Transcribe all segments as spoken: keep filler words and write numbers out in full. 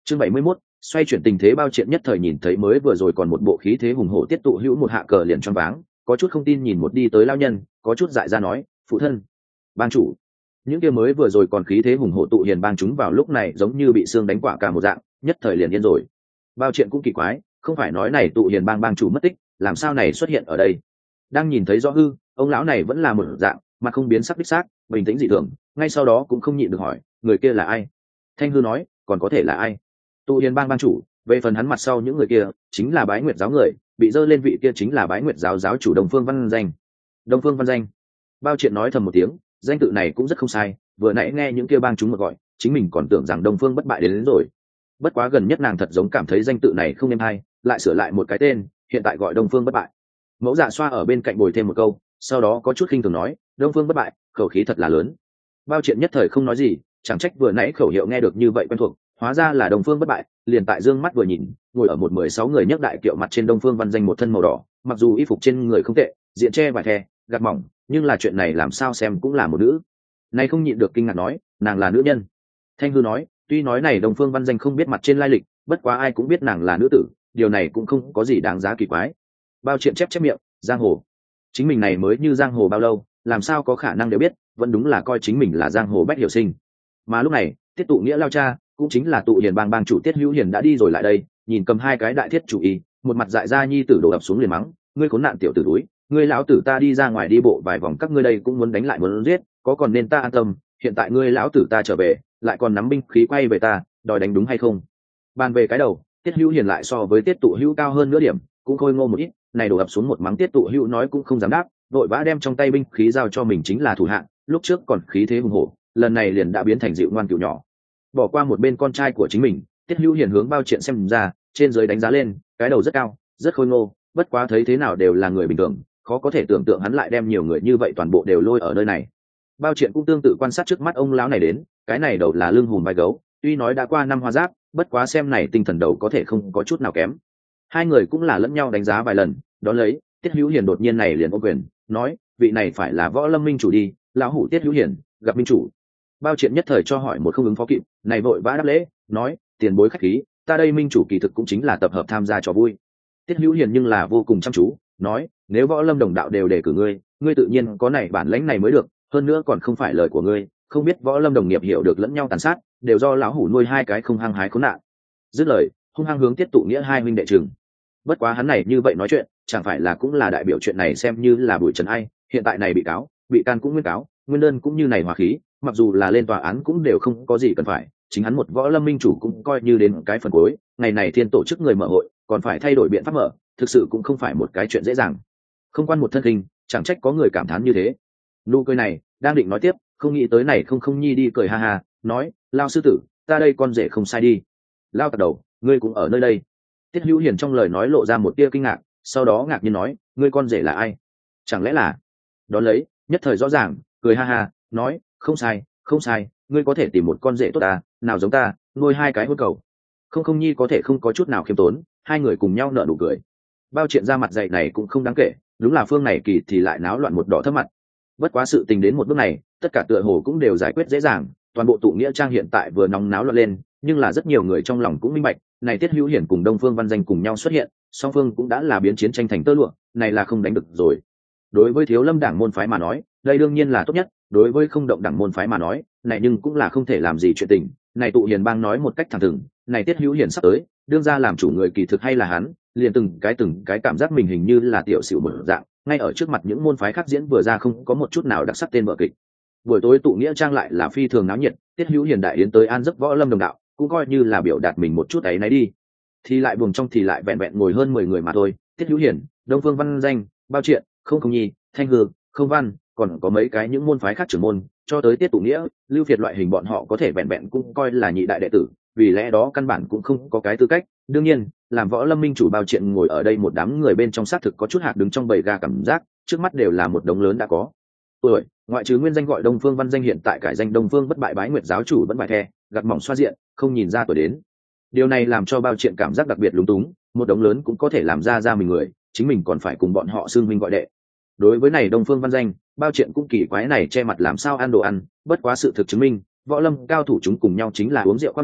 chương bảy mươi mốt, xoay chuyển tình thế. Bao Triện nhất thời nhìn thấy mới vừa rồi còn một bộ khí thế hùng hổ tiết tụ hữu một hạ cờ liền choáng váng, có chút không tin nhìn một đi tới lao nhân, có chút dại ra nói, phụ thân, bang chủ. Những kia mới vừa rồi còn khí thế hùng hổ tụ hiền bang chúng vào lúc này giống như bị xương đánh quả cả một dạng, nhất thời liền yên rồi. Bao Triện cũng kỳ quái, không phải nói này tụ hiền bang bang chủ mất tích, làm sao này xuất hiện ở đây? Đang nhìn thấy rõ hư, ông lão này vẫn là một dạng, mà không biến sắc đích xác, bình tĩnh dị thường, ngay sau đó cũng không nhịn được hỏi, người kia là ai? Thanh hư nói, còn có thể là ai? Tụ hiền bang bang chủ, về phần hắn mặt sau những người kia, chính là Bái Nguyệt giáo người, bị dơ lên vị kia chính là Bái Nguyệt giáo giáo chủ Đông Phương Văn Danh. Đông Phương Văn Danh. Bao Triện nói thầm một tiếng, danh tự này cũng rất không sai, vừa nãy nghe những kia bang chúng mà gọi, chính mình còn tưởng rằng Đông Phương bất bại đến, đến rồi. Bất quá gần nhất nàng thật giống cảm thấy danh tự này không êm hay, lại sửa lại một cái tên, hiện tại gọi Đông Phương bất bại. Mẫu Dạ Xoa ở bên cạnh bồi thêm một câu, sau đó có chút khinh thường nói, Đông Phương bất bại, khẩu khí thật là lớn. Bao Triện nhất thời không nói gì, chẳng trách vừa nãy khẩu hiệu nghe được như vậy quen thuộc, hóa ra là Đông Phương bất bại. Liền tại dương mắt vừa nhìn, ngồi ở một mười sáu người nhấc đại kiệu mặt trên Đông Phương Văn Danh một thân màu đỏ, mặc dù y phục trên người không tệ, diện che vải thè, gạt mỏng, nhưng là chuyện này làm sao xem cũng là một nữ. Này không nhịn được kinh ngạc nói, nàng là nữ nhân. Thanh hư nói, tuy nói này Đông Phương Văn Danh không biết mặt trên lai lịch, bất quá ai cũng biết nàng là nữ tử, điều này cũng không có gì đáng giá kỳ quái. Bao Triện chép chép miệng, giang hồ. Chính mình này mới như giang hồ bao lâu, làm sao có khả năng đều biết, vẫn đúng là coi chính mình là giang hồ bách hiểu sinh. Mà lúc này, Tiết Tụ Nghĩa lao cha, cũng chính là Tụ Hiền bang bang chủ Tiết Hữu Hiền đã đi rồi lại đây, nhìn cầm hai cái đại thiết chủ y, một mặt dại ra nhi tử đổ ập xuống liền mắng, ngươi khốn nạn tiểu tử đuối, ngươi lão tử ta đi ra ngoài đi bộ vài vòng các ngươi đây cũng muốn đánh lại muốn giết, có còn nên ta an tâm, hiện tại ngươi lão tử ta trở về, lại còn nắm binh khí quay về ta, đòi đánh đúng hay không? Bàn về cái đầu, Tiết Hữu Hiền lại so với Tiết Tụ Hữu cao hơn nửa điểm, cũng khôi ngô một ít, này đổ ập xuống một mắng Tiết Tụ Hữu nói cũng không dám đáp, vội vã đem trong tay binh khí giao cho mình chính là thủ hạ, lúc trước còn khí thế hùng hổ, lần này liền đã biến thành dịu ngoan cừu nhỏ. Bỏ qua một bên con trai của chính mình, Tiết Hữu Hiền hướng Bao Triện xem ra, trên dưới đánh giá lên, cái đầu rất cao, rất khôi ngô, bất quá thấy thế nào đều là người bình thường, khó có thể tưởng tượng hắn lại đem nhiều người như vậy toàn bộ đều lôi ở nơi này. Bao Triện cũng tương tự quan sát trước mắt ông lão này đến, cái này đầu là lưng hùm vai gấu, tuy nói đã qua năm hoa giáp, bất quá xem này tinh thần đầu có thể không có chút nào kém. Hai người cũng là lẫn nhau đánh giá vài lần, đó lấy, Tiết Hữu Hiền đột nhiên này liền ôm quyền, nói, vị này phải là Võ Lâm minh chủ đi, lão hủ Tiết Hữu Hiền, gặp minh chủ. Bao Triện nhất thời cho hỏi một không ứng phó kịp, này vội vã đáp lễ, nói, tiền bối khách khí, ta đây minh chủ kỳ thực cũng chính là tập hợp tham gia trò vui. Tiết Hữu Hiền nhưng là vô cùng chăm chú, nói, nếu Võ Lâm đồng đạo đều đề cử ngươi, ngươi tự nhiên có này bản lãnh này mới được, hơn nữa còn không phải lời của ngươi, không biết Võ Lâm đồng nghiệp hiểu được lẫn nhau tàn sát, đều do lão hủ nuôi hai cái không hăng hái khốn nạn. Dứt lời, hung hăng hướng Tiết Tụ Nghĩa hai huynh đệ trừng. Bất quá hắn này như vậy nói chuyện, chẳng phải là cũng là đại biểu chuyện này xem như là bụi trần ai, hiện tại này bị cáo, bị can cũng nguyên cáo, nguyên đơn cũng như này hòa khí, mặc dù là lên tòa án cũng đều không có gì cần phải, chính hắn một Võ Lâm minh chủ cũng coi như đến cái phần cuối, ngày này thiên tổ chức người mở hội, còn phải thay đổi biện pháp mở, thực sự cũng không phải một cái chuyện dễ dàng. Không quan một thân hình, chẳng trách có người cảm thán như thế. Nụ cười này, đang định nói tiếp, không nghĩ tới này không không nhi đi cười ha ha, nói, lao sư tử, ta đây con rể không sai đi. Lao tặc đầu, ngươi cũng ở nơi đây. Tiết Hữu Hiền trong lời nói lộ ra một tia kinh ngạc, sau đó ngạc nhiên nói, ngươi con rể là ai? Chẳng lẽ là? Đón lấy, nhất thời rõ ràng, cười ha ha, nói, không sai, không sai, ngươi có thể tìm một con rể tốt ta, nào giống ta, nuôi hai cái hôn cầu. Không không nhi có thể không có chút nào khiêm tốn, hai người cùng nhau nở nụ cười. Bao Triện ra mặt dày này cũng không đáng kể, đúng là phương này kỳ thì lại náo loạn một đỏ thấp mặt. Bất quá sự tình đến một bước này, tất cả tựa hồ cũng đều giải quyết dễ dàng, toàn bộ tụ nghĩa trang hiện tại vừa nóng náo loạn lên, nhưng là rất nhiều người trong lòng cũng minh bạch, này Tiết Hữu Hiển cùng Đông Phương Văn Danh cùng nhau xuất hiện, song phương cũng đã là biến chiến tranh thành tơ lụa, này là không đánh được rồi. Đối với Thiếu Lâm đảng môn phái mà nói, đây đương nhiên là tốt nhất, đối với không động đảng môn phái mà nói, này nhưng cũng là không thể làm gì chuyện tình. Này tụ hiền bang nói một cách thẳng thừng, này Tiết Hữu Hiển sắp tới, đương ra làm chủ người kỳ thực hay là hắn, liền từng cái từng cái cảm giác mình hình như là tiểu xỉu một dạng, ngay ở trước mặt những môn phái khác diễn vừa ra không có một chút nào đặc sắc tên vở kịch. Buổi tối tụ nghĩa trang lại là phi thường náo nhiệt, Tiết Hữu Hiền đại yến tới an giấc Võ Lâm đồng đạo, cũng coi như là biểu đạt mình một chút ấy nấy đi. Thì lại buồng trong thì lại vẹn vẹn ngồi hơn mười người mà thôi, Tiết Hữu Hiền, Đông Phương Văn Danh, Bao Triện, Không Không Nhi, Thanh Hư, Không Văn, còn có mấy cái những môn phái khác trưởng môn, cho tới Tiết Tụ Nghĩa, Lưu Việt loại hình bọn họ có thể vẹn vẹn cũng coi là nhị đại đệ tử, vì lẽ đó căn bản cũng không có cái tư cách. Đương nhiên, làm Võ Lâm minh chủ Bao Triện ngồi ở đây một đám người bên trong xác thực có chút hạt đứng trong bầy gà cảm giác, trước mắt đều là một đống lớn đã có tuổi, ngoại trừ nguyên danh gọi Đông Phương Văn Danh hiện tại cải danh Đông Phương Bất Bại Bái Nguyệt giáo chủ vẫn bài the, gặt mỏng xoa diện, không nhìn ra tuổi đến. Điều này làm cho Bao Triện cảm giác đặc biệt lúng túng, một đống lớn cũng có thể làm ra ra mình người, chính mình còn phải cùng bọn họ xưng minh gọi đệ. Đối với này Đông Phương Văn Danh, Bao Triện cũng kỳ quái này che mặt làm sao ăn đồ ăn, bất quá sự thực chứng minh, Võ Lâm cao thủ chúng cùng nhau chính là uống rượu khoác lác,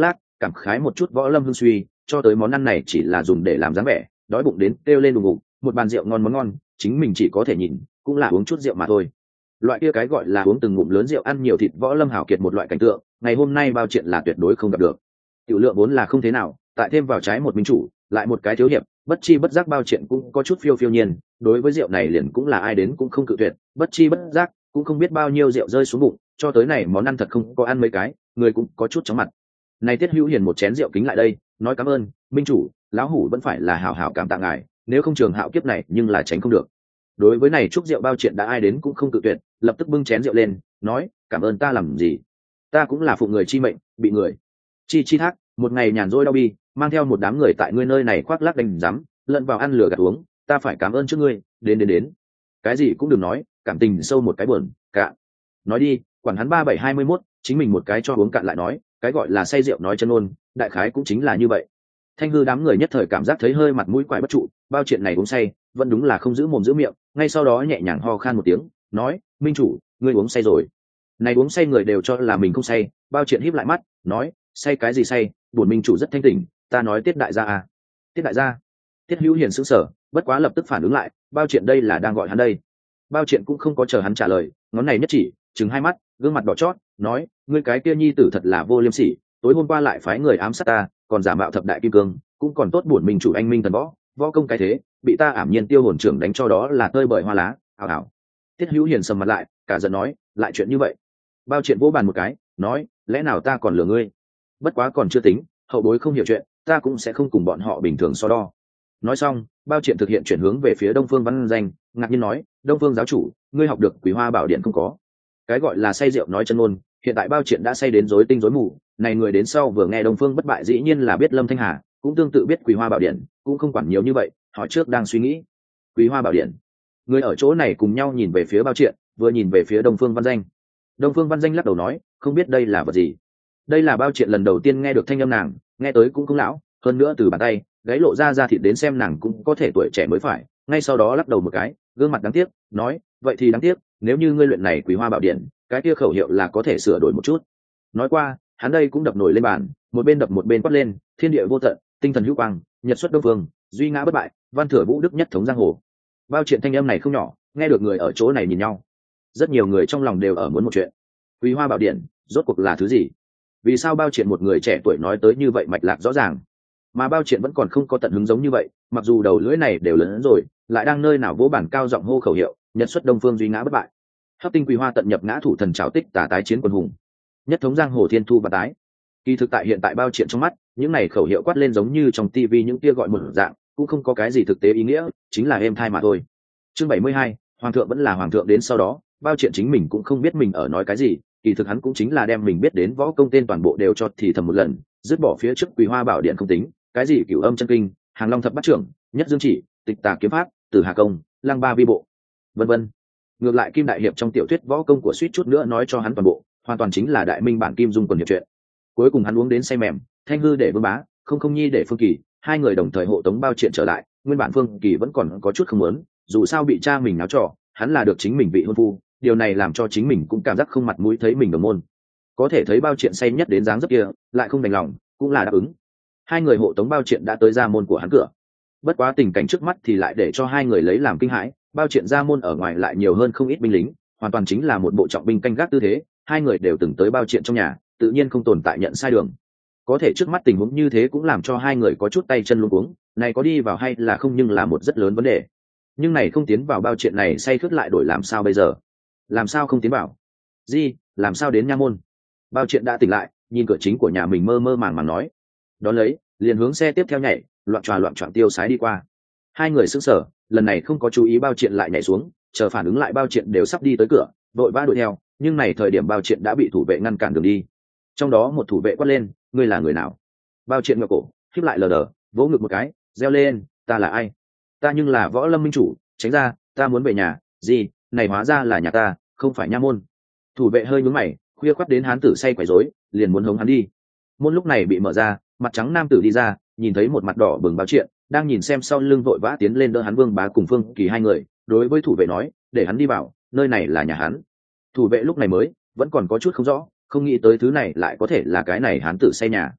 cảm khái một chút võ lâm hương suy, cho tới món ăn này chỉ là dùng để làm dáng vẻ, đói bụng đến kêu lên đùng ngục, một bàn rượu ngon món ngon, chính mình chỉ có thể nhìn, cũng là uống chút rượu mà thôi. Loại kia cái gọi là uống từng ngụm lớn rượu ăn nhiều thịt võ lâm hảo kiệt một loại cảnh tượng, ngày hôm nay bao chuyện là tuyệt đối không gặp được. Tiểu lượng vốn là không thế nào, tại thêm vào trái một minh chủ, lại một cái thiếu hiệp, bất chi bất giác bao chuyện cũng có chút phiêu phiêu nhiên, đối với rượu này liền cũng là ai đến cũng không cự tuyệt, bất chi bất giác cũng không biết bao nhiêu rượu rơi xuống bụng, cho tới này món ăn thật không có ăn mấy cái, người cũng có chút chóng mặt. Này Tiết Hữu Hiền một chén rượu kính lại đây, nói cảm ơn, minh chủ, lão hủ vẫn phải là hảo hảo cảm tạ ngài, nếu không trường hạo kiếp này nhưng là tránh không được. Đối với này chúc rượu bao chuyện đã ai đến cũng không cự tuyệt, lập tức bưng chén rượu lên, nói, cảm ơn ta làm gì? Ta cũng là phụ người chi mệnh, bị người chi chi thác, một ngày nhàn rỗi đau bi, mang theo một đám người tại ngươi nơi này khoác lác đánh rắm, lẫn vào ăn lửa gạt uống, ta phải cảm ơn trước ngươi, đến đến đến. Cái gì cũng đừng nói, cảm tình sâu một cái buồn, cạn. Nói đi, quản hắn ba bảy hai mươi mốt, chính mình một cái cho uống cạn lại nói, cái gọi là say rượu nói chân ôn, đại khái cũng chính là như vậy. Thanh hư đám người nhất thời cảm giác thấy hơi mặt mũi quái bất trụ, bao chuyện này uống say, vẫn đúng là không giữ mồm giữ miệng, ngay sau đó nhẹ nhàng ho khan một tiếng, nói, minh chủ, ngươi uống say rồi. Này uống say người đều cho là mình không say, bao chuyện híp lại mắt, nói, say cái gì say, bổn minh chủ rất thanh tỉnh, ta nói Tiết đại gia à. Tiết đại gia. Tiết Hữu Hiền sững sờ, bất quá lập tức phản ứng lại, bao chuyện đây là đang gọi hắn đây. Bao chuyện cũng không có chờ hắn trả lời, ngón này nhất chỉ, trừng hai mắt, gương mặt đỏ chót, nói, ngươi cái kia nhi tử thật là vô liêm sỉ, tối hôm qua lại phái người ám sát ta, còn giả mạo thập đại kim cương, cũng còn tốt bổn minh chủ anh minh thần võ, võ công cái thế, bị ta ảm nhiên tiêu hồn trưởng đánh cho đó là tơi bời hoa lá, ảo ảo. Tiết Hữu Hiền sầm mặt lại, cả giận nói, lại chuyện như vậy. Bao chuyện vỗ bàn một cái, nói, lẽ nào ta còn lừa ngươi? Bất quá còn chưa tính, hậu bối không hiểu chuyện, ta cũng sẽ không cùng bọn họ bình thường so đo. Nói xong, bao chuyện thực hiện chuyển hướng về phía Đông Phương Văn Danh, ngạc nhiên nói, Đông Phương giáo chủ, ngươi học được Quý Hoa Bảo Điện không có? Cái gọi là say rượu nói chân ngôn, hiện tại bao chuyện đã say đến rối tinh rối mù, này người đến sau vừa nghe Đông Phương bất bại dĩ nhiên là biết Lâm Thanh Hà, cũng tương tự biết Quý Hoa Bảo Điện, cũng không quản nhiều như vậy, họ trước đang suy nghĩ. Quý Hoa Bảo Điện. Người ở chỗ này cùng nhau nhìn về phía bao chuyện, vừa nhìn về phía Đông Phương Văn Danh. Đông Phương Văn Danh lắc đầu nói, không biết đây là vật gì. Đây là bao chuyện lần đầu tiên nghe được thanh âm nàng, nghe tới cũng không lão, hơn nữa từ bàn tay gáy lộ ra ra thịt đến xem nàng cũng có thể tuổi trẻ mới phải, ngay sau đó lắc đầu một cái, gương mặt đáng tiếc, nói, vậy thì đáng tiếc, nếu như ngươi luyện này Quý Hoa Bảo Điện, cái kia khẩu hiệu là có thể sửa đổi một chút. Nói qua, hắn đây cũng đập nổi lên bàn, một bên đập một bên quát lên, thiên địa vô tận, tinh thần hữu quang, nhật xuất đông phương, duy ngã bất bại, văn thừa vũ đức nhất thống giang hồ. Bao chuyện thanh âm này không nhỏ, nghe được người ở chỗ này nhìn nhau, rất nhiều người trong lòng đều ở muốn một chuyện. Quý Hoa Bảo Điện rốt cuộc là thứ gì? Vì sao bao chuyện một người trẻ tuổi nói tới như vậy mạch lạc rõ ràng, mà bao chuyện vẫn còn không có tận hứng giống như vậy, mặc dù đầu lưỡi này đều lớn hơn rồi, lại đang nơi nào vỗ bản cao giọng hô khẩu hiệu, nhật xuất đông phương duy ngã bất bại, hấp tinh Quý Hoa tận nhập ngã thủ thần trảo tích tả tái chiến quân hùng, nhất thống giang hồ thiên thu và tái. Kỳ thực tại hiện tại bao chuyện trong mắt, những này khẩu hiệu quát lên giống như trong tivi những kia gọi một dạng, cũng không có cái gì thực tế ý nghĩa, chính là êm thai mà thôi. Chương bảy mươi hai, hoàng thượng vẫn là hoàng thượng đến sau đó, bao chuyện chính mình cũng không biết mình ở nói cái gì, kỳ thực hắn cũng chính là đem mình biết đến võ công tên toàn bộ đều cho thì thầm một lần, dứt bỏ phía trước Quý Hoa Bảo Điện không tính, cái gì Cửu Âm chân kinh, Hàng Long thập bát trưởng, Nhất Dương chỉ, Tịch Tà kiếm pháp, Tử Hà công, Lăng Ba vi bộ, vân vân. Ngược lại Kim đại hiệp trong tiểu thuyết võ công của suýt chút nữa nói cho hắn toàn bộ, hoàn toàn chính là đại minh bản Kim Dung quần hiệp truyện. Cuối cùng hắn uống đến say mềm, Thanh Hư để Vương Bá, Không Không Nhi để Phương Kỳ, hai người đồng thời hộ tống bao chuyện trở lại, nguyên bản Phương Kỳ vẫn còn có chút không muốn, dù sao bị cha mình náo trò, hắn là được chính mình vị hôn phu, điều này làm cho chính mình cũng cảm giác không mặt mũi thấy mình đồng môn. Có thể thấy bao chuyện say nhất đến dáng dấp kia, lại không đành lòng, cũng là đáp ứng. Hai người hộ tống bao chuyện đã tới ra môn của hắn cửa. Bất quá tình cảnh trước mắt thì lại để cho hai người lấy làm kinh hãi, bao chuyện ra môn ở ngoài lại nhiều hơn không ít binh lính, hoàn toàn chính là một bộ trọng binh canh gác tư thế, hai người đều từng tới bao chuyện trong nhà, tự nhiên không tồn tại nhận sai đường. Có thể trước mắt tình huống như thế cũng làm cho hai người có chút tay chân luống cuống, này có đi vào hay là không nhưng là một rất lớn vấn đề. Nhưng này không tiến vào bao chuyện này say khướt lại đổi làm sao bây giờ? Làm sao không tiến vào? Gì, làm sao đến nha môn? Bao chuyện đã tỉnh lại, nhìn cửa chính của nhà mình mơ mơ màng màng nói. Đón lấy, liền hướng xe tiếp theo nhảy, loạn tròa loạn choạng tiêu sái đi qua. Hai người sững sờ, lần này không có chú ý bao chuyện lại nhảy xuống, chờ phản ứng lại bao chuyện đều sắp đi tới cửa, vội vã đuổi theo, nhưng này thời điểm bao chuyện đã bị thủ vệ ngăn cản đường đi. Trong đó một thủ vệ quát lên, ngươi là người nào? Bao chuyện ngửa cổ, khép lại lờ đờ, vỗ ngực một cái, reo lên, ta là ai? Ta nhưng là Võ Lâm minh chủ, tránh ra, ta muốn về nhà. Gì? Này hóa ra là nhà ta, không phải nha môn. Thủ vệ hơi nhướng mày, khuya khoắt đến hán tử say quấy rối, liền muốn hống hắn đi. Môn lúc này bị mở ra, mặt trắng nam tử đi ra, nhìn thấy một mặt đỏ bừng bao chuyện, đang nhìn xem sau lưng vội vã tiến lên đỡ hắn Vương Bá cùng Phương Kỳ hai người, đối với thủ vệ nói, để hắn đi vào, nơi này là nhà hắn. Thủ vệ lúc này mới vẫn còn có chút không rõ, không nghĩ tới thứ này lại có thể là cái này hán tử say nhà.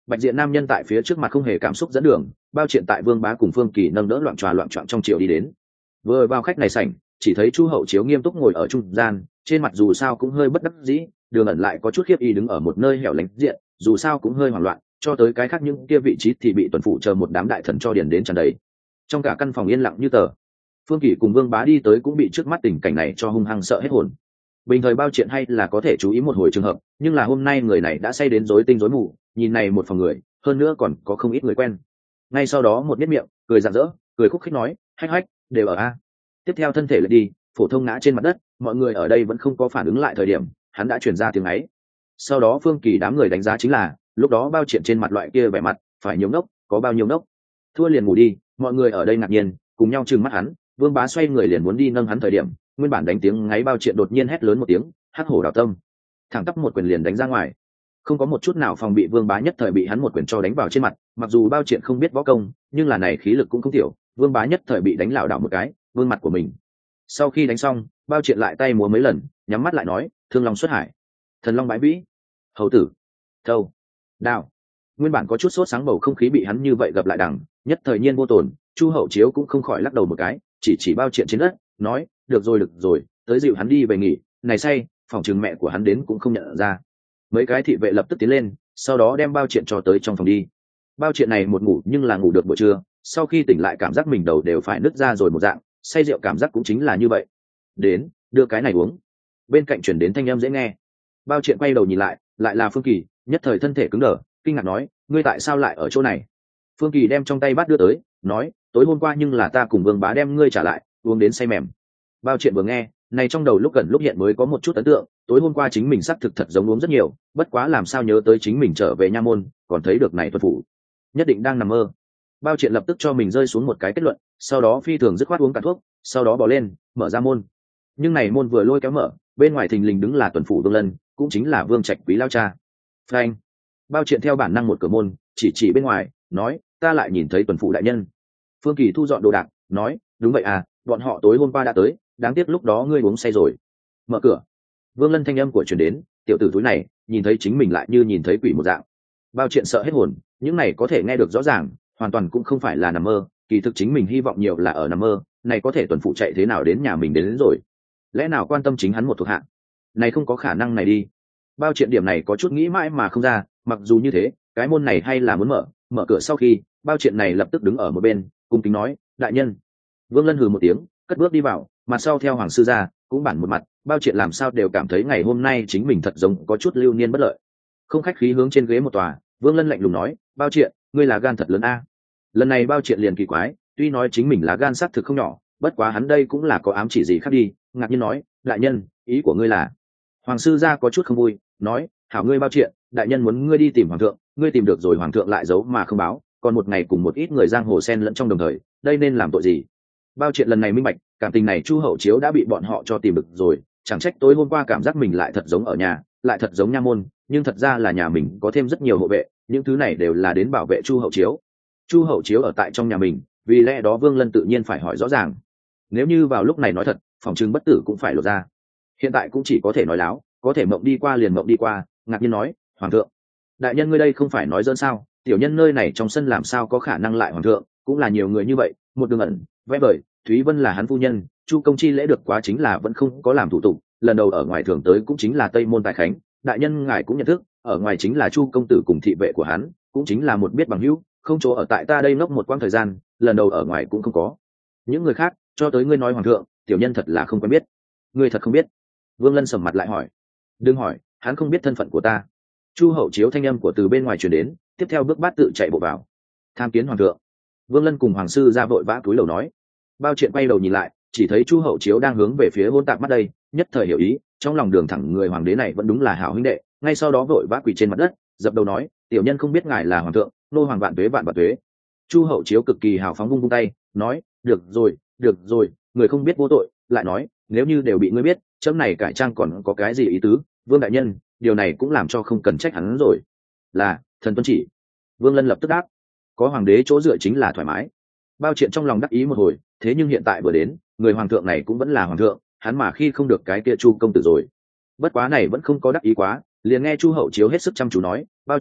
Bạch diện nam nhân tại phía trước mặt không hề cảm xúc dẫn đường, bao triện tại Vương Bá cùng Phương Kỳ nâng đỡ loạn tròa loạn trọn trong triều đi đến. Vừa vào khách này sảnh, chỉ thấy Chu Hậu Chiếu nghiêm túc ngồi ở trung gian, trên mặt dù sao cũng hơi bất đắc dĩ, Đường ẩn lại có chút khiếp y đứng ở một nơi hẻo lánh diện, dù sao cũng hơi hoảng loạn, cho tới cái khác những kia vị trí thì bị tuần phụ chờ một đám đại thần cho điền đến tràn đầy. Trong cả căn phòng yên lặng như tờ. Phương Kỳ cùng Vương Bá đi tới cũng bị trước mắt tình cảnh này cho hung hăng sợ hết hồn. Bình thời bao chuyện hay là có thể chú ý một hồi trường hợp, nhưng là hôm nay người này đã say đến rối tinh rối mù, nhìn này một phòng người, hơn nữa còn có không ít người quen. Ngay sau đó một biết miệng, cười rạng rỡ, cười khúc khích nói, hách hách, đều ở a. Tiếp theo thân thể lại đi, phổ thông ngã trên mặt đất, mọi người ở đây vẫn không có phản ứng lại thời điểm, hắn đã truyền ra tiếng ấy. Sau đó Phương Kỳ đám người đánh giá chính là, lúc đó bao chuyện trên mặt loại kia vẻ mặt, phải nhiều nốc, có bao nhiêu nốc. Thua liền ngủ đi, mọi người ở đây ngạc nhiên, cùng nhau trừng mắt hắn. Vương Bá xoay người liền muốn đi nâng hắn thời điểm, nguyên bản đánh tiếng ngáy bao chuyện đột nhiên hét lớn một tiếng, hắc hổ đào tâm, thẳng tắp một quyền liền đánh ra ngoài. Không có một chút nào phòng bị, Vương Bá nhất thời bị hắn một quyền cho đánh vào trên mặt. Mặc dù bao chuyện không biết võ công, nhưng là này khí lực cũng không thiểu, Vương Bá nhất thời bị đánh lảo đảo một cái, vương mặt của mình. Sau khi đánh xong, bao chuyện lại tay múa mấy lần, nhắm mắt lại nói, thương long xuất hải, thần long bãi vĩ, hầu tử, thâu, đao. Nguyên bản có chút sốt sáng bầu không khí bị hắn như vậy gặp lại đằng nhất thời nhiên vô tồn. Chu Hậu Chiếu cũng không khỏi lắc đầu một cái, chỉ chỉ bao chuyện trên đất, nói, được rồi được rồi, tới dịu hắn đi về nghỉ, này say, phòng chừng mẹ của hắn đến cũng không nhận ra. Mấy cái thị vệ lập tức tiến lên, sau đó đem bao chuyện cho tới trong phòng đi. Bao chuyện này một ngủ nhưng là ngủ được buổi trưa, sau khi tỉnh lại cảm giác mình đầu đều phải nứt ra rồi một dạng, say rượu cảm giác cũng chính là như vậy. Đến, đưa cái này uống. Bên cạnh chuyển đến thanh âm dễ nghe. Bao chuyện quay đầu nhìn lại, lại là Phương Kỳ, nhất thời thân thể cứng đờ, kinh ngạc nói, ngươi tại sao lại ở chỗ này? Phương Kỳ đem trong tay bát đưa tới, nói, tối hôm qua nhưng là ta cùng Vương Bá đem ngươi trả lại, uống đến say mềm. Bao chuyện vừa nghe, này trong đầu lúc gần lúc hiện mới có một chút ấn tượng, tối hôm qua chính mình xác thực thật giống uống rất nhiều, bất quá làm sao nhớ tới chính mình trở về nha môn, còn thấy được này tuần phủ, nhất định đang nằm mơ. Bao chuyện lập tức cho mình rơi xuống một cái kết luận, sau đó phi thường dứt khoát uống cả thuốc, sau đó bỏ lên, mở ra môn. Nhưng này môn vừa lôi kéo mở, bên ngoài thình lình đứng là tuần phủ Vương Lân, cũng chính là Vương Trạch Quý lao cha. Phanh. Bao chuyện theo bản năng một cửa môn, chỉ chỉ bên ngoài, nói, ta lại nhìn thấy tuần phủ đại nhân. Phương Kỳ thu dọn đồ đạc, nói, đúng vậy à, bọn họ tối hôm qua đã tới, đáng tiếc lúc đó ngươi uống say rồi. Mở cửa. Vương Lân thanh âm của truyền đến, tiểu tử túi này, nhìn thấy chính mình lại như nhìn thấy quỷ một dạng. Bao chuyện sợ hết hồn, những này có thể nghe được rõ ràng, hoàn toàn cũng không phải là nằm mơ, kỳ thực chính mình hy vọng nhiều là ở nằm mơ, này có thể tuần phụ chạy thế nào đến nhà mình đến, đến rồi. Lẽ nào quan tâm chính hắn một thuộc hạ? Này không có khả năng này đi. Bao chuyện điểm này có chút nghĩ mãi mà không ra, mặc dù như thế, cái môn này hay là muốn mở, mở cửa sau khi, bao chuyện này lập tức đứng ở một bên, cung kính nói, đại nhân. Vương Lân hừ một tiếng, cất bước đi vào, mặt sau theo hoàng sư ra, cũng bản một mặt, bao chuyện làm sao đều cảm thấy ngày hôm nay chính mình thật giống có chút lưu niên bất lợi. Không khách khí hướng trên ghế một tòa, Vương Lân lạnh lùng nói, bao chuyện, ngươi là gan thật lớn a. Lần này bao chuyện liền kỳ quái, tuy nói chính mình là gan xác thực không nhỏ, bất quá hắn đây cũng là có ám chỉ gì khác đi, ngạc nhiên nói, đại nhân, ý của ngươi là? Hoàng sư gia có chút không vui, nói, hảo ngươi bao chuyện, đại nhân muốn ngươi đi tìm hoàng thượng, ngươi tìm được rồi hoàng thượng lại giấu mà không báo, còn một ngày cùng một ít người giang hồ sen lẫn trong đồng thời, đây nên làm tội gì? Bao chuyện lần này minh bạch, cảm tình này Chu Hậu Chiếu đã bị bọn họ cho tìm được rồi, chẳng trách tối hôm qua cảm giác mình lại thật giống ở nhà, lại thật giống nha môn, nhưng thật ra là nhà mình có thêm rất nhiều hộ vệ, những thứ này đều là đến bảo vệ Chu Hậu Chiếu. Chu Hậu Chiếu ở tại trong nhà mình, vì lẽ đó Vương Lân tự nhiên phải hỏi rõ ràng. Nếu như vào lúc này nói thật, phòng trừng bất tử cũng phải lột ra. Hiện tại cũng chỉ có thể nói láo, có thể mộng đi qua liền mộng đi qua, ngạc nhiên nói, hoàng thượng, đại nhân ngươi đây không phải nói dỡn sao? Tiểu nhân nơi này trong sân làm sao có khả năng lại hoàng thượng, cũng là nhiều người như vậy, một đường ẩn, vẽ vời, Thúy Vân là hắn phu nhân, Chu công chi lễ được quá chính là vẫn không có làm thủ tục, lần đầu ở ngoài thường tới cũng chính là Tây môn Tài Khánh, đại nhân ngài cũng nhận thức, ở ngoài chính là Chu công tử cùng thị vệ của hắn, cũng chính là một biết bằng hữu, không chỗ ở tại ta đây ngốc một quãng thời gian, lần đầu ở ngoài cũng không có. Những người khác, cho tới ngươi nói hoàng thượng, tiểu nhân thật là không quen biết. Ngươi thật không biết? Vương Lân sầm mặt lại hỏi. Đừng hỏi, hắn không biết thân phận của ta. Chu Hậu Chiếu thanh âm của từ bên ngoài truyền đến, tiếp theo bước bát tự chạy bộ vào. Tham kiến hoàng thượng. Vương Lân cùng hoàng sư ra vội vã cúi đầu nói. Bao chuyện quay đầu nhìn lại, chỉ thấy Chu Hậu Chiếu đang hướng về phía hôn tạc mắt đây, nhất thời hiểu ý, trong lòng đường thẳng người hoàng đế này vẫn đúng là hảo huynh đệ, ngay sau đó vội vã quỳ trên mặt đất, dập đầu nói, tiểu nhân không biết ngài là hoàng thượng, nô hoàng vạn tuế vạn vạn tuế. Chu Hậu Chiếu cực kỳ hào phóng vung vung tay, nói, được rồi, được rồi, người không biết vô tội, lại nói, nếu như đều bị ngươi biết, chấm này cải trang còn có cái gì ý tứ? Vương đại nhân, điều này cũng làm cho không cần trách hắn rồi. Là, thần tuân chỉ. Vương Lân lập tức đáp, có hoàng đế chỗ dựa chính là thoải mái. Bao chuyện trong lòng đắc ý một hồi, thế nhưng hiện tại vừa đến, người hoàng thượng này cũng vẫn là hoàng thượng, hắn mà khi không được cái kia Chu công tử rồi. Bất quá này vẫn không có đắc ý quá, liền nghe Chu Hậu Chiếu hết sức chăm chú nói, bao chuyện,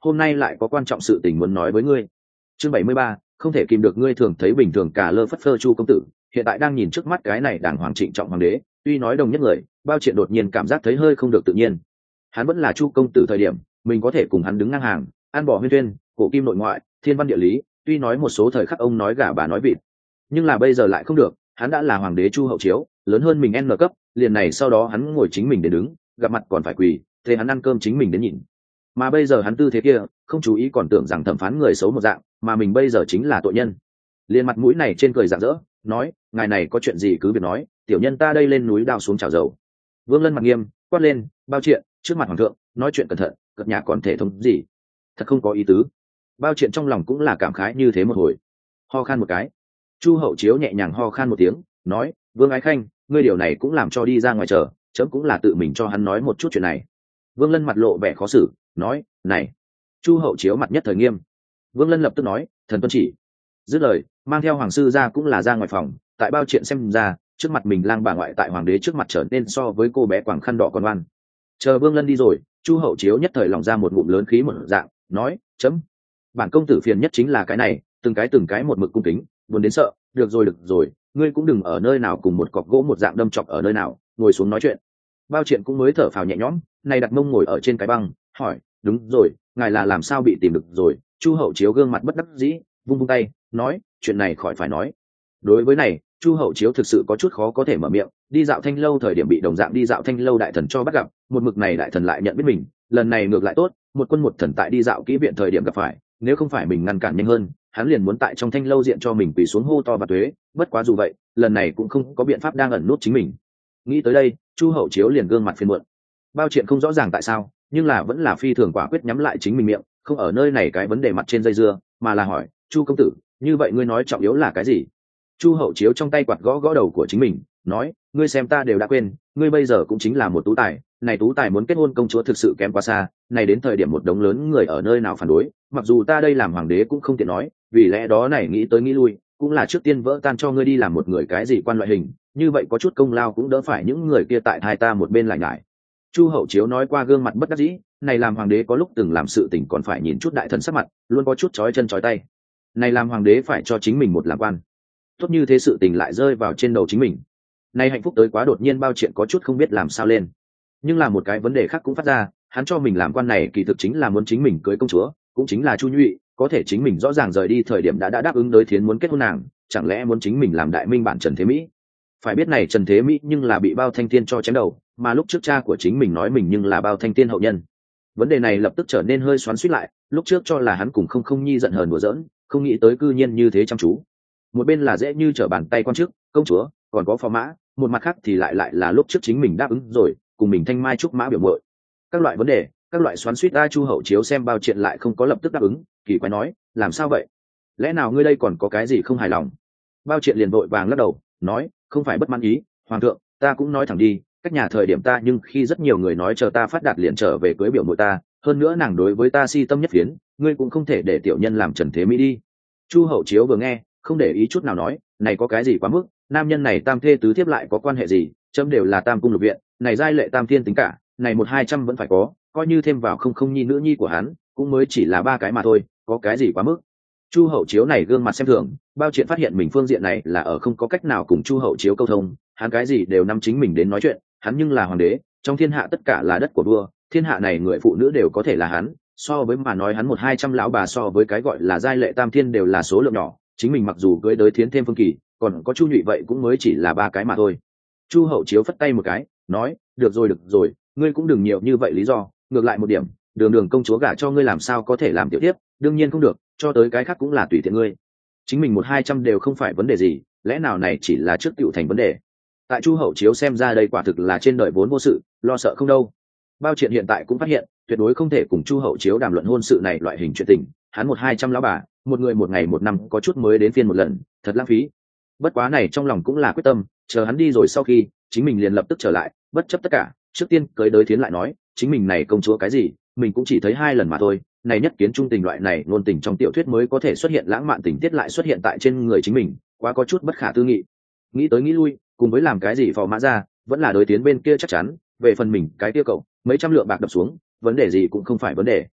hôm nay lại có quan trọng sự tình muốn nói với ngươi. Chương bảy mươi ba, không thể kìm được ngươi thường thấy bình thường cả lơ phất phơ Chu công tử, hiện tại đang nhìn trước mắt cái này đàng hoàng trịnh trọng hoàng đế, tuy nói đồng nhất người, Bao Triện đột nhiên cảm giác thấy hơi không được tự nhiên. Hắn vẫn là Chu công tử thời điểm, mình có thể cùng hắn đứng ngang hàng, ăn bỏ huyên tuyên, cổ kim nội ngoại, thiên văn địa lý, tuy nói một số thời khắc ông nói gà bà nói vịt, nhưng là bây giờ lại không được, hắn đã là hoàng đế Chu hậu chiếu, lớn hơn mình n cấp, liền này sau đó hắn ngồi chính mình để đứng, gặp mặt còn phải quỳ, thế hắn ăn cơm chính mình đến nhìn. Mà bây giờ hắn tư thế kia, không chú ý còn tưởng rằng thẩm phán người xấu một dạng, mà mình bây giờ chính là tội nhân. Liền mặt mũi này trên cười rạng rỡ, nói, ngài này có chuyện gì cứ việc nói, tiểu nhân ta đây lên núi đào xuống chảo dầu. Vương Lân mặt nghiêm, quát lên, Bao Triện, trước mặt hoàng thượng, nói chuyện cẩn thận, cập nhà còn thể thống gì? Thật không có ý tứ. Bao Triện trong lòng cũng là cảm khái như thế một hồi. Ho khan một cái. Chu hậu chiếu nhẹ nhàng ho khan một tiếng, nói, Vương Ái Khanh, ngươi điều này cũng làm cho đi ra ngoài chờ, chấm cũng là tự mình cho hắn nói một chút chuyện này. Vương Lân mặt lộ vẻ khó xử, nói, này. Chu hậu chiếu mặt nhất thời nghiêm. Vương Lân lập tức nói, thần tuân chỉ. Dứt lời, mang theo hoàng sư ra cũng là ra ngoài phòng, tại Bao Triện xem ra, trước mặt mình lang bà ngoại tại hoàng đế trước mặt trở nên so với cô bé quàng khăn đỏ còn oan. Chờ Vương Lân đi rồi, Chu hậu chiếu nhất thời lòng ra một ngụm lớn khí một dạng, nói, chấm. Bản công tử phiền nhất chính là cái này, từng cái từng cái một mực cung kính, buồn đến sợ, được rồi được rồi, ngươi cũng đừng ở nơi nào cùng một cọc gỗ một dạng đâm chọc ở nơi nào, ngồi xuống nói chuyện. Bao Triện cũng mới thở phào nhẹ nhõm, này đặt mông ngồi ở trên cái băng, hỏi, đúng rồi, ngài là làm sao bị tìm được rồi? Chu hậu chiếu gương mặt bất đắc dĩ, vung vung tay, nói, chuyện này khỏi phải nói. Đối với này, Chu hậu chiếu thực sự có chút khó có thể mở miệng, đi dạo thanh lâu thời điểm bị đồng dạng đi dạo thanh lâu đại thần cho bắt gặp, một mực này đại thần lại nhận biết mình, lần này ngược lại tốt, một quân một thần tại đi dạo kỹ viện thời điểm gặp phải, nếu không phải mình ngăn cản nhanh hơn, hắn liền muốn tại trong thanh lâu diện cho mình quỳ xuống hô to và tuế, bất quá dù vậy, lần này cũng không có biện pháp đang ẩn nút chính mình. Nghĩ tới đây, Chu hậu chiếu liền gương mặt phiền muộn. Bao Triện không rõ ràng tại sao, nhưng là vẫn là phi thường quả quyết nhắm lại chính mình miệng, không ở nơi này cái vấn đề mặt trên dây dưa, mà là hỏi, Chu công tử, như vậy ngươi nói trọng yếu là cái gì? Chu hậu chiếu trong tay quạt gõ gõ đầu của chính mình, nói, ngươi xem ta đều đã quên, ngươi bây giờ cũng chính là một tú tài, này tú tài muốn kết hôn công chúa thực sự kém quá xa, này đến thời điểm một đống lớn người ở nơi nào phản đối, mặc dù ta đây làm hoàng đế cũng không tiện nói, vì lẽ đó này nghĩ tới nghĩ lui, cũng là trước tiên vỡ tan cho ngươi đi làm một người cái gì quan loại hình, như vậy có chút công lao cũng đỡ phải những người kia tại hai ta một bên lại ngại. Chu hậu chiếu nói qua gương mặt bất đắc dĩ, này làm hoàng đế có lúc từng làm sự tình còn phải nhìn chút đại thần sắc mặt, luôn có chút chói chân chói tay. Này làm hoàng đế phải cho chính mình một làm quan, tốt như thế sự tình lại rơi vào trên đầu chính mình. Này hạnh phúc tới quá đột nhiên, Bao Triện có chút không biết làm sao lên. Nhưng là một cái vấn đề khác cũng phát ra, hắn cho mình làm quan này kỳ thực chính là muốn chính mình cưới công chúa, cũng chính là Chu Nhụy, có thể chính mình rõ ràng rời đi thời điểm đã đã đáp ứng đối thiến muốn kết hôn nàng, chẳng lẽ muốn chính mình làm đại minh bản Trần Thế Mỹ? Phải biết này Trần Thế Mỹ nhưng là bị Bao Thanh Tiên cho chém đầu, mà lúc trước cha của chính mình nói mình nhưng là Bao Thanh Tiên hậu nhân. Vấn đề này lập tức trở nên hơi xoắn xuýt lại, lúc trước cho là hắn cùng không không nhi giận hờn đùa giỡn, không nghĩ tới cư nhiên như thế chăm chú. Một bên là dễ như trở bàn tay quan chức, công chúa, còn có phò mã, một mặt khác thì lại lại là lúc trước chính mình đáp ứng rồi, cùng mình thanh mai trúc mã biểu muội. Các loại vấn đề, các loại xoắn xuýt, a Chu hậu chiếu xem Bao Triện lại không có lập tức đáp ứng, kỳ quái nói, làm sao vậy? Lẽ nào ngươi đây còn có cái gì không hài lòng? Bao Triện liền vội vàng lắc đầu, nói, không phải bất mãn ý, hoàng thượng, ta cũng nói thẳng đi, cách nhà thời điểm ta nhưng khi rất nhiều người nói chờ ta phát đạt liền trở về cưới biểu muội ta, hơn nữa nàng đối với ta si tâm nhất phiến, ngươi cũng không thể để tiểu nhân làm Trần Thế Mỹ đi. Chu hậu chiếu vừa nghe, không để ý chút nào nói, này có cái gì quá mức, nam nhân này tam thê tứ thiếp lại có quan hệ gì, chấm đều là tam cung lục viện, này giai lệ tam thiên tính cả, này một hai trăm vẫn phải có, coi như thêm vào không không nhi nữ nhi của hắn, cũng mới chỉ là ba cái mà thôi, có cái gì quá mức. Chu hậu chiếu này gương mặt xem thường, Bao Triện phát hiện mình phương diện này là ở không có cách nào cùng Chu hậu chiếu câu thông, hắn cái gì đều nắm chính mình đến nói chuyện, hắn nhưng là hoàng đế, trong thiên hạ tất cả là đất của vua, thiên hạ này người phụ nữ đều có thể là hắn, so với mà nói hắn một hai trăm lão bà so với cái gọi là giai lệ tam thiên đều là số lượng nhỏ, chính mình mặc dù cưới đới thiến thêm phương kỳ, còn có Chu Nhụy vậy cũng mới chỉ là ba cái mà thôi. Chu hậu chiếu phất tay một cái, nói, được rồi được rồi, ngươi cũng đừng nhiều như vậy lý do, ngược lại một điểm, đường đường công chúa gả cho ngươi làm sao có thể làm tiểu tiếp, đương nhiên không được, cho tới cái khác cũng là tùy tiện ngươi. Chính mình một hai trăm đều không phải vấn đề gì, lẽ nào này chỉ là trước tựu thành vấn đề. Tại Chu hậu chiếu xem ra đây quả thực là trên đời vốn vô sự, lo sợ không đâu. Bao Triện hiện tại cũng phát hiện, tuyệt đối không thể cùng Chu hậu chiếu đàm luận hôn sự này loại hình chuyện tình, hắn một hai trăm lão bà, một người một ngày một năm có chút mới đến phiên một lần, thật lãng phí. Bất quá này trong lòng cũng là quyết tâm, chờ hắn đi rồi sau khi, chính mình liền lập tức trở lại, bất chấp tất cả, trước tiên cưới đới thiến lại nói, chính mình này công chúa cái gì, mình cũng chỉ thấy hai lần mà thôi, này nhất kiến trung tình loại này ngôn tình trong tiểu thuyết mới có thể xuất hiện lãng mạn tình tiết lại xuất hiện tại trên người chính mình, quá có chút bất khả tư nghị. Nghĩ tới nghĩ lui, cùng với làm cái gì phò mã ra, vẫn là đối tiến bên kia chắc chắn, về phần mình cái kia cậu, mấy trăm lượng bạc đập xuống, vấn đề gì cũng không phải vấn đề.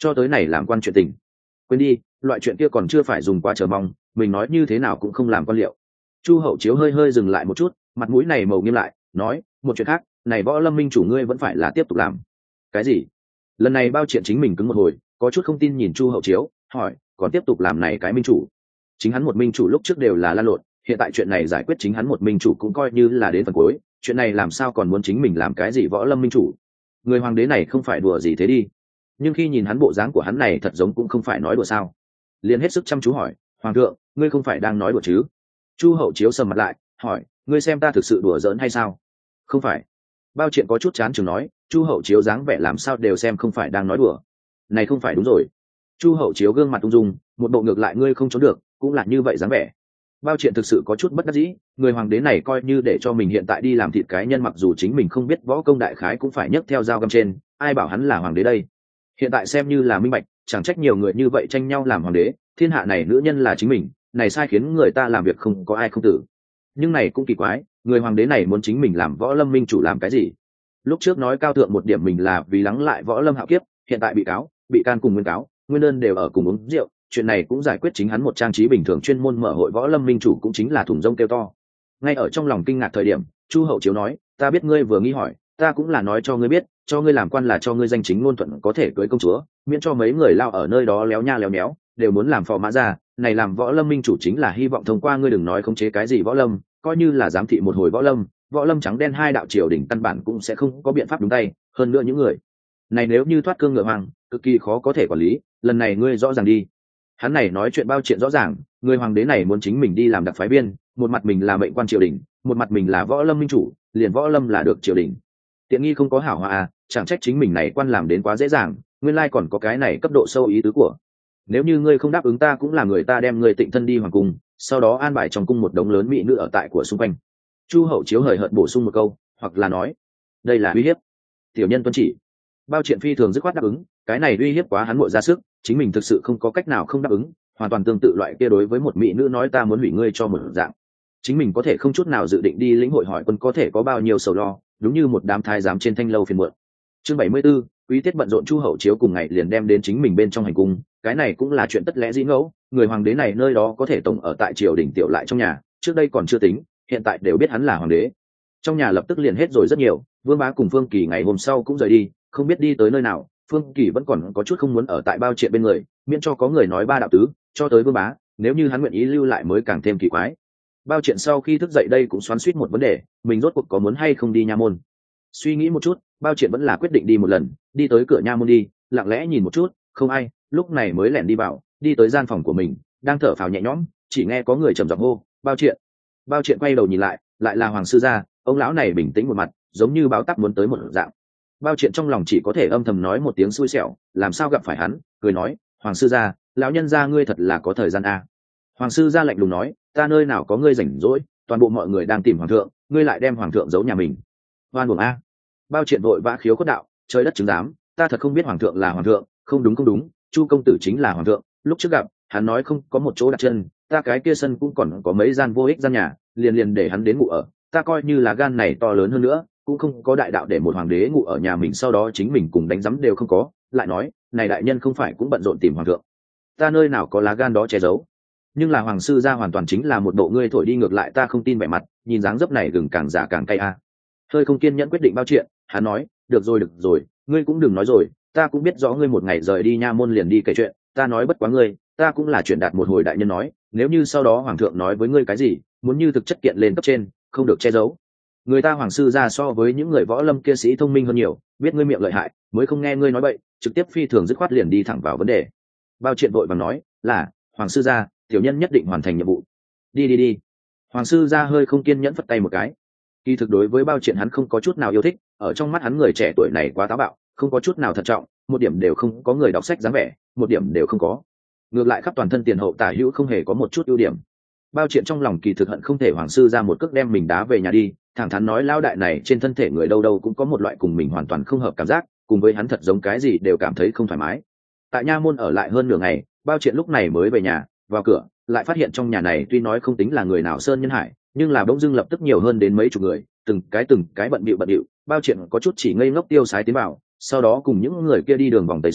cho tới này làm quan chuyện tình. Quên đi, loại chuyện kia còn chưa phải dùng quá chờ mong, mình nói như thế nào cũng không làm quan liệu. Chu Hậu Chiếu hơi hơi dừng lại một chút, mặt mũi này màu nghiêm lại, nói, một chuyện khác, này Võ Lâm minh chủ ngươi vẫn phải là tiếp tục làm. Cái gì? Lần này Bao Triện chính mình cứng một hồi, có chút không tin nhìn Chu Hậu Chiếu, hỏi, còn tiếp tục làm này cái minh chủ? Chính hắn một minh chủ lúc trước đều là lan lộn, hiện tại chuyện này giải quyết chính hắn một minh chủ cũng coi như là đến phần cuối, chuyện này làm sao còn muốn chính mình làm cái gì Võ Lâm minh chủ? Người hoàng đế này không phải đùa gì thế đi. Nhưng khi nhìn hắn bộ dáng của hắn này thật giống cũng không phải nói đùa sao. Liền hết sức chăm chú hỏi, hoàng thượng, ngươi không phải đang nói đùa chứ? Chu Hậu Chiếu sầm mặt lại, hỏi, ngươi xem ta thực sự đùa giỡn hay sao? Không phải. Bao Triện có chút chán chừng nói, Chu Hậu Chiếu dáng vẻ làm sao đều xem không phải đang nói đùa. Này không phải đúng rồi. Chu Hậu Chiếu gương mặt ung dung, một bộ ngược lại ngươi không trốn được, cũng là như vậy dáng vẻ. Bao Triện thực sự có chút bất đắc dĩ, người hoàng đế này coi như để cho mình hiện tại đi làm thịt cái nhân, mặc dù chính mình không biết võ công đại khái cũng phải nhấc theo dao găm trên, ai bảo hắn là hoàng đế đây. Hiện tại xem như là minh bạch, chẳng trách nhiều người như vậy tranh nhau làm hoàng đế, thiên hạ này nữ nhân là chính mình, này sai khiến người ta làm việc không có ai không tử. Nhưng này cũng kỳ quái, người hoàng đế này muốn chính mình làm Võ Lâm minh chủ làm cái gì? Lúc trước nói cao thượng một điểm mình là vì lắng lại Võ Lâm hạo kiếp, hiện tại bị cáo, bị can cùng nguyên cáo, nguyên đơn đều ở cùng uống rượu, chuyện này cũng giải quyết chính hắn một trang trí bình thường chuyên môn mở hội Võ Lâm minh chủ cũng chính là thùng rông kêu to. Ngay ở trong lòng kinh ngạc thời điểm, Chu Hậu Chiếu nói, ta biết ngươi vừa nghi hỏi, ta cũng là nói cho ngươi biết, cho ngươi làm quan là cho ngươi danh chính ngôn thuận có thể cưới công chúa, miễn cho mấy người lao ở nơi đó léo nha léo méo, đều muốn làm phò mã ra, này làm Võ Lâm minh chủ chính là hy vọng thông qua ngươi đừng nói khống chế cái gì Võ Lâm, coi như là giám thị một hồi Võ Lâm, Võ Lâm trắng đen hai đạo triều đình căn bản cũng sẽ không có biện pháp đúng tay, hơn nữa những người này nếu như thoát cương ngựa hoàng, cực kỳ khó có thể quản lý, lần này ngươi rõ ràng đi. Hắn này nói chuyện Bao Triện rõ ràng, người hoàng đế này muốn chính mình đi làm đặc phái viên, một mặt mình là mệnh quan triều đình, một mặt mình là Võ Lâm minh chủ, liền Võ Lâm là được triều đình. Tiện nghi không có hảo hòa à, chẳng trách chính mình này quan làm đến quá dễ dàng, nguyên lai còn có cái này cấp độ sâu ý tứ của. Nếu như ngươi không đáp ứng ta cũng là người ta đem ngươi tịnh thân đi hoàng cung, sau đó an bài trong cung một đống lớn mỹ nữ ở tại của xung quanh. Chu Hậu Chiếu hời hợt bổ sung một câu, hoặc là nói, đây là uy hiếp. Tiểu nhân tuân chỉ. Bao Triện phi thường dứt khoát đáp ứng, cái này uy hiếp quá hắn muội ra sức, chính mình thực sự không có cách nào không đáp ứng, hoàn toàn tương tự loại kia đối với một mỹ nữ nói ta muốn hủy ngươi cho một dạng. Chính mình có thể không chút nào dự định đi lĩnh hội hỏi quân có thể có bao nhiêu sầu lo, đúng như một đám thái giám trên thanh lâu phiền muộn. Chương bảy mươi 74, quý tiết bận rộn Chu Hậu Chiếu cùng ngày liền đem đến chính mình bên trong hành cung, cái này cũng là chuyện tất lẽ dĩ ngẫu, người hoàng đế này nơi đó có thể tổng ở tại triều đình tiểu lại trong nhà, trước đây còn chưa tính, hiện tại đều biết hắn là hoàng đế. Trong nhà lập tức liền hết rồi rất nhiều, Vương Bá cùng Phương Kỳ ngày hôm sau cũng rời đi, không biết đi tới nơi nào, Phương Kỳ vẫn còn có chút không muốn ở tại Bao Triện bên người, miễn cho có người nói ba đạo tứ, cho tới Vương Bá, nếu như hắn nguyện ý lưu lại mới càng thêm kỳ quái. Bao Triện sau khi thức dậy đây cũng xoắn xuýt một vấn đề, mình rốt cuộc có muốn hay không đi nha môn. Suy nghĩ một chút, Bao Triện vẫn là quyết định đi một lần, đi tới cửa nha môn đi, lặng lẽ nhìn một chút, không ai, lúc này mới lẻn đi vào, đi tới gian phòng của mình, đang thở phào nhẹ nhõm, chỉ nghe có người trầm giọng hô, Bao Triện. Bao Triện quay đầu nhìn lại, lại là Hoàng sư gia, ông lão này bình tĩnh một mặt, giống như báo tắc muốn tới một dạng. Bao Triện trong lòng chỉ có thể âm thầm nói một tiếng xui xẻo, làm sao gặp phải hắn, cười nói, Hoàng sư gia, lão nhân gia ngươi thật là có thời gian à. Hoàng sư gia lạnh lùng nói, ta nơi nào có ngươi rảnh rỗi, toàn bộ mọi người đang tìm hoàng thượng, ngươi lại đem hoàng thượng giấu nhà mình. Oan uổng a. Bao Triện vội vã khiếu cốt đạo, trời đất chứng giám, ta thật không biết hoàng thượng là hoàng thượng, không đúng không đúng, Chu công tử chính là hoàng thượng, lúc trước gặp, hắn nói không có một chỗ đặt chân, ta cái kia sân cũng còn có mấy gian vô ích gian nhà, liền liền để hắn đến ngủ ở, ta coi như là gan này to lớn hơn nữa, cũng không có đại đạo để một hoàng đế ngủ ở nhà mình sau đó chính mình cùng đánh giấm đều không có, lại nói, này đại nhân không phải cũng bận rộn tìm hoàng thượng. Ta nơi nào có lá gan đó che giấu. Nhưng là hoàng sư gia hoàn toàn chính là một bộ ngươi thổi đi ngược lại ta không tin vẻ mặt, nhìn dáng dấp này gừng càng giả càng cay a. Hơi không kiên nhẫn quyết định Bao Triện, hắn nói, được rồi được rồi, ngươi cũng đừng nói rồi, ta cũng biết rõ ngươi một ngày rời đi nha môn liền đi kể chuyện, ta nói bất quá ngươi, ta cũng là chuyện đạt một hồi đại nhân nói, nếu như sau đó hoàng thượng nói với ngươi cái gì, muốn như thực chất kiện lên cấp trên, không được che giấu. Người ta hoàng sư gia so với những người võ lâm kia sĩ thông minh hơn nhiều, biết ngươi miệng lợi hại, mới không nghe ngươi nói bậy, trực tiếp phi thường dứt khoát liền đi thẳng vào vấn đề. Bao Triện vội vàng nói, là, hoàng sư gia, tiểu nhân nhất định hoàn thành nhiệm vụ. Đi đi đi. Hoàng sư gia hơi không kiên nhẫn phất tay một cái. Kỳ thực đối với Bao Triện hắn không có chút nào yêu thích, ở trong mắt hắn người trẻ tuổi này quá táo bạo, không có chút nào thận trọng, một điểm đều không có người đọc sách dáng vẻ, một điểm đều không có. Ngược lại khắp toàn thân tiền hậu tả hữu không hề có một chút ưu điểm. Bao Triện trong lòng kỳ thực hận không thể hoàng sư ra một cước đem mình đá về nhà đi, thẳng thắn nói lão đại này trên thân thể người đâu đâu cũng có một loại cùng mình hoàn toàn không hợp cảm giác, cùng với hắn thật giống cái gì đều cảm thấy không thoải mái. Tại nha môn ở lại hơn nửa ngày, Bao Triện lúc này mới về nhà, vào cửa lại phát hiện trong nhà này tuy nói không tính là người nào sơn nhân hải, nhưng là bỗng dưng lập tức nhiều hơn đến mấy chục người, từng cái từng cái bận bịu bận bịu. Bao Triện có chút chỉ ngây ngốc tiêu sái tiến vào, sau đó cùng những người kia đi đường vòng Tây Sương,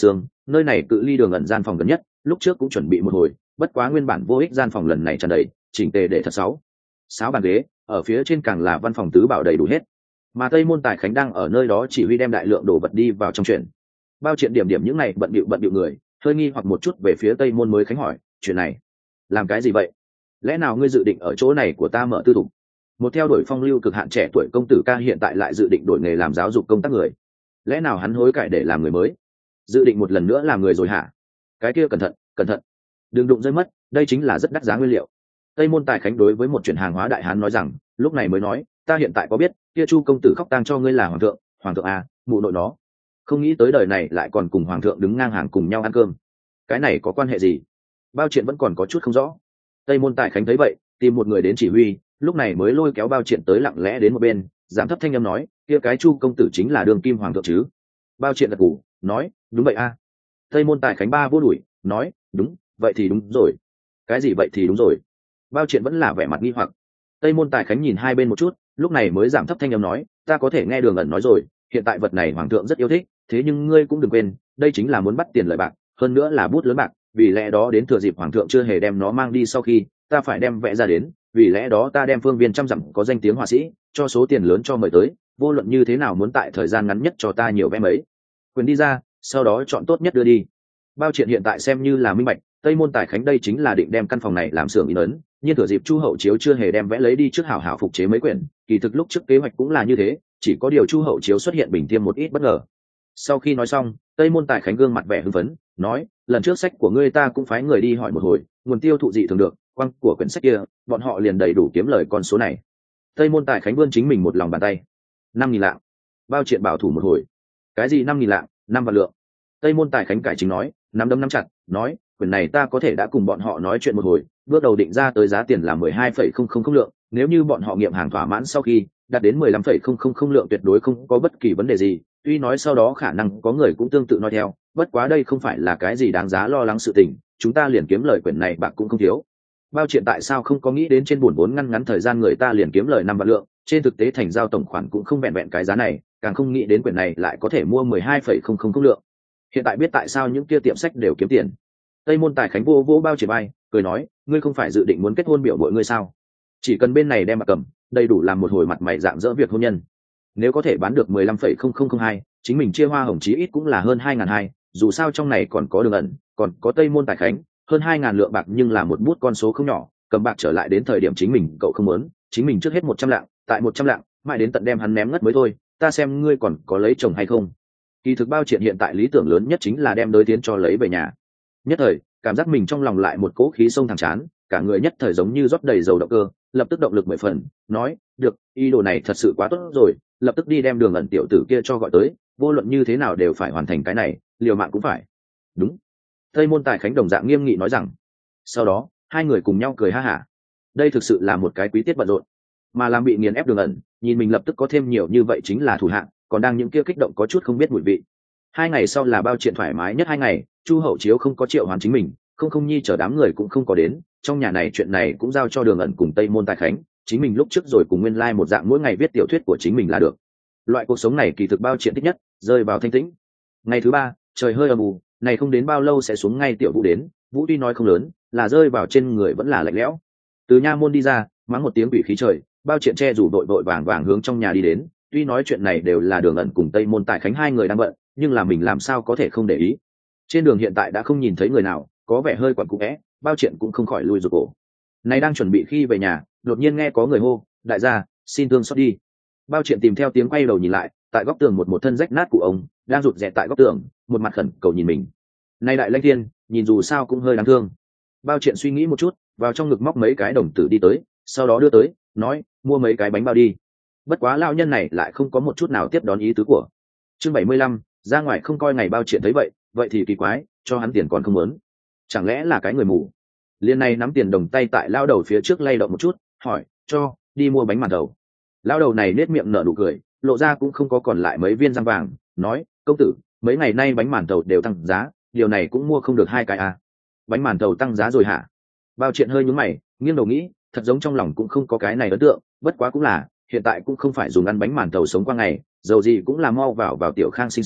nơi này cự ly đường ẩn gian phòng gần nhất, lúc trước cũng chuẩn bị một hồi, bất quá nguyên bản vô ích gian phòng lần này tràn đầy, chỉnh tề để thật sáu sáu bàn ghế, ở phía trên càng là văn phòng tứ bảo đầy đủ hết. Mà Tây Môn Tài Khánh đang ở nơi đó chỉ huy đem đại lượng đồ vật đi vào trong chuyện. Bao chuyện điểm điểm những này bận bịu bận bịu người, hơi nghi hoặc một chút về phía Tây Môn mới Khánh hỏi, chuyện này làm cái gì vậy? Lẽ nào ngươi dự định ở chỗ này của ta mở tư thục? Một theo đuổi phong lưu cực hạn trẻ tuổi công tử ca hiện tại lại dự định đổi nghề làm giáo dục công tác người. Lẽ nào hắn hối cải để làm người mới? Dự định một lần nữa làm người rồi hả? Cái kia cẩn thận, cẩn thận, đừng đụng rơi mất, đây chính là rất đắt giá nguyên liệu. Tây Môn Tài Khánh đối với một chuyển hàng hóa đại hán nói rằng, lúc này mới nói, ta hiện tại có biết, kia Chu công tử khóc tang cho ngươi là hoàng thượng, hoàng thượng à, mụ nội nó. Không nghĩ tới đời này lại còn cùng hoàng thượng đứng ngang hàng cùng nhau ăn cơm. Cái này có quan hệ gì? Bao Triện vẫn còn có chút không rõ. Tây Môn Tài Khánh thấy vậy, tìm một người đến chỉ huy, lúc này mới lôi kéo Bao Triện tới lặng lẽ đến một bên, giảm thấp thanh âm nói, kia cái Chu công tử chính là đường kim hoàng thượng chứ? Bao Triện gật gù, nói, đúng vậy a. À. Tây Môn Tài Khánh ba vô đuổi, nói, đúng, vậy thì đúng rồi. Cái gì vậy thì đúng rồi? Bao Triện vẫn là vẻ mặt nghi hoặc. Tây Môn Tài Khánh nhìn hai bên một chút, lúc này mới giảm thấp thanh âm nói, ta có thể nghe Đường ẩn nói rồi, hiện tại vật này hoàng thượng rất yêu thích, thế nhưng ngươi cũng đừng quên, đây chính là muốn bắt tiền lợi bạc, hơn nữa là bút lớn bạc, vì lẽ đó đến thừa dịp hoàng thượng chưa hề đem nó mang đi sau khi, ta phải đem vẽ ra đến, vì lẽ đó ta đem phương viên trăm dặm có danh tiếng họa sĩ, cho số tiền lớn cho mời tới, vô luận như thế nào muốn tại thời gian ngắn nhất cho ta nhiều vẽ mấy. Quyền đi ra, sau đó chọn tốt nhất đưa đi. Bao Triện hiện tại xem như là minh bạch, Tây Môn Tài Khánh đây chính là định đem căn phòng này làm xưởng in ấn, nhưng thừa dịp Chu Hậu Chiếu chưa hề đem vẽ lấy đi trước hảo hảo phục chế mấy quyển, kỳ thực lúc trước kế hoạch cũng là như thế, chỉ có điều Chu Hậu Chiếu xuất hiện bình thêm một ít bất ngờ. Sau khi nói xong, Tây Môn Tài Khánh gương mặt vẻ hưng phấn, nói, lần trước sách của ngươi ta cũng phái người đi hỏi một hồi, nguồn tiêu thụ dị thường được, quăng của quyển sách kia, bọn họ liền đầy đủ kiếm lời con số này. Tây Môn Tài Khánh vươn chính mình một lòng bàn tay, năm nghìn lạng. Bao Triện bảo thủ một hồi, cái gì năm nghìn lạng, năm vạn lượng. Tây Môn Tài Khánh cải chính nói, nắm đấm nắm chặt, nói, quyển này ta có thể đã cùng bọn họ nói chuyện một hồi, bước đầu định ra tới giá tiền là mười hai phẩy không không không lượng, nếu như bọn họ nghiệm hàng thỏa mãn sau khi đạt đến mười lăm phẩy không không không lượng tuyệt đối không có bất kỳ vấn đề gì, tuy nói sau đó khả năng có người cũng tương tự nói theo, bất quá đây không phải là cái gì đáng giá lo lắng sự tình, chúng ta liền kiếm lời quyển này bạc cũng không thiếu. Bao Triện tại sao không có nghĩ đến trên buồn vốn ngăn ngắn thời gian người ta liền kiếm lời năm vạn lượng, trên thực tế thành giao tổng khoản cũng không vẹn vẹn cái giá này, càng không nghĩ đến quyển này lại có thể mua mười hai phẩy không không không lượng. Hiện tại biết tại sao những kia tiệm sách đều kiếm tiền. Tây Môn Tài Khánh vô vô Bao Triện bay, cười nói, ngươi không phải dự định muốn kết hôn biểu bội ngươi sao? Chỉ cần bên này đem bạc cầm, đầy đủ làm một hồi mặt mày dạng dỡ việc hôn nhân. Nếu có thể bán được mười lăm phẩy không không không hai, chính mình chia hoa hồng chí ít cũng là hơn hai ngàn hai, dù sao trong này còn có Đường ẩn, còn có Tây Môn Tài Khánh, hơn hai ngàn lượng bạc nhưng là một bút con số không nhỏ, cầm bạc trở lại đến thời điểm chính mình cậu không muốn, chính mình trước hết một trăm lạng, tại một trăm lạng, mãi đến tận đem hắn ném ngất mới thôi, ta xem ngươi còn có lấy chồng hay không. Kỳ thực Bao Triện hiện tại lý tưởng lớn nhất chính là đem đối tiến cho lấy về nhà. Nhất thời, cảm giác mình trong lòng lại một cỗ khí sông thẳng chán, cả người nhất thời giống như rót đầy dầu động cơ, lập tức động lực mười phần, nói, được, ý đồ này thật sự quá tốt rồi, lập tức đi đem Đường ẩn tiểu tử kia cho gọi tới, vô luận như thế nào đều phải hoàn thành cái này, liều mạng cũng phải. Đúng. Tây Môn Tài Khánh đồng dạng nghiêm nghị nói rằng. Sau đó, hai người cùng nhau cười ha hả. Đây thực sự là một cái quý tiết bận rộn, mà làm bị nghiền ép Đường ẩn, nhìn mình lập tức có thêm nhiều như vậy chính là thủ hạng, còn đang những kia kích động có chút không biết mùi vị. Hai ngày sau là Bao Triện thoải mái nhất hai ngày, Chu Hậu Chiếu không có triệu hoán chính mình, không không nhi chở đám người cũng không có đến, trong nhà này chuyện này cũng giao cho Đường ẩn cùng Tây Môn Tài Khánh, chính mình lúc trước rồi cùng nguyên lai like một dạng mỗi ngày viết tiểu thuyết của chính mình là được. Loại cuộc sống này kỳ thực Bao Triện thích nhất, rơi vào thanh tĩnh. Ngày thứ ba, trời hơi âm u, này không đến bao lâu sẽ xuống ngay tiểu vũ đến, vũ tuy nói không lớn, là rơi vào trên người vẫn là lạnh lẽo. Từ nha môn đi ra, mắng một tiếng quỷ khí trời, Bao Triện che rủ đội đội vàng vàng hướng trong nhà đi đến, tuy nói chuyện này đều là Đường ẩn cùng Tây Môn Tài Khánh hai người đang bận, nhưng là mình làm sao có thể không để ý. Trên đường hiện tại đã không nhìn thấy người nào, có vẻ hơi quặn cũ é, Bao Triện cũng không khỏi lùi rụt cổ. Này đang chuẩn bị khi về nhà, đột nhiên nghe có người hô, đại gia, xin thương xót đi. Bao Triện tìm theo tiếng quay đầu nhìn lại, tại góc tường một một thân rách nát cụ ông đang rụt rè tại góc tường, một mặt khẩn cầu nhìn mình. Này đại lãnh thiên, nhìn dù sao cũng hơi đáng thương. Bao Triện suy nghĩ một chút, vào trong ngực móc mấy cái đồng tử đi tới, sau đó đưa tới, nói, mua mấy cái bánh bao đi. Bất quá lão nhân này lại không có một chút nào tiếp đón ý tứ của. Chương bảy mươi lăm, ra ngoài không coi ngày. Bao Triện thấy vậy, vậy thì kỳ quái, cho hắn tiền còn không muốn, chẳng lẽ là cái người mù? Liên này nắm tiền đồng tay tại lao đầu phía trước lay động một chút, hỏi, cho, đi mua bánh màn thầu. Lao đầu này nết miệng nở nụ cười, lộ ra cũng không có còn lại mấy viên răng vàng, nói, công tử, mấy ngày nay bánh màn thầu đều tăng giá, điều này cũng mua không được hai cái à? Bánh màn thầu tăng giá rồi hả? Bao Triện hơi nhướng mày, nghiêng đầu nghĩ, thật giống trong lòng cũng không có cái này ấn tượng, bất quá cũng là, hiện tại cũng không phải dùng ăn bánh màn thầu sống qua ngày, dầu gì cũng là mau vào vào tiểu khang sinh sống,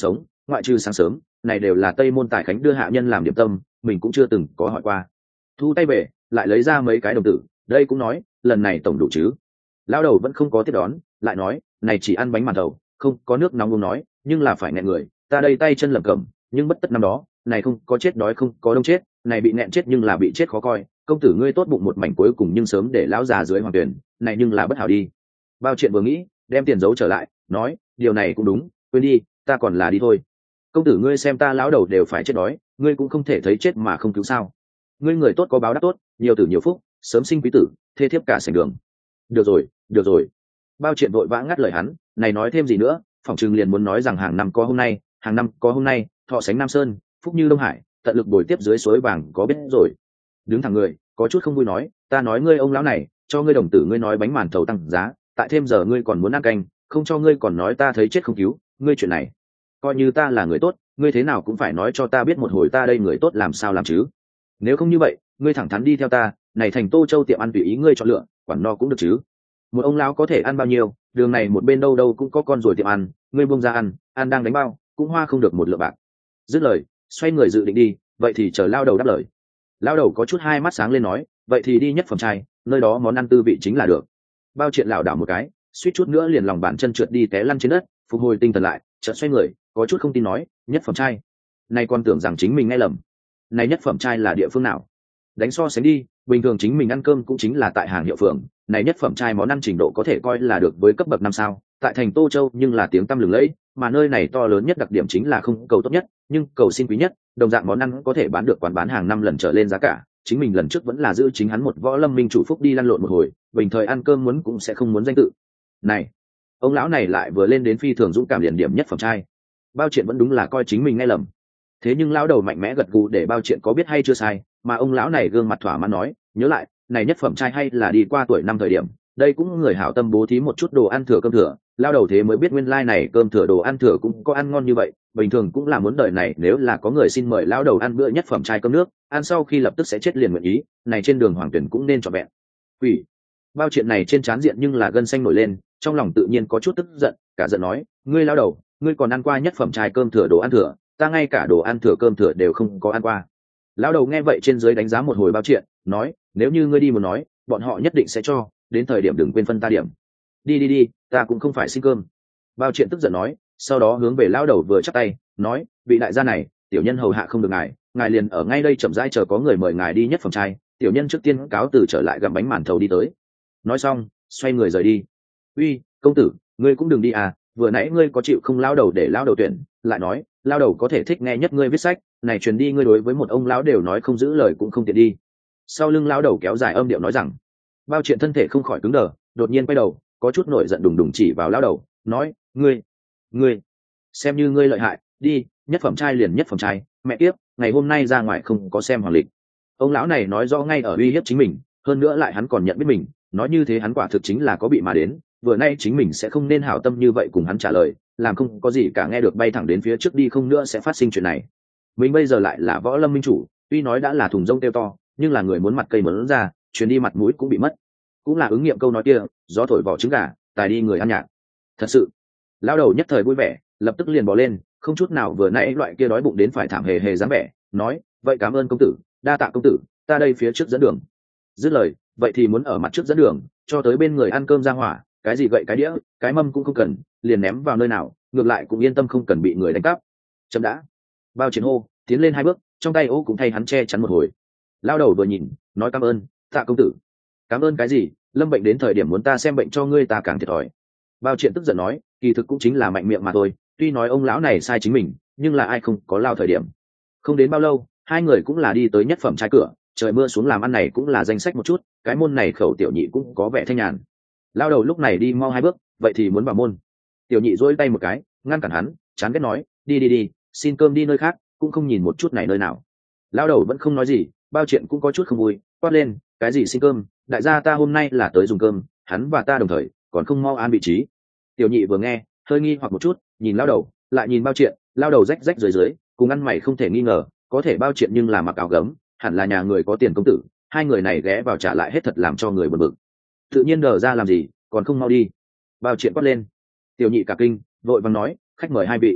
ngoại trừ sáng sớm này đều là tây môn tài khánh đưa hạ nhân làm điểm tâm, mình cũng chưa từng có hỏi qua. Thu tay về lại lấy ra mấy cái đồng tử, đây cũng nói lần này tổng đủ chứ. Lão đầu vẫn không có tiếp đón, lại nói này chỉ ăn bánh màn thầu, không có nước nóng uống, nói nhưng là phải nghẹn người, ta đây tay chân lẩm cẩm, nhưng bất tất năm đó này không có chết đói không có đông chết, này bị nghẹn chết nhưng là bị chết khó coi. Công tử ngươi tốt bụng một mảnh cuối cùng nhưng sớm để lão già dưới hoàng tuyển này nhưng là bất hảo đi. Bao Triện vừa nghĩ đem tiền giấu trở lại, nói điều này cũng đúng, quên đi, ta còn là đi thôi. Công tử ngươi xem ta lão đầu đều phải chết đói, ngươi cũng không thể thấy chết mà không cứu sao. Ngươi người tốt có báo đáp tốt, nhiều tử nhiều phúc, sớm sinh quý tử, thê thiếp cả sảnh đường. Được rồi được rồi. Bao Triện vội vã ngắt lời hắn, này nói thêm gì nữa, phỏng chừng liền muốn nói rằng hàng năm có hôm nay, hàng năm có hôm nay, thọ sánh Nam Sơn, phúc như Đông Hải, tận lực bồi tiếp dưới suối vàng có biết rồi. Đứng thẳng người có chút không vui nói, ta nói ngươi ông lão này, cho ngươi đồng tử ngươi nói bánh màn thầu tăng giá, tại thêm giờ ngươi còn muốn ăn canh, không cho ngươi còn nói ta thấy chết không cứu, ngươi chuyện này coi như ta là người tốt, ngươi thế nào cũng phải nói cho ta biết một hồi ta đây người tốt làm sao làm chứ. Nếu không như vậy ngươi thẳng thắn đi theo ta, này thành Tô Châu tiệm ăn tùy ý ngươi chọn lựa, quản no cũng được chứ. Một ông lão có thể ăn bao nhiêu, đường này một bên đâu đâu cũng có con rồi tiệm ăn, ngươi buông ra ăn, ăn đang đánh bao cũng hoa không được một lượng bạc. Dứt lời xoay người dự định đi, vậy thì chờ lao đầu đáp lời. Lao đầu có chút hai mắt sáng lên nói, vậy thì đi nhất phẩm trai, nơi đó món ăn tư vị chính là được. Bao Triện lảo đảo một cái, suýt chút nữa liền lòng bàn chân trượt đi té lăn trên đất, phục hồi tinh thần lại chợt xoay người có chút không tin nói, nhất phẩm trai, nay còn tưởng rằng chính mình nghe lầm. Này nhất phẩm trai là địa phương nào? Đánh so sánh đi, bình thường chính mình ăn cơm cũng chính là tại hàng hiệu phường, này nhất phẩm trai món ăn trình độ có thể coi là được với cấp bậc năm sao, tại thành Tô Châu nhưng là tiếng tăm lừng lẫy, mà nơi này to lớn nhất đặc điểm chính là không cầu tốt nhất, nhưng cầu xin quý nhất, đồng dạng món ăn có thể bán được quán bán hàng năm lần trở lên giá cả. Chính mình lần trước vẫn là giữ chính hắn một võ lâm minh chủ phúc đi lăn lộn một hồi, bình thời ăn cơm muốn cũng sẽ không muốn danh tự. Này, ông lão này lại vừa lên đến phi thường dũng cảm liền điểm nhất phẩm trai. Bao Triện vẫn đúng là coi chính mình nghe lầm. Thế nhưng lão đầu mạnh mẽ gật gù để Bao Triện có biết hay chưa sai, mà ông lão này gương mặt thỏa mãn nói, nhớ lại, này nhất phẩm trai hay là đi qua tuổi năm thời điểm, đây cũng người hảo tâm bố thí một chút đồ ăn thừa cơm thừa, lao đầu thế mới biết nguyên lai này cơm thừa đồ ăn thừa cũng có ăn ngon như vậy, bình thường cũng là muốn đời này nếu là có người xin mời lao đầu ăn bữa nhất phẩm trai cơm nước, ăn sau khi lập tức sẽ chết liền nguyện ý, này trên đường hoàng tuyển cũng nên trọn vẹn. Ủy, Bao Triện này trên trán diện nhưng là gân xanh nổi lên, trong lòng tự nhiên có chút tức giận, cả giận nói, ngươi lao đầu, ngươi còn ăn qua nhất phẩm trai cơm thừa đồ ăn thừa, ta ngay cả đồ ăn thừa cơm thừa đều không có ăn qua. Lão đầu nghe vậy trên dưới đánh giá một hồi Bao Triện, nói, nếu như ngươi đi muốn nói, bọn họ nhất định sẽ cho, đến thời điểm đừng quên phân ta điểm. Đi đi đi, ta cũng không phải xin cơm. Bao Triện tức giận nói, sau đó hướng về lão đầu vừa chắp tay, nói, vị đại gia này, tiểu nhân hầu hạ không được ngài, ngài liền ở ngay đây chậm rãi chờ có người mời ngài đi nhất phẩm trai. Tiểu nhân trước tiên cáo từ trở lại gặm bánh màn thầu đi tới. Nói xong, xoay người rời đi. Uy, công tử, ngươi cũng đừng đi à, vừa nãy ngươi có chịu không lão đầu để lão đầu tuyển, lại nói, lão đầu có thể thích nghe nhất ngươi viết sách, này truyền đi ngươi đối với một ông lão đều nói không giữ lời cũng không tiện đi. Sau lưng lão đầu kéo dài âm điệu nói rằng. Bao Triện thân thể không khỏi cứng đờ, đột nhiên quay đầu, có chút nổi giận đùng đùng chỉ vào lão đầu, nói, ngươi, ngươi, xem như ngươi lợi hại, đi, nhất phẩm trai liền nhất phẩm trai, mẹ kiếp, ngày hôm nay ra ngoài không có xem hoàng lịch. Ông lão này nói rõ ngay ở uy hiếp chính mình, hơn nữa lại hắn còn nhận biết mình, nói như thế hắn quả thực chính là có bị mà đến, vừa nay chính mình sẽ không nên hảo tâm như vậy cùng hắn trả lời, làm không có gì cả nghe được bay thẳng đến phía trước đi không nữa sẽ phát sinh chuyện này. Mình bây giờ lại là võ lâm minh chủ, tuy nói đã là thùng rông tiêu to, nhưng là người muốn mặt cây mớn ra, chuyến đi mặt mũi cũng bị mất. Cũng là ứng nghiệm câu nói kia, gió thổi vỏ trứng gà, tài đi người ăn nhạc. Thật sự, lão đầu nhất thời vui vẻ, lập tức liền bò lên, không chút nào vừa nãy loại kia đói bụng đến phải thảm hề hề dáng vẻ, nói, vậy cảm ơn công tử, đa tạ công tử, ta đây phía trước dẫn đường. Dứt lời, vậy thì muốn ở mặt trước dẫn đường, cho tới bên người ăn cơm ra hỏa, cái gì gậy cái đĩa, cái mâm cũng không cần, liền ném vào nơi nào, ngược lại cũng yên tâm không cần bị người đánh cắp. Chậm đã. Bao Triện hô, tiến lên hai bước, trong tay ô cũng thay hắn che chắn một hồi. Lão đầu vừa nhìn, nói cảm ơn, tạ công tử. Cảm ơn cái gì, lâm bệnh đến thời điểm muốn ta xem bệnh cho ngươi ta càng thiệt thòi. Bao Triện tức giận nói, kỳ thực cũng chính là mạnh miệng mà thôi, tuy nói ông lão này sai chính mình, nhưng là ai không có lao thời điểm. Không đến bao lâu, hai người cũng là đi tới nhất phẩm trai cửa, trời mưa xuống làm ăn này cũng là danh sách một chút, cái môn này khẩu tiểu nhị cũng có vẻ thanh nhàn. Lao đầu lúc này đi mau hai bước, vậy thì muốn vào môn. Tiểu nhị duỗi tay một cái, ngăn cản hắn, chán ghét nói, đi đi đi, xin cơm đi nơi khác, cũng không nhìn một chút này nơi nào. Lao đầu vẫn không nói gì, Bao Triện cũng có chút không vui, quát lên, cái gì xin cơm, đại gia ta hôm nay là tới dùng cơm, hắn và ta đồng thời, còn không mau an vị trí. Tiểu nhị vừa nghe, hơi nghi hoặc một chút, nhìn lao đầu, lại nhìn Bao Triện, lao đầu rách rách dưới dưới, cùng ăn mày không thể nghi ngờ, có thể Bao Triện nhưng là mặc áo gấm, hẳn là nhà người có tiền công tử, hai người này ghé vào trả lại hết thật làm cho người buồn bực. Tự nhiên đờ ra làm gì, còn không mau đi. Bao Triện quát lên. Tiểu nhị cả kinh, vội vàng nói, khách mời hai vị.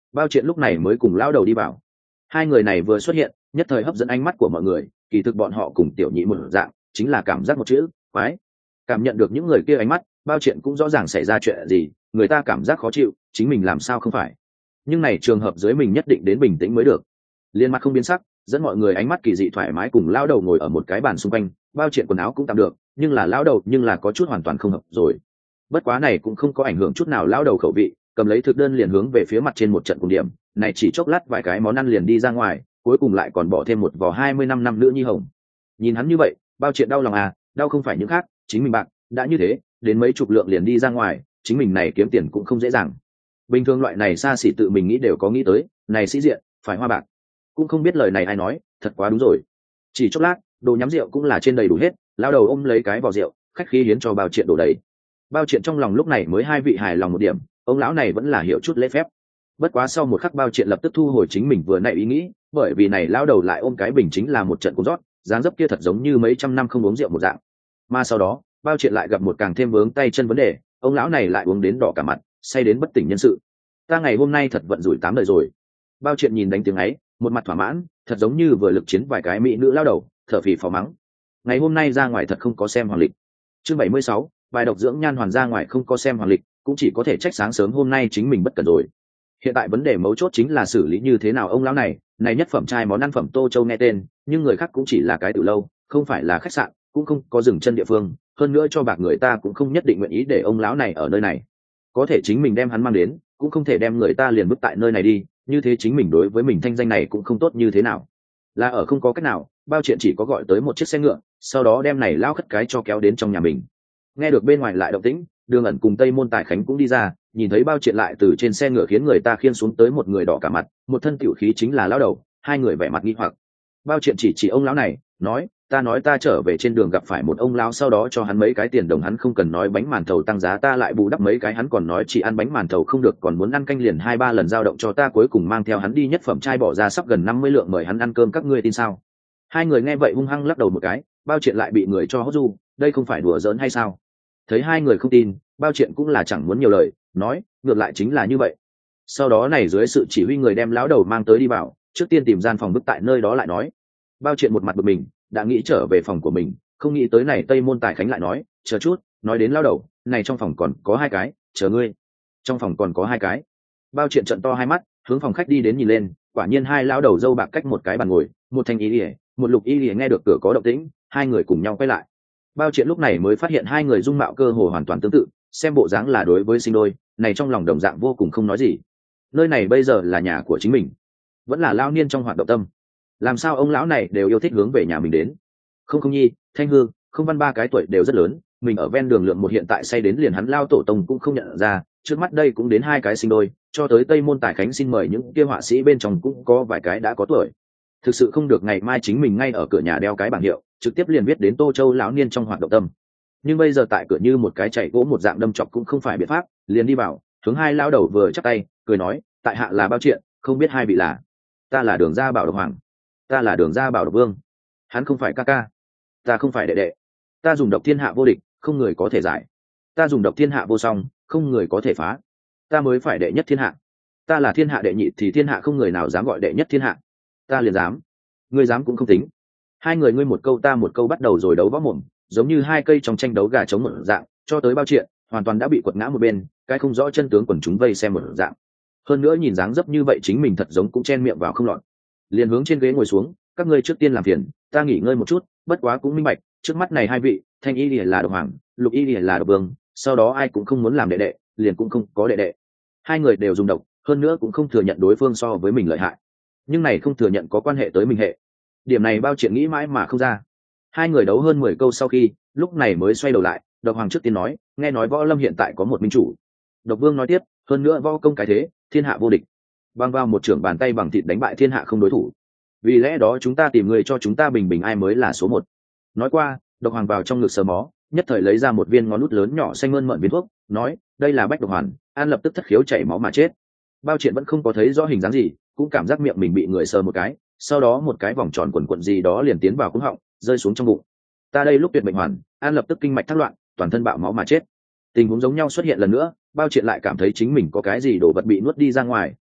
Bao Triện lúc này mới cùng lão đầu đi vào. Hai người này vừa xuất hiện nhất thời hấp dẫn ánh mắt của mọi người, kỳ thực bọn họ cùng Tiểu Nhị một dạng, chính là cảm giác một chữ quái. Cảm nhận được những người kia ánh mắt, Bao Triện cũng rõ ràng xảy ra chuyện gì, người ta cảm giác khó chịu, chính mình làm sao không phải. Nhưng này trường hợp dưới mình nhất định đến bình tĩnh mới được. Liên mặt không biến sắc, dẫn mọi người ánh mắt kỳ dị thoải mái cùng lão đầu ngồi ở một cái bàn xung quanh. Bao Triện quần áo cũng tạm được, nhưng là lão đầu nhưng là có chút hoàn toàn không hợp rồi. Bất quá này cũng không có ảnh hưởng chút nào lão đầu khẩu vị, cầm lấy thực đơn liền hướng về phía mặt trên một trận cùng điểm, này chỉ chốc lát vài cái món ăn liền đi ra ngoài, cuối cùng lại còn bỏ thêm một vò hai mươi năm năm nữ nhi hồng. Nhìn hắn như vậy, Bao Triện đau lòng à, đau không phải những khác, chính mình bạc đã như thế, đến mấy chục lượng liền đi ra ngoài, chính mình này kiếm tiền cũng không dễ dàng. Bình thường loại này xa xỉ tự mình nghĩ đều có nghĩ tới, này sĩ diện, phải hoa bạc. Cũng không biết lời này ai nói, thật quá đúng rồi. Chỉ chốc lát, đồ nhắm rượu cũng là trên đầy đủ hết, lão đầu ôm lấy cái vò rượu, khách khí hiến cho Bao Triện đổ đầy. Bao Triện trong lòng lúc này mới hai vị hài lòng một điểm, ông lão này vẫn là hiểu chút lễ phép. Bất quá sau một khắc Bao Triện lập tức thu hồi chính mình vừa nãy ý nghĩ, bởi vì này lão đầu lại ôm cái bình chính là một trận cuốn rót, dáng dấp kia thật giống như mấy trăm năm không uống rượu một dạng. Mà sau đó, Bao Triện lại gặp một càng thêm vướng tay chân vấn đề, ông lão này lại uống đến đỏ cả mặt, say đến bất tỉnh nhân sự. Ta ngày hôm nay thật vận rủi tám đời rồi. Bao Triện nhìn đánh tiếng ấy, một mặt thỏa mãn, thật giống như vừa lực chiến vài cái mỹ nữ lão đầu, thở phì phò mắng. Ngày hôm nay ra ngoài thật không có xem hoàng lịch. Chương bảy mươi sáu, bài độc dưỡng nhan hoàn ra ngoài không có xem hoàng lịch, cũng chỉ có thể trách sáng sớm hôm nay chính mình bất cẩn rồi. Hiện tại vấn đề mấu chốt chính là xử lý như thế nào ông lão này, này nhất phẩm trai món ăn phẩm Tô Châu nghe tên, nhưng người khác cũng chỉ là cái từ lâu, không phải là khách sạn, cũng không có dừng chân địa phương, hơn nữa cho bạc người ta cũng không nhất định nguyện ý để ông lão này ở nơi này. Có thể chính mình đem hắn mang đến, cũng không thể đem người ta liền vứt tại nơi này đi, như thế chính mình đối với mình thanh danh này cũng không tốt như thế nào. Là ở không có cách nào, Bao Triện chỉ có gọi tới một chiếc xe ngựa, sau đó đem này lao khất cái cho kéo đến trong nhà mình. Nghe được bên ngoài lại động tĩnh, Đường Ẩn cùng Tây Môn Tài Khánh cũng đi ra, nhìn thấy Bao Triện lại từ trên xe ngựa khiến người ta khiêng xuống tới một người đỏ cả mặt, một thân tiểu khí chính là lão đầu, hai người vẻ mặt nghi hoặc. Bao Triện chỉ chỉ ông lão này, nói, ta nói ta trở về trên đường gặp phải một ông lão, sau đó cho hắn mấy cái tiền đồng, hắn không cần nói bánh màn thầu tăng giá ta lại bù đắp mấy cái, hắn còn nói chỉ ăn bánh màn thầu không được, còn muốn ăn canh liền hai ba lần, dao động cho ta, cuối cùng mang theo hắn đi nhất phẩm trai bỏ ra sắp gần năm mươi lượng mời hắn ăn cơm, các ngươi tin sao? Hai người nghe vậy hung hăng lắc đầu một cái, Bao Triện lại bị người cho hốt du, đây không phải đùa giỡn hay sao? Thấy hai người không tin, Bao Triện cũng là chẳng muốn nhiều lời, nói, ngược lại chính là như vậy. Sau đó này dưới sự chỉ huy người đem lão đầu mang tới đi vào, trước tiên tìm gian phòng bức tại nơi đó lại nói. Bao Triện một mặt bực mình, đã nghĩ trở về phòng của mình, không nghĩ tới này Tây Môn Tài Khánh lại nói, chờ chút, nói đến lão đầu, này trong phòng còn có hai cái, chờ ngươi. Trong phòng còn có hai cái. Bao Triện trợn to hai mắt, hướng phòng khách đi đến nhìn lên, quả nhiên hai lão đầu dâu bạc cách một cái bàn ngồi, một thanh y lìa, một lục y lìa, nghe được cửa có động tĩnh, hai người cùng nhau quay lại. Bao Triện lúc này mới phát hiện hai người dung mạo cơ hồ hoàn toàn tương tự, xem bộ dáng là đối với sinh đôi, này trong lòng đồng dạng vô cùng không nói gì. Nơi này bây giờ là nhà của chính mình, vẫn là lao niên trong hoạt động tâm, làm sao ông lão này đều yêu thích hướng về nhà mình đến. Không không nhi, Thanh Hương, không văn ba cái tuổi đều rất lớn, mình ở ven đường lượng một hiện tại say đến liền hắn lao tổ tông cũng không nhận ra, trước mắt đây cũng đến hai cái sinh đôi, cho tới Tây Môn Tài Khánh xin mời những kia họa sĩ bên trong cũng có vài cái đã có tuổi. Thực sự không được ngày mai chính mình ngay ở cửa nhà đeo cái bảng hiệu, trực tiếp liền viết đến Tô Châu lão niên trong hoạt động tâm. Nhưng bây giờ tại cửa như một cái chạy gỗ một dạng đâm chọc cũng không phải biện pháp, liền đi vào, hướng hai lão đầu vừa chắp tay, cười nói, tại hạ là Bao Triện, không biết hai vị là. Ta là Đường Gia Bảo Độc Hoàng. Ta là Đường Gia Bảo Độc Vương. Hắn không phải ca ca. Ta không phải đệ đệ. Ta dùng độc thiên hạ vô địch, không người có thể giải. Ta dùng độc thiên hạ vô song, không người có thể phá. Ta mới phải đệ nhất thiên hạ. Ta là thiên hạ đệ nhị thì thiên hạ không người nào dám gọi đệ nhất thiên hạ. Ta liền dám. Ngươi dám cũng không tính. Hai người ngươi một câu ta một câu bắt đầu rồi đấu võ mồm, giống như hai cây trong tranh đấu gà chống một dạng, cho tới Bao Triện hoàn toàn đã bị quật ngã một bên, cái không rõ chân tướng quần chúng vây xem một dạng. Hơn nữa nhìn dáng dấp như vậy chính mình thật giống cũng chen miệng vào không lọt. Liền hướng trên ghế ngồi xuống, các ngươi trước tiên làm phiền, ta nghỉ ngơi một chút, bất quá cũng minh bạch, trước mắt này hai vị, Thanh y lìa là Độc Hoàng, Lục y lìa là Độc Vương, sau đó ai cũng không muốn làm đệ đệ, liền cũng không có đệ đệ. Hai người đều dùng độc, hơn nữa cũng không thừa nhận đối phương so với mình lợi hại. Nhưng này không thừa nhận có quan hệ tới mình hệ. Điểm này Bao Triện nghĩ mãi mà không ra. Hai người đấu hơn mười câu sau khi, lúc này mới xoay đầu lại, Độc Hoàng trước tiên nói, nghe nói Võ Lâm hiện tại có một minh chủ. Độc Vương nói tiếp, hơn nữa võ công cái thế, thiên hạ vô địch. Bang vào một trưởng bàn tay bằng thịt đánh bại thiên hạ không đối thủ. Vì lẽ đó chúng ta tìm người cho chúng ta bình bình ai mới là số một. Nói qua, Độc Hoàng vào trong ngực sờ mó, nhất thời lấy ra một viên ngón nút lớn nhỏ xanh mơn mởn viên thuốc, nói, đây là bách độc hoàn, an lập tức thất khiếu chảy máu mà chết. Bao Triện vẫn không có thấy rõ hình dáng gì, cũng cảm giác miệng mình bị người sờ một cái, sau đó một cái vòng tròn quần quận gì đó liền tiến vào cuống họng, rơi xuống trong bụng. Ta đây lúc tuyệt mệnh hoàn, an lập tức kinh mạch thác loạn, toàn thân bạo máu mà chết. Tình huống giống nhau xuất hiện lần nữa, Bao Triện lại cảm thấy chính mình có cái gì đồ vật bị nuốt đi ra ngoài,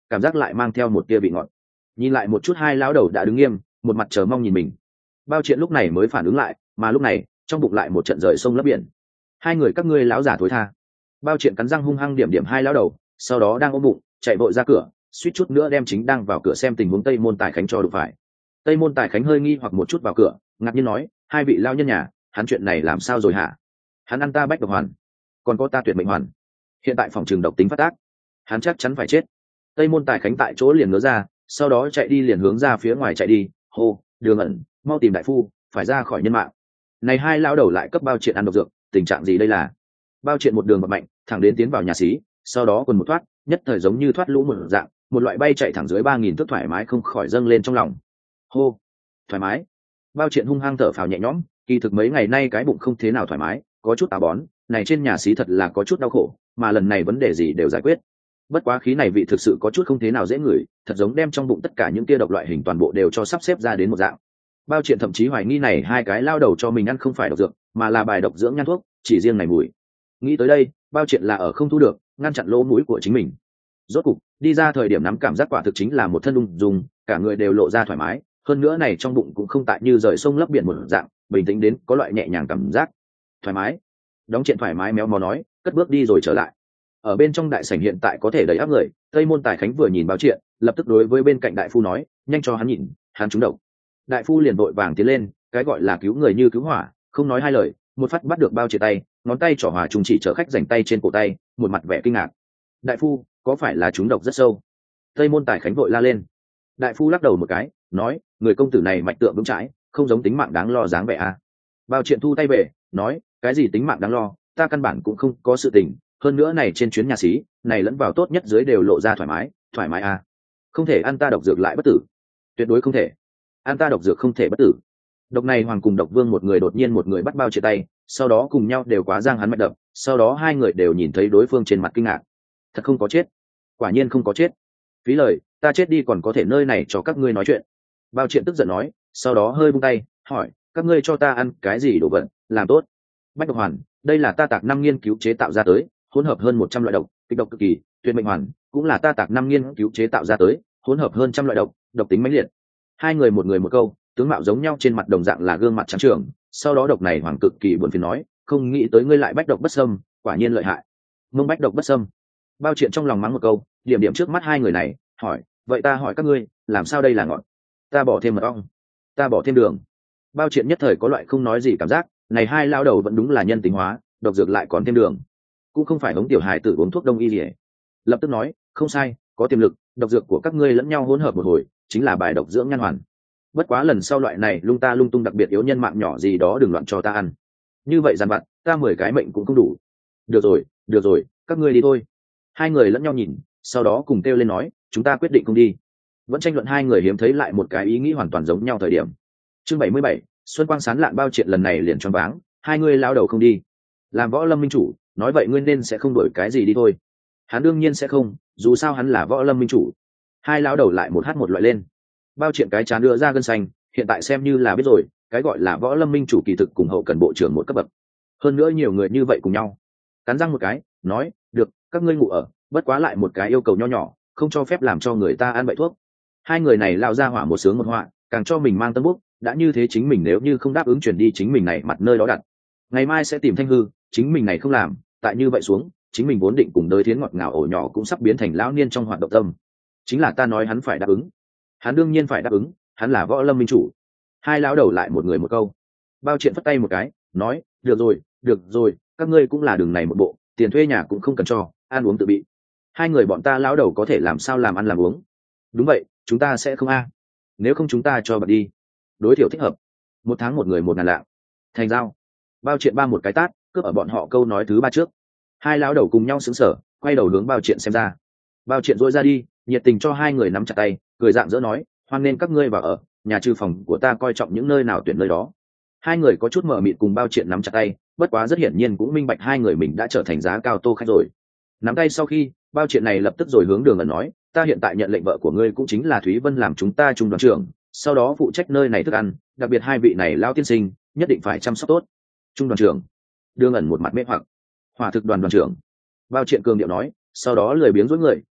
cảm giác lại mang theo một tia vị ngọt. Nhìn lại một chút hai lão đầu đã đứng nghiêm, một mặt chờ mong nhìn mình. Bao Triện lúc này mới phản ứng lại, mà lúc này trong bụng lại một trận rời sông lấp biển. Hai người các ngươi lão giả thối tha. Bao Triện cắn răng hung hăng điểm điểm hai lão đầu, sau đó đang ôm bụng chạy vội ra cửa, suýt chút nữa đem chính đang vào cửa xem tình huống Tây Môn Tài Khánh cho đụng phải. Tây Môn Tài Khánh hơi nghi hoặc một chút vào cửa, ngạc nhiên nói, hai vị lao nhân nhà, hắn chuyện này làm sao rồi hả? Hắn ăn ta bách độc hoàn, còn có ta tuyệt mệnh hoàn, hiện tại phòng trường độc tính phát tác, hắn chắc chắn phải chết. Tây Môn Tài Khánh tại chỗ liền ngớ ra, sau đó chạy đi liền hướng ra phía ngoài chạy đi, hô, Đường Ẩn, mau tìm đại phu, phải ra khỏi nhân mạng. Này hai lão đầu lại cấp Bao Triện ăn độc dược, tình trạng gì đây là? Bao Triện một đường bật mạnh, thẳng đến tiến vào nhà xí, sau đó quần một thoát, nhất thời giống như thoát lũ một dạng, một loại bay chạy thẳng dưới ba nghìn thước thoải mái không khỏi dâng lên trong lòng. Hô, thoải mái. Bao Triện hung hăng thở phào nhẹ nhõm, kỳ thực mấy ngày nay cái bụng không thế nào thoải mái, có chút táo bón, này trên nhà xí thật là có chút đau khổ, mà lần này vấn đề gì đều giải quyết. Bất quá khí này vị thực sự có chút không thế nào dễ ngửi, thật giống đem trong bụng tất cả những tia độc loại hình toàn bộ đều cho sắp xếp ra đến một dạng. Bao Triện thậm chí hoài nghi này hai cái lao đầu cho mình ăn không phải độc dược, mà là bài độc dưỡng nhan thuốc, chỉ riêng này mùi. Nghĩ tới đây, Bao Triện là ở không thu được, ngăn chặn lỗ mũi của chính mình. Rốt cục, đi ra thời điểm nắm cảm giác quả thực chính là một thân ung dung, cả người đều lộ ra thoải mái, hơn nữa này trong bụng cũng không tại như rời sông lấp biển một dạng, bình tĩnh đến có loại nhẹ nhàng cảm giác. Thoải mái. Đóng chuyện thoải mái méo mó nói, cất bước đi rồi trở lại. Ở bên trong đại sảnh hiện tại có thể đầy áp người, Tây Môn Tài Khánh vừa nhìn Bao Triện, lập tức đối với bên cạnh đại phu nói, nhanh cho hắn nhìn, hắn trúng độc. Đại phu liền vội vàng tiến lên, cái gọi là cứu người như cứu hỏa, không nói hai lời, một phát bắt được Bao Triện tay, ngón tay trỏ hòa trùng chỉ chở khách dành tay trên cổ tay, một mặt vẻ kinh ngạc. Đại phu, có phải là trúng độc rất sâu? Tây Môn Tài Khánh vội la lên. Đại phu lắc đầu một cái, nói, người công tử này mạch tượng vững chãi, không giống tính mạng đáng lo dáng vẻ a. À. Bao Triện thu tay về, nói, cái gì tính mạng đáng lo, ta căn bản cũng không có sự tình, hơn nữa này trên chuyến nhà xí, này lẫn vào tốt nhất dưới đều lộ ra thoải mái, thoải mái a. À. Không thể ăn ta độc dược lại bất tử, tuyệt đối không thể. Ăn ta độc dược không thể bất tử. Độc này Hoàng cùng Độc Vương một người đột nhiên một người bắt Bao Triện tay, sau đó cùng nhau đều quá giang hắn mạch đập, sau đó hai người đều nhìn thấy đối phương trên mặt kinh ngạc. Thật không có chết, quả nhiên không có chết. Phí lời, ta chết đi còn có thể nơi này cho các ngươi nói chuyện. Bao Triện tức giận nói, sau đó hơi buông tay, hỏi, các ngươi cho ta ăn cái gì đồ vật, làm tốt. Bách độc hoàn, đây là ta Tạc Năm nghiên cứu chế tạo ra tới, hỗn hợp hơn một trăm loại độc, kịch độc cực kỳ, tuyệt mệnh hoàn, cũng là ta Tạc Năm nghiên cứu chế tạo ra tới, hỗn hợp hơn trăm loại độc, độc tính mãnh liệt. Hai người một người một câu, tướng mạo giống nhau trên mặt đồng dạng là gương mặt trắng trưởng, sau đó độc này Hoàng cực kỳ buồn phiền nói, không nghĩ tới ngươi lại bách độc bất xâm, quả nhiên lợi hại. Mông bách độc bất xâm. Bao Triện trong lòng mắng một câu, điểm điểm trước mắt hai người này, hỏi, vậy ta hỏi các ngươi, làm sao đây là ngọt? Ta bỏ thêm mật ong, ta bỏ thêm đường. Bao Triện nhất thời có loại không nói gì cảm giác, này hai lao đầu vẫn đúng là nhân tính hóa, độc dược lại còn thêm đường, cũng không phải hống tiểu hài tử uống thuốc đông y gì. Lập tức nói, không sai, có tiềm lực, độc dược của các ngươi lẫn nhau hỗn hợp một hồi, chính là bài độc dưỡng nhan hoàn. Bất quá lần sau loại này lung ta lung tung đặc biệt yếu nhân mạng nhỏ gì đó đừng loạn cho ta ăn. Như vậy dằn vặt, ta mười cái mệnh cũng không đủ. Được rồi, được rồi, các ngươi đi thôi. Hai người lẫn nhau nhìn, sau đó cùng kêu lên nói, chúng ta quyết định không đi. Vẫn tranh luận hai người hiếm thấy lại một cái ý nghĩ hoàn toàn giống nhau thời điểm. Chương bảy mươi bảy, Xuân Quang sán lạn Bao Triện lần này liền choáng váng, hai người lao đầu không đi. Làm Võ Lâm minh chủ, nói vậy ngươi nên sẽ không đổi cái gì đi thôi. Hắn đương nhiên sẽ không, dù sao hắn là Võ Lâm minh chủ. Hai lao đầu lại một hát một loại lên. Bao Triện cái chán đưa ra gân xanh, hiện tại xem như là biết rồi, cái gọi là Võ Lâm minh chủ kỳ thực cùng hậu cần bộ trưởng một cấp bậc. Hơn nữa nhiều người như vậy cùng nhau. Cắn răng một cái, nói, được, các ngươi ngủ ở, bất quá lại một cái yêu cầu nho nhỏ, không cho phép làm cho người ta ăn bậy thuốc. Hai người này lao ra hỏa một sướng một họa, càng cho mình mang tân bút, đã như thế chính mình nếu như không đáp ứng chuyển đi chính mình này mặt nơi đó đặt. Ngày mai sẽ tìm Thanh Hư, chính mình này không làm, tại như vậy xuống, chính mình vốn định cùng đới thiến ngọt ngào ổ nhỏ cũng sắp biến thành lão niên trong hoạt động tâm. Chính là ta nói hắn phải đáp ứng. Hắn đương nhiên phải đáp ứng, hắn là Võ Lâm minh chủ. Hai lão đầu lại một người một câu. Bao Triện phất tay một cái, nói, được rồi, được rồi, các ngươi cũng là đường này một bộ, tiền thuê nhà cũng không cần cho, ăn uống tự bị. Hai người bọn ta lão đầu có thể làm sao làm ăn làm uống. Đúng vậy, chúng ta sẽ không a. Nếu không chúng ta cho bật đi. Đối thiểu thích hợp. Một tháng một người một ngàn lạng. Thành giao. Bao Triện ba một cái tát, cướp ở bọn họ câu nói thứ ba trước. Hai lão đầu cùng nhau sững sờ, quay đầu hướng Bao Triện xem ra. Bao Triện dỗi ra đi, nhiệt tình cho hai người nắm chặt tay, cười dạng dỡ nói, hoan nên các ngươi vào ở, nhà trừ phòng của ta coi trọng những nơi nào tuyển nơi đó. Hai người có chút mờ mịt cùng Bao Triện nắm chặt tay, bất quá rất hiển nhiên cũng minh bạch hai người mình đã trở thành giá cao tô khách rồi. Nắm tay sau khi, Bao Triện này lập tức rồi hướng Đường Ẩn nói, ta hiện tại nhận lệnh vợ của ngươi cũng chính là Thúy Vân làm chúng ta trung đoàn trưởng, sau đó phụ trách nơi này thức ăn, đặc biệt hai vị này lao tiên sinh nhất định phải chăm sóc tốt. Trung đoàn trưởng. Đường Ẩn một mặt mê hoặc. Hỏa thực đoàn đoàn trưởng. Bao Triện cường điệu nói, sau đó lười biếng dối người, nói,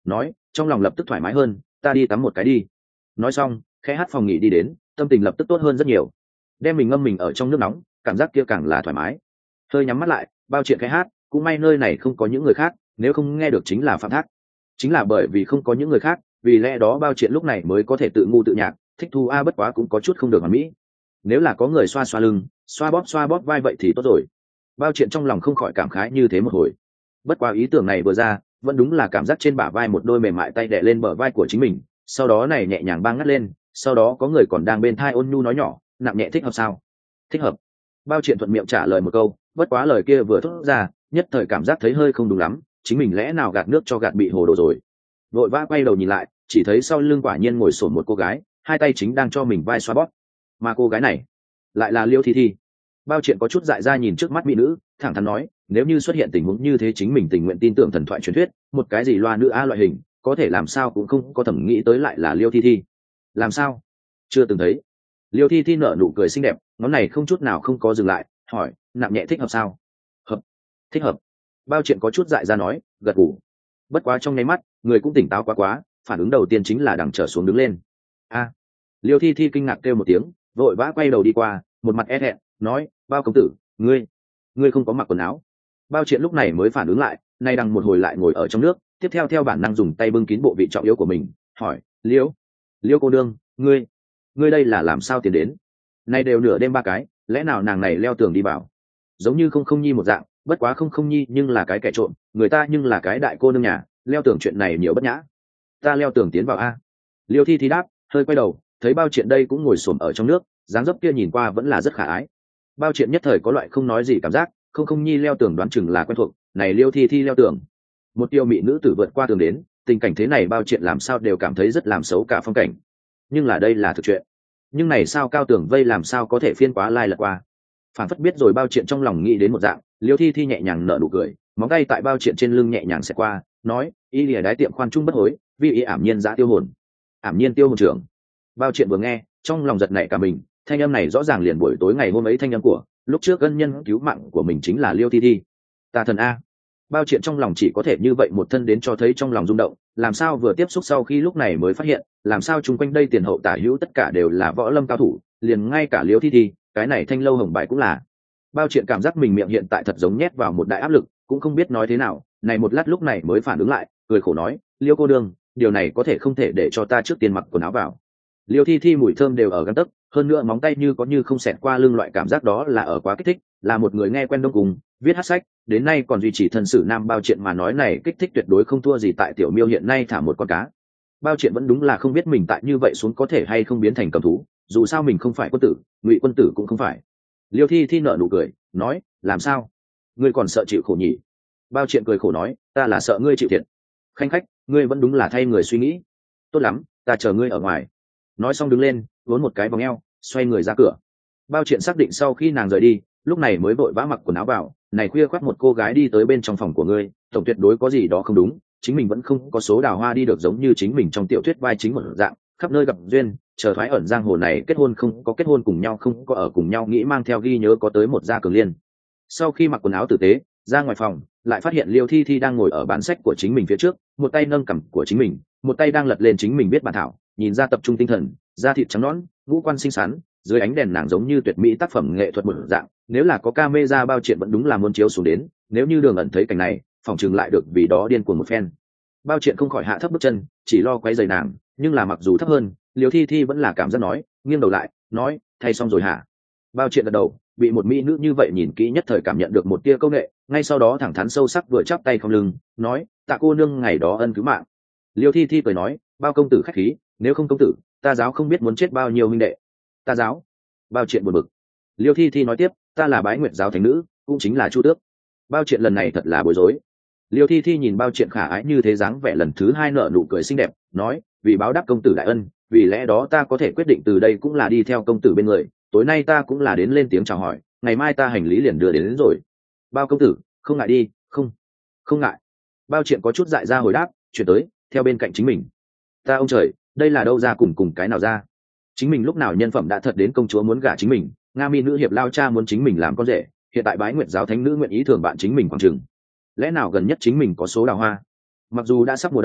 trong lòng lập tức thoải mái hơn. Ta đi tắm một cái đi. Nói xong khẽ hát phòng nghỉ đi đến, tâm tình lập tức tốt hơn rất nhiều. Đem mình ngâm mình ở trong nước nóng, cảm giác kia càng là thoải mái. Hơi nhắm mắt lại, bao chuyện khẽ hát, cũng may nơi này không có những người khác, nếu không nghe được chính là phạm thác. Chính là bởi vì không có những người khác, vì lẽ đó bao chuyện lúc này mới có thể tự ngu tự nhạc, thích thu a bất quá cũng có chút không được hoàn mỹ. Nếu là có người xoa xoa lưng, xoa bóp xoa bóp vai vậy thì tốt rồi. Bao chuyện trong lòng không khỏi cảm khái như thế một hồi. Bất quá ý tưởng này vừa ra, vẫn đúng là cảm giác trên bả vai một đôi mềm mại tay đè lên bờ vai của chính mình, sau đó này nhẹ nhàng băng ngắt lên, sau đó có người còn đang bên thai ôn nhu nói nhỏ, nặng nhẹ thích hợp sao? Thích hợp. Bao chuyện thuận miệng trả lời một câu, bất quá lời kia vừa thốt ra, nhất thời cảm giác thấy hơi không đúng lắm, chính mình lẽ nào gạt nước cho gạt bị hồ đồ rồi. Vội vã quay đầu nhìn lại, chỉ thấy sau lưng quả nhiên ngồi sổn một cô gái, hai tay chính đang cho mình vai xoa bóp. Mà cô gái này lại là Liêu Thi Thi. Bao chuyện có chút dại ra nhìn trước mắt mỹ nữ, thẳng thắn nói, nếu như xuất hiện tình huống như thế chính mình tình nguyện tin tưởng thần thoại truyền thuyết, một cái gì loa nữ a loại hình, có thể làm sao cũng không có thẩm nghĩ tới lại là Liêu Thi Thi. Làm sao? Chưa từng thấy. Liêu Thi Thi nở nụ cười xinh đẹp, ngón này không chút nào không có dừng lại, hỏi, nặng nhẹ thích hợp sao? Hợp. Thích hợp. Bao chuyện có chút dại ra nói, gật gù. Bất quá trong nháy mắt, người cũng tỉnh táo quá quá, phản ứng đầu tiên chính là đằng trở xuống đứng lên. A. Liêu Thi Thi kinh ngạc kêu một tiếng, vội vã quay đầu đi qua, một mặt e thẹn, nói, bao công tử, ngươi, ngươi không có mặc quần áo. Bao chuyện lúc này mới phản ứng lại, nay đằng một hồi lại ngồi ở trong nước, tiếp theo theo bản năng dùng tay bưng kín bộ vị trọng yếu của mình, hỏi, liêu, liêu cô đương, ngươi, ngươi đây là làm sao tiến đến? Nay đều nửa đêm ba cái, lẽ nào nàng này leo tường đi vào? Giống như không không nhi một dạng, bất quá không không nhi nhưng là cái kẻ trộm, người ta nhưng là cái đại cô nương nhà, leo tường chuyện này nhiều bất nhã. Ta leo tường tiến vào a. Liêu Thi Thi đáp, hơi quay đầu, thấy bao chuyện đây cũng ngồi xổm ở trong nước, dáng dấp kia nhìn qua vẫn là rất khả ái. Bao chuyện nhất thời có loại không nói gì cảm giác, không không nhi leo tường đoán chừng là quen thuộc, này Liêu Thi Thi leo tường, một tiêu mỹ nữ tử vượt qua tường đến, tình cảnh thế này bao chuyện làm sao đều cảm thấy rất làm xấu cả phong cảnh. Nhưng là đây là thực chuyện, nhưng này sao cao tường vây làm sao có thể phiên quá lai lật qua. Phản phất biết rồi bao chuyện trong lòng nghĩ đến một dạng, Liêu Thi Thi nhẹ nhàng nở nụ cười, móng tay tại bao chuyện trên lưng nhẹ nhàng xẹt qua, nói, y lìa đái tiệm khoan trung bất hối, vì ý ảm nhiên dã tiêu hồn. Ảm nhiên tiêu hồn trưởng. Bao chuyện vừa nghe, trong lòng giật nảy cả mình, thanh âm này rõ ràng liền buổi tối ngày hôm ấy thanh âm của lúc trước ân nhân cứu mạng của mình chính là Liêu Thi Thi. Ta thần a. Bao chuyện trong lòng chỉ có thể như vậy một thân đến cho thấy trong lòng rung động, làm sao vừa tiếp xúc sau khi lúc này mới phát hiện, làm sao chung quanh đây tiền hậu tả hữu tất cả đều là võ lâm cao thủ, liền ngay cả Liêu Thi Thi, cái này thanh lâu hồng bài cũng là. Bao chuyện cảm giác mình miệng hiện tại thật giống nhét vào một đại áp lực, cũng không biết nói thế nào, này một lát lúc này mới phản ứng lại, cười khổ nói, Liêu cô đương, điều này có thể không thể để cho ta trước tiên mặc quần áo vào. Liêu Thi Thi mùi thơm đều ở gan tấc, hơn nữa móng tay như có như không xẹt qua lưng, loại cảm giác đó là ở quá kích thích, là một người nghe quen đông cùng viết hát sách đến nay còn duy trì thân sử nam bao chuyện mà nói này kích thích tuyệt đối không thua gì tại tiểu miêu hiện nay thả một con cá. Bao chuyện vẫn đúng là không biết mình tại như vậy xuống có thể hay không biến thành cầm thú, dù sao mình không phải quân tử, Ngụy quân tử cũng không phải. Liêu Thi Thi nở nụ cười, nói, làm sao, ngươi còn sợ chịu khổ nhỉ? Bao chuyện cười khổ nói, ta là sợ ngươi chịu thiệt. Khanh khách, ngươi vẫn đúng là thay người suy nghĩ. Tốt lắm, ta chờ ngươi ở ngoài. Nói xong đứng lên, vốn một cái vòng eo, xoay người ra cửa. Bao chuyện xác định sau khi nàng rời đi, lúc này mới vội vã mặc quần áo vào, này khuya khoắt một cô gái đi tới bên trong phòng của ngươi, tổng tuyệt đối có gì đó không đúng, chính mình vẫn không có số đào hoa đi được giống như chính mình trong tiểu thuyết vai chính một dạng, khắp nơi gặp duyên, chờ thoái ẩn giang hồ này kết hôn không có kết hôn cùng nhau không có ở cùng nhau nghĩ mang theo ghi nhớ có tới một gia cường liên. Sau khi mặc quần áo tử tế, ra ngoài phòng, lại phát hiện Liêu Thi Thi đang ngồi ở bản sách của chính mình phía trước, một tay nâng cằm của chính mình, một tay đang lật lên chính mình viết bản thảo, nhìn ra tập trung tinh thần, da thịt trắng nõn, ngũ quan xinh xắn, dưới ánh đèn nàng giống như tuyệt mỹ tác phẩm nghệ thuật một dạng, nếu là có camera bao chuyện vẫn đúng là muốn chiếu xuống đến, nếu như Đường Ẩn thấy cảnh này, phòng trường lại được vì đó điên cuồng một phen. Bao chuyện không khỏi hạ thấp bước chân, chỉ lo quấy rầy nàng, nhưng là mặc dù thấp hơn, Liêu Thi Thi vẫn là cảm giác nói, nghiêng đầu lại, nói, thay xong rồi hả? Bao chuyện gật đầu, bị một mỹ nữ như vậy nhìn kỹ nhất thời cảm nhận được một tia câu nghệ, ngay sau đó thẳng thắn sâu sắc vừa chắp tay không lưng, nói, tạ cô nương ngày đó ân cứu mạng. Liêu Thi Thi cười nói, bao công tử khách khí, nếu không công tử, ta giáo không biết muốn chết bao nhiêu huynh đệ. Ta giáo. Bao chuyện buồn bực. Liêu Thi Thi nói tiếp, ta là Bái Nguyệt giáo thánh nữ, cũng chính là Chu Tước. Bao chuyện lần này thật là bối rối. Liêu Thi Thi nhìn bao chuyện khả ái như thế dáng vẻ lần thứ hai nở nụ cười xinh đẹp, nói, vì báo đáp công tử đại ân, vì lẽ đó ta có thể quyết định từ đây cũng là đi theo công tử bên người, tối nay ta cũng là đến lên tiếng chào hỏi, ngày mai ta hành lý liền đưa đến, đến rồi. Bao công tử, không ngại đi, không, không ngại. Bao chuyện có chút dại ra hồi đáp, chuyển tới, theo bên cạnh chính mình. Ta ông trời, đây là đâu ra cùng cùng cái nào ra? Chính mình lúc nào nhân phẩm đã thật đến công chúa muốn gả chính mình, Nga Mi nữ hiệp lao cha muốn chính mình làm con rể, hiện tại Bái Nguyệt giáo thánh nữ nguyện ý thường bạn chính mình khoảng chừng. Lẽ nào gần nhất chính mình có số đào hoa? Mặc dù đã sắp mùa đông,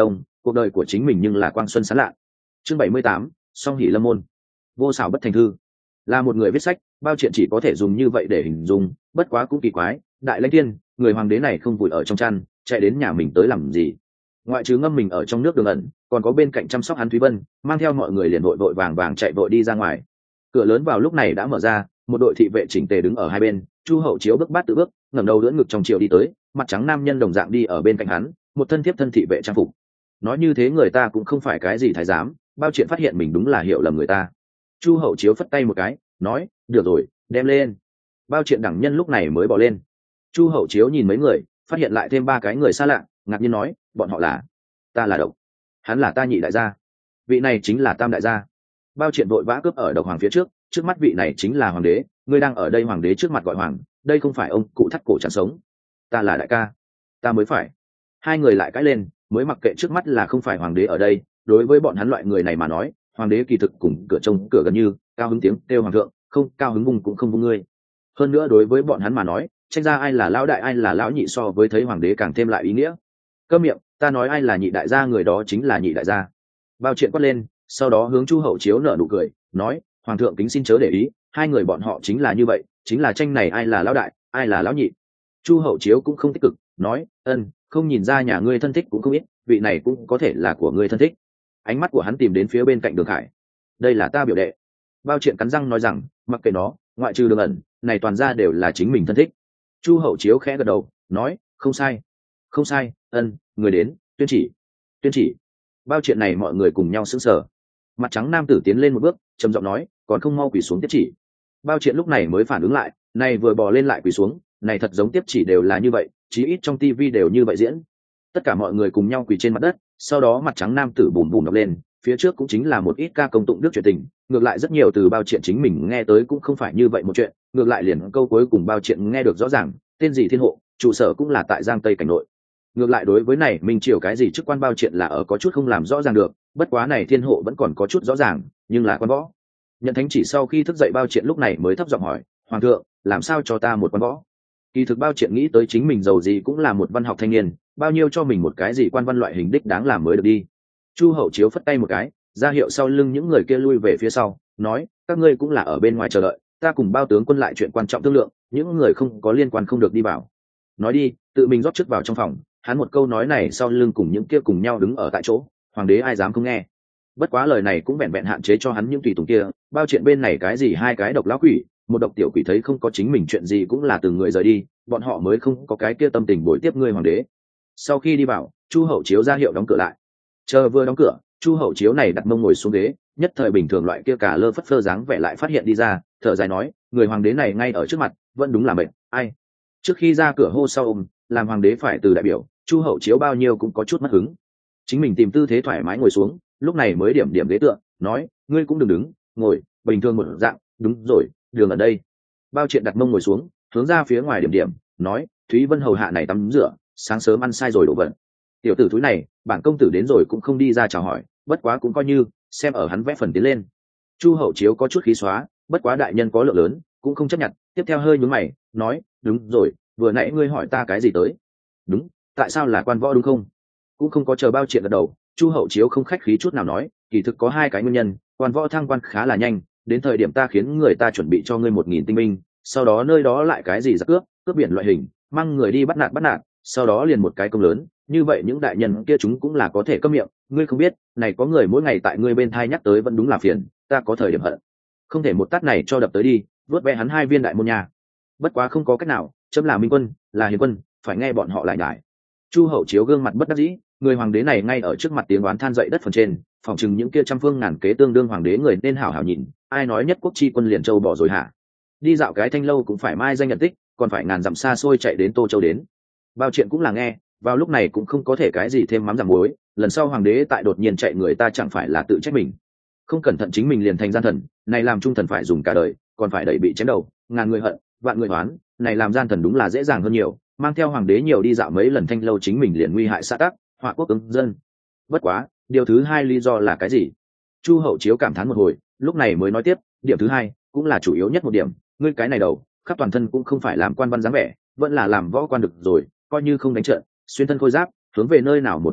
cuộc đời của chính mình nhưng là quang xuân sáng lạ. Chương bảy mươi tám, song hỷ lâm môn. Vô xảo bất thành thư. Là một người viết sách, bao chuyện chỉ có thể dùng như vậy để hình dung, bất quá cũng kỳ quái, đại lãnh thiên, người hoàng đế này không vùi ở trong chăn, chạy đến nhà mình tới làm gì? Ngoại trừ ngâm mình ở trong nước đường ẩn, còn có bên cạnh chăm sóc hắn Thúy Vân, mang theo mọi người liền vội vội vàng vàng chạy vội đi ra ngoài. Cửa lớn vào lúc này đã mở ra, một đội thị vệ chỉnh tề đứng ở hai bên, Chu Hậu Chiếu bước bát tự bước, ngẩng đầu đỡ ngực trong chiều đi tới, mặt trắng nam nhân đồng dạng đi ở bên cạnh hắn, một thân thiếp thân thị vệ trang phục. Nói như thế người ta cũng không phải cái gì thái giám, bao chuyện phát hiện mình đúng là hiểu lầm người ta. Chu Hậu Chiếu phất tay một cái, nói, được rồi, đem lên. Bao chuyện đẳng nhân lúc này mới bỏ lên. Chu Hậu Chiếu nhìn mấy người, phát hiện lại thêm ba cái người xa lạ, ngạc nhiên nói, bọn họ là, ta là Độc, hắn là ta nhị đại gia, vị này chính là tam đại gia. Bao chuyện vội vã cướp ở Độc hoàng phía trước, trước mắt vị này chính là hoàng đế, ngươi đang ở đây hoàng đế trước mặt gọi hoàng, đây không phải ông cụ thắt cổ chẳng sống. Ta là đại ca, ta mới phải. Hai người lại cãi lên, mới mặc kệ trước mắt là không phải hoàng đế ở đây, đối với bọn hắn loại người này mà nói, hoàng đế kỳ thực cùng cửa trông cửa gần như, cao hứng tiếng kêu hoàng thượng, không cao hứng vùng cũng không vùng ngươi. Hơn nữa đối với bọn hắn mà nói, tranh ra ai là lão đại ai là lão nhị so với thấy hoàng đế càng thêm lại ý nghĩa. Câm miệng, ta nói ai là nhị đại gia người đó chính là nhị đại gia. Bao chuyện quát lên, sau đó hướng Chu Hậu Chiếu nở nụ cười, nói, hoàng thượng kính xin chớ để ý, hai người bọn họ chính là như vậy, chính là tranh này ai là lão đại ai là lão nhị. Chu Hậu Chiếu cũng không tích cực, nói, ân, không nhìn ra nhà ngươi thân thích cũng không ít, vị này cũng có thể là của ngươi thân thích. Ánh mắt của hắn tìm đến phía bên cạnh Đường Khải, đây là ta biểu đệ. Bao chuyện cắn răng nói rằng, mặc kệ nó, ngoại trừ Đường Ẩn, này toàn ra đều là chính mình thân thích. Chu Hậu Chiếu khẽ gật đầu, nói, không sai, không sai, ân, người đến, tuyên chỉ, tuyên chỉ. Bao chuyện này mọi người cùng nhau sững sờ. Mặt trắng nam tử tiến lên một bước, trầm giọng nói, còn không mau quỳ xuống tiếp chỉ. Bao chuyện lúc này mới phản ứng lại, này vừa bò lên lại quỳ xuống, này thật giống tiếp chỉ đều là như vậy, chí ít trong tivi đều như vậy diễn. Tất cả mọi người cùng nhau quỳ trên mặt đất, sau đó mặt trắng nam tử bùm bùm đọc lên, phía trước cũng chính là một ít ca công tụng đức chuyện tình, ngược lại rất nhiều từ bao chuyện chính mình nghe tới cũng không phải như vậy một chuyện, ngược lại liền câu cuối cùng bao chuyện nghe được rõ ràng, tên gì thiên hộ, trụ sở cũng là tại Giang Tây cảnh nội. Ngược lại đối với này Minh Triều cái gì chức quan bao chuyện là ở có chút không làm rõ ràng được, bất quá này thiên hộ vẫn còn có chút rõ ràng, nhưng là quan võ. Nhận thánh chỉ sau khi thức dậy bao chuyện lúc này mới thấp giọng hỏi, hoàng thượng, làm sao cho ta một quan võ? Kỳ thực bao chuyện nghĩ tới chính mình giàu gì cũng là một văn học thanh niên, bao nhiêu cho mình một cái gì quan văn loại hình đích đáng làm mới được đi. Chu Hậu Chiếu phất tay một cái, ra hiệu sau lưng những người kia lui về phía sau, nói, các ngươi cũng là ở bên ngoài chờ đợi, ta cùng bao tướng quân lại chuyện quan trọng thương lượng, những người không có liên quan không được đi vào. Nói đi, tự mình rót trước vào trong phòng, hắn một câu nói này sau lưng cùng những kia cùng nhau đứng ở tại chỗ, hoàng đế ai dám không nghe. Bất quá lời này cũng vẹn vẹn hạn chế cho hắn những tùy tùng kia, bao chuyện bên này cái gì hai cái độc lão quỷ, một độc tiểu quỷ thấy không có chính mình chuyện gì cũng là từng người rời đi, bọn họ mới không có cái kia tâm tình bồi tiếp ngươi hoàng đế. Sau khi đi vào, Chu Hậu Chiếu ra hiệu đóng cửa lại. Chờ vừa đóng cửa, Chu Hậu Chiếu này đặt mông ngồi xuống ghế, nhất thời bình thường loại kia cả lơ phất phơ dáng vẻ lại phát hiện đi ra, thở dài nói, người hoàng đế này ngay ở trước mặt, vẫn đúng là mệt, ai. Trước khi ra cửa hô sau ôm, làm hoàng đế phải từ đại biểu, Chu Hậu Chiếu bao nhiêu cũng có chút mất hứng. Chính mình tìm tư thế thoải mái ngồi xuống, lúc này mới điểm điểm ghế tựa, nói, ngươi cũng đừng đứng, ngồi, bình thường một dạng, đúng rồi, đường ở đây. Bao chuyện đặt mông ngồi xuống, hướng ra phía ngoài điểm điểm, nói, Thúy Vân hầu hạ này tắm rửa, sáng sớm ăn sai rồi đổ vận. Tiểu tử thúi này, bản công tử đến rồi cũng không đi ra chào hỏi, bất quá cũng coi như xem ở hắn vẽ phần tiến lên. Chu Hậu Chiếu có chút khí xóa, bất quá đại nhân có lượng lớn, cũng không chấp nhận, tiếp theo hơi nhướng mày, nói, đúng rồi, vừa nãy ngươi hỏi ta cái gì tới? Đúng, tại sao là quan võ đúng không? Cũng không có chờ bao chuyện gật đầu, Chu Hậu Chiếu không khách khí chút nào nói, kỳ thực có hai cái nguyên nhân, quan võ thăng quan khá là nhanh, đến thời điểm ta khiến người ta chuẩn bị cho ngươi một nghìn tinh binh, sau đó nơi đó lại cái gì giặc cướp, cướp biển loại hình, mang người đi bắt nạt bắt nạt, sau đó liền một cái công lớn, như vậy những đại nhân kia chúng cũng là có thể câm miệng, ngươi không biết, này có người mỗi ngày tại ngươi bên thai nhắc tới vẫn đúng là phiền, ta có thời điểm hận, không thể một tát này cho đập tới đi, vớt ve hắn hai viên đại môn nhà. Bất quá không có cách nào, chấm là minh quân, là hiền quân, phải nghe bọn họ lại nhải. Chu Hậu Chiếu gương mặt bất đắc dĩ, người hoàng đế này ngay ở trước mặt tiếng oán than dậy đất phần trên, phỏng chừng những kia trăm phương ngàn kế tương đương hoàng đế người nên hảo hảo nhìn, ai nói nhất quốc chi quân liền châu bỏ rồi hả? Đi dạo cái thanh lâu cũng phải mai danh nhận tích, còn phải ngàn dặm xa xôi chạy đến Tô Châu đến. Bao chuyện cũng là nghe, vào lúc này cũng không có thể cái gì thêm mắm giảm muối, lần sau hoàng đế tại đột nhiên chạy người ta chẳng phải là tự trách mình, không cẩn thận chính mình liền thành gian thần, này làm trung thần phải dùng cả đời, còn phải đẩy bị chém đầu, ngàn người hận, vạn người oán, này làm gian thần đúng là dễ dàng hơn nhiều, mang theo hoàng đế nhiều đi dạo mấy lần thanh lâu chính mình liền nguy hại xã tắc, họa quốc ứng dân. Bất quá, điều thứ hai lý do là cái gì? Chu Hậu Chiếu cảm thán một hồi, lúc này mới nói tiếp, điểm thứ hai cũng là chủ yếu nhất một điểm, ngươi cái này đầu khắp toàn thân cũng không phải làm quan văn dáng vẻ, vẫn là làm võ quan được rồi, coi như không đánh trận, xuyên thân khôi giáp, hướng về nơi nào một đâm trọng,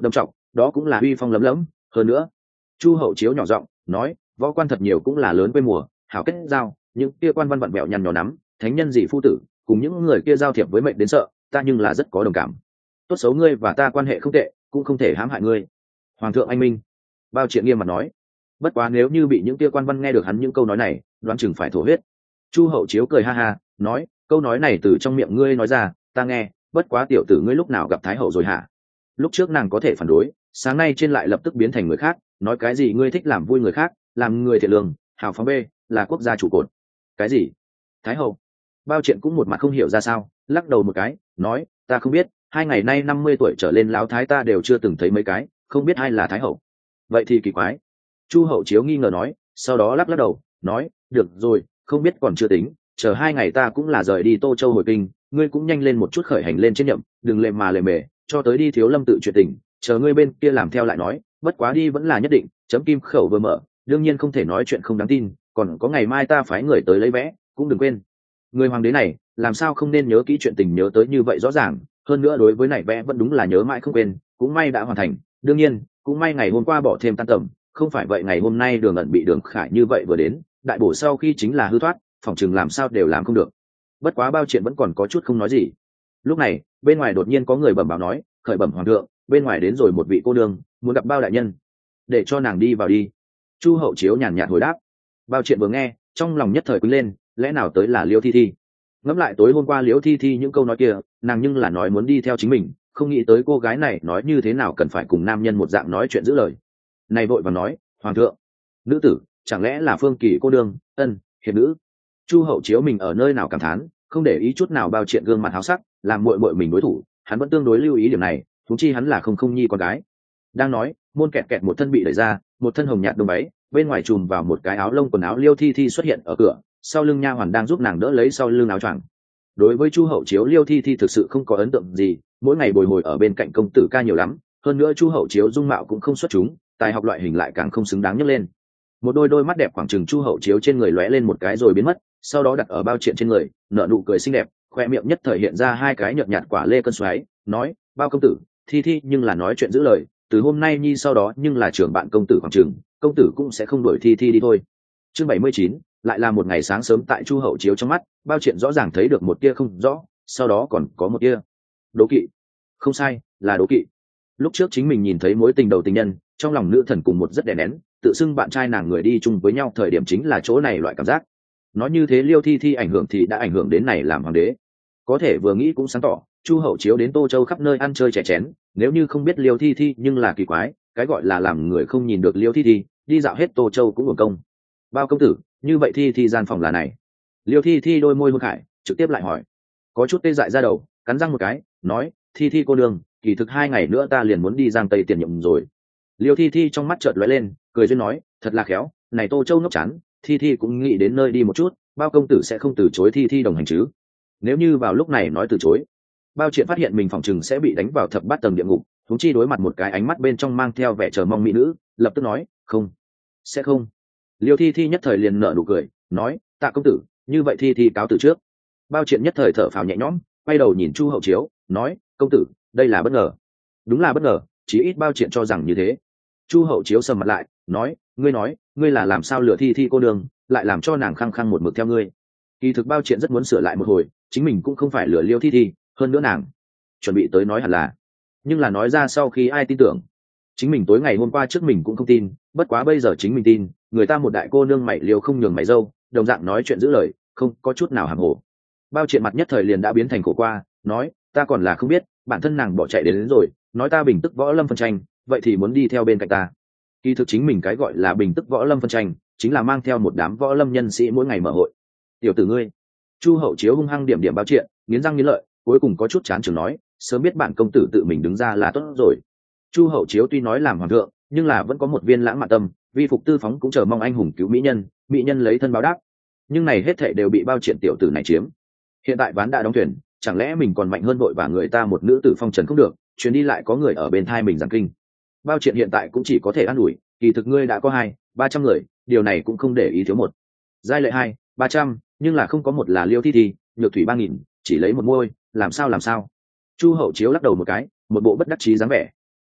đó cũng là uy phong lấm lấm. Hơn nữa, chu hậu chiếu nhỏ giọng nói, võ quan thật nhiều cũng là lớn quê mùa, hảo kết giao, những kia quan văn vặn vẹo nhằn nhò nắm, thánh nhân gì phu tử, cùng những người kia giao thiệp với mệnh đến sợ, ta nhưng là rất có đồng cảm. Tốt xấu ngươi và ta quan hệ không tệ, cũng không thể hãm hại ngươi. Hoàng thượng anh minh. Bao Triện nghiêm mặt nói. Bất quá nếu như bị những kia quan văn nghe được hắn những câu nói này, đoán chừng phải thổ huyết. Chu hậu chiếu cười ha ha nói, câu nói này từ trong miệng ngươi nói ra, ta nghe, bất quá tiểu tử ngươi lúc nào gặp thái hậu rồi hả? Lúc trước nàng có thể phản đối, sáng nay trên lại lập tức biến thành người khác, nói cái gì ngươi thích làm vui người khác, làm người thiện lương, hào phóng bê, là quốc gia trụ cột. Cái gì? Thái hậu? Bao Triện cũng một mặt không hiểu ra sao, lắc đầu một cái nói, ta không biết, hai ngày nay năm mươi tuổi trở lên lão thái ta đều chưa từng thấy mấy cái, không biết ai là thái hậu. Vậy thì kỳ quái. Chu hậu chiếu nghi ngờ nói, sau đó lắc lắc đầu nói, được rồi, không biết còn chưa tính, chờ hai ngày ta cũng là rời đi Tô Châu hồi kinh, ngươi cũng nhanh lên một chút khởi hành lên trên nhậm, đừng lề mà lề mề, cho tới đi Thiếu Lâm tự chuyện tình, chờ ngươi bên kia làm theo lại nói, bất quá đi vẫn là nhất định. Chấm kim khẩu vừa mở, đương nhiên không thể nói chuyện không đáng tin, còn có ngày mai ta phái người tới lấy vẽ, cũng đừng quên. Người hoàng đế này, làm sao không nên nhớ kỹ chuyện tình nhớ tới như vậy rõ ràng, hơn nữa đối với này vẽ vẫn đúng là nhớ mãi không quên, cũng may đã hoàn thành, đương nhiên, cũng may ngày hôm qua bỏ thêm tan tầm, không phải vậy ngày hôm nay Đường Ẩn bị Đường Khải như vậy vừa đến, đại bổ sau khi chính là hư thoát, phòng chừng làm sao đều làm không được. Bất quá Bao Triện vẫn còn có chút không nói gì. Lúc này, bên ngoài đột nhiên có người bẩm báo nói, khởi bẩm hoàng thượng, bên ngoài đến rồi một vị cô nương, muốn gặp Bao đại nhân. Để cho nàng đi vào đi. Chu hậu chiếu nhàn nhạt hồi đáp. Bao Triện vừa nghe, trong lòng nhất thời quýnh lên, lẽ nào tới là Liễu Thi Thi? Ngẫm lại tối hôm qua Liễu Thi Thi những câu nói kia, nàng nhưng là nói muốn đi theo chính mình, không nghĩ tới cô gái này nói như thế nào cần phải cùng nam nhân một dạng nói chuyện giữ lời. Này vội vàng nói, hoàng thượng, nữ tử, chẳng lẽ là Phương Kỳ cô đương? Ân, hiệp nữ. Chu hậu chiếu mình ở nơi nào cảm thán, không để ý chút nào Bao Triện gương mặt háo sắc, làm muội muội mình đối thủ, hắn vẫn tương đối lưu ý điểm này, thúng chi hắn là không không nhi con gái. Đang nói, môn kẹt kẹt một thân bị đẩy ra, một thân hồng nhạt đông váy, bên ngoài trùm vào một cái áo lông quần áo Liêu Thi Thi xuất hiện ở cửa, sau lưng nha hoàn đang giúp nàng đỡ lấy sau lưng áo choàng. Đối với Chu hậu chiếu, Liêu Thi Thi thực sự không có ấn tượng gì, mỗi ngày bồi hồi ở bên cạnh công tử ca nhiều lắm, hơn nữa Chu hậu chiếu dung mạo cũng không xuất chúng, tài học loại hình lại càng không xứng đáng nhấc lên. Một đôi đôi mắt đẹp khoảng chừng Chu hậu chiếu trên người lóe lên một cái rồi biến mất, sau đó đặt ở Bao Triện trên người, nở nụ cười xinh đẹp, khoe miệng nhất thời hiện ra hai cái nhợt nhạt quả lê cơn xoáy, nói, Bao công tử, Thi Thi nhưng là nói chuyện giữ lời, từ hôm nay nhi sau đó nhưng là trưởng bạn công tử khoảng chừng, công tử cũng sẽ không đuổi Thi Thi đi thôi. Chương bảy mươi chín, lại là một ngày sáng sớm tại Chu hậu chiếu trong mắt, Bao Triện rõ ràng thấy được một tia không rõ, sau đó còn có một tia đố kỵ. Không sai, là đố kỵ. Lúc trước chính mình nhìn thấy mối tình đầu tình nhân, trong lòng nữ thần cùng một rất đè nén, tự xưng bạn trai nàng người đi chung với nhau thời điểm chính là chỗ này loại cảm giác. Nói như thế Liêu Thi Thi ảnh hưởng thì đã ảnh hưởng đến này làm hoàng đế. Có thể vừa nghĩ cũng sáng tỏ, Chu hậu chiếu đến Tô Châu khắp nơi ăn chơi chè chén, nếu như không biết Liêu Thi Thi nhưng là kỳ quái, cái gọi là làm người không nhìn được Liêu Thi Thi, đi dạo hết Tô Châu cũng hưởng công. Bao công tử, như vậy Thi Thi gian phòng là này? Liêu Thi Thi đôi môi hôn khải, trực tiếp lại hỏi. Có chút tê dại ra đầu, cắn răng một cái, nói, Thi Thi cô đương, kỳ thực hai ngày nữa ta liền muốn đi Giang Tây tiền nhiệm rồi. Liêu Thi Thi trong mắt chợt lóe lên, cười duyên nói, thật là khéo, này Tô Châu ngốc chán, Thi Thi cũng nghĩ đến nơi đi một chút, Bao công tử sẽ không từ chối Thi Thi đồng hành chứ? Nếu như vào lúc này nói từ chối, Bao Triện phát hiện mình phòng chừng sẽ bị đánh vào thập bát tầng địa ngục, huống chi đối mặt một cái ánh mắt bên trong mang theo vẻ chờ mong mỹ nữ, lập tức nói, không, sẽ không. Liêu Thi Thi nhất thời liền nở nụ cười, nói, Tạ công tử, như vậy Thi Thi cáo từ trước. Bao Triện nhất thời thở phào nhẹ nhõm, quay đầu nhìn Chu hậu chiếu, nói, công tử, đây là bất ngờ. Đúng là bất ngờ, chỉ ít Bao Triện cho rằng như thế. Chu hậu chiếu sầm mặt lại, nói, ngươi nói, ngươi là làm sao lừa Thi Thi cô đường, lại làm cho nàng khăng khăng một mực theo ngươi. Kỳ thực Bao Triện rất muốn sửa lại một hồi, chính mình cũng không phải lừa Liêu Thi Thi, hơn nữa nàng chuẩn bị tới nói hẳn là, nhưng là nói ra sau khi ai tin tưởng. Chính mình tối ngày hôm qua trước mình cũng không tin, bất quá bây giờ chính mình tin, người ta một đại cô nương mày liều không nhường mày dâu, đồng dạng nói chuyện giữ lời, không có chút nào hàm hồ. Bao Triện mặt nhất thời liền đã biến thành khổ qua, nói, ta còn là không biết, bản thân nàng bỏ chạy đến, đến rồi, nói ta bình tức võ lâm phân tranh, vậy thì muốn đi theo bên cạnh ta. Kỳ thực chính mình cái gọi là bình tức võ lâm phân tranh, chính là mang theo một đám võ lâm nhân sĩ mỗi ngày mở hội. Tiểu tử ngươi. Chu hậu chiếu hung hăng điểm điểm Bao Triện, nghiến răng nghiến lợi, cuối cùng có chút chán chường nói, sớm biết bạn công tử tự mình đứng ra là tốt rồi. Chu hậu chiếu tuy nói làm hoàng thượng, nhưng là vẫn có một viên lãng mạn tâm, vi phục tư phóng cũng chờ mong anh hùng cứu mỹ nhân, mỹ nhân lấy thân báo đáp. Nhưng này hết thảy đều bị Bao Triện tiểu tử này chiếm. Hiện tại ván đã đóng thuyền, chẳng lẽ mình còn mạnh hơn vội và người ta một nữ tử phong trần không được, chuyến đi lại có người ở bên thai mình giảng kinh. Bao Triện hiện tại cũng chỉ có thể an ủi, kỳ thực ngươi đã có hai ba trăm người, điều này cũng không để ý thiếu một. Giai lệ hai ba trăm, nhưng là không có một là Liêu Thi Thi, nhược thủy ba nghìn, chỉ lấy một môi, làm sao làm sao? Chu hậu chiếu lắc đầu một cái, một bộ bất đắc chí dáng vẻ.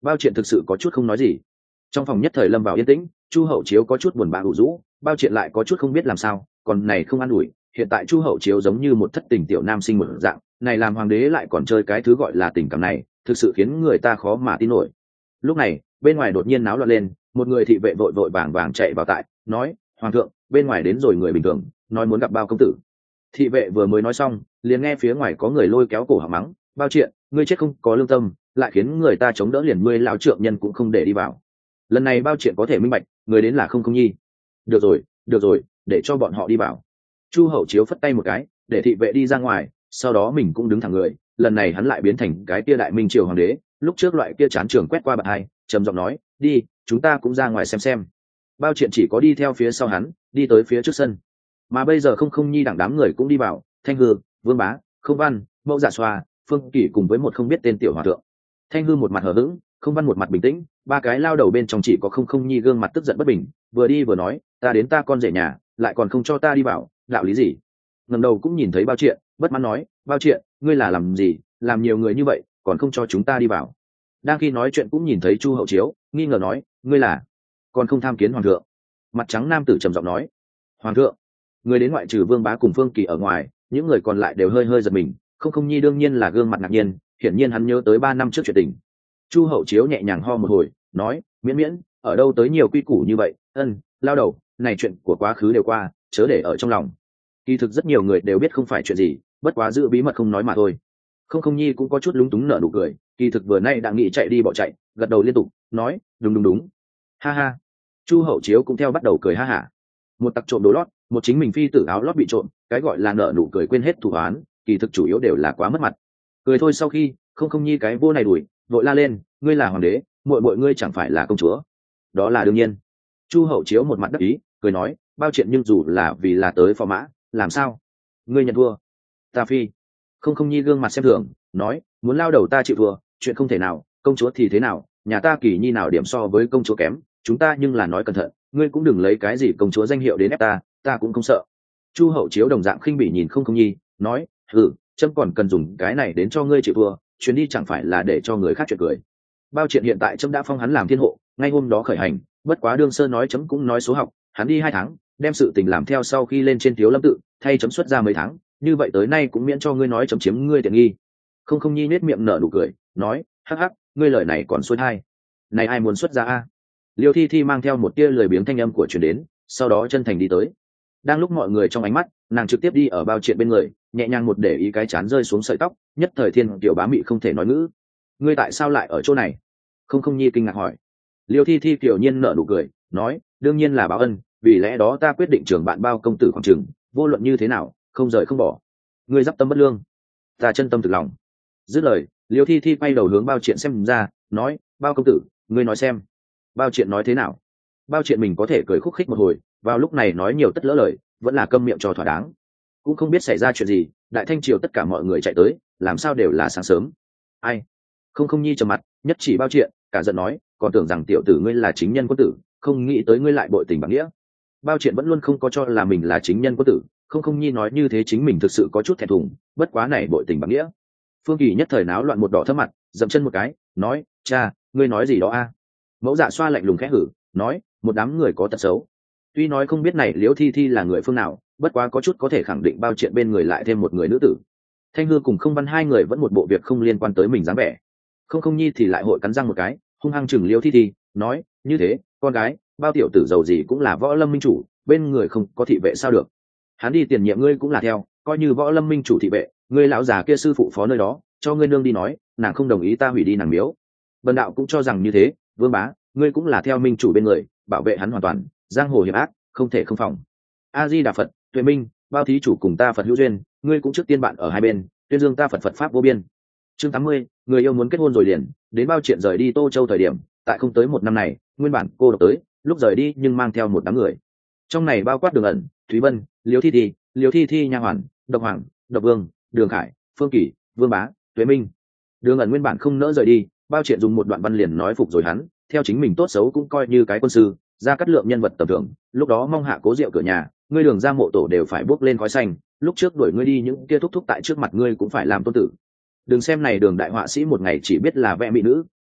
Bao Triện thực sự có chút không nói gì. Trong phòng nhất thời lâm vào yên tĩnh, Chu Hậu Chiếu có chút buồn bã ủ rũ, Bao Triện lại có chút không biết làm sao, còn này không an ủi. Hiện tại Chu Hậu Chiếu giống như một thất tình tiểu nam sinh một dạng, này làm hoàng đế lại còn chơi cái thứ gọi là tình cảm này, thực sự khiến người ta khó mà tin nổi. Lúc này bên ngoài đột nhiên náo loạn lên, một người thị vệ vội vội vàng vàng chạy vào tại, nói: Hoàng thượng, bên ngoài đến rồi người bình thường, nói muốn gặp Bao công tử. Thị vệ vừa mới nói xong, liền nghe phía ngoài có người lôi kéo cổ họng mắng: Bao Triện, ngươi chết không có lương tâm, lại khiến người ta chống đỡ liền ngươi lão trượng nhân cũng không để đi vào. Lần này Bao Triện có thể minh bạch, người đến là Không Không Nhi. Được rồi, được rồi, để cho bọn họ đi vào. Chu Hậu Chiếu phất tay một cái, để thị vệ đi ra ngoài, sau đó mình cũng đứng thẳng người. Lần này hắn lại biến thành cái kia đại minh triều hoàng đế, lúc trước loại kia chán trường quét qua bậc hai, trầm giọng nói: đi, chúng ta cũng ra ngoài xem xem. Bao Triện chỉ có đi theo phía sau hắn, đi tới phía trước sân. Mà bây giờ Không Không Nhi đẳng đám người cũng đi vào, Thanh Hư, Vương Bá, Không Văn, Mẫu Dạ Xoa, Phương Kỷ cùng với một không biết tên tiểu hòa thượng. Thanh Hư một mặt hờ hững, Không Văn một mặt bình tĩnh, ba cái lao đầu bên trong chỉ có Không Không Nhi gương mặt tức giận bất bình, vừa đi vừa nói: ta đến ta con rể nhà, lại còn không cho ta đi vào, đạo lý gì? Ngẩng đầu cũng nhìn thấy Bao Triện, bất mãn nói: Bao Triện, ngươi là làm gì, làm nhiều người như vậy, còn không cho chúng ta đi vào? Đang khi nói chuyện cũng nhìn thấy Chu Hậu Chiếu, nghi ngờ nói: ngươi là còn không tham kiến hoàng thượng? Mặt trắng nam tử trầm giọng nói: Hoàng thượng. Người đến ngoại trừ Vương Bá cùng Phương Kỳ ở ngoài, những người còn lại đều hơi hơi giật mình. Không Không Nhi đương nhiên là gương mặt ngạc nhiên, hiển nhiên hắn nhớ tới ba năm trước chuyện tình. Chu Hậu Chiếu nhẹ nhàng ho một hồi, nói: miễn miễn, ở đâu tới nhiều quy củ như vậy, ân, lao đầu, này chuyện của quá khứ đều qua, chớ để ở trong lòng. Kỳ thực rất nhiều người đều biết không phải chuyện gì, bất quá giữ bí mật không nói mà thôi. Không Không Nhi cũng có chút lúng túng nở nụ cười, kỳ thực vừa nay đã nghĩ chạy đi bỏ chạy, gật đầu liên tục, nói: đúng đúng đúng, ha ha. Chu Hậu Chiếu cũng theo bắt đầu cười ha hả. Một tặc trộm đồ lót, một chính mình phi tử áo lót bị trộm, cái gọi là nở nụ cười quên hết thủ án, kỳ thực chủ yếu đều là quá mất mặt. Cười thôi sau khi, Không Không Nhi cái vô này đuổi, vội la lên: ngươi là hoàng đế, muội muội ngươi chẳng phải là công chúa? Đó là đương nhiên. Chu Hậu Chiếu một mặt đắc ý, cười nói: Bao Triện nhưng dù là vì là tới phò mã, làm sao? Ngươi nhận thua? Ta phi. Không Không Nhi gương mặt xem thường, nói: muốn lao đầu ta chịu thua, chuyện không thể nào, công chúa thì thế nào, nhà ta Kỳ Nhi nào điểm so với công chúa kém, chúng ta nhưng là nói cẩn thận, ngươi cũng đừng lấy cái gì công chúa danh hiệu đến ép ta, ta cũng không sợ. Chu Hậu Chiếu đồng dạng khinh bỉ nhìn Không Không Nhi, nói: ừ, chấm còn cần dùng cái này đến cho ngươi chịu thua, chuyến đi chẳng phải là để cho người khác chuyện cười. Bao Triện hiện tại chấm đã phong hắn làm thiên hộ, ngay hôm đó khởi hành, bất quá đương sơ nói chấm cũng nói số học, hắn đi hai tháng, đem sự tình làm theo sau khi lên trên thiếu lâm tự, thay chấm xuất ra mấy tháng, như vậy tới nay cũng miễn cho ngươi nói chấm chiếm ngươi tiện nghi. Không Không Nhi nết miệng nở nụ cười, nói: hắc hắc, ngươi lời này còn xuôi thai, này ai muốn xuất ra a? Liêu Thi Thi mang theo một tia lười biếng thanh âm của truyền đến, sau đó chân thành đi tới. Đang lúc mọi người trong ánh mắt, nàng trực tiếp đi ở Bao Triện bên người, nhẹ nhàng một để ý cái chán rơi xuống sợi tóc, nhất thời thiên tiểu bá mị không thể nói ngữ. Ngươi tại sao lại ở chỗ này? Không Không Nhi kinh ngạc hỏi. Liêu Thi Thi tiểu nhiên nở nụ cười, nói: đương nhiên là báo ân, vì lẽ đó ta quyết định trưởng bạn Bao công tử khoảng trường, vô luận như thế nào, không rời không bỏ. Ngươi dắp tâm bất lương, ta chân tâm thực lòng. Dứt lời, Liêu Thi Thi quay đầu hướng Bao Triện xem ra, nói: Bao công tử, ngươi nói xem. Bao Triện nói thế nào? Bao Triện mình có thể cười khúc khích một hồi, vào lúc này nói nhiều tất lỡ lời, vẫn là câm miệng cho thỏa đáng. Cũng không biết xảy ra chuyện gì, đại thanh triều tất cả mọi người chạy tới, làm sao đều là sáng sớm. Ai? Không Không Nhi trầm mặt, nhất chỉ Bao Triện, cả giận nói: còn tưởng rằng tiểu tử ngươi là chính nhân quân tử, không nghĩ tới ngươi lại bội tình bạc nghĩa. Bao Triện vẫn luôn không có cho là mình là chính nhân quân tử, Không Không Nhi nói như thế chính mình thực sự có chút thẹn thùng, bất quá này bội tình bạc nghĩa. Phương Kỳ nhất thời náo loạn một đỏ thấp mặt, dậm chân một cái, nói: cha, ngươi nói gì đó a? Mẫu Dạ Xoa lạnh lùng khẽ hử, nói: một đám người có tật xấu. Tuy nói không biết này Liễu Thi Thi là người phương nào, bất quá có chút có thể khẳng định Bao Triện bên người lại thêm một người nữ tử. Thanh Hư cùng Không Văn hai người vẫn một bộ việc không liên quan tới mình dáng vẻ. Không Không Nhi thì lại hội cắn răng một cái, hung hăng chừng Liễu Thi Thi, nói: như thế, con gái, Bao tiểu tử giàu gì cũng là võ lâm minh chủ, bên người không có thị vệ sao được? Hắn đi tiền nhiệm ngươi cũng là theo, coi như võ lâm minh chủ thị vệ, ngươi lão già kia sư phụ phó nơi đó, cho ngươi nương đi nói, nàng không đồng ý ta hủy đi nàng miếu. Bần đạo cũng cho rằng như thế, Vương Bá, ngươi cũng là theo minh chủ bên người, bảo vệ hắn hoàn toàn, giang hồ hiểm ác, không thể không phòng. A Di Đà Phật, Tuệ Minh, Bao thí chủ cùng ta Phật hữu duyên, ngươi cũng trước tiên bạn ở hai bên, tuyên dương ta Phật Phật pháp vô biên. Chương tám mươi, người yêu muốn kết hôn rồi liền, đến Bao Triện rời đi Tô Châu thời điểm, tại không tới một năm này, nguyên bản cô độc tới, lúc rời đi nhưng mang theo một đám người. Trong này bao quát Đường Ẩn, Thúy Vân, Liễu Thi Thi, Liễu Thi Thi nha hoàn, Độc Hoàng, Độc Vương, Đường Khải, Phương Kỷ, Vương Bá, Tuệ Minh. Đường Ẩn nguyên bản không nỡ rời đi, Bao Triện dùng một đoạn văn liền nói phục rồi hắn, theo chính mình tốt xấu cũng coi như cái quân sư, ra cắt lượng nhân vật tầm thường, lúc đó mong hạ cố rượu cửa nhà, ngươi Đường ra mộ tổ đều phải bước lên khói xanh, lúc trước đuổi ngươi đi những kia thúc thúc tại trước mặt ngươi cũng phải làm tôn tử. Đừng xem này Đường đại họa sĩ một ngày chỉ biết là vẽ mỹ nữ,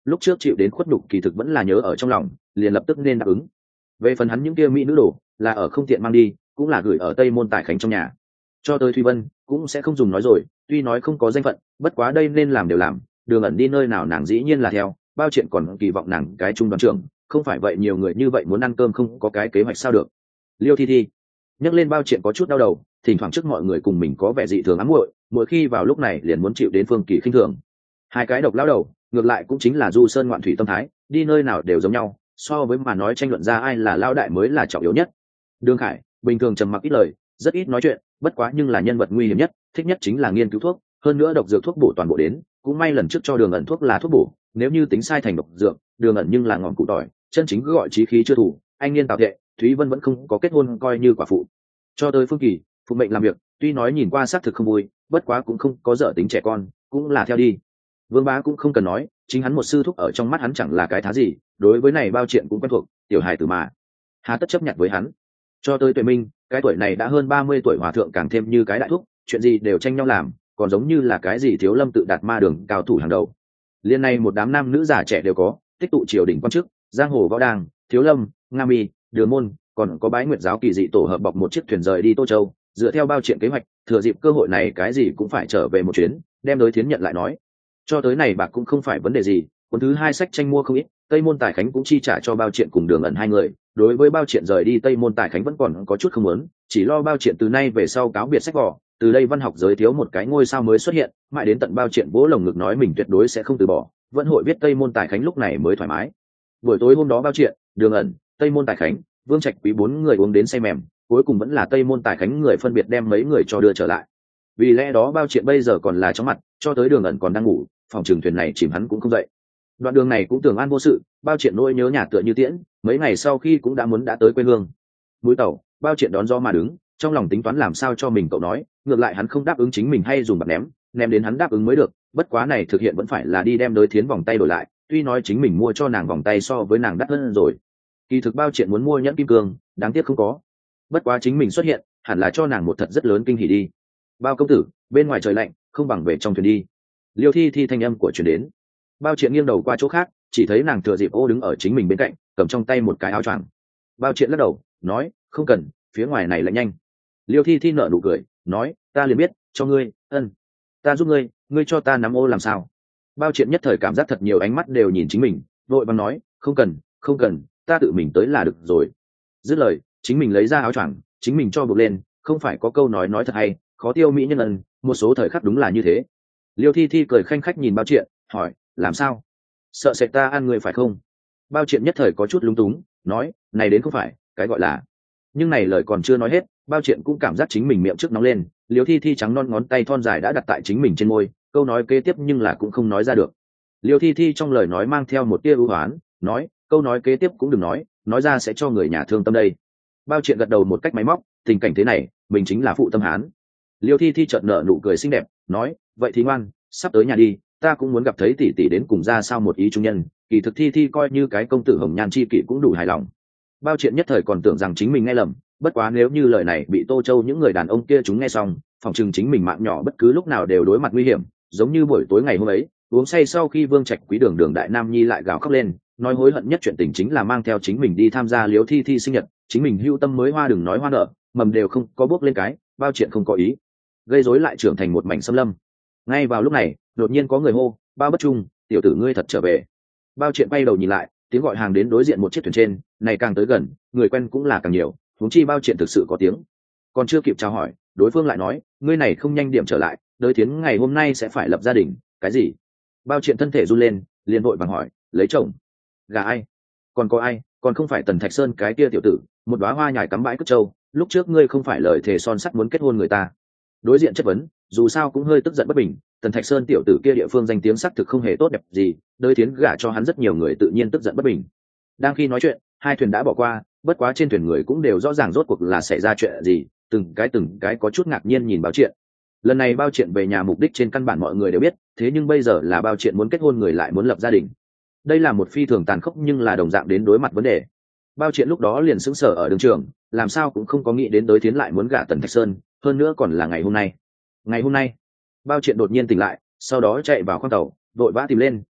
lúc trước chịu đến khuất nhục kỳ thực vẫn là nhớ ở trong lòng, liền lập tức nên đáp ứng. Về phần hắn những kia mỹ nữ đồ là ở không tiện mang đi, cũng là gửi ở Tây Môn Tài Khánh trong nhà. Cho tới Thúy Vân cũng sẽ không dùng nói rồi, tuy nói không có danh phận, bất quá đây nên làm đều làm, Đường Ẩn đi nơi nào nàng dĩ nhiên là theo, bao chuyện còn kỳ vọng nàng cái trung đoàn trưởng, không phải vậy nhiều người như vậy muốn ăn cơm không có cái kế hoạch sao được. Liêu Thi Thi nhắc lên bao chuyện có chút đau đầu, thỉnh thoảng trước mọi người cùng mình có vẻ dị thường ám muội, mỗi khi vào lúc này liền muốn chịu đến Phương Kỳ khinh thường. Hai cái độc lão đầu, ngược lại cũng chính là du sơn ngoạn thủy tâm thái, đi nơi nào đều giống nhau, so với mà nói tranh luận ra ai là lão đại mới là trọng yếu nhất. Đường Khải bình thường trầm mặc ít lời, rất ít nói chuyện, bất quá nhưng là nhân vật nguy hiểm nhất, thích nhất chính là nghiên cứu thuốc, hơn nữa độc dược thuốc bổ toàn bộ đến, cũng may lần trước cho Đường Ẩn thuốc là thuốc bổ, nếu như tính sai thành độc dược, Đường Ẩn nhưng là ngọn cụ tỏi, chân chính cứ gọi chí khí chưa thủ, anh niên tạo thệ, Thúy Vân vẫn không có kết hôn coi như quả phụ. Cho tới Phương Kỳ, phụ mệnh làm việc, tuy nói nhìn qua xác thực không vui, bất quá cũng không có dở tính trẻ con, cũng là theo đi. Vương Bá cũng không cần nói, chính hắn một sư thúc ở trong mắt hắn chẳng là cái thá gì, đối với này bao chuyện cũng quen thuộc, tiểu hài tử mà, hà tất chấp nhận với hắn. Cho tới Tuệ Minh, cái tuổi này đã hơn ba mươi tuổi hòa thượng càng thêm như cái đại thúc, chuyện gì đều tranh nhau làm, còn giống như là cái gì thiếu lâm tự đạt ma đường cao thủ hàng đầu. Liên này một đám nam nữ già trẻ đều có, tích tụ triều đình quan chức, giang hồ võ đàng, thiếu lâm, nga mi, đường môn, còn có bái nguyệt giáo kỳ dị tổ hợp bọc một chiếc thuyền rời đi Tô Châu, dựa theo bao chuyện kế hoạch, thừa dịp cơ hội này cái gì cũng phải trở về một chuyến, đem đối thiến nhận lại nói. Cho tới này bạc cũng không phải vấn đề gì, cuốn thứ hai sách tranh mua không ít, Tây Môn Tài Khánh cũng chi trả cho bao chuyện cùng Đường Ẩn hai người. Đối với bao chuyện rời đi Tây Môn Tài Khánh vẫn còn có chút không muốn, chỉ lo bao chuyện từ nay về sau cáo biệt sách vỏ, từ đây văn học giới thiếu một cái ngôi sao mới xuất hiện, mãi đến tận bao chuyện vỗ lồng ngực nói mình tuyệt đối sẽ không từ bỏ, vẫn hội viết Tây Môn Tài Khánh lúc này mới thoải mái. Buổi tối hôm đó bao chuyện, Đường Ẩn, Tây Môn Tài Khánh, Vương Trạch Quý bốn người uống đến say mềm, cuối cùng vẫn là Tây Môn Tài Khánh người phân biệt đem mấy người cho đưa trở lại. Vì lẽ đó bao chuyện bây giờ còn là chóng mặt, cho tới Đường Ẩn còn đang ngủ, phòng trường thuyền này chìm hắn cũng không dậy. Đoạn đường này cũng tưởng an vô sự, bao chuyện nỗi nhớ nhà tựa như tiễn, mấy ngày sau khi cũng đã muốn đã tới quê hương. Mũi tàu, bao chuyện đón gió mà đứng, trong lòng tính toán làm sao cho mình cậu nói, ngược lại hắn không đáp ứng chính mình hay dùng bạc ném, ném đến hắn đáp ứng mới được, bất quá này thực hiện vẫn phải là đi đem đối thiến vòng tay đổi lại, tuy nói chính mình mua cho nàng vòng tay so với nàng đắt hơn rồi. Kỳ thực bao chuyện muốn mua nhẫn kim cương, đáng tiếc không có. Bất quá chính mình xuất hiện, hẳn là cho nàng một thật rất lớn kinh hỉ đi. Bao công tử, bên ngoài trời lạnh, không bằng về trong thuyền đi. Liêu Thi Thi thanh âm của truyền đến. Bao chuyện nghiêng đầu qua chỗ khác, chỉ thấy nàng thừa dịp ô đứng ở chính mình bên cạnh, cầm trong tay một cái áo choàng. Bao chuyện lắc đầu, nói, không cần, phía ngoài này lạnh nhanh. Liêu Thi Thi nở nụ cười, nói, ta liền biết, cho ngươi, ân, ta giúp ngươi, ngươi cho ta nắm ô làm sao? Bao chuyện nhất thời cảm giác thật nhiều ánh mắt đều nhìn chính mình, vội vàng nói, không cần, không cần, ta tự mình tới là được rồi. Dứt lời, chính mình lấy ra áo choàng, chính mình cho buộc lên, không phải có câu nói nói thật hay, khó tiêu mỹ nhân ân, một số thời khắc đúng là như thế. Liêu Thi Thi cười khanh khách nhìn bao chuyện, hỏi, làm sao? Sợ sệt ta ăn người phải không? Bao chuyện nhất thời có chút lúng túng, nói, này đến không phải, cái gọi là. Nhưng này lời còn chưa nói hết, bao chuyện cũng cảm giác chính mình miệng trước nóng lên, Liêu Thi Thi trắng non ngón tay thon dài đã đặt tại chính mình trên môi, câu nói kế tiếp nhưng là cũng không nói ra được. Liêu Thi Thi trong lời nói mang theo một tia ưu hoán, nói, câu nói kế tiếp cũng đừng nói, nói ra sẽ cho người nhà thương tâm đây. Bao chuyện gật đầu một cách máy móc, tình cảnh thế này, mình chính là phụ tâm hán. Liêu Thi Thi chợt nở nụ cười xinh đẹp, nói, vậy thì ngoan, sắp tới nhà đi, ta cũng muốn gặp thấy tỷ tỷ đến cùng ra sao một ý trung nhân, kỳ thực Thi Thi coi như cái công tử hồng nhan chi kỷ cũng đủ hài lòng. Bao chuyện nhất thời còn tưởng rằng chính mình nghe lầm, bất quá nếu như lời này bị Tô Châu những người đàn ông kia chúng nghe xong, phòng chừng chính mình mạng nhỏ bất cứ lúc nào đều đối mặt nguy hiểm, giống như buổi tối ngày hôm ấy, uống say sau khi Vương Trạch Quý đường đường đại nam nhi lại gào khóc lên, nói hối hận nhất chuyện tình chính là mang theo chính mình đi tham gia Liêu Thi Thi sinh nhật, chính mình hưu tâm mới hoa đừng nói hoa nợ, mầm đều không có bước lên cái, bao chuyện không có ý, gây rối lại trưởng thành một mảnh xâm lâm. Ngay vào lúc này, đột nhiên có người hô, bao bất trung, tiểu tử ngươi thật trở về. Bao chuyện bay đầu nhìn lại, tiếng gọi hàng đến đối diện một chiếc thuyền trên, này càng tới gần, người quen cũng là càng nhiều, huống chi bao chuyện thực sự có tiếng. Còn chưa kịp chào hỏi, đối phương lại nói, ngươi này không nhanh điểm trở lại, đới tiến ngày hôm nay sẽ phải lập gia đình, cái gì? Bao chuyện thân thể run lên, liền vội vàng hỏi, lấy chồng? Gà ai? Còn có ai? Còn không phải Tần Thạch Sơn cái kia tiểu tử, một đóa hoa nhài cắm bãi cất trâu, lúc trước ngươi không phải lời thề son sắt muốn kết hôn người ta. Đối diện chất vấn, dù sao cũng hơi tức giận bất bình, Tần Thạch Sơn tiểu tử kia địa phương danh tiếng sắc thực không hề tốt đẹp gì, đới tiến gả cho hắn rất nhiều người tự nhiên tức giận bất bình. Đang khi nói chuyện, hai thuyền đã bỏ qua, bất quá trên thuyền người cũng đều rõ ràng rốt cuộc là xảy ra chuyện gì, từng cái từng cái có chút ngạc nhiên nhìn Bao Triện. Lần này Bao Triện về nhà mục đích trên căn bản mọi người đều biết, thế nhưng bây giờ là Bao Triện muốn kết hôn người lại muốn lập gia đình. Đây là một phi thường tàn khốc nhưng là đồng dạng đến đối mặt vấn đề. Bao Triện lúc đó liền sững sờ ở đường trường, làm sao cũng không có nghĩ đến đối tiến lại muốn gả Tần Thạch Sơn, hơn nữa còn là ngày hôm nay. Ngày hôm nay, Bao Triện đột nhiên tỉnh lại, sau đó chạy vào khoang tàu, vội vã tìm lên,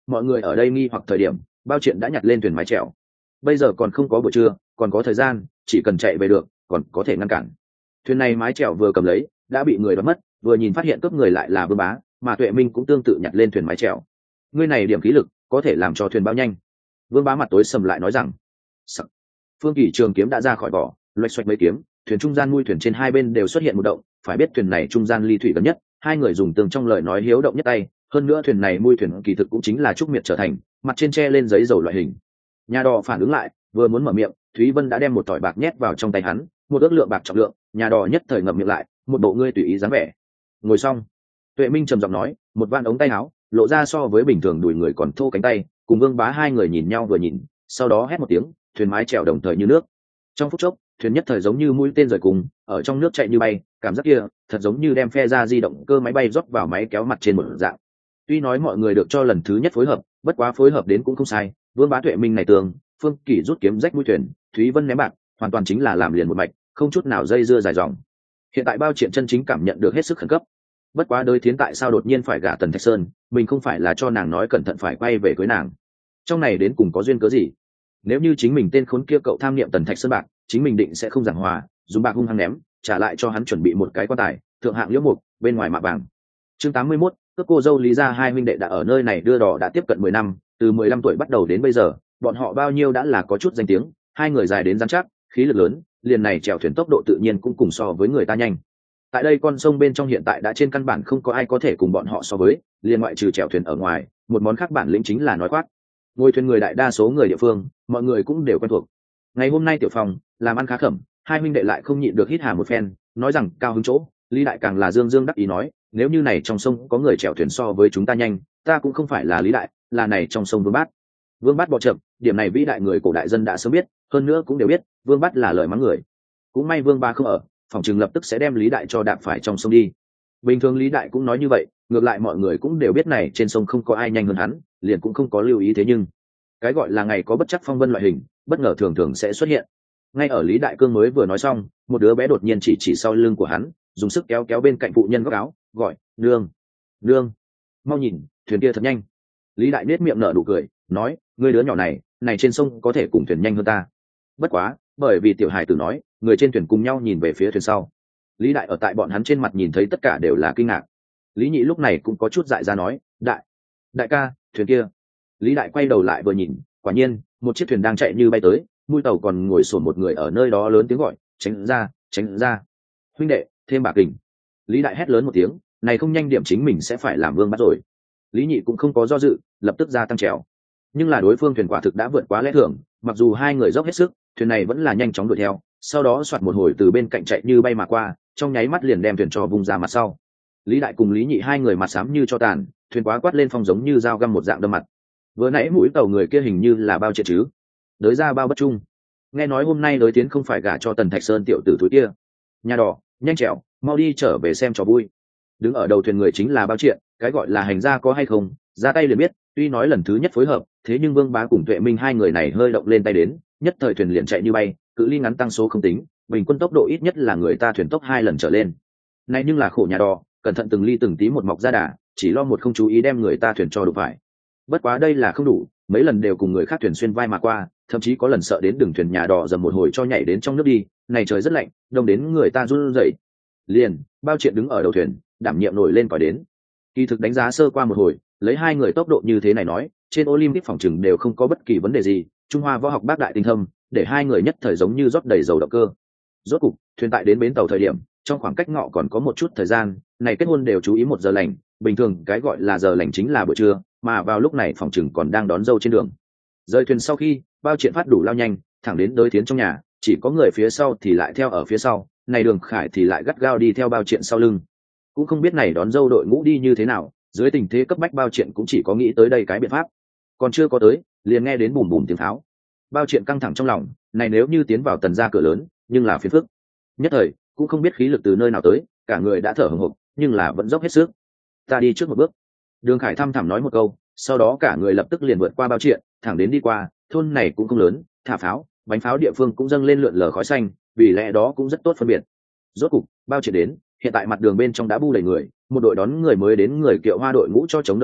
mọi người ở đây nghi hoặc thời điểm bao chuyện đã nhặt lên thuyền mái chèo. Bây giờ còn không có buổi trưa, còn có thời gian, chỉ cần chạy về được còn có thể ngăn cản. Thuyền này mái chèo vừa cầm lấy đã bị người đoạt mất, vừa nhìn phát hiện cướp người lại là Vương Bá, mà Tuệ Minh cũng tương tự nhặt lên thuyền mái chèo. Ngươi này điểm khí lực có thể làm cho thuyền bao nhanh? Vương Bá mặt tối sầm lại nói rằng. Sắc. Phương Kỳ trường kiếm đã ra khỏi vỏ, loạch xoạch mấy kiếm, thuyền trung gian mui thuyền trên hai bên đều xuất hiện một động, phải biết thuyền này trung gian ly thủy gần nhất, hai người dùng tương trong lời nói hiếu động nhất tay, hơn nữa thuyền này mui thuyền kỳ thực cũng chính là trúc miệt trở thành, mặt trên tre lên giấy dầu loại hình. Nhà đò phản ứng lại, vừa muốn mở miệng, Thúy Vân đã đem một tỏi bạc nhét vào trong tay hắn, một ước lượng bạc trọng lượng, nhà đò nhất thời ngậm miệng lại, một bộ ngươi tùy ý dáng vẻ. Ngồi xong, Tuệ Minh trầm giọng nói, một van ống tay áo, lộ ra so với bình thường đùi người còn thô cánh tay, cùng Vương Bá hai người nhìn nhau vừa nhìn, sau đó hét một tiếng, thuyền mái chèo đồng thời như nước. Trong phút chốc, thuyền nhất thời giống như mũi tên rời cùng, ở trong nước chạy như bay, cảm giác kia thật giống như đem phe ra di động cơ máy bay rót vào máy kéo mặt trên một dạng. Tuy nói mọi người được cho lần thứ nhất phối hợp, bất quá phối hợp đến cũng không sai. Vương Bá Tuệ Minh này tường, Phương Kỳ rút kiếm rách mũi thuyền, Thúy Vân ném bạc, hoàn toàn chính là làm liền một mạch, không chút nào dây dưa dài dòng. Hiện tại Bao Triện chân chính cảm nhận được hết sức khẩn cấp. Bất quá đôi thiến tại sao đột nhiên phải gả Tần Thạch Sơn, mình không phải là cho nàng nói cẩn thận phải quay về cưới nàng. Trong này đến cùng có duyên cớ gì? Nếu như chính mình tên khốn kia cậu tham niệm Tần Thạch Sơn bạc, chính mình định sẽ không giảng hòa, dùng bạc hung hăng ném, trả lại cho hắn chuẩn bị một cái quan tài, thượng hạng liễu mục, bên ngoài mạ vàng. Chương tám mươi mốt, các cô dâu Lý gia hai huynh đệ đã ở nơi này đưa đò đã tiếp cận mười năm, từ mười lăm tuổi bắt đầu đến bây giờ, bọn họ bao nhiêu đã là có chút danh tiếng, hai người dài đến rắn chắc, khí lực lớn, liền này chèo thuyền tốc độ tự nhiên cũng cùng so với người ta nhanh. Tại đây con sông bên trong hiện tại đã trên căn bản không có ai có thể cùng bọn họ so với, liền ngoại trừ chèo thuyền ở ngoài, một món khác bản lĩnh chính là nói khoác. Ngồi thuyền người đại đa số người địa phương, mọi người cũng đều quen thuộc. Ngày hôm nay Tiểu Phong làm ăn khá khẩm, hai huynh đệ lại không nhịn được hít hà một phen, nói rằng cao hứng chỗ, Lý đại càng là dương dương đắc ý nói, nếu như này trong sông có người chèo thuyền so với chúng ta nhanh, ta cũng không phải là Lý đại, là này trong sông Vương Bát. Vương Bát bỏ chậm, điểm này vĩ đại người cổ đại dân đã sớm biết, hơn nữa cũng đều biết, Vương Bát là lời mắng người. Cũng may Vương Ba không ở, phòng trường lập tức sẽ đem Lý đại cho đạp phải trong sông đi. Bình thường Lý đại cũng nói như vậy, ngược lại mọi người cũng đều biết này trên sông không có ai nhanh hơn hắn, liền cũng không có lưu ý thế nhưng cái gọi là ngày có bất chắc phong vân loại hình, bất ngờ thường thường sẽ xuất hiện. Ngay ở Lý Đại Cương mới vừa nói xong, một đứa bé đột nhiên chỉ chỉ sau lưng của hắn, dùng sức kéo kéo bên cạnh phụ nhân góc áo, gọi nương nương, mau nhìn thuyền kia thật nhanh. Lý Đại nết miệng nở nụ cười, nói, ngươi đứa nhỏ này này trên sông có thể cùng thuyền nhanh hơn ta. Bất quá bởi vì tiểu hài tử nói, người trên thuyền cùng nhau nhìn về phía thuyền sau. Lý Đại ở tại bọn hắn trên mặt nhìn thấy tất cả đều là kinh ngạc. Lý Nhị lúc này cũng có chút dại ra nói, đại đại ca, thuyền kia. Lý Đại quay đầu lại vừa nhìn, quả nhiên một chiếc thuyền đang chạy như bay tới, mũi tàu còn ngồi sổn một người ở nơi đó lớn tiếng gọi, tránh ra tránh ra, huynh đệ thêm bạc kình. Lý Đại hét lớn một tiếng, này không nhanh điểm chính mình sẽ phải làm Vương Bắt rồi. Lý Nhị cũng không có do dự, lập tức ra tăng trèo. Nhưng là đối phương thuyền quả thực đã vượt quá lẽ thường, mặc dù hai người dốc hết sức, thuyền này vẫn là nhanh chóng đuổi theo, sau đó soạt một hồi từ bên cạnh chạy như bay mà qua, trong nháy mắt liền đem thuyền trò vùng ra mặt sau. Lý Đại cùng Lý Nhị hai người mặt xám như cho tàn, thuyền quá quát lên phong giống như dao găm một dạng đâm mặt. Vừa nãy mũi tàu người kia hình như là Bao Triệt chứ? Đới ra Bao Bất Trung. Nghe nói hôm nay Đới Tiến không phải gả cho Tần Thạch Sơn tiểu tử túi kia. Nhà đỏ, nhanh trèo, mau đi trở về xem trò vui. Đứng ở đầu thuyền người chính là Bao Triệt, cái gọi là hành gia có hay không, ra tay liền biết. Tuy nói lần thứ nhất phối hợp, thế nhưng Vương Bá cùng Tuệ Minh hai người này hơi động lên tay đến, nhất thời thuyền liền chạy như bay, cự ly ngắn tăng số không tính, bình quân tốc độ ít nhất là người ta thuyền tốc hai lần trở lên. Này nhưng là khổ nhà đò, cẩn thận từng ly từng tí một mọc ra đà, chỉ lo một không chú ý đem người ta thuyền cho đụng phải. Bất quá đây là không đủ, mấy lần đều cùng người khác thuyền xuyên vai mà qua, thậm chí có lần sợ đến đường thuyền nhà đò dầm một hồi cho nhảy đến trong nước đi. Này trời rất lạnh, đông đến người ta run rẩy. Liền Bao Triệt đứng ở đầu thuyền, đảm nhiệm nổi lên còi đến. Kỳ thực đánh giá sơ qua một hồi, lấy hai người tốc độ như thế này nói, trên Olympic phòng trừng đều không có bất kỳ vấn đề gì. Trung Hoa võ học bác đại tinh thâm, để hai người nhất thời giống như rót đầy dầu động cơ. Rốt cục thuyền tại đến bến tàu thời điểm, trong khoảng cách ngọ còn có một chút thời gian, này kết hôn đều chú ý một giờ lành, bình thường cái gọi là giờ lành chính là buổi trưa, mà vào lúc này phòng chừng còn đang đón dâu trên đường. Rời thuyền sau khi, Bao Triệt phát đủ lao nhanh, thẳng đến Đới Tiến trong nhà, chỉ có người phía sau thì lại theo ở phía sau, này Đường Khải thì lại gắt gao đi theo Bao Triệt sau lưng. Cũng không biết này đón dâu đội ngũ đi như thế nào, dưới tình thế cấp bách Bao Triệt cũng chỉ có nghĩ tới đây cái biện pháp. Còn chưa có tới, liền nghe đến bùm bùm tiếng pháo. Bao Triệt căng thẳng trong lòng, này nếu như tiến vào Tần gia cửa lớn, nhưng là phiền phức. Nhất thời, cũng không biết khí lực từ nơi nào tới, cả người đã thở hổn hộc, nhưng là vẫn dốc hết sức. Ta đi trước một bước. Đường Khải thăm thẳm nói một câu, sau đó cả người lập tức liền vượt qua Bao Triệt, thẳng đến đi qua. Thôn này cũng không lớn, thả pháo, bánh pháo địa phương cũng dâng lên lượn lờ khói xanh, vì lẽ đó cũng rất tốt phân biệt. Rốt cục, Bao Triệt đến, hiện tại mặt đường bên trong đã bu đầy người, một đội đón người mới đến người kiệu hoa đội ngũ cho chống đỡ lấy,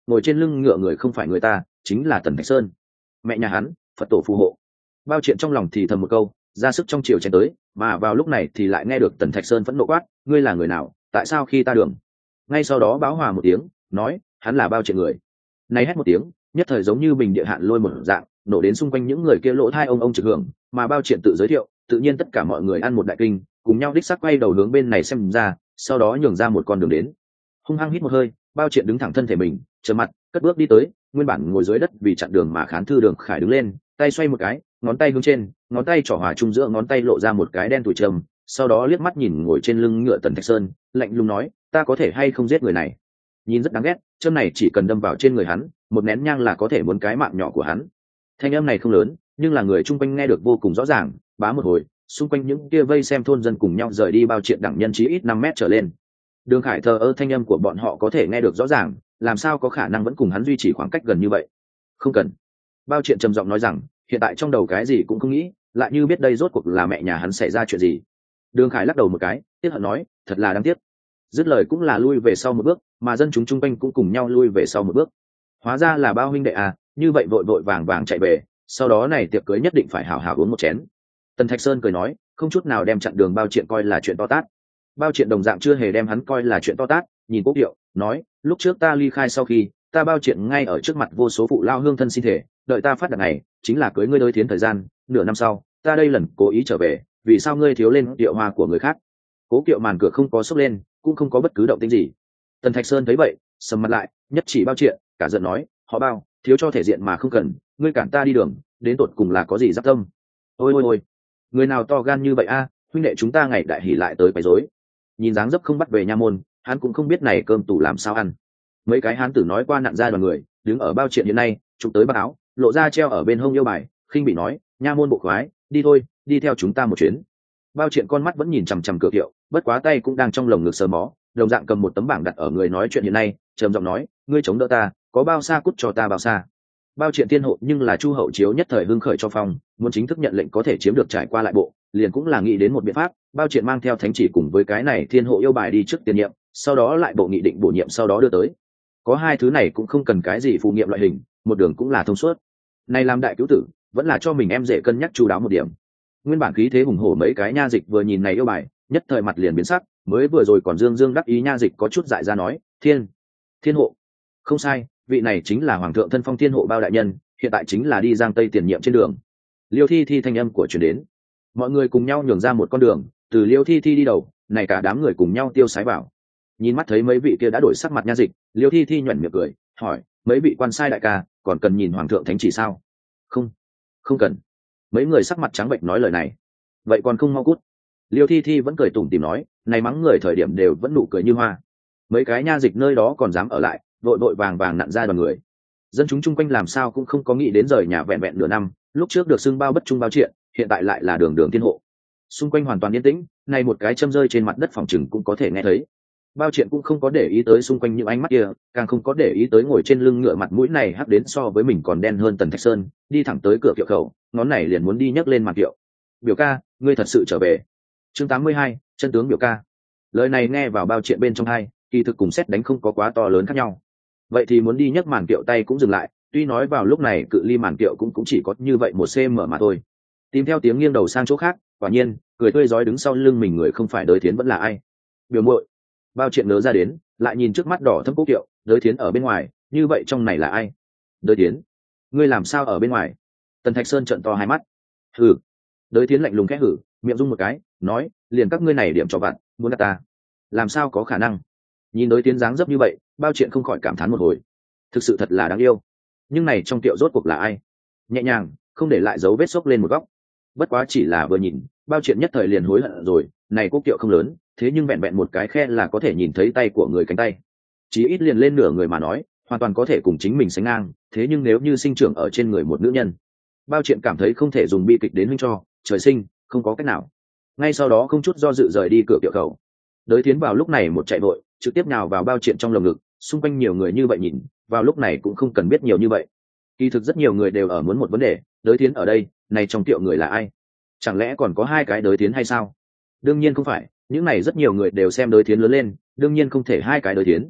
ngồi trên lưng ngựa người không phải người ta, chính là Tần Thạch Sơn. Mẹ nhà hắn, Phật tổ phù hộ. Bao Triện trong lòng thì thầm một câu, ra sức trong chiều chen tới, mà vào lúc này thì lại nghe được Tần Thạch Sơn phẫn nộ quát, ngươi là người nào, tại sao khi ta đường? Ngay sau đó báo hòa một tiếng, nói, hắn là Bao Triện người. Này hét một tiếng, nhất thời giống như bình địa hạn lôi một dạng, nổ đến xung quanh những người kia lỗ thai ông ông trực hưởng, mà Bao Triện tự giới thiệu, tự nhiên tất cả mọi người ăn một đại kinh, cùng nhau đích sắc quay đầu hướng bên này xem ra, sau đó nhường ra một con đường đến. Hung hăng hít một hơi, Bao Triện đứng thẳng thân thể mình, trầm mặt, cất bước đi tới, nguyên bản ngồi dưới đất vì chặn đường mà Khán Thư Đường Khải đứng lên, tay xoay một cái, ngón tay hướng trên, ngón tay trỏ hòa trung giữa ngón tay lộ ra một cái đen tủi trầm, sau đó liếc mắt nhìn ngồi trên lưng ngựa Tần Thạch Sơn, lạnh lùng nói, ta có thể hay không giết người này? Nhìn rất đáng ghét, châm này chỉ cần đâm vào trên người hắn, một nén nhang là có thể muốn cái mạng nhỏ của hắn. Thanh âm này không lớn, nhưng là người chung quanh nghe được vô cùng rõ ràng, bá một hồi, xung quanh những kia vây xem thôn dân cùng nhau rời đi Bao Triện đẳng nhân chí ít năm mét trở lên. Đường Khải thờ ơ, thanh âm của bọn họ có thể nghe được rõ ràng, làm sao có khả năng vẫn cùng hắn duy trì khoảng cách gần như vậy? Không cần. Bao Triện trầm giọng nói rằng, hiện tại trong đầu cái gì cũng không nghĩ, lại như biết đây rốt cuộc là mẹ nhà hắn xảy ra chuyện gì. Đường Khải lắc đầu một cái, tiếc hận nói, thật là đáng tiếc. Dứt lời cũng là lui về sau một bước, mà dân chúng chung quanh cũng cùng nhau lui về sau một bước. Hóa ra là Bao huynh đệ à, như vậy vội vội vàng vàng chạy về, sau đó này tiệc cưới nhất định phải hảo hảo uống một chén. Tần Thạch Sơn cười nói, không chút nào đem chặn đường Bao Triện coi là chuyện to tát. Bao Triện đồng dạng chưa hề đem hắn coi là chuyện to tát, nhìn Quốc Điệu, nói, lúc trước ta ly khai sau khi, ta Bao Triện ngay ở trước mặt vô số phụ lao hương thân xin thể, đợi ta phát đạt này, chính là cưới ngươi đôi thiến thời gian, nửa năm sau, ta đây lần cố ý trở về, vì sao ngươi thiếu lên điệu hoa của người khác? Cố Kiệu màn cửa không có sốc lên, cũng không có bất cứ động tĩnh gì. Tần Thạch Sơn thấy vậy, sầm mặt lại, nhất chỉ Bao Triện, cả giận nói, họ Bao, thiếu cho thể diện mà không cần, ngươi cản ta đi đường, đến tột cùng là có gì giáp tâm? Ôi ôi ôi, người nào to gan như vậy a, huynh đệ chúng ta ngày đại hỉ lại tới quấy rối. Nhìn dáng dấp không bắt về nha môn, hắn cũng không biết này cơm tủ làm sao ăn. Mấy cái hán tử nói qua nặn ra đoàn người, đứng ở Bao Triện hiện nay, chụp tới bắt áo, lộ ra treo ở bên hông yêu bài, khinh bị nói, nha môn bộ khoái, đi thôi, đi theo chúng ta một chuyến. Bao Triện con mắt vẫn nhìn chằm chằm Cửa Kiệu, bất quá tay cũng đang trong lồng ngực sờ mó, đồng dạng cầm một tấm bảng đặt ở người nói chuyện hiện nay, trầm giọng nói, ngươi chống đỡ ta, có bao xa cút cho ta bao xa. Bao Triện tiên hộ nhưng là Chu Hậu Chiếu nhất thời hưng khởi cho phong, muốn chính thức nhận lệnh có thể chiếm được trải qua lại bộ, liền cũng là nghĩ đến một biện pháp, Bao Triện mang theo thánh chỉ cùng với cái này thiên hộ yêu bài đi trước tiền nhiệm, sau đó lại bộ nghị định bổ nhiệm sau đó đưa tới. Có hai thứ này cũng không cần cái gì phù nghiệm loại hình, một đường cũng là thông suốt. Này làm đại cứu tử, vẫn là cho mình em dễ cân nhắc chu đáo một điểm. Nguyên bản khí thế hùng hổ mấy cái nha dịch vừa nhìn này yêu bài, nhất thời mặt liền biến sắc, mới vừa rồi còn dương dương đắc ý nha dịch có chút dại ra nói, thiên thiên hộ. Không sai, vị này chính là hoàng thượng thân phong thiên hộ Bao đại nhân, hiện tại chính là đi Giang Tây tiền nhiệm trên đường. Liêu Thi Thi thanh âm của truyền đến, mọi người cùng nhau nhường ra một con đường, từ Liêu Thi Thi đi đầu, này cả đám người cùng nhau tiêu sái vào. Nhìn mắt thấy mấy vị kia đã đổi sắc mặt nha dịch, Liêu Thi Thi nhuận miệng cười, hỏi, mấy vị quan sai đại ca, còn cần nhìn hoàng thượng thánh chỉ sao? Không, không cần. Mấy người sắc mặt trắng bệnh nói lời này. Vậy còn không mau cút. Liêu Thi Thi vẫn cười tủm tỉm nói, này mắng người thời điểm đều vẫn nụ cười như hoa. Mấy cái nha dịch nơi đó còn dám ở lại, vội vội vàng vàng nặn ra đoàn người. Dân chúng chung quanh làm sao cũng không có nghĩ đến rời nhà vẹn vẹn nửa năm, lúc trước được xưng Bao bất trung Bao Triện, hiện tại lại là đường đường thiên hộ. Xung quanh hoàn toàn yên tĩnh, này một cái châm rơi trên mặt đất phòng chừng cũng có thể nghe thấy. Bao Triện cũng không có để ý tới xung quanh những ánh mắt kia, càng không có để ý tới ngồi trên lưng ngựa mặt mũi này hắc đến so với mình còn đen hơn Tần Thạch Sơn, đi thẳng tới cửa Kiệu khẩu, ngón này liền muốn đi nhấc lên màn kiệu. Biểu ca, ngươi thật sự trở về. Chương tám mươi hai, chân tướng biểu ca. Lời này nghe vào Bao Triện bên trong hai, kỳ thực cùng xét đánh không có quá to lớn khác nhau. Vậy thì muốn đi nhấc màn kiệu tay cũng dừng lại, tuy nói vào lúc này cự ly màn kiệu cũng cũng chỉ có như vậy một cm mà thôi. Tìm theo tiếng nghiêng đầu sang chỗ khác, quả nhiên, cười tươi rói đứng sau lưng mình người không phải Đới Thiến vẫn là ai. Biểu muội. Bao Triện nớ ra đến, lại nhìn trước mắt đỏ thâm Cố Kiệu, Đới Thiến ở bên ngoài, như vậy trong này là ai? Đới Thiến, ngươi làm sao ở bên ngoài? Tần Thạch Sơn trợn to hai mắt. Hừ. Đới Thiến lạnh lùng khẽ hử, miệng rung một cái, nói, liền các ngươi này điểm cho vặt, muốn gạt ta, làm sao có khả năng? Nhìn Đới Thiến dáng dấp như vậy, Bao Triện không khỏi cảm thán một hồi, thực sự thật là đáng yêu. Nhưng này trong Kiệu rốt cuộc là ai? Nhẹ nhàng, không để lại dấu vết xốc lên một góc. Bất quá chỉ là vừa nhìn, Bao Triện nhất thời liền hối hận rồi, này Cố Kiệu không lớn, thế nhưng vẹn vẹn một cái khe là có thể nhìn thấy tay của người cánh tay, chí ít liền lên nửa người mà nói, hoàn toàn có thể cùng chính mình sánh ngang. Thế nhưng nếu như sinh trưởng ở trên người một nữ nhân, Bao Triện cảm thấy không thể dùng bi kịch đến huynh cho, trời sinh không có cách nào. Ngay sau đó không chút do dự rời đi cửa Kiệu khẩu. Đới Tiến vào lúc này một chạy vội, trực tiếp nhào vào Bao Triện trong lồng ngực, xung quanh nhiều người như vậy nhìn, vào lúc này cũng không cần biết nhiều như vậy. Kỳ thực rất nhiều người đều ở muốn một vấn đề, Đới Tiến ở đây, này trong Kiệu người là ai? Chẳng lẽ còn có hai cái Đới Tiến hay sao? Đương nhiên không phải, những này rất nhiều người đều xem Đới Tiến lớn lên, đương nhiên không thể hai cái Đới Tiến.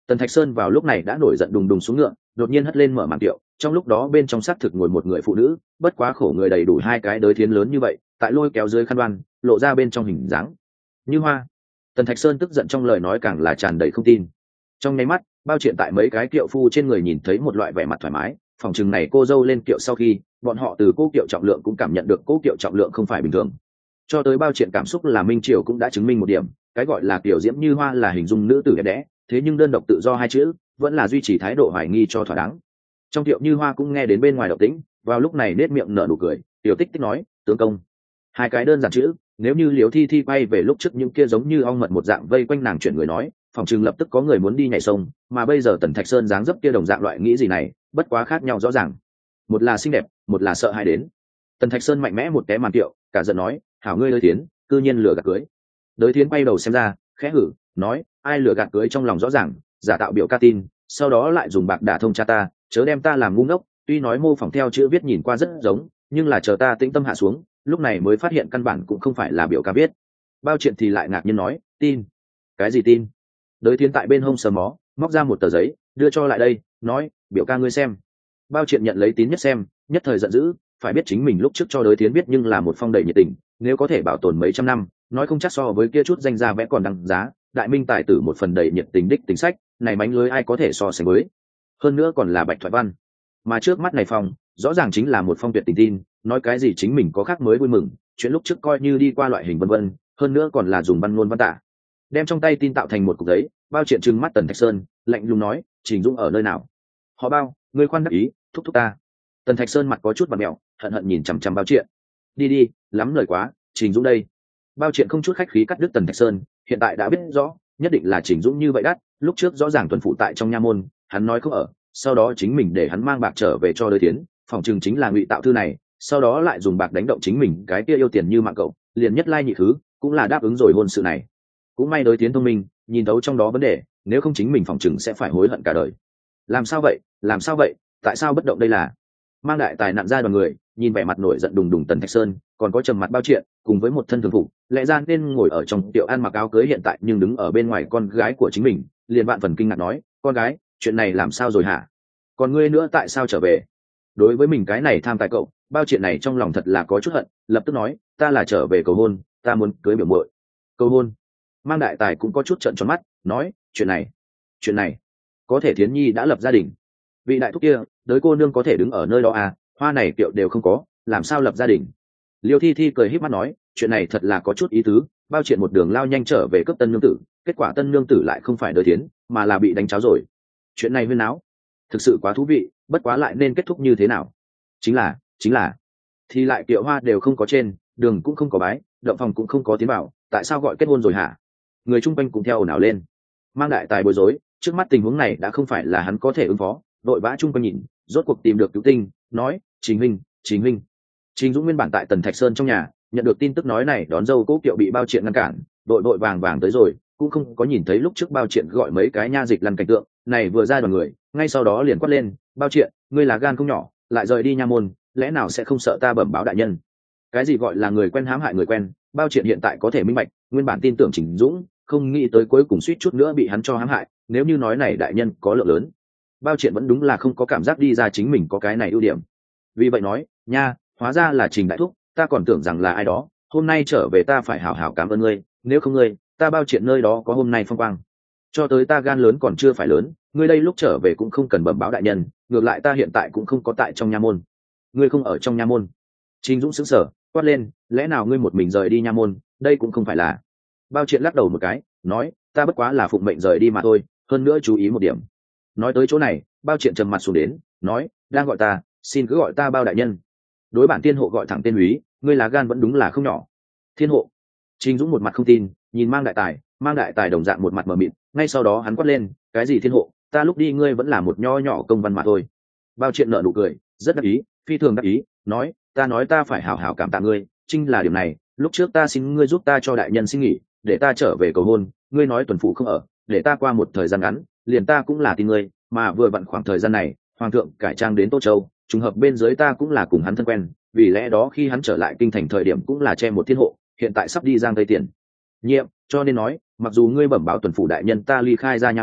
Tần Thạch Sơn vào lúc này đã nổi giận đùng đùng xuống ngựa, đột nhiên hất lên mở màn kiệu, trong lúc đó bên trong xác thực ngồi một người phụ nữ, bất quá khổ người đầy đủ hai cái đới thiến lớn như vậy, tại lôi kéo dưới khăn đoan, lộ ra bên trong hình dáng như hoa. Tần Thạch Sơn tức giận trong lời nói càng là tràn đầy không tin. Trong nháy mắt, bao chuyện tại mấy cái kiệu phu trên người nhìn thấy một loại vẻ mặt thoải mái, phòng chừng này cô dâu lên kiệu sau khi, bọn họ từ cô kiệu trọng lượng cũng cảm nhận được cô kiệu trọng lượng không phải bình thường. Cho tới bao chuyện cảm xúc là Minh Triều cũng đã chứng minh một điểm, cái gọi là kiểu diễm như hoa là hình dung nữ tử đẹp đẽ, thế nhưng đơn độc tự do hai chữ vẫn là duy trì thái độ hoài nghi cho thỏa đáng. Trong kiệu như hoa cũng nghe đến bên ngoài động tĩnh, vào lúc này nết miệng nở nụ cười, tiểu tích tích nói, tướng công. Hai cái đơn giản chữ, nếu như Liễu Thi Thi bay về lúc trước những kia giống như ong mật một dạng vây quanh nàng chuyển người nói, phòng chừng lập tức có người muốn đi nhảy sông, mà bây giờ Tần Thạch Sơn dáng dấp kia đồng dạng loại nghĩ gì này, bất quá khác nhau rõ ràng. Một là xinh đẹp, một là sợ hãi đến. Tần Thạch Sơn mạnh mẽ một té màn kiệu, cả giận nói, hảo ngươi Đới Thiến, cư nhiên lừa gạt cưới. Đới Thiến quay đầu xem ra, khẽ hử, nói, ai lừa gạt cưới trong lòng rõ ràng, giả tạo biểu ca tin, sau đó lại dùng bạc đả thông cha ta, chớ đem ta làm ngu ngốc. Tuy nói mô phỏng theo chữ viết nhìn qua rất giống, nhưng là chờ ta tĩnh tâm hạ xuống, lúc này mới phát hiện căn bản cũng không phải là biểu ca viết. Bao chuyện thì lại ngạc nhiên nói, tin? Cái gì tin? Đới Thiến tại bên hông sờ mó, móc ra một tờ giấy, đưa cho lại đây, nói, biểu ca ngươi xem. Bao chuyện nhận lấy tín nhất xem, nhất thời giận dữ, phải biết chính mình lúc trước cho Đới Thiến viết nhưng là một phong đầy nhiệt tình, nếu có thể bảo tồn mấy trăm năm, nói không chắc so với kia chút danh gia vẽ còn đăng giá, đại minh tài tử một phần đầy nhiệt tình đích tính sách, này mánh lưới ai có thể so sánh với. Hơn nữa còn là bạch thoại văn, mà trước mắt này phong, rõ ràng chính là một phong tuyệt tình tin, nói cái gì chính mình có khác mới vui mừng, chuyện lúc trước coi như đi qua loại hình vân vân, hơn nữa còn là dùng văn ngôn văn tả, đem trong tay tin tạo thành một cục giấy. Bao chuyện trừng mắt Tần Thạch Sơn, lạnh lùng nói, Trình Dũng ở nơi nào? Họ Bao, ngươi khoan đắc ý, thúc thúc ta. Tần Thạch Sơn mặt có chút mặt mẹo, hận hận nhìn chằm chằm Bao chuyện. Đi đi, lắm lời quá, Trình Dũng đây. Bao chuyện không chút khách khí cắt đứt Tần Thạch Sơn, hiện tại đã biết rõ, nhất định là Trình Dũng như vậy đắt, lúc trước rõ ràng tuần phụ tại trong nha môn, hắn nói không ở, sau đó chính mình để hắn mang bạc trở về cho Đới Thiến, phòng chừng chính là ngụy tạo thư này, sau đó lại dùng bạc đánh động chính mình, cái kia yêu tiền như mạng cậu, liền nhất lai nhị thứ, cũng là đáp ứng rồi hôn sự này. Cũng may Đới Thiến thông minh, nhìn thấu trong đó vấn đề, nếu không chính mình phòng chừng sẽ phải hối hận cả đời. Làm sao vậy? Làm sao vậy? Tại sao bất động đây là? Mang đại tài nặn ra đoàn người, nhìn vẻ mặt nổi giận đùng đùng Tần Thạch Sơn, còn có trầm mặt Bao chuyện, cùng với một thân thường phục, lẽ ra nên ngồi ở trong tiệu ăn mặc áo cưới hiện tại nhưng đứng ở bên ngoài con gái của chính mình, liền vạn phần kinh ngạc nói, con gái, chuyện này làm sao rồi hả? Còn ngươi nữa tại sao trở về? Đối với mình cái này tham tài cậu, Bao chuyện này trong lòng thật là có chút hận, lập tức nói, ta là trở về cầu hôn, ta muốn cưới biểu muội. Cầu hôn? Mang đại tài cũng có chút trợn tròn mắt, nói, chuyện này, chuyện này, có thể Thiến Nhi đã lập gia đình. Vị đại thúc kia, Đới cô nương có thể đứng ở nơi đó à, hoa này kiệu đều không có, làm sao lập gia đình? Liêu Thi Thi cười híp mắt nói, chuyện này thật là có chút ý tứ. Bao chuyện một đường lao nhanh trở về cấp tân nương tử, kết quả tân nương tử lại không phải Đới Thiến, mà là bị đánh cháo rồi. Chuyện này huyên náo, thực sự quá thú vị, bất quá lại nên kết thúc như thế nào? Chính là, chính là, thì lại kiệu hoa đều không có trên, đường cũng không có bái, động phòng cũng không có tiến vào, tại sao gọi kết hôn rồi hả? Người chung quanh cũng theo ồn ào lên. Mang đại tài bối rối, trước mắt tình huống này đã không phải là hắn có thể ứng phó, đội vã chung quanh nhìn, rốt cuộc tìm được cứu tinh, nói, Trình huynh, Trình huynh. Trình Dũng nguyên bản tại Tần Thạch Sơn trong nhà, nhận được tin tức nói này đón dâu cố kiệu bị Bao chuyện ngăn cản, đội đội vàng vàng tới rồi, cũng không có nhìn thấy lúc trước Bao chuyện gọi mấy cái nha dịch lăn cảnh tượng, này vừa ra đoàn người, ngay sau đó liền quát lên, Bao chuyện, ngươi là gan không nhỏ, lại rời đi nha môn, lẽ nào sẽ không sợ ta bẩm báo đại nhân? Cái gì gọi là người quen hãm hại người quen? Bao chuyện hiện tại có thể minh bạch, nguyên bản tin tưởng Trình Dũng, không nghĩ tới cuối cùng suýt chút nữa bị hắn cho hãm hại, nếu như nói này đại nhân có lượng lớn. Bao chuyện vẫn đúng là không có cảm giác đi ra chính mình có cái này ưu điểm. Vì vậy nói, nha, hóa ra là Trình đại thúc, ta còn tưởng rằng là ai đó, hôm nay trở về ta phải hảo hảo cảm ơn ngươi, nếu không ngươi, ta bao chuyện nơi đó có hôm nay phong quang. Cho tới ta gan lớn còn chưa phải lớn, ngươi đây lúc trở về cũng không cần bẩm báo đại nhân, ngược lại ta hiện tại cũng không có tại trong nha môn. Ngươi không ở trong nha môn? Trình Dũng sững sờ, quát lên, lẽ nào ngươi một mình rời đi nha môn, đây cũng không phải là. Bao chuyện lắc đầu một cái, nói, ta bất quá là phụng mệnh rời đi mà thôi, hơn nữa chú ý một điểm. Nói tới chỗ này, Bao chuyện trầm mặt xuống đến, nói, đang gọi ta, xin cứ gọi ta Bao đại nhân. Đối bản thiên hộ gọi thẳng tên úy, ngươi lá gan vẫn đúng là không nhỏ. Thiên hộ? Trình Dũng một mặt không tin, nhìn Mang đại tài, Mang đại tài đồng dạng một mặt mờ mịt, ngay sau đó hắn quát lên, cái gì thiên hộ, ta lúc đi ngươi vẫn là một nho nhỏ công văn mà thôi. Bao chuyện nở nụ cười, rất đắc ý, phi thường đắc ý, nói, ta nói ta phải hảo hảo cảm tạ ngươi, chính là điểm này, lúc trước ta xin ngươi giúp ta cho đại nhân xin nghỉ, để ta trở về cầu hôn, ngươi nói tuần phụ không ở, để ta qua một thời gian ngắn, liền ta cũng là tin ngươi, mà vừa vặn khoảng thời gian này, hoàng thượng cải trang đến Tô Châu, trùng hợp bên dưới ta cũng là cùng hắn thân quen, vì lẽ đó khi hắn trở lại kinh thành thời điểm cũng là che một thiên hộ, hiện tại sắp đi Giang Tây tiền nhiệm, cho nên nói, mặc dù ngươi bẩm báo tuần phủ đại nhân ta ly khai ra nha môn,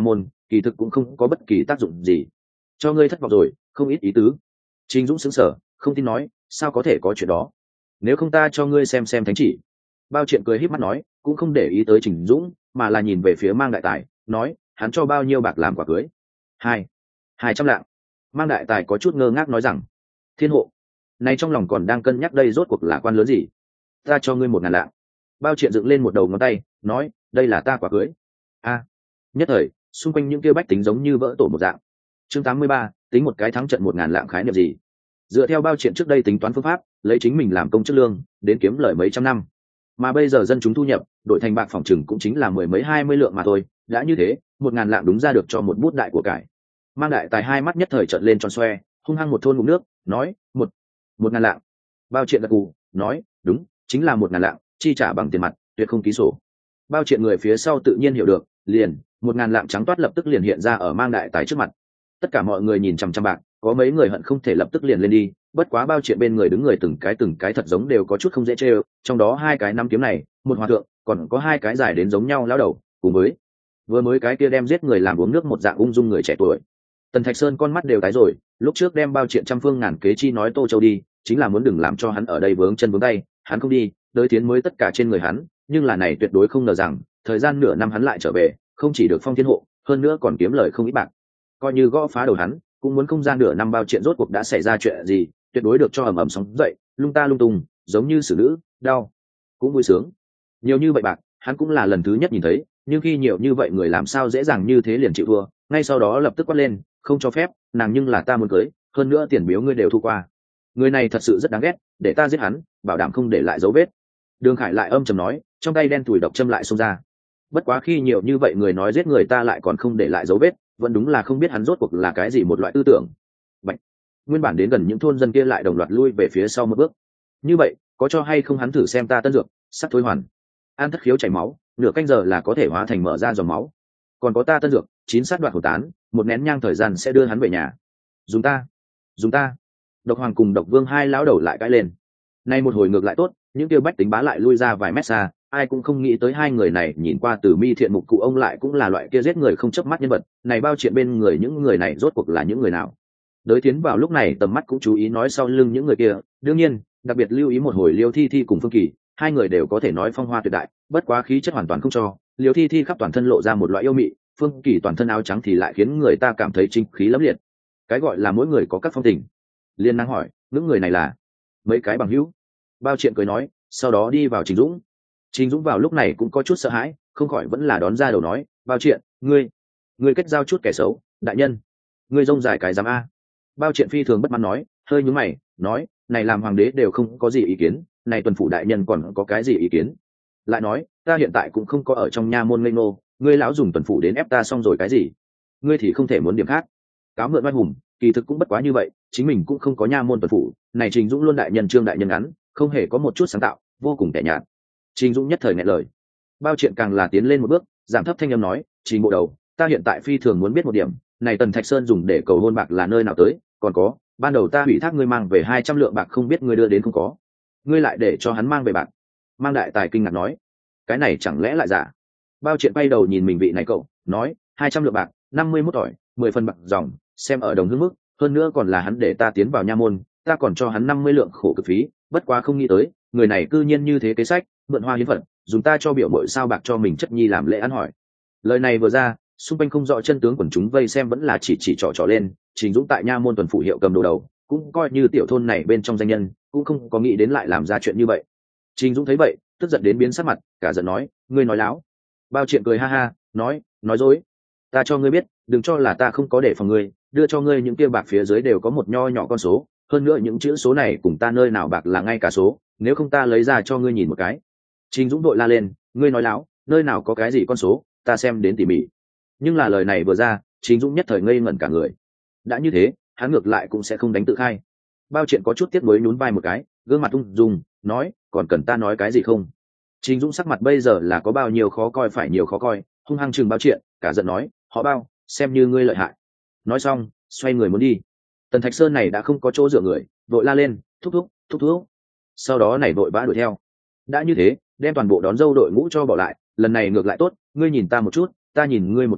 kỳ thực cũng không có bất kỳ tác dụng gì. Cho ngươi thất vọng rồi, không ít ý tứ. Trình Dũng sững sờ, không tin nói, sao có thể có chuyện đó? Nếu không ta cho ngươi xem xem thánh chỉ. Bao Triện cười híp mắt nói, cũng không để ý tới Trình Dũng, mà là nhìn về phía Mang Đại Tài, nói, hắn cho bao nhiêu bạc làm quả cưới? Hai, hai trăm lạng. Mang Đại Tài có chút ngơ ngác nói rằng, thiên hộ, này trong lòng còn đang cân nhắc đây rốt cuộc là quan lớn gì? Ta cho ngươi một ngàn lạng. Bao Triện dựng lên một đầu ngón tay, nói, đây là ta quả cưới. A. Nhất thời, xung quanh những kia bách tính giống như vỡ tổ một dạng. Chương tám mươi ba, tính một cái thắng trận một ngàn lạng khái niệm gì? Dựa theo Bao Triện trước đây tính toán phương pháp, lấy chính mình làm công chức lương, đến kiếm lời mấy trăm năm. Mà bây giờ dân chúng thu nhập, đổi thành bạc phòng trừng cũng chính là mười mấy hai mươi lượng mà thôi. Đã như thế, một ngàn lạng đúng ra được cho một bút đại của cải. Mang Đại Tài hai mắt nhất thời trợn lên tròn xoe, hung hăng một thôn ngụm nước, nói, một, một ngàn lạng. Bao Triện gật gù, nói, đúng, chính là một ngàn lạng, chi trả bằng tiền mặt, tuyệt không ký sổ. Bao Triện người phía sau tự nhiên hiểu được, liền một ngàn lạng trắng toát lập tức liền hiện ra ở Mang Đại Tài trước mặt. Tất cả mọi người nhìn chằm chằm bạc, có mấy người hận không thể lập tức liền lên đi, bất quá Bao Triện bên người đứng người từng cái từng cái thật giống đều có chút không dễ trêu, trong đó hai cái năm kiếm này, một hòa thượng, còn có hai cái dài đến giống nhau lão đầu, cùng với vừa mới cái kia đem giết người làm uống nước một dạng ung dung người trẻ tuổi. Tần Thạch Sơn con mắt đều tái rồi, lúc trước đem Bao Triện trăm phương ngàn kế chi nói Tô Châu đi, chính là muốn đừng làm cho hắn ở đây vướng chân vướng tay, hắn không đi, đới tiến mới tất cả trên người hắn, nhưng là này tuyệt đối không ngờ rằng, thời gian nửa năm hắn lại trở về, không chỉ được phong thiên hộ, hơn nữa còn kiếm lời không ít bạc. Coi như gõ phá đầu hắn, cũng muốn không gian nửa năm Bao Triện rốt cuộc đã xảy ra chuyện gì, tuyệt đối được cho ầm ầm sóng dậy, lung ta lung tung, giống như xử nữ, đau, cũng vui sướng. Nhiều như vậy bạc, hắn cũng là lần thứ nhất nhìn thấy, nhưng khi nhiều như vậy người làm sao dễ dàng như thế liền chịu thua, ngay sau đó lập tức quát lên, không cho phép, nàng nhưng là ta muốn cưới, hơn nữa tiền biếu ngươi đều thu qua. Người này thật sự rất đáng ghét, để ta giết hắn, bảo đảm không để lại dấu vết. Đường Khải lại âm trầm nói, trong tay đen tủi độc châm lại xông ra. Bất quá khi nhiều như vậy người nói giết người ta lại còn không để lại dấu vết, vẫn đúng là không biết hắn rốt cuộc là cái gì một loại tư tưởng. Bạch. Nguyên bản đến gần những thôn dân kia lại đồng loạt lui về phía sau một bước. Như vậy, có cho hay không hắn thử xem ta tân dược, sắp thối hoàn. An thất khiếu chảy máu, nửa canh giờ là có thể hóa thành mở ra dòng máu. Còn có ta tân dược, chín sát đoạt hồn tán, một nén nhang thời gian sẽ đưa hắn về nhà. Dùng ta, dùng ta. Độc Hoàng cùng Độc Vương hai lão đầu lại cãi lên. Nay một hồi ngược lại tốt, những tiêu bách tính bá lại lui ra vài mét xa, ai cũng không nghĩ tới hai người này nhìn qua từ mi thiện mục cụ ông lại cũng là loại kia giết người không chớp mắt nhân vật, này Bao Triện bên người những người này rốt cuộc là những người nào? Đới tiến vào lúc này tầm mắt cũng chú ý nói sau lưng những người kia, đương nhiên, đặc biệt lưu ý một hồi Liêu Thi Thi cùng Phương Kỳ, hai người đều có thể nói phong hoa tuyệt đại, bất quá khí chất hoàn toàn không cho, Liêu Thi Thi khắp toàn thân lộ ra một loại yêu mị, Phương Kỳ toàn thân áo trắng thì lại khiến người ta cảm thấy chính khí lẫm liệt. Cái gọi là mỗi người có các phong tình. Liên năng hỏi, những người này là mấy cái bằng hữu? Bao Triện cười nói, sau đó đi vào Trình Dũng. Trình Dũng vào lúc này cũng có chút sợ hãi, không khỏi vẫn là đón ra đầu nói, Bao Triện, ngươi, ngươi kết giao chút kẻ xấu, đại nhân, ngươi rông dài cái giám a. Bao Triện phi thường bất mãn nói, hơi nhướng mày, nói, này làm hoàng đế đều không có gì ý kiến, này tuần phủ đại nhân còn có cái gì ý kiến? Lại nói, ta hiện tại cũng không có ở trong nha môn ngây ngô, ngươi lão dùng tuần phủ đến ép ta xong rồi cái gì? Ngươi thì không thể muốn điểm khác. Cáo mượn oai hùng, kỳ thực cũng bất quá như vậy, chính mình cũng không có nha môn tuần phủ, này Trình Dũng luôn đại nhân Trương đại nhân ngắn, không hề có một chút sáng tạo, vô cùng tẻ nhạt. Trình Dũng nhất thời nghẹn lời. Bao Triện càng là tiến lên một bước, giảm thấp thanh âm nói, Trình bộ đầu, ta hiện tại phi thường muốn biết một điểm, này Tần Thạch Sơn dùng để cầu hôn bạc là nơi nào tới, còn có, ban đầu ta ủy thác ngươi mang về hai trăm lượng bạc không biết ngươi đưa đến không có, ngươi lại để cho hắn mang về bạc. Mang Đại Tài kinh ngạc nói, cái này chẳng lẽ lại giả? Bao Triện bay đầu nhìn mình vị này cậu, nói, hai trăm lượng bạc, năm mươi mốt tỏi, mười phần bạc dòng, xem ở đồng hương mức, hơn nữa còn là hắn để ta tiến vào nha môn, ta còn cho hắn năm mươi lượng khổ cực phí, bất quá không nghĩ tới, người này cư nhiên như thế kế sách, mượn hoa hiến phật, dùng ta cho biểu mội sao bạc cho mình chất nhi làm lễ ăn hỏi. Lời này vừa ra, xung quanh không rõ chân tướng quần chúng vây xem vẫn là chỉ chỉ trỏ trỏ lên, Trình Dũng tại nha môn tuần phủ hiệu cầm đồ đầu, cũng coi như tiểu thôn này bên trong danh nhân, cũng không có nghĩ đến lại làm ra chuyện như vậy. Trình Dũng thấy vậy, tức giận đến biến sắc mặt, cả giận nói, ngươi nói láo. Bao Triện cười ha ha, nói, nói dối. Ta cho ngươi biết, đừng cho là ta không có để phòng ngươi, đưa cho ngươi những kia bạc phía dưới đều có một nho nhỏ con số, hơn nữa những chữ số này cùng ta nơi nào bạc là ngay cả số, nếu không ta lấy ra cho ngươi nhìn một cái. Trình Dũng đội la lên, ngươi nói láo, nơi nào có cái gì con số, ta xem đến tỉ mỉ. Nhưng là lời này vừa ra, Trình Dũng nhất thời ngây ngẩn cả người. Đã như thế, hắn ngược lại cũng sẽ không đánh tự khai. Bao Triện có chút tiếc nuối nhún vai một cái, gương mặt ung dung, nói, còn cần ta nói cái gì không? Trình Dũng sắc mặt bây giờ là có bao nhiêu khó coi phải nhiều khó coi, hung hăng chừng Bao Triện, cả giận nói, họ Bao, xem như ngươi lợi hại. Nói xong, xoay người muốn đi. Tần Thạch Sơn này đã không có chỗ dựa người, vội la lên, thúc thúc, thúc thúc. Sau đó này vội vã đuổi theo. Đã như thế, đem toàn bộ đón dâu đội ngũ cho bỏ lại, lần này ngược lại tốt, ngươi nhìn ta một chút, ta nhìn ngươi một chút,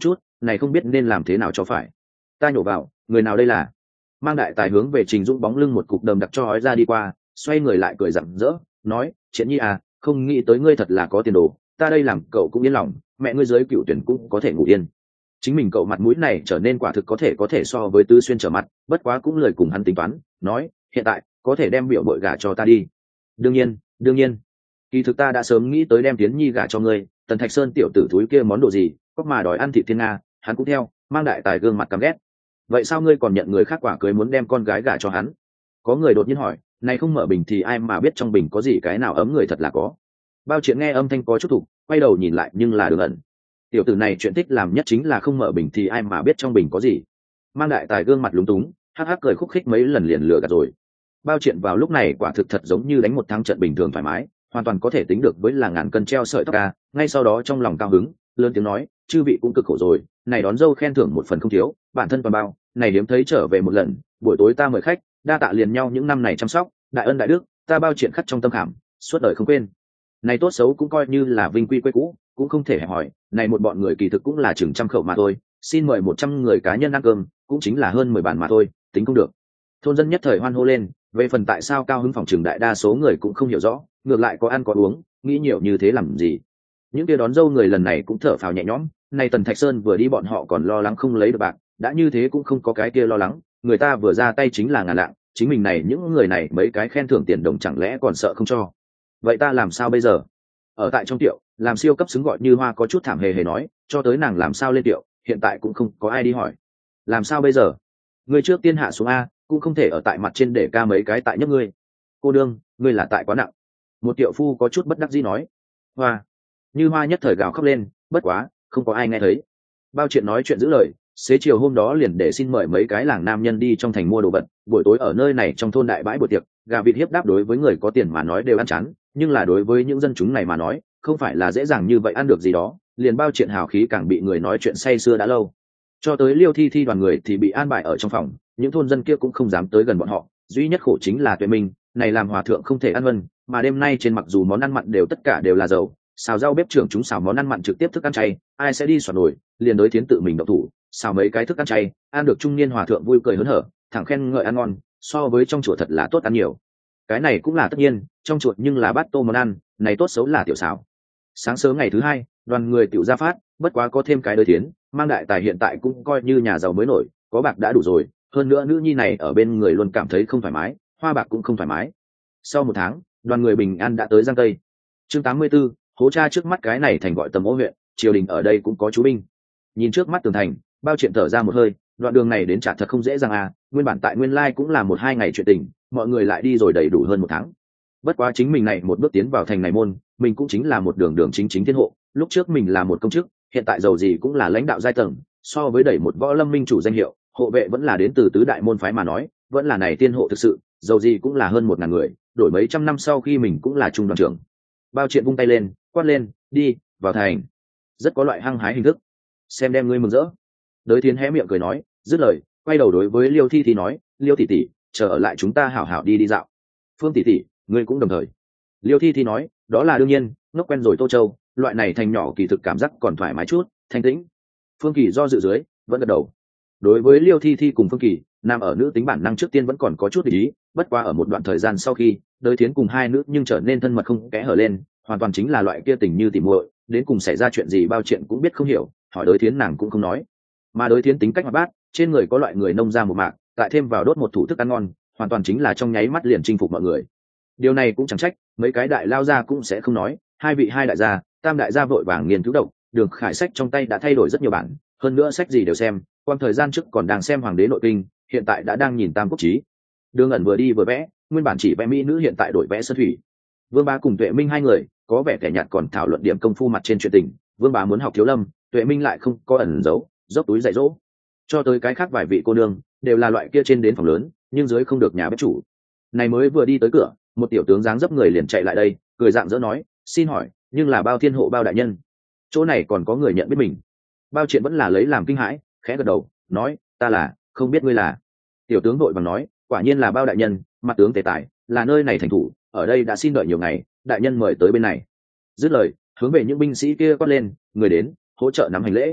này không biết nên làm thế nào cho phải. Ta nhổ vào, người nào đây là? Mang đại tài hướng về Trình Dũng bóng lưng một cục đầm đặc cho hói ra đi qua, xoay người lại cười rặng rỡ, nói, Triển Nhi à, không nghĩ tới ngươi thật là có tiền đồ, ta đây làm cậu cũng yên lòng, mẹ ngươi dưới cựu tuyển cũng có thể ngủ yên. Chính mình cậu mặt mũi này trở nên quả thực có thể có thể so với Tứ Xuyên trở mặt, bất quá cũng lời cùng hắn tính toán, nói, hiện tại có thể đem biểu bội gả cho ta đi. Đương nhiên, đương nhiên. Kỳ thực ta đã sớm nghĩ tới đem Tiến Nhi gả cho ngươi, Tần Thạch Sơn tiểu tử thúi kia món đồ gì, có mà đòi ăn thịt thiên nga, hắn cũng theo. Mang đại tài gương mặt căm ghét. Vậy sao ngươi còn nhận người khác quả cưới muốn đem con gái gả cho hắn? Có người đột nhiên hỏi, này không mở bình thì ai mà biết trong bình có gì cái nào ấm người thật là có. Bao Chuyện nghe âm thanh có chút thục, quay đầu nhìn lại nhưng là Đường ẩn. Tiểu tử này chuyện thích làm nhất chính là không mở bình thì ai mà biết trong bình có gì. Mang đại tài gương mặt lúng túng, hắc hắc cười khúc khích mấy lần liền lừa gạt rồi. Bao Chuyện vào lúc này quả thực thật giống như đánh một thắng trận bình thường thoải mái, hoàn toàn có thể tính được với là ngàn cân treo sợi tóc ca. Ngay sau đó trong lòng cao hứng, lớn tiếng nói, chư vị cũng cực khổ rồi, này đón dâu khen thưởng một phần không thiếu, bản thân toàn bao, này hiếm thấy trở về một lần, buổi tối ta mời khách, đa tạ liền nhau những năm này chăm sóc, đại ân đại đức, ta bao chuyện khắc trong tâm khảm, suốt đời không quên. Này tốt xấu cũng coi như là vinh quy quê cũ, cũng không thể hẹp hỏi, này một bọn người kỳ thực cũng là chừng trăm khẩu mà thôi, xin mời một trăm người cá nhân ăn cơm, cũng chính là hơn mười bàn mà thôi, tính không được. Thôn dân nhất thời hoan hô lên, về phần tại sao cao hứng phòng trường đại đa số người cũng không hiểu rõ, ngược lại có ăn có uống, nghĩ nhiều như thế làm gì. Những kia đón dâu người lần này cũng thở phào nhẹ nhõm, này Tần Thạch Sơn vừa đi bọn họ còn lo lắng không lấy được bạc, đã như thế cũng không có cái kia lo lắng, người ta vừa ra tay chính là ngàn lạng, chính mình này những người này mấy cái khen thưởng tiền đồng chẳng lẽ còn sợ không cho. Vậy ta làm sao bây giờ? Ở tại trong tiệu, làm siêu cấp xứng gọi Như Hoa có chút thảm hề hề nói, cho tới nàng làm sao lên tiệu, hiện tại cũng không có ai đi hỏi. Làm sao bây giờ? Ngươi trước tiên hạ xuống a, cũng không thể ở tại mặt trên để ca mấy cái tại nhất ngươi. Cô đương, ngươi là tại quá nặng. Một tiệu phu có chút bất đắc dĩ nói. Hoa. Như Hoa nhất thời gào khóc lên, bất quá, không có ai nghe thấy. Bao Chuyện nói chuyện giữ lời, xế chiều hôm đó liền để xin mời mấy cái làng nam nhân đi trong thành mua đồ vật, buổi tối ở nơi này trong thôn đại bãi buổi tiệc, gà vịt hiếp đáp đối với người có tiền mà nói đều ăn chán, nhưng là đối với những dân chúng này mà nói, không phải là dễ dàng như vậy ăn được gì đó, liền Bao Chuyện hào khí càng bị người nói chuyện say sưa đã lâu. Cho tới Liêu Thi Thi đoàn người thì bị an bài ở trong phòng, những thôn dân kia cũng không dám tới gần bọn họ, duy nhất khổ chính là Tuệ Minh, này làm hòa thượng không thể ăn vân, mà đêm nay trên mặc dù món ăn mặn đều tất cả đều là dầu, xào rau bếp trưởng chúng xào món ăn mặn trực tiếp thức ăn chay, ai sẽ đi soạt nổi, liền đối Thiến tự mình động thủ, xào mấy cái thức ăn chay, ăn được trung niên hòa thượng vui cười hớn hở, thẳng khen ngợi ăn ngon, so với trong chùa thật là tốt ăn nhiều. Cái này cũng là tất nhiên, trong chùa nhưng là bát tô món ăn, này tốt xấu là tiểu xào. Sáng sớm ngày thứ hai, đoàn người tiểu ra phát, bất quá có thêm cái đối Thiến, Mang đại tài hiện tại cũng coi như nhà giàu mới nổi, có bạc đã đủ rồi, hơn nữa nữ nhi này ở bên người luôn cảm thấy không thoải mái, hoa bạc cũng không thoải mái. Sau một tháng, đoàn người bình an đã tới Giang Tây. Chương tám mươi 84, hố cha trước mắt cái này thành gọi tầm ô huyện, triều đình ở đây cũng có chú binh. Nhìn trước mắt tường thành, Bao Chuyện thở ra một hơi, đoạn đường này đến trả thật không dễ dàng à, nguyên bản tại nguyên lai cũng là một hai ngày chuyện tình, mọi người lại đi rồi đầy đủ hơn một tháng. Bất quá chính mình này một bước tiến vào thành này môn, mình cũng chính là một đường đường chính chính thiên hộ, lúc trước mình là một công chức, hiện tại giàu gì cũng là lãnh đạo giai tầng, so với đẩy một võ lâm minh chủ danh hiệu, hộ vệ vẫn là đến từ tứ đại môn phái mà nói, vẫn là này tiên hộ thực sự, giàu gì cũng là hơn một ngàn người, đổi mấy trăm năm sau khi mình cũng là trung đoàn trưởng. Bao Chuyện vung tay lên, quát lên, đi vào thành. Rất có loại hăng hái hình thức, xem đem ngươi mừng rỡ. Đới Thiến hé miệng cười nói, dứt lời quay đầu đối với Liêu Thi Thi nói, Liêu tỷ tỷ, chờ ở lại chúng ta hảo hảo đi đi dạo. Phương tỷ tỷ, ngươi cũng đồng thời. Liêu Thi Thi nói, đó là đương nhiên, ngốc quen rồi Tô Châu, loại này thành nhỏ kỳ thực cảm giác còn thoải mái chút, thanh tĩnh. Phương Kỳ do dự dưới vẫn gật đầu. Đối với Liêu Thi Thi cùng Phương Kỳ, nam ở nữ tính bản năng trước tiên vẫn còn có chút để ý, bất qua ở một đoạn thời gian sau khi Đới Thiến cùng hai nữ nhưng trở nên thân mật không kẽ hở lên, hoàn toàn chính là loại kia tình như tỉ muội, đến cùng xảy ra chuyện gì Bao Chuyện cũng biết không hiểu, hỏi Đới Thiến nàng cũng không nói. Mà Đới Thiến tính cách hoạt bát, trên người có loại người nông ra một mạc, lại thêm vào đốt một thủ thức ăn ngon, hoàn toàn chính là trong nháy mắt liền chinh phục mọi người. Điều này cũng chẳng trách, mấy cái đại lao gia cũng sẽ không nói, hai vị hai đại gia, tam đại gia vội vàng nghiên cứu độc, Đường Khải sách trong tay đã thay đổi rất nhiều bản, hơn nữa sách gì đều xem, quan thời gian trước còn đang xem Hoàng đế nội kinh, hiện tại đã đang nhìn Tam Quốc chí. Đường Ẩn vừa đi vừa vẽ, nguyên bản chỉ vẽ mỹ nữ hiện tại đổi vẽ sơn thủy. Vương Bá cùng Tuệ Minh hai người có vẻ kẻ nhạt còn thảo luận điểm công phu mặt trên chuyện tình, Vương Bá muốn học Thiếu Lâm, Tuệ Minh lại không có ẩn giấu, dốc túi dạy dỗ. Cho tới cái khác vài vị cô nương, đều là loại kia trên đến phòng lớn, nhưng dưới không được nhà bếp chủ. Này mới vừa đi tới cửa, một tiểu tướng dáng dấp người liền chạy lại đây, cười dạng dỡ nói, xin hỏi, nhưng là Bao Thiên hộ Bao đại nhân. Chỗ này còn có người nhận biết mình. Bao Chuyện vẫn là lấy làm kinh hãi, khẽ gật đầu, nói, ta là, không biết ngươi là. Tiểu tướng đội bằng nói, quả nhiên là Bao đại nhân, mặt tướng Tề Tài, là nơi này thành thủ, ở đây đã xin đợi nhiều ngày, đại nhân mời tới bên này. Dứt lời, hướng về những binh sĩ kia quát lên, người đến, hỗ trợ nắm hành lễ.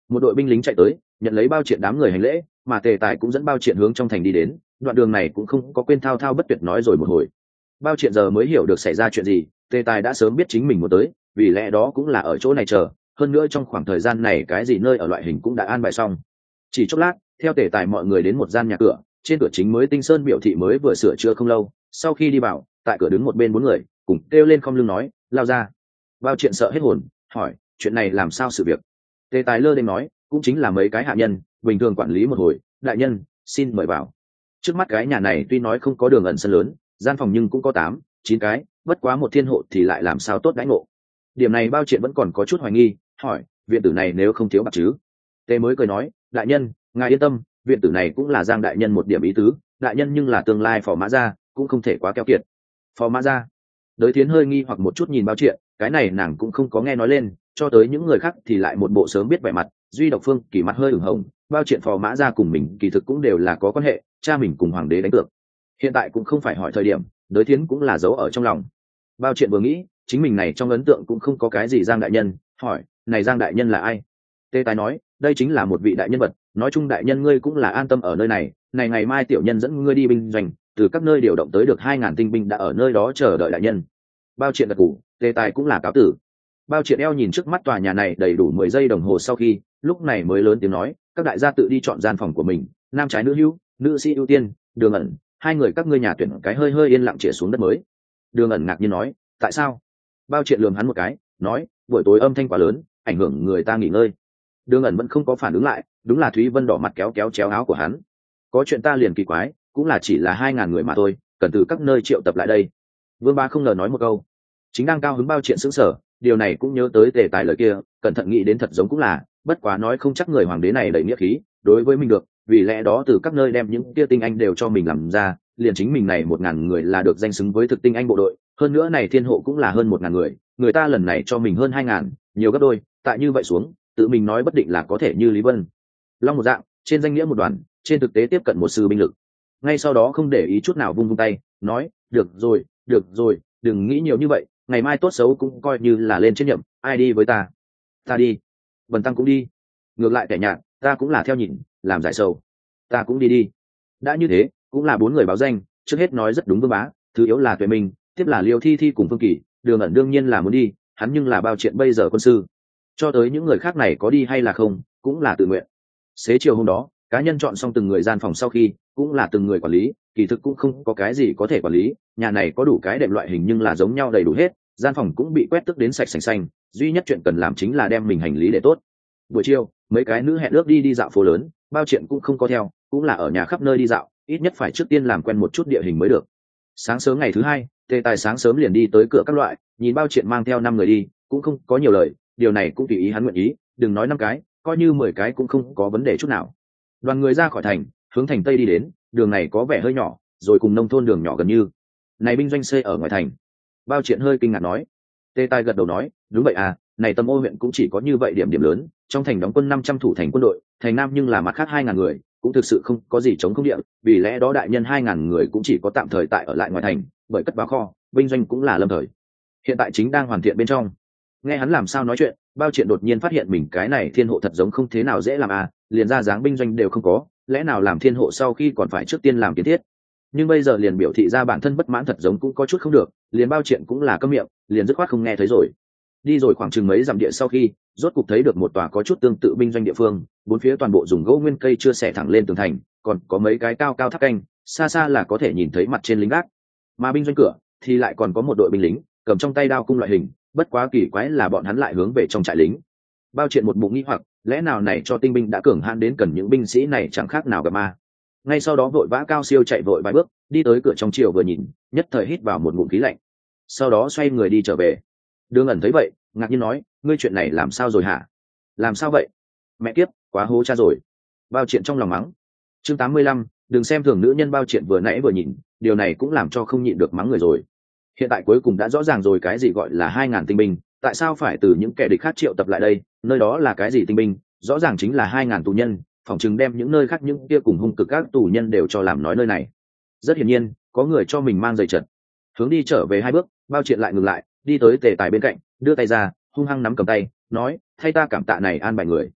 một đội binh lính chạy tới nhận lấy bao triện đám người hành lễ, mà tề tài cũng dẫn bao triện hướng trong thành đi đến. Đoạn đường này cũng không có quên thao thao bất tuyệt nói rồi một hồi. Bao triện giờ mới hiểu được xảy ra chuyện gì, tề tài đã sớm biết chính mình muốn tới, vì lẽ đó cũng là ở chỗ này chờ. Hơn nữa trong khoảng thời gian này cái gì nơi ở loại hình cũng đã an bài xong. Chỉ chốc lát, theo tề tài mọi người đến một gian nhà cửa, trên cửa chính mới tinh sơn biểu thị mới vừa sửa chữa không lâu. Sau khi đi vào, tại cửa đứng một bên bốn người cùng kêu lên không lưng nói lao ra. Bao triện sợ hết hồn, hỏi chuyện này làm sao sự việc. Tề tài lơ đênh nói cũng chính là mấy cái hạ nhân bình thường quản lý một hồi, đại nhân xin mời vào. Trước mắt cái nhà này tuy nói không có đường ẩn sân lớn, gian phòng nhưng cũng có tám chín cái, bất quá một thiên hộ thì lại làm sao tốt đãi ngộ. Điểm này bao triện vẫn còn có chút hoài nghi, hỏi viện tử này nếu không thiếu bạc chứ. Tề mới cười nói đại nhân ngài yên tâm, viện tử này cũng là Giang đại nhân một điểm ý tứ, đại nhân nhưng là tương lai phò mã gia, cũng không thể quá keo kiệt. Phò mã gia. Đới Thiến hơi nghi hoặc một chút nhìn bao triện, cái này nàng cũng không có nghe nói lên, cho tới những người khác thì lại một bộ sớm biết vẻ mặt. Duy độc Phương Kỳ mặt hơi ửng hồng, bao triện phò mã gia cùng mình kỳ thực cũng đều là có quan hệ, cha mình cùng hoàng đế đánh cược. Hiện tại cũng không phải hỏi thời điểm, Đới Thiến cũng là giấu ở trong lòng. Bao triện vừa nghĩ chính mình này trong ấn tượng cũng không có cái gì Giang đại nhân, hỏi này Giang đại nhân là ai. Tê Tài nói đây chính là một vị đại nhân vật, nói chung đại nhân ngươi cũng là an tâm ở nơi này, này ngày mai tiểu nhân dẫn ngươi đi binh doanh, từ các nơi điều động tới được hai ngàn tinh binh đã ở nơi đó chờ đợi đại nhân. Bao triện gật gù, Tề Tài cũng là cáo tử. Bao triện eo nhìn trước mắt tòa nhà này đầy đủ mười giây đồng hồ sau khi, lúc này mới lớn tiếng nói các đại gia tự đi chọn gian phòng của mình, nam trái nữ hữu, nữ sĩ ưu tiên. Đường ẩn, hai người các ngươi nhà tuyển cái hơi hơi yên lặng chĩa xuống đất mới. Đường ẩn ngạc nhiên nói tại sao. Bao triện lườm hắn một cái, nói buổi tối âm thanh quá lớn, ảnh hưởng người ta nghỉ ngơi. Đường ẩn vẫn không có phản ứng lại, đúng là Thúy Vân đỏ mặt kéo kéo chéo áo của hắn. Có chuyện ta liền kỳ quái, cũng là chỉ là hai ngàn người mà thôi, cần từ các nơi triệu tập lại đây. Vương Bá không ngờ nói một câu. Chính đang cao hứng bao triện sững sờ, điều này cũng nhớ tới Tề Tài lời kia, cẩn thận nghĩ đến thật giống cũng là, bất quá nói không chắc người hoàng đế này đầy nghĩa khí, đối với mình được, vì lẽ đó từ các nơi đem những kia tinh anh đều cho mình làm ra, liền chính mình này một ngàn người là được danh xứng với thực tinh anh bộ đội, hơn nữa này thiên hộ cũng là hơn một ngàn người, người ta lần này cho mình hơn hai ngàn, nhiều gấp đôi, tại như vậy xuống, tự mình nói bất định là có thể như Lý Vân Long một dạng, trên danh nghĩa một đoàn, trên thực tế tiếp cận một sư binh lực. Ngay sau đó không để ý chút nào vung vung tay, nói được rồi được rồi, đừng nghĩ nhiều như vậy, ngày mai tốt xấu cũng coi như là lên trên nhậm, ai đi với ta. Ta đi. Bần tăng cũng đi. Ngược lại kẻ nhạt, ta cũng là theo nhìn, làm giải sầu. Ta cũng đi đi. Đã như thế cũng là bốn người báo danh, trước hết nói rất đúng Vương Bá, thứ yếu là Tuệ Minh, tiếp là Liêu Thi Thi cùng Phương Kỳ. Đường ẩn đương nhiên là muốn đi, hắn nhưng là bao chuyện bây giờ quân sư, cho tới những người khác này có đi hay là không cũng là tự nguyện. Xế chiều hôm đó cá nhân chọn xong từng người gian phòng sau khi, cũng là từng người quản lý, kỳ thực cũng không có cái gì có thể quản lý, nhà này có đủ cái đệm loại hình nhưng là giống nhau đầy đủ hết, gian phòng cũng bị quét tước đến sạch sành xanh, duy nhất chuyện cần làm chính là đem mình hành lý để tốt. Buổi chiều mấy cái nữ hẹn ước đi đi dạo phố lớn, bao chuyện cũng không có theo, cũng là ở nhà khắp nơi đi dạo, ít nhất phải trước tiên làm quen một chút địa hình mới được. Sáng sớm ngày thứ hai, Tề Tài sáng sớm liền đi tới cửa các loại, nhìn bao chuyện mang theo năm người đi, cũng không có nhiều lời, điều này cũng tùy ý hắn nguyện ý, đừng nói năm cái, coi như mười cái cũng không có vấn đề chút nào. Đoàn người ra khỏi thành, hướng thành tây đi đến, đường này có vẻ hơi nhỏ, rồi cùng nông thôn đường nhỏ gần như. Này binh doanh xây ở ngoài thành. Bao Triện hơi kinh ngạc nói. Tề Tài gật đầu nói, đúng vậy à, này Tâm Ô huyện cũng chỉ có như vậy điểm điểm lớn, trong thành đóng quân năm trăm thủ thành quân đội, thành Nam nhưng là mặt khác hai ngàn người, cũng thực sự không có gì chống không địa, vì lẽ đó đại nhân hai ngàn người cũng chỉ có tạm thời tại ở lại ngoài thành, bởi cất báo kho, binh doanh cũng là lâm thời. Hiện tại chính đang hoàn thiện bên trong. Nghe hắn làm sao nói chuyện, Bao Triện đột nhiên phát hiện mình cái này thiên hộ thật giống không thế nào dễ làm à, liền ra dáng binh doanh đều không có, lẽ nào làm thiên hộ sau khi còn phải trước tiên làm kiến thiết. Nhưng bây giờ liền biểu thị ra bản thân bất mãn thật giống cũng có chút không được, liền Bao Triện cũng là câm miệng, liền dứt khoát không nghe thấy rồi. Đi rồi khoảng chừng mấy dặm địa sau khi, rốt cục thấy được một tòa có chút tương tự binh doanh địa phương, bốn phía toàn bộ dùng gỗ nguyên cây chưa xẻ thẳng lên tường thành, còn có mấy cái cao cao tháp canh, xa xa là có thể nhìn thấy mặt trên lính gác. Mà binh doanh cửa thì lại còn có một đội binh lính, cầm trong tay đao cung loại hình, bất quá kỳ quái là bọn hắn lại hướng về trong trại lính. Bao Triện một bụng nghi hoặc, lẽ nào này cho tinh binh đã cường hãn đến cần những binh sĩ này chẳng khác nào gặp ma. Ngay sau đó vội vã cao siêu chạy vội vài bước, đi tới cửa trong triều vừa nhìn, nhất thời hít vào một ngụm khí lạnh. Sau đó xoay người đi trở về. Đường Ẩn thấy vậy, ngạc nhiên nói, ngươi chuyện này làm sao rồi hả? Làm sao vậy? Mẹ kiếp, quá hố cha rồi. Bao Triện trong lòng mắng. Chương tám mươi lăm, đừng xem thường nữ nhân. Bao Triện vừa nãy vừa nhìn, điều này cũng làm cho không nhịn được mắng người rồi. Hiện tại cuối cùng đã rõ ràng rồi cái gì gọi là hai ngàn tinh binh, tại sao phải từ những kẻ địch khác triệu tập lại đây, nơi đó là cái gì tinh binh, rõ ràng chính là hai ngàn tù nhân, phỏng chừng đem những nơi khác những kia cùng hung cực các tù nhân đều cho làm nói nơi này. Rất hiển nhiên, có người cho mình mang giày trật. Hướng đi trở về hai bước, Bao Triện lại ngừng lại, đi tới Tề Tài bên cạnh, đưa tay ra, hung hăng nắm cầm tay, nói, thay ta cảm tạ này an bài người.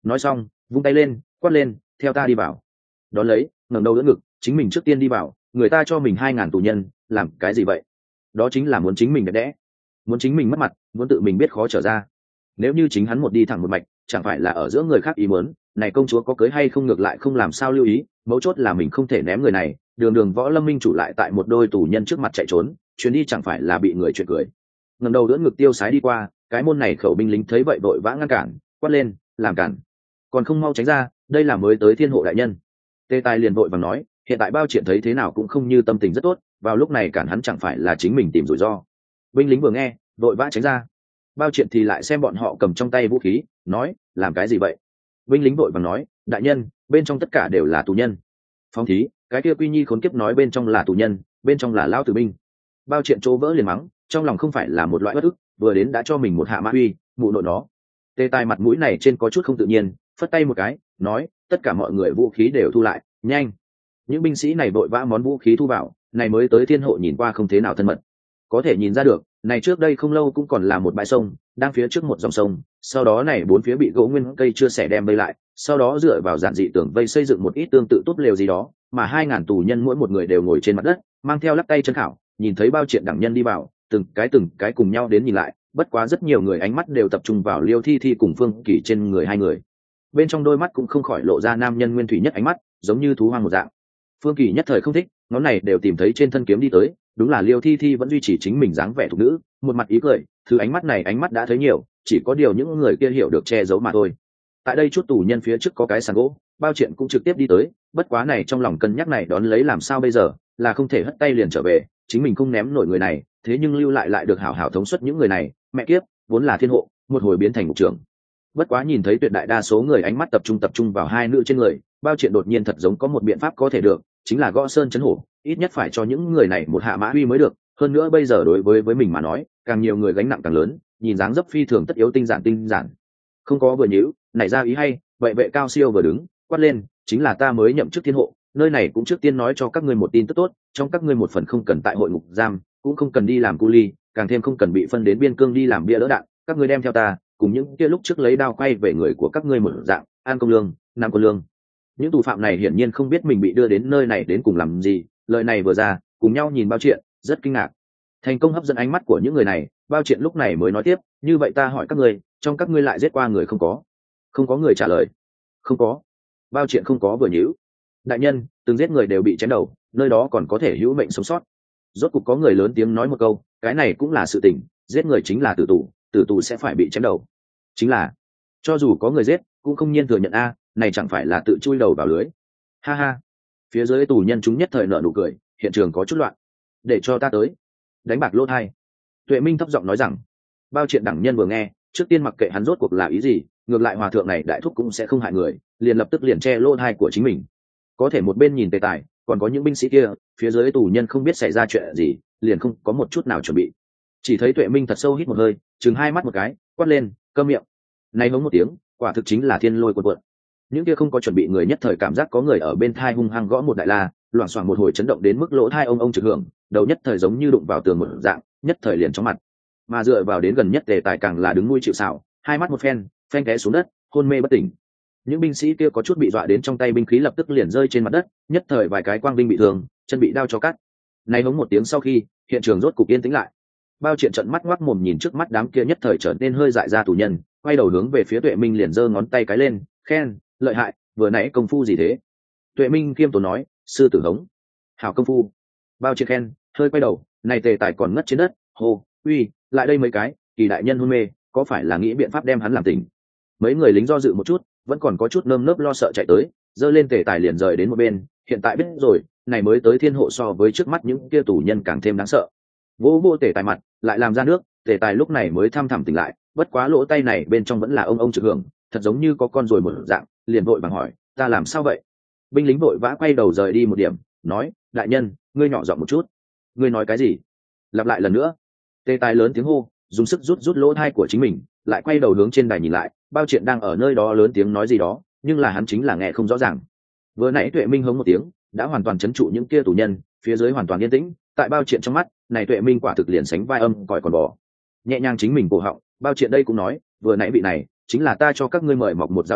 nói xong vung tay lên quát lên theo ta đi vào. Đón lấy ngẩng đầu đỡ ngực, chính mình trước tiên đi vào, người ta cho mình hai ngàn tù nhân làm cái gì vậy? Đó chính là muốn chính mình đẹp đẽ, muốn chính mình mất mặt, muốn tự mình biết khó trở ra. Nếu như chính hắn một đi thẳng một mạch, chẳng phải là ở giữa người khác ý muốn, này công chúa có cưới hay không ngược lại không làm sao lưu ý, mấu chốt là mình không thể ném người này. Đường đường võ lâm minh chủ lại tại một đôi tù nhân trước mặt chạy trốn, chuyến đi chẳng phải là bị người chuyện cười. Ngẩng đầu đỡ ngực tiêu sái đi qua, cái môn này khẩu binh lính thấy vậy vội vã ngăn cản, quát lên làm cản, còn không mau tránh ra, đây là mới tới thiên hộ đại nhân. Tê Tài liền vội vàng nói, hiện tại Bao Triện thấy thế nào cũng không như tâm tình rất tốt, vào lúc này cản hắn chẳng phải là chính mình tìm rủi ro. Binh lính vừa nghe vội vã tránh ra. Bao Triện thì lại xem bọn họ cầm trong tay vũ khí, nói làm cái gì vậy? Binh lính vội vàng nói, đại nhân, bên trong tất cả đều là tù nhân. Phong thí, cái kia Quy Nhi khốn kiếp nói bên trong là tù nhân, bên trong là lao tử binh. Bao Triện trố vỡ liền mắng, trong lòng không phải là một loại bất ức, vừa đến đã cho mình một hạ mã uy, mụ nội nó. Tê Tài mặt mũi này trên có chút không tự nhiên, phất tay một cái, nói, tất cả mọi người vũ khí đều thu lại, nhanh. Những binh sĩ này vội vã món vũ khí thu vào, này mới tới thiên hộ nhìn qua không thế nào thân mật. Có thể nhìn ra được, này trước đây không lâu cũng còn là một bãi sông, đang phía trước một dòng sông, sau đó này bốn phía bị gỗ nguyên cây chưa xẻ đem vây lại, sau đó dựa vào giản dị tường vây xây dựng một ít tương tự tốt lều gì đó, mà hai ngàn tù nhân mỗi một người đều ngồi trên mặt đất, mang theo lắc tay chân khảo, nhìn thấy Bao Triện đẳng nhân đi vào, từng cái từng cái cùng nhau đến nhìn lại, bất quá rất nhiều người ánh mắt đều tập trung vào Liêu Thi Thi cùng Phương Kỳ trên người hai người. Bên trong đôi mắt cũng không khỏi lộ ra nam nhân nguyên thủy nhất ánh mắt, giống như thú hoang một dạng. Phương Kỳ nhất thời không thích, ngón này đều tìm thấy trên thân kiếm đi tới, đúng là Liêu Thi Thi vẫn duy trì chính mình dáng vẻ thục nữ, một mặt ý cười, thứ ánh mắt này ánh mắt đã thấy nhiều, chỉ có điều những người kia hiểu được che giấu mà thôi. Tại đây chút tù nhân phía trước có cái sàn gỗ, Bao Triện cũng trực tiếp đi tới, bất quá này trong lòng cân nhắc này đón lấy làm sao bây giờ, là không thể hất tay liền trở về, chính mình không ném nổi người này, thế nhưng lưu lại lại được hảo hảo thống suất những người này, mẹ kiếp, vốn là thiên hộ, một hồi biến thành ngục trưởng. Bất quá nhìn thấy tuyệt đại đa số người ánh mắt tập trung tập trung vào hai nữ trên người, Bao Triện đột nhiên thật giống có một biện pháp có thể được, chính là gõ sơn chấn hổ, ít nhất phải cho những người này một hạ mã uy mới được. Hơn nữa bây giờ đối với với mình mà nói, càng nhiều người gánh nặng càng lớn, nhìn dáng dấp phi thường tất yếu tinh giản tinh giản. Không có vừa nhíu, nảy ra ý hay, vậy vệ cao siêu vừa đứng, quát lên, chính là ta mới nhậm chức thiên hộ, nơi này cũng trước tiên nói cho các ngươi một tin tức tốt, trong các ngươi một phần không cần tại hội ngục giam, cũng không cần đi làm cu ly, càng thêm không cần bị phân đến biên cương đi làm bia đỡ đạn, các ngươi đem theo ta, cùng những kia lúc trước lấy đao quay về người của các ngươi một dạng, an công lương, nam công lương. Những tù phạm này hiển nhiên không biết mình bị đưa đến nơi này đến cùng làm gì, lời này vừa ra, cùng nhau nhìn Bao Triện, rất kinh ngạc. Thành công hấp dẫn ánh mắt của những người này, Bao Triện lúc này mới nói tiếp, như vậy ta hỏi các ngươi, trong các ngươi lại giết qua người không có? Không có người trả lời. Không có. Bao Triện không có vừa nhíu. Đại nhân, từng giết người đều bị chém đầu, nơi đó còn có thể hữu mệnh sống sót. Rốt cục có người lớn tiếng nói một câu, cái này cũng là sự tình, giết người chính là tử tù, tử tù sẽ phải bị chém đầu. Chính là, cho dù có người giết, cũng không nhiên thừa nhận a, này chẳng phải là tự chui đầu vào lưới. Ha ha. Phía dưới tù nhân chúng nhất thời nở nụ cười, hiện trường có chút loạn. Để cho ta tới. Đánh bạc lỗ hai. Tuệ Minh thấp giọng nói rằng. Bao Triện đẳng nhân vừa nghe, trước tiên mặc kệ hắn rốt cuộc là ý gì, ngược lại hòa thượng này đại thúc cũng sẽ không hại người, liền lập tức liền che lỗ hai của chính mình. Có thể một bên nhìn Tề Tài, còn có những binh sĩ kia, phía dưới tù nhân không biết xảy ra chuyện gì, liền không có một chút nào chuẩn bị. Chỉ thấy Tuệ Minh thật sâu hít một hơi, trừng hai mắt một cái, quát lên, câm miệng. Này hống một tiếng, quả thực chính là thiên lôi cuộn cuộn. Những kia không có chuẩn bị người nhất thời cảm giác có người ở bên thai hung hăng gõ một đại la, loảng xoảng một hồi chấn động đến mức lỗ thai ông ông trực hưởng, đầu nhất thời giống như đụng vào tường một dạng, nhất thời liền chóng mặt. Mà dựa vào đến gần nhất Tề Tài càng là đứng nuôi chịu sào, hai mắt một phen, phanh té xuống đất, hôn mê bất tỉnh. Những binh sĩ kia có chút bị dọa đến trong tay binh khí lập tức liền rơi trên mặt đất, nhất thời vài cái quang binh bị thương, chân bị đao cho cắt. Này hống một tiếng sau khi, hiện trường rốt cục yên tĩnh lại. Bao Triện trợn mắt ngoác mồm nhìn trước mắt đám kia nhất thời trở nên hơi dại ra tù nhân, quay đầu hướng về phía Tuệ Minh liền giơ ngón tay cái lên, khen, lợi hại, vừa nãy công phu gì thế? Tuệ Minh khiêm tốn nói, sư tử hống, hảo công phu. Bao Triện khen, hơi quay đầu, này Tề Tài còn ngất trên đất, hô, uy, lại đây mấy cái, Kỳ đại nhân hôn mê, có phải là nghĩ biện pháp đem hắn làm tỉnh? Mấy người lính do dự một chút, vẫn còn có chút nơm nớp lo sợ chạy tới, giơ lên Tề Tài liền rời đến một bên, hiện tại biết rồi, này mới tới thiên hộ so với trước mắt những kia tù nhân càng thêm đáng sợ. Vô vô Tề Tài mặt, lại làm ra nước, Tề Tài lúc này mới thăm thẳm tỉnh lại, bất quá lỗ tay này bên trong vẫn là ông ông trực hưởng, thật giống như có con ruồi một dạng, liền vội vàng hỏi, ta làm sao vậy? Binh lính vội vã quay đầu rời đi một điểm, nói, đại nhân, ngươi nhỏ giọng một chút. Ngươi nói cái gì? Lặp lại lần nữa. Tề Tài lớn tiếng hô, dùng sức rút rút lỗ tai của chính mình, lại quay đầu hướng trên đài nhìn lại, Bao Triện đang ở nơi đó lớn tiếng nói gì đó, nhưng là hắn chính là nghe không rõ ràng. Vừa nãy Tuệ Minh hống một tiếng, đã hoàn toàn chấn trụ những kia tù nhân, phía dưới hoàn toàn yên tĩnh, tại Bao Triện trong mắt, này Tuệ Minh quả thực liền sánh vai âm còi còn bò. Nhẹ nhàng chính mình cổ họng, Bao Triện đây cũng nói, vừa nãy vị này, chính là ta cho các ngươi mời mọc một giáo đầu,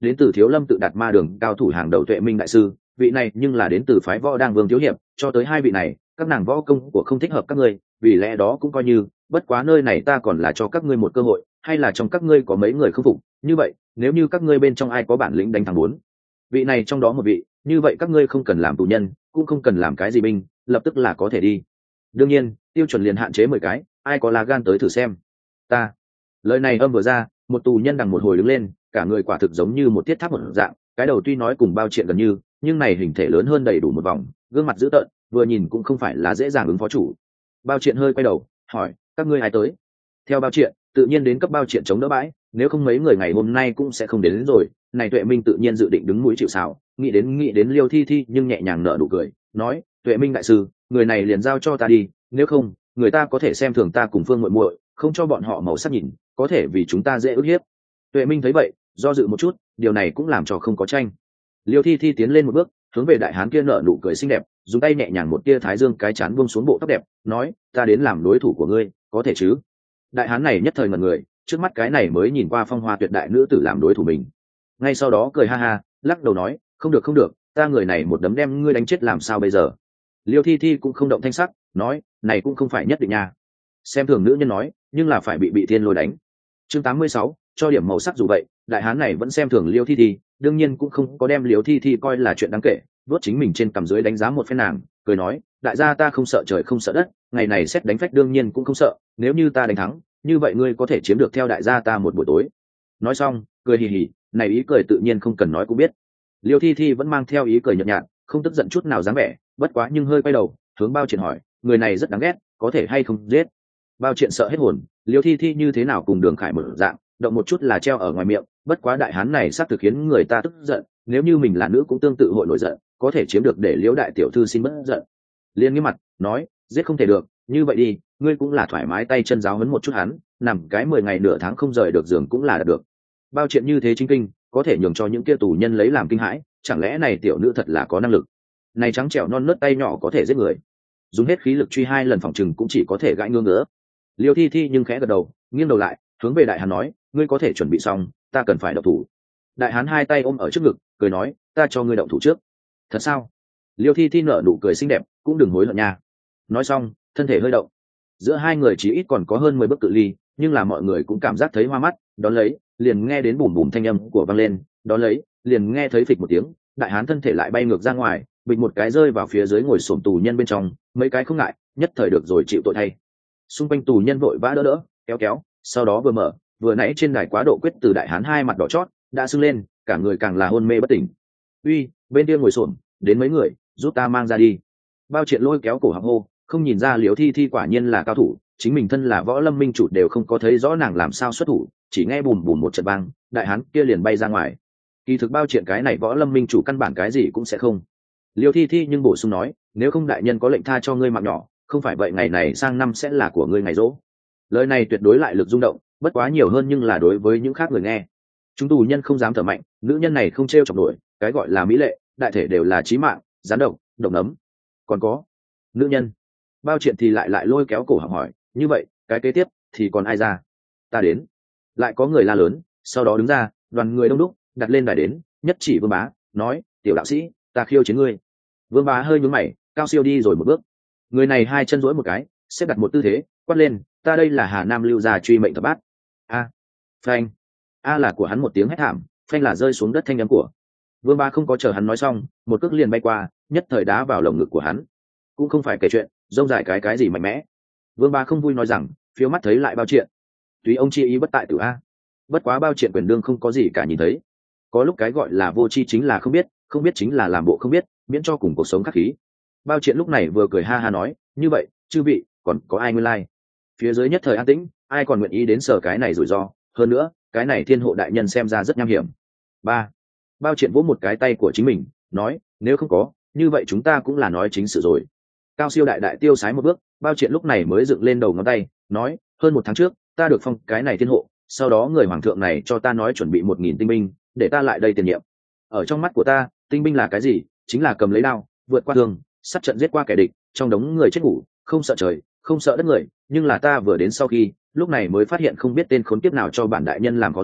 đến từ thiếu lâm tự đạt ma đường cao thủ hàng đầu Tuệ Minh đại sư, vị này nhưng là đến từ phái võ đang vương thiếu hiệp, cho tới hai vị này các nàng võ công của không thích hợp các ngươi, vì lẽ đó cũng coi như bất quá nơi này ta còn là cho các ngươi một cơ hội, hay là trong các ngươi có mấy người không phục, như vậy nếu như các ngươi bên trong ai có bản lĩnh đánh thắng bốn vị này trong đó một vị, như vậy các ngươi không cần làm tù nhân, cũng không cần làm cái gì binh, lập tức là có thể đi. Đương nhiên tiêu chuẩn liền hạn chế mười cái, ai có lá gan tới thử xem. Ta lời này âm vừa ra, một tù nhân đằng một hồi đứng lên, cả người quả thực giống như một thiết tháp một dạng, cái đầu tuy nói cùng bao triện gần như, nhưng này hình thể lớn hơn đầy đủ một vòng, gương mặt dữ tợn, vừa nhìn cũng không phải là dễ dàng ứng phó chủ. Bao triện hơi quay đầu hỏi, các ngươi ai tới? Theo bao triện tự nhiên đến cấp bao triện chống đỡ bãi, nếu không mấy người ngày hôm nay cũng sẽ không đến, đến rồi. Này Tuệ Minh tự nhiên dự định đứng mũi chịu sào, nghĩ đến nghĩ đến Liêu Thi Thi, nhưng nhẹ nhàng nở nụ cười nói, Tuệ Minh đại sư, người này liền giao cho ta đi, nếu không người ta có thể xem thường ta cùng Phương muội muội, không cho bọn họ màu sắc nhìn, có thể vì chúng ta dễ ức hiếp. Tuệ Minh thấy vậy do dự một chút, điều này cũng làm cho không có tranh. Liêu Thi Thi tiến lên một bước, hướng về đại hán kia nở nụ cười xinh đẹp, dùng tay nhẹ nhàng một tia thái dương cái chán buông xuống bộ tóc đẹp, nói, ta đến làm đối thủ của ngươi, có thể chứ? Đại hán này nhất thời ngẩn người, trước mắt cái này mới nhìn qua phong hoa tuyệt đại nữ tử làm đối thủ mình, ngay sau đó cười ha ha, lắc đầu nói, không được không được, ta người này một đấm đem ngươi đánh chết làm sao bây giờ? Liêu Thi Thi cũng không động thanh sắc, nói, này cũng không phải nhất định nha. Xem thường nữ nhân nói, nhưng là phải bị bị thiên lôi đánh. Chương tám mươi sáu, cho điểm màu sắc dù vậy, đại hán này vẫn xem thường Liêu Thi Thi, đương nhiên cũng không có đem Liêu Thi Thi coi là chuyện đáng kể, vuốt chính mình trên cằm dưới đánh giá một phen nàng, cười nói, đại gia ta không sợ trời không sợ đất, ngày này xét đánh phách đương nhiên cũng không sợ, nếu như ta đánh thắng, như vậy ngươi có thể chiếm được theo đại gia ta một buổi tối. Nói xong cười hì hì, này ý cười tự nhiên không cần nói cũng biết. Liêu Thi Thi vẫn mang theo ý cười nhợt nhạt, không tức giận chút nào dáng vẻ, bất quá nhưng hơi quay đầu hướng bao triện hỏi, người này rất đáng ghét, có thể hay không giết? Bao triện sợ hết hồn, Liêu Thi Thi như thế nào cùng Đường Khải mở dạng, động một chút là treo ở ngoài miệng, bất quá đại hán này xác thực khiến người ta tức giận, nếu như mình là nữ cũng tương tự hội nổi giận, có thể chiếm được để Liễu đại tiểu thư xin bớt giận. Liên nghiêm mặt nói, giết không thể được, như vậy đi, ngươi cũng là thoải mái tay chân giáo huấn một chút hắn, nằm cái mười ngày nửa tháng không rời được giường cũng là được. Bao chuyện như thế chính kinh, có thể nhường cho những kia tù nhân lấy làm kinh hãi, chẳng lẽ này tiểu nữ thật là có năng lực? Này trắng trẻo non nớt tay nhỏ có thể giết người, dùng hết khí lực truy hai lần phòng chừng cũng chỉ có thể gãi ngưỡng ngứa. Liêu Thi Thi nhưng khẽ gật đầu, nghiêng đầu lại hướng về đại hán nói, ngươi có thể chuẩn bị xong, ta cần phải động thủ. Đại hán hai tay ôm ở trước ngực cười nói, ta cho ngươi động thủ trước. Thật sao? Liêu Thi Thi nở nụ cười xinh đẹp, cũng đừng hối hận nha. Nói xong thân thể hơi động, giữa hai người chỉ ít còn có hơn mười bước cự ly, nhưng là mọi người cũng cảm giác thấy hoa mắt, đón lấy liền nghe đến bùm bùm thanh âm của vang lên, đón lấy liền nghe thấy phịch một tiếng, đại hán thân thể lại bay ngược ra ngoài, bịch một cái rơi vào phía dưới ngồi xổm tù nhân bên trong, mấy cái không ngại, nhất thời được rồi chịu tội thay. Xung quanh tù nhân vội vã đỡ đỡ, kéo kéo, sau đó vừa mở, vừa nãy trên đài quá độ quyết từ đại hán hai mặt đỏ chót, đã sưng lên, cả người càng là hôn mê bất tỉnh. Uy, bên kia ngồi xổm, đến mấy người, giúp ta mang ra đi. Bao Triện lôi kéo cổ họng hô, không nhìn ra Liễu Thi Thi quả nhiên là cao thủ, chính mình thân là võ lâm minh chủ đều không có thấy rõ nàng làm sao xuất thủ, chỉ nghe bùm bùm một trận vang, đại hán kia liền bay ra ngoài. Kỳ thực Bao Triện cái này võ lâm minh chủ căn bản cái gì cũng sẽ không. Liễu Thi Thi nhưng bổ sung nói, nếu không đại nhân có lệnh tha cho ngươi mạng nhỏ, không phải vậy ngày này sang năm sẽ là của ngươi ngày rỗ. Lời này tuyệt đối lại lực rung động, bất quá nhiều hơn nhưng là đối với những khác người nghe. Chúng tù nhân không dám thở mạnh, nữ nhân này không trêu chọc nổi, cái gọi là mỹ lệ, đại thể đều là chí mạng, gián độc, độc nấm. Còn có nữ nhân. Bao Triện thì lại lại lôi kéo cổ họng hỏi, như vậy cái kế tiếp thì còn ai ra? Ta đến. Lại có người la lớn, sau đó đứng ra, đoàn người đông đúc đặt lên đài đến, nhất chỉ Vương Bá nói, tiểu đạo sĩ, ta khiêu chiến ngươi. Vương Bá hơi nhướng mày, cao siêu đi rồi một bước. Người này hai chân duỗi một cái, xếp đặt một tư thế, quát lên, ta đây là Hà Nam lưu gia truy mệnh thập bát. A. Phanh. A là của hắn một tiếng hét thảm, phanh là rơi xuống đất thanh âm của. Vương Bá không có chờ hắn nói xong, một cước liền bay qua, nhất thời đá vào lồng ngực của hắn. Cũng không phải kể chuyện, rông dài cái cái gì mạnh mẽ. Vương Bá không vui nói rằng, phiếu mắt thấy lại Bao Triện. Tùy ông chi ý bất tại tử a. Bất quá Bao Triện quyền đương không có gì cả nhìn thấy. Có lúc cái gọi là vô chi chính là không biết, không biết chính là làm bộ không biết, miễn cho cùng cuộc sống khắc khí. Bao Triện lúc này vừa cười ha ha nói, như vậy, chư vị, còn có ai nguyên lai? Like? Phía dưới nhất thời an tĩnh, ai còn nguyện ý đến sở cái này rủi ro, hơn nữa, cái này thiên hộ đại nhân xem ra rất nham hiểm. Ba. Bao Triện vỗ một cái tay của chính mình, nói, nếu không có, như vậy chúng ta cũng là nói chính sự rồi. Cao siêu đại đại tiêu sái một bước, Bao Triện lúc này mới dựng lên đầu ngón tay, nói, hơn một tháng trước, ta được phong cái này thiên hộ, sau đó người hoàng thượng này cho ta nói chuẩn bị một nghìn tinh binh, để ta lại đây tiền nhiệm. Ở trong mắt của ta, tinh binh là cái gì? Chính là cầm lấy đao, vượt qua tường, sát trận giết qua kẻ địch, trong đống người chết ngủ, không sợ trời, không sợ đất người. Nhưng là ta vừa đến sau khi, lúc này mới phát hiện không biết tên khốn kiếp nào cho bản đại nhân làm khó dễ,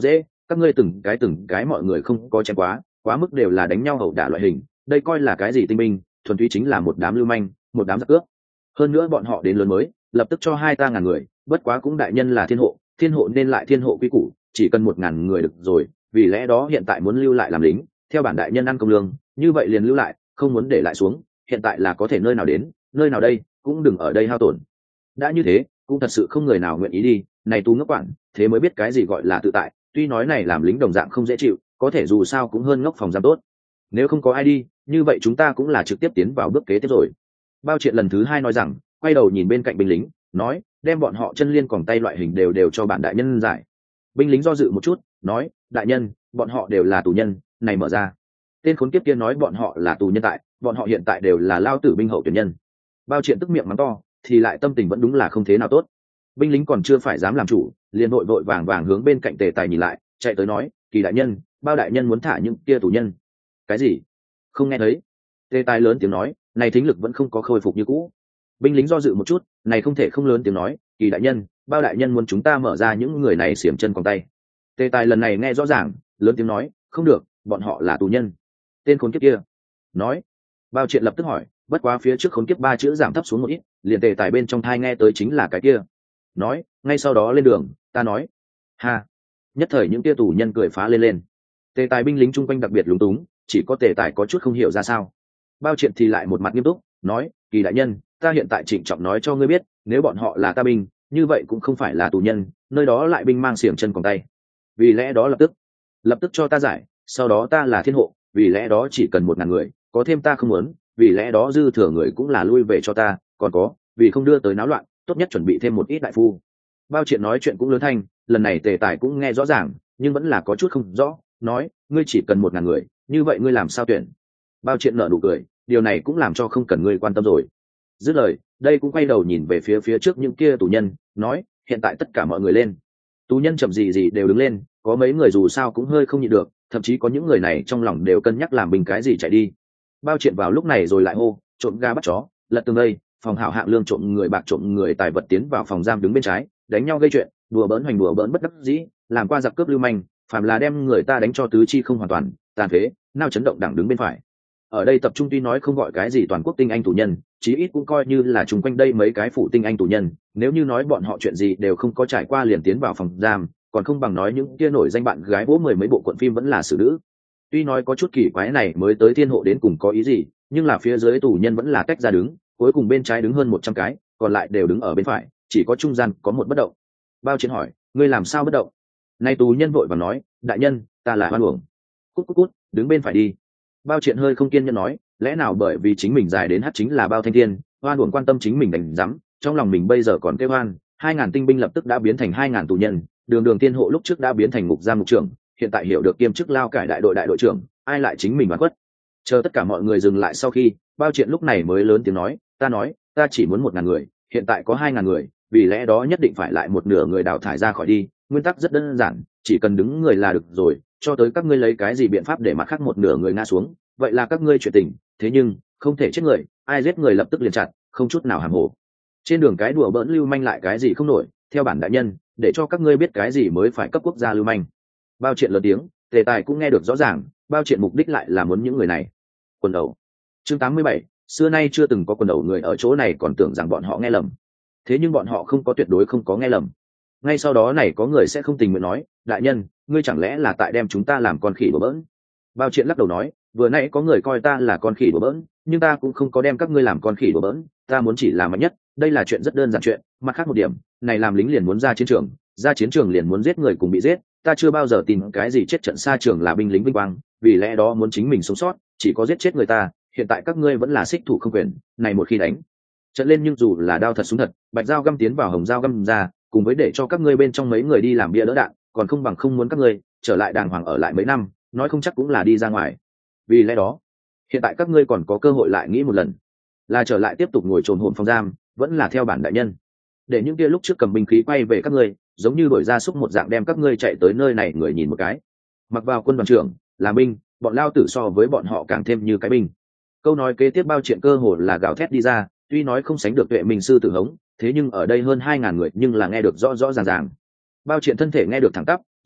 các ngươi từng cái từng cái mọi người không có chém quá quá mức đều là đánh nhau ẩu đả loại hình, đây coi là cái gì tinh binh, thuần túy chính là một đám lưu manh, một đám giặc cướp. Hơn nữa bọn họ đến lớn mới lập tức cho hai ta ngàn người, bất quá cũng đại nhân là thiên hộ, thiên hộ nên lại thiên hộ quy củ, chỉ cần một ngàn người được rồi, vì lẽ đó hiện tại muốn lưu lại làm lính, theo bản đại nhân ăn công lương, như vậy liền lưu lại, không muốn để lại xuống, hiện tại là có thể nơi nào đến nơi nào đây, cũng đừng ở đây hao tổn. Đã như thế cũng thật sự không người nào nguyện ý đi, này tu ngốc quản, thế mới biết cái gì gọi là tự tại, tuy nói này làm lính đồng dạng không dễ chịu, có thể dù sao cũng hơn ngốc phòng giam tốt. Nếu không có ai đi, như vậy chúng ta cũng là trực tiếp tiến vào bước kế tiếp rồi. Bao Triệt lần thứ hai nói rằng, quay đầu nhìn bên cạnh binh lính, nói, đem bọn họ chân liên còn tay loại hình đều đều cho bản đại nhân giải. Binh lính do dự một chút, nói, đại nhân, bọn họ đều là tù nhân, này mở ra. Tên khốn kiếp kia nói bọn họ là tù nhân tại, bọn họ hiện tại đều là lao tử binh hậu tuyển nhân. Bao Triệt tức miệng mắng to, thì lại tâm tình vẫn đúng là không thế nào tốt. Binh lính còn chưa phải dám làm chủ, liền vội vội vàng vàng hướng bên cạnh Tề Tài nhìn lại, chạy tới nói, Kỳ đại nhân, Bao đại nhân muốn thả những kia tù nhân. Cái gì? Không nghe thấy. Tề Tài lớn tiếng nói, này thính lực vẫn không có khôi phục như cũ. Binh lính do dự một chút, này không thể không lớn tiếng nói, Kỳ đại nhân, Bao đại nhân muốn chúng ta mở ra những người này xiềm chân còng tay. Tề Tài lần này nghe rõ ràng, lớn tiếng nói, không được, bọn họ là tù nhân. Tên khốn kiếp kia nói. Bao Triệt lập tức hỏi, bất quá phía trước khốn kiếp ba chữ giảm thấp xuống một ít, liền Tề Tài bên trong thai nghe tới chính là cái kia. Nói, ngay sau đó lên đường, ta nói. Ha. Nhất thời những kia tù nhân cười phá lên lên. Tề Tài binh lính chung quanh đặc biệt lúng túng, chỉ có Tề Tài có chút không hiểu ra sao. Bao Triệt thì lại một mặt nghiêm túc, nói, Kỳ đại nhân, ta hiện tại trịnh trọng nói cho ngươi biết, nếu bọn họ là ta binh, như vậy cũng không phải là tù nhân, nơi đó lại binh mang xiềng chân còng tay. Vì lẽ đó lập tức, lập tức cho ta giải, sau đó ta là thiên hộ, vì lẽ đó chỉ cần một ngàn người, có thêm ta không muốn, vì lẽ đó dư thừa người cũng là lui về cho ta, còn có, vì không đưa tới náo loạn, tốt nhất chuẩn bị thêm một ít đại phu. Bao Triệt nói chuyện cũng lớn thanh, lần này Tề Tài cũng nghe rõ ràng, nhưng vẫn là có chút không rõ, nói, ngươi chỉ cần một ngàn người, như vậy ngươi làm sao tuyển? Bao Triệt nở nụ cười, điều này cũng làm cho không cần ngươi quan tâm rồi. Dứt lời, đây cũng quay đầu nhìn về phía phía trước những kia tù nhân, nói, hiện tại tất cả mọi người lên. Tù nhân chậm gì gì đều đứng lên, có mấy người dù sao cũng hơi không nhịn được, thậm chí có những người này trong lòng đều cân nhắc làm bình cái gì chạy đi. Bao Triệt vào lúc này rồi lại hô, trộm gà bắt chó, lật tường đây, phòng hảo hạng lương trộm người bạc trộm người tài vật tiến vào phòng giam đứng bên trái, đánh nhau gây chuyện, đùa bỡn hoành đùa bỡn bất đắc dĩ, làm qua giặc cướp lưu manh, phàm là đem người ta đánh cho tứ chi không hoàn toàn, tàn phế, nao chấn động đẳng đứng bên phải. Ở đây tập trung tuy nói không gọi cái gì toàn quốc tinh anh tù nhân, chí ít cũng coi như là chung quanh đây mấy cái phủ tinh anh tù nhân, nếu như nói bọn họ chuyện gì đều không có trải qua liền tiến vào phòng giam, còn không bằng nói những kia nổi danh bạn gái bố mười mấy bộ cuộn phim vẫn là xử nữ. Tuy nói có chút kỳ quái này mới tới thiên hộ đến cùng có ý gì, nhưng là phía dưới tù nhân vẫn là tách ra đứng, cuối cùng bên trái đứng hơn một trăm cái, còn lại đều đứng ở bên phải, chỉ có trung gian có một bất động. Bao Chiến hỏi, ngươi làm sao bất động? Nay tù nhân vội và nói, đại nhân, ta là hoan uổng. Cút cút cút, đứng bên phải đi. Bao Triện hơi không kiên nhẫn nói, lẽ nào bởi vì chính mình dài đến hát chính là Bao Thanh Thiên, hoan uổng quan tâm chính mình đánh rắm, trong lòng mình bây giờ còn kêu hoan, hai ngàn tinh binh lập tức đã biến thành hai ngàn tù nhân, đường đường tiên hộ lúc trước đã biến thành ngục giam ngục trưởng, hiện tại hiểu được kiêm chức lao cải đại đội đại đội trưởng, ai lại chính mình đoán quất. Chờ tất cả mọi người dừng lại sau khi, Bao Triện lúc này mới lớn tiếng nói, ta nói, ta chỉ muốn một ngàn người, hiện tại có hai ngàn người, vì lẽ đó nhất định phải lại một nửa người đào thải ra khỏi đi, nguyên tắc rất đơn giản, chỉ cần đứng người là được rồi, cho tới các ngươi lấy cái gì biện pháp để mặt khác một nửa người ngã xuống, vậy là các ngươi chuyện tình, thế nhưng không thể chết người, ai giết người lập tức liền chặt, không chút nào hàm hồ. Trên đường cái đùa bỡn lưu manh lại cái gì không nổi, theo bản đại nhân, để cho các ngươi biết cái gì mới phải cấp quốc gia lưu manh. Bao Triện lớn tiếng, Tề Tài cũng nghe được rõ ràng, Bao Triện mục đích lại là muốn những người này. Quần đầu. Chương tám mươi bảy, xưa nay chưa từng có quần đầu người ở chỗ này còn tưởng rằng bọn họ nghe lầm. Thế nhưng bọn họ không có tuyệt đối không có nghe lầm. Ngay sau đó này có người sẽ không tình nguyện nói, đại nhân, ngươi chẳng lẽ là tại đem chúng ta làm con khỉ đùa bỡn? Bao Triện lắc đầu nói, vừa nãy có người coi ta là con khỉ đùa bỡn, nhưng ta cũng không có đem các ngươi làm con khỉ đùa bỡn, ta muốn chỉ làm mạnh nhất, đây là chuyện rất đơn giản chuyện, mặt khác một điểm, này làm lính liền muốn ra chiến trường, ra chiến trường liền muốn giết người cùng bị giết, ta chưa bao giờ tin cái gì chết trận xa trường là binh lính vinh quang, vì lẽ đó muốn chính mình sống sót, chỉ có giết chết người ta, hiện tại các ngươi vẫn là xích thủ không quyền, này một khi đánh trận lên nhưng dù là đao thật súng thật, bạch dao găm tiến vào hồng dao găm ra, cùng với để cho các ngươi bên trong mấy người đi làm bia đỡ đạn, còn không bằng không muốn các ngươi trở lại đàng hoàng ở lại mấy năm, nói không chắc cũng là đi ra ngoài. Vì lẽ đó, hiện tại các ngươi còn có cơ hội lại nghĩ một lần, là trở lại tiếp tục ngồi trồn hồn phòng giam, vẫn là theo bản đại nhân, để những kia lúc trước cầm binh khí quay về các ngươi, giống như đổi ra xúc một dạng đem các ngươi chạy tới nơi này người nhìn một cái. Mặc vào quân đoàn trưởng, làm binh, bọn lao tử so với bọn họ càng thêm như cái binh. Câu nói kế tiếp Bao Triện cơ hồ là gào thét đi ra, tuy nói không sánh được Tuệ Minh sư tử hống, thế nhưng ở đây hơn hai ngàn người nhưng là nghe được rõ rõ ràng ràng. Bao Triện thân thể nghe được thẳng tắp,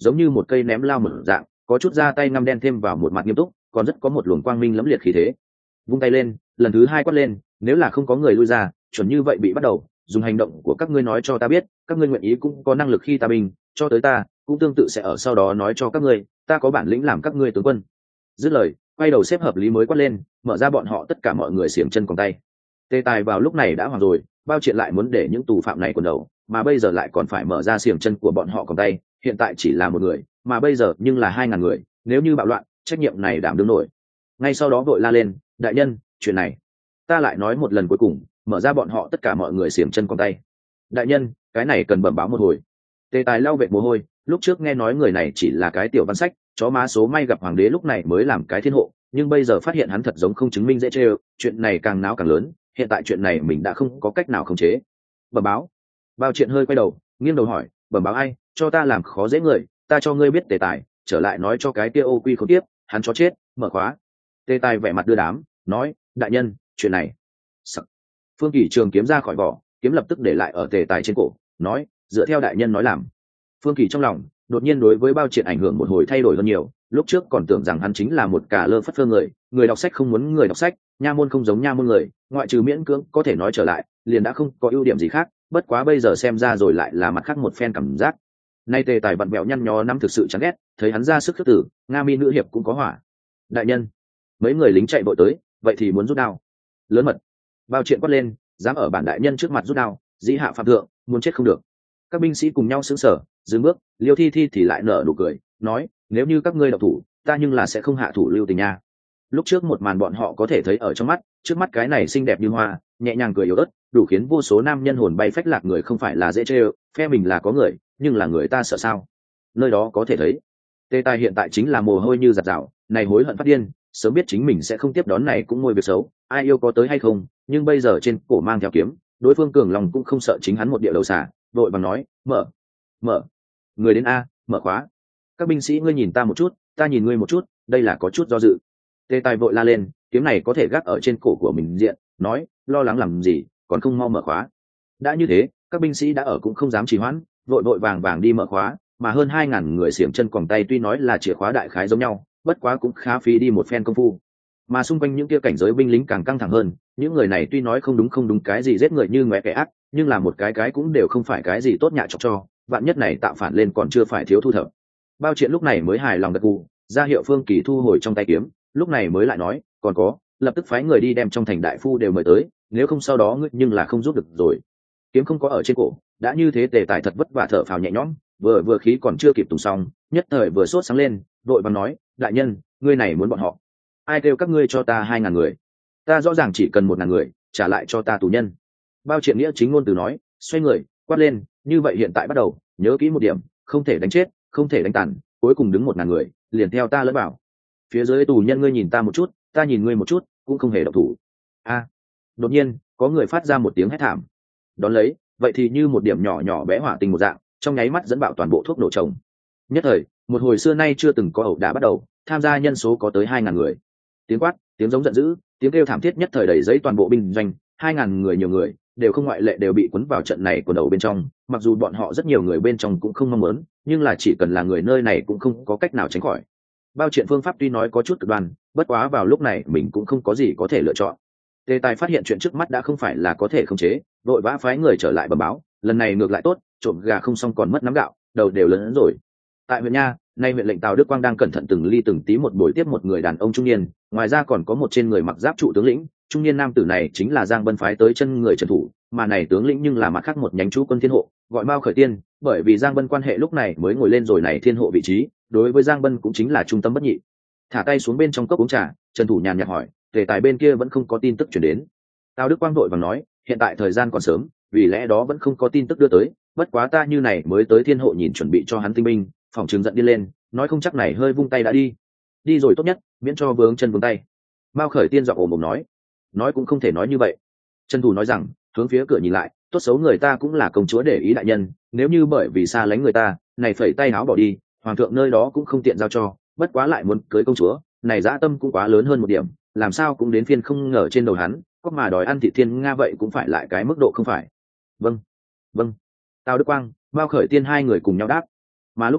giống như một cây ném lao một dạng, có chút ra tay ngăm đen thêm vào một mặt nghiêm túc, còn rất có một luồng quang minh lẫm liệt khí thế. Vung tay lên, lần thứ hai quát lên, nếu là không có người lui ra, chuẩn như vậy bị bắt đầu, dùng hành động của các ngươi nói cho ta biết, các ngươi nguyện ý cũng có năng lực khi ta binh, cho tới ta, cũng tương tự sẽ ở sau đó nói cho các ngươi, ta có bản lĩnh làm các ngươi tướng quân. Dứt lời, quay đầu xếp hợp lý mới quát lên, mở ra bọn họ tất cả mọi người xiềng chân còng tay. Tề Tài vào lúc này đã hoảng rồi, bao chuyện lại muốn để những tù phạm này quần đầu, mà bây giờ lại còn phải mở ra xiềng chân của bọn họ còng tay, hiện tại chỉ là một người, mà bây giờ nhưng là hai ngàn người, nếu như bạo loạn, trách nhiệm này đảm đương nổi. Ngay sau đó vội la lên, đại nhân, chuyện này, ta lại nói một lần cuối cùng, mở ra bọn họ tất cả mọi người xiềng chân còng tay. Đại nhân, cái này cần bẩm báo một hồi. Tề Tài lau vệt mồ hôi, lúc trước nghe nói người này chỉ là cái tiểu văn sách, chó má số may gặp hoàng đế lúc này mới làm cái thiên hộ, nhưng bây giờ phát hiện hắn thật giống không chứng minh dễ chê, chuyện này càng náo càng lớn, hiện tại chuyện này mình đã không có cách nào khống chế. Bẩm báo. Bao Triện hơi quay đầu, nghiêng đầu hỏi, bẩm báo ai, cho ta làm khó dễ người, ta cho ngươi biết Tề Tài, trở lại nói cho cái kia ô quy không tiếp, hắn chó chết, mở khóa. Tề Tài vẻ mặt đưa đám, nói, đại nhân, chuyện này. Sắc. Phương Kỳ trường kiếm ra khỏi vỏ, kiếm lập tức để lại ở Tề Tài trên cổ, nói, dựa theo đại nhân nói làm. Phương Kỳ trong lòng đột nhiên đối với Bao Triện ảnh hưởng một hồi thay đổi hơn nhiều, lúc trước còn tưởng rằng hắn chính là một cả lơ phất phơ người, người đọc sách không muốn người đọc sách, nha môn không giống nha môn người, ngoại trừ miễn cưỡng có thể nói trở lại, liền đã không có ưu điểm gì khác, bất quá bây giờ xem ra rồi lại là mặt khác một phen cảm giác. Nay Tề Tài vặn vẹo nhăn nhó năm thực sự chán ghét, thấy hắn ra sức khước tử, Nga Mi nữ hiệp cũng có hỏa. Đại nhân, mấy người lính chạy vội tới, vậy thì muốn rút đao. Lớn mật. Bao Triện quát lên, dám ở bản đại nhân trước mặt rút đao, dĩ hạ phạm thượng, muốn chết không được. Các binh sĩ cùng nhau sững sờ, dừng bước, Liêu Thi Thi thì lại nở nụ cười, nói, nếu như các ngươi độc thủ, ta nhưng là sẽ không hạ thủ lưu tình nha. Lúc trước một màn bọn họ có thể thấy ở trong mắt, trước mắt cái này xinh đẹp như hoa, nhẹ nhàng cười yếu ớt, đủ khiến vô số nam nhân hồn bay phách lạc, người không phải là dễ chơi, phe mình là có người, nhưng là người ta sợ sao? Nơi đó có thể thấy, Tề Tài hiện tại chính là mồ hôi như giặt rào, này hối hận phát điên, sớm biết chính mình sẽ không tiếp đón này cũng ngôi việc xấu, ai yêu có tới hay không, nhưng bây giờ trên cổ mang theo kiếm, đối phương cường lòng cũng không sợ chính hắn một địa đầu xả, đội bằng nói, mở, mở, người đến a, mở khóa. Các binh sĩ ngươi nhìn ta một chút, ta nhìn ngươi một chút, đây là có chút do dự. Tề Tài vội la lên, kiếm này có thể gác ở trên cổ của mình diện, nói, lo lắng làm gì, còn không mau mở khóa. Đã như thế, các binh sĩ đã ở cũng không dám trì hoãn, vội vội vàng vàng đi mở khóa, mà hơn hai ngàn người xiềng chân quòng tay tuy nói là chìa khóa đại khái giống nhau, bất quá cũng khá phí đi một phen công phu. Mà xung quanh những kia cảnh giới binh lính càng căng thẳng hơn, những người này tuy nói không đúng không đúng cái gì giết người như ngoé kẻ ác, nhưng là một cái cái cũng đều không phải cái gì tốt nhạ chọc cho, vạn nhất này tạo phản lên còn chưa phải thiếu thu thập. Bao Triện lúc này mới hài lòng gật gù, ra hiệu Phương Kỳ thu hồi trong tay kiếm, lúc này mới lại nói, còn có, lập tức phái người đi đem trong thành đại phu đều mời tới, nếu không sau đó ngươi nhưng là không giúp được rồi. Kiếm không có ở trên cổ, đã như thế Tề Tài thật vất vả thở phào nhẹ nhõm, vừa vừa khí còn chưa kịp tùng xong, nhất thời vừa sốt sáng lên, vội vàng nói, đại nhân, ngươi này muốn bọn họ, ai kêu các ngươi cho ta hai ngàn người, ta rõ ràng chỉ cần một ngàn người, trả lại cho ta tù nhân. Bao Triện nghĩa chính ngôn từ nói, xoay người quát lên, như vậy hiện tại bắt đầu, nhớ kỹ một điểm, không thể đánh chết, không thể đánh tàn, cuối cùng đứng một ngàn người, liền theo ta lẫn vào. Phía dưới tù nhân ngươi nhìn ta một chút, ta nhìn ngươi một chút, cũng không hề động thủ. A! Đột nhiên có người phát ra một tiếng hét thảm, đón lấy, vậy thì như một điểm nhỏ nhỏ bé hỏa tinh một dạng, trong nháy mắt dẫn bạo toàn bộ thuốc nổ trồng. Nhất thời, một hồi xưa nay chưa từng có ẩu đả bắt đầu, tham gia nhân số có tới hai ngàn người. Tiếng quát, tiếng giống giận dữ, tiếng kêu thảm thiết nhất thời đầy giấy toàn bộ binh doanh, hai ngàn người nhiều người, đều không ngoại lệ đều bị cuốn vào trận này của đầu bên trong, mặc dù bọn họ rất nhiều người bên trong cũng không mong muốn, nhưng là chỉ cần là người nơi này cũng không có cách nào tránh khỏi. Bao Triện phương pháp tuy nói có chút cực đoan, bất quá vào lúc này mình cũng không có gì có thể lựa chọn. Tề Tài phát hiện chuyện trước mắt đã không phải là có thể khống chế, vội vã phái người trở lại bẩm báo, lần này ngược lại tốt, trộm gà không xong còn mất nắm gạo, đầu đều lớn hơn rồi. Tại huyện nha, nay huyện lệnh Tào Đức Quang đang cẩn thận từng ly từng tí một buổi tiếp một người đàn ông trung niên, ngoài ra còn có một trên người mặc giáp trụ tướng lĩnh, trung niên nam tử này chính là Giang Bân phái tới chân người trấn thủ, mà này tướng lĩnh nhưng là mặt khác một nhánh chú quân thiên hộ, gọi Mao Khởi Tiên, bởi vì Giang Bân quan hệ lúc này mới ngồi lên rồi này thiên hộ vị trí, đối với Giang Bân cũng chính là trung tâm bất nhị. Thả tay xuống bên trong cốc uống trà, Trần Thủ nhàn nhạt hỏi, Tề Tài bên kia vẫn không có tin tức chuyển đến. Tào Đức Quang vội vàng nói, hiện tại thời gian còn sớm, vì lẽ đó vẫn không có tin tức đưa tới, bất quá ta như này mới tới thiên hộ nhìn chuẩn bị cho hắn tinh binh, phòng trường giận đi lên, nói không chắc này hơi vung tay đã đi, đi rồi tốt nhất, miễn cho vướng chân vướng tay. Mao Khởi Tiên giọng ồm ồm nói, nói cũng không thể nói như vậy. Trần Thủ nói rằng, hướng phía cửa nhìn lại, tốt xấu người ta cũng là công chúa để ý đại nhân, nếu như bởi vì xa lánh người ta, này phẩy tay áo bỏ đi, hoàng thượng nơi đó cũng không tiện giao cho, bất quá lại muốn cưới công chúa, này dã tâm cũng quá lớn hơn một điểm, làm sao cũng đến phiên không ngờ trên đầu hắn, có mà đòi ăn thị thiên nga vậy cũng phải lại cái mức độ không phải. Vâng, vâng. Tào Đức Quang, Mao Khởi Tiên hai người cùng nhau đáp. Mà lúc này,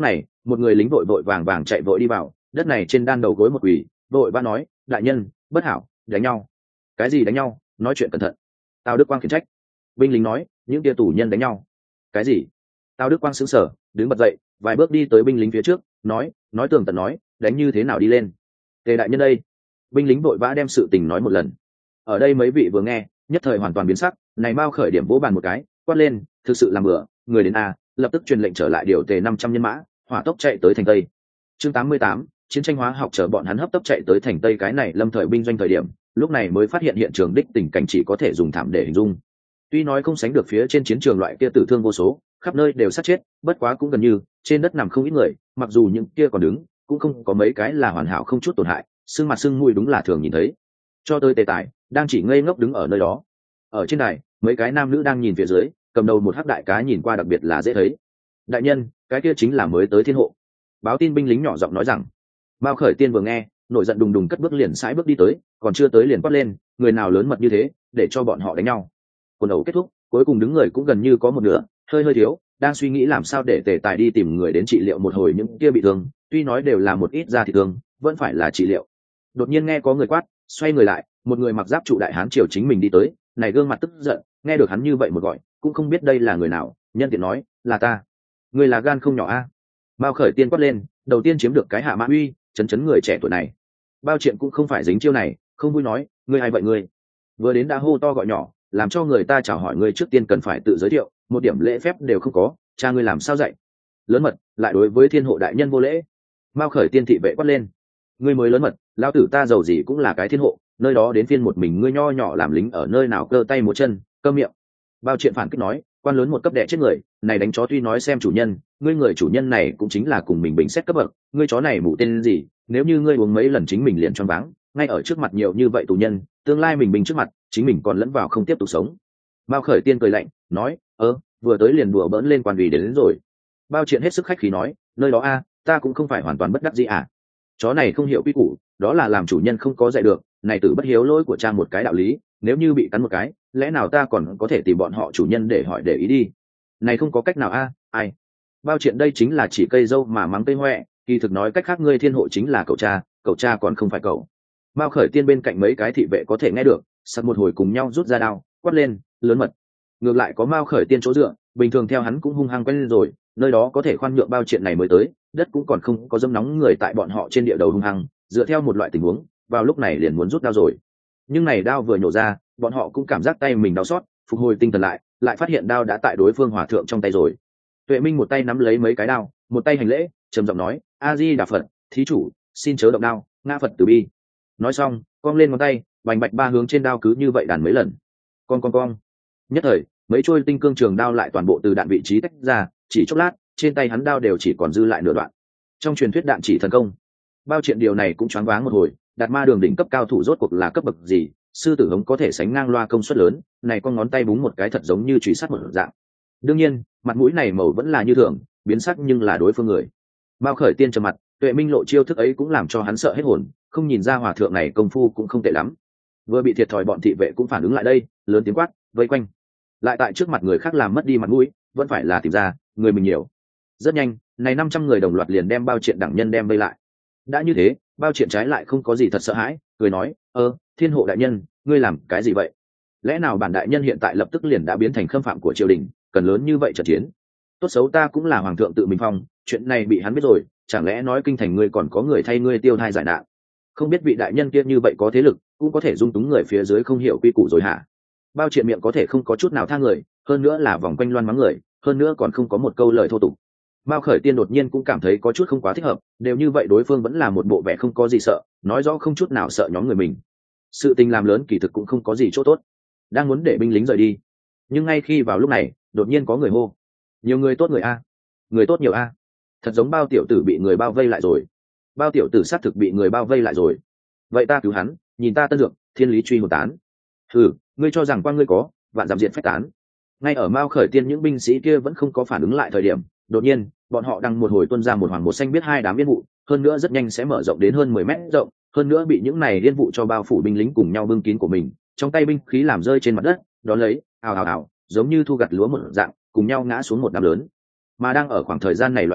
một người lính vội vội vàng vàng chạy vội đi vào, đất này trên đan đầu gối một quỳ, vội vã nói, đại nhân bất hảo, đánh nhau. Cái gì đánh nhau? Nói chuyện cẩn thận. Tào Đức Quang khiển trách. Binh lính nói, những tia tù nhân đánh nhau. Cái gì? Tào Đức Quang sững sờ, đứng bật dậy, vài bước đi tới binh lính phía trước, nói, nói tường tận nói, đánh như thế nào đi lên. Tề đại nhân đây. Binh lính vội vã đem sự tình nói một lần. Ở đây mấy vị vừa nghe, nhất thời hoàn toàn biến sắc, này mau khởi điểm vỗ bàn một cái, quát lên, thực sự làm bừa, người đến a, lập tức truyền lệnh trở lại điều Tề năm trăm nhân mã, hỏa tốc chạy tới thành Tây. Chương tám mươi tám, chiến tranh hóa học chờ bọn hắn hấp tấp chạy tới thành Tây, cái này lâm thời binh doanh thời điểm, lúc này mới phát hiện hiện trường đích tình cảnh chỉ có thể dùng thảm để hình dung. Tuy nói không sánh được phía trên chiến trường loại kia tử thương vô số, khắp nơi đều sát chết, bất quá cũng gần như trên đất nằm không ít người, mặc dù những kia còn đứng, cũng không có mấy cái là hoàn hảo không chút tổn hại, xương mặt xương mũi đúng là thường nhìn thấy. Cho tới Tề Tài đang chỉ ngây ngốc đứng ở nơi đó. Ở trên đài, mấy cái nam nữ đang nhìn phía dưới, cầm đầu một hắc đại cá nhìn qua đặc biệt là dễ thấy. Đại nhân, cái kia chính là mới tới thiên hộ. Báo tin binh lính nhỏ giọng nói rằng. Mao Khởi Tiên vừa nghe, nổi giận đùng đùng cất bước liền sải bước đi tới, còn chưa tới liền quát lên, người nào lớn mật như thế, để cho bọn họ đánh nhau. Quần đấu kết thúc, cuối cùng đứng người cũng gần như có một nửa, hơi hơi thiếu, đang suy nghĩ làm sao để Tề Tài đi tìm người đến trị liệu một hồi những kia bị thương, tuy nói đều là một ít da thịt thương, vẫn phải là trị liệu. Đột nhiên nghe có người quát, xoay người lại, một người mặc giáp trụ đại hán triều chính mình đi tới, này gương mặt tức giận, nghe được hắn như vậy một gọi, cũng không biết đây là người nào, nhân tiện nói, là ta. Người là gan không nhỏ a. Mao Khởi Tiên quát lên, đầu tiên chiếm được cái hạ mã uy, chấn chấn người trẻ tuổi này. Bao Triện cũng không phải dính chiêu này, không vui nói, ngươi ai vậy ngươi? Vừa đến đã hô to gọi nhỏ, làm cho người ta chào hỏi ngươi trước tiên cần phải tự giới thiệu, một điểm lễ phép đều không có, cha ngươi làm sao dạy? Lớn mật, lại đối với thiên hộ đại nhân vô lễ. Mao Khởi Tiên thị vệ quát lên, ngươi mới lớn mật, lao tử ta giàu gì cũng là cái thiên hộ, nơi đó đến phiên một mình ngươi nho nhỏ làm lính ở nơi nào cơ tay một chân, cơ miệng. Bao Triện phản kích nói, quan lớn một cấp đẻ chết người, này đánh chó tuy nói xem chủ nhân, ngươi người chủ nhân này cũng chính là cùng mình bình xét cấp bậc, ngươi chó này mụ tên gì, nếu như ngươi uống mấy lần chính mình liền choáng váng, ngay ở trước mặt nhiều như vậy tù nhân, tương lai mình bình trước mặt, chính mình còn lẫn vào không tiếp tục sống. Mao Khởi Tiên cười lạnh, nói, ơ, vừa tới liền đùa bỡn lên quan ủy đến, đến rồi. Bao Triện hết sức khách khí nói, nơi đó a, ta cũng không phải hoàn toàn bất đắc dĩ à. Chó này không hiểu quy củ, đó là làm chủ nhân không có dạy được, này tử bất hiếu lỗi của cha một cái đạo lý, nếu như bị cắn một cái, lẽ nào ta còn có thể tìm bọn họ chủ nhân để hỏi để ý đi. Này không có cách nào a, ai. Bao Triện đây chính là chỉ cây dâu mà mắng cây hoẹ, kỳ thực nói cách khác ngươi thiên hộ chính là cậu cha, cậu cha còn không phải cậu. Mao Khởi Tiên bên cạnh mấy cái thị vệ có thể nghe được, sặc một hồi cùng nhau rút ra đao, quát lên, lớn mật. Ngược lại có Mao Khởi Tiên chỗ dựa, bình thường theo hắn cũng hung hăng quen lên rồi, nơi đó có thể khoan nhượng Bao Triện này mới tới, đất cũng còn không có dâm nóng người tại bọn họ trên địa đầu hung hăng, dựa theo một loại tình huống, vào lúc này liền muốn rút đao rồi. Nhưng này đao vừa nhổ ra, bọn họ cũng cảm giác tay mình đau xót, phục hồi tinh thần lại, lại phát hiện đao đã tại đối phương hòa thượng trong tay rồi. Tuệ Minh một tay nắm lấy mấy cái đao, một tay hành lễ, trầm giọng nói, A Di Đà Phật, thí chủ, xin chớ động đao, ngã Phật từ bi. Nói xong, cong lên ngón tay, bành bạch ba hướng trên đao cứ như vậy đàn mấy lần. Con con con. Nhất thời, mấy trôi tinh cương trường đao lại toàn bộ từ đạn vị trí tách ra, chỉ chốc lát, trên tay hắn đao đều chỉ còn dư lại nửa đoạn. Trong truyền thuyết đạn chỉ thần công. Bao Triện điều này cũng choáng váng một hồi, Đạt Ma Đường đỉnh cấp cao thủ rốt cuộc là cấp bậc gì, sư tử hống có thể sánh ngang loa công suất lớn, này con ngón tay búng một cái thật giống như chùy sắt một dạng. Đương nhiên, mặt mũi này màu vẫn là như thường, biến sắc nhưng là đối phương người. Mao Khởi Tiên trầm mặt, Tuệ Minh lộ chiêu thức ấy cũng làm cho hắn sợ hết hồn, không nhìn ra hòa thượng này công phu cũng không tệ lắm. Vừa bị thiệt thòi bọn thị vệ cũng phản ứng lại đây, lớn tiếng quát, vây quanh. Lại tại trước mặt người khác làm mất đi mặt mũi, vẫn phải là tìm ra, người mình nhiều. Rất nhanh, này năm trăm người đồng loạt liền đem Bao Triện đẳng nhân đem vây lại. Đã như thế, Bao Triện trái lại không có gì thật sợ hãi, cười nói, ơ, thiên hộ đại nhân, ngươi làm cái gì vậy? Lẽ nào bản đại nhân hiện tại lập tức liền đã biến thành khâm phạm của triều đình, cần lớn như vậy trận chiến? Tốt xấu ta cũng là hoàng thượng tự mình phong, chuyện này bị hắn biết rồi, chẳng lẽ nói kinh thành ngươi còn có người thay ngươi tiêu thai giải nạn? Không biết vị đại nhân kia như vậy có thế lực, cũng có thể dung túng người phía dưới không hiểu quy củ rồi hả? Bao Triện miệng có thể không có chút nào tha người, hơn nữa là vòng quanh loan mắng người, hơn nữa còn không có một câu lời thô tục. Mao Khởi Tiên đột nhiên cũng cảm thấy có chút không quá thích hợp, đều như vậy đối phương vẫn là một bộ vẻ không có gì sợ, nói rõ không chút nào sợ nhóm người mình. Sự tình làm lớn kỳ thực cũng không có gì chỗ tốt. Đang muốn để binh lính rời đi, nhưng ngay khi vào lúc này, đột nhiên có người hô, nhiều người tốt người a, người tốt nhiều a. Thật giống Bao tiểu tử bị người bao vây lại rồi. Bao tiểu tử xác thực bị người bao vây lại rồi. Vậy ta cứu hắn, nhìn ta tân dược, thiên lý truy hồn tán. Ừ, ngươi cho rằng quan ngươi có, vạn dặm diện phách tán. Ngay ở Mao Khởi Tiên những binh sĩ kia vẫn không có phản ứng lại thời điểm, đột nhiên bọn họ đang một hồi tuôn ra một hoàng một xanh biết hai đám yên vụ, hơn nữa rất nhanh sẽ mở rộng đến hơn mười mét rộng, hơn nữa bị những này yên vụ cho bao phủ binh lính cùng nhau bưng kín của mình, trong tay binh khí làm rơi trên mặt đất, đó lấy, ào ào ào, giống như thu gặt lúa một dạng, cùng nhau ngã xuống một đám lớn. Mà đang ở khoảng thời gian này loại hình,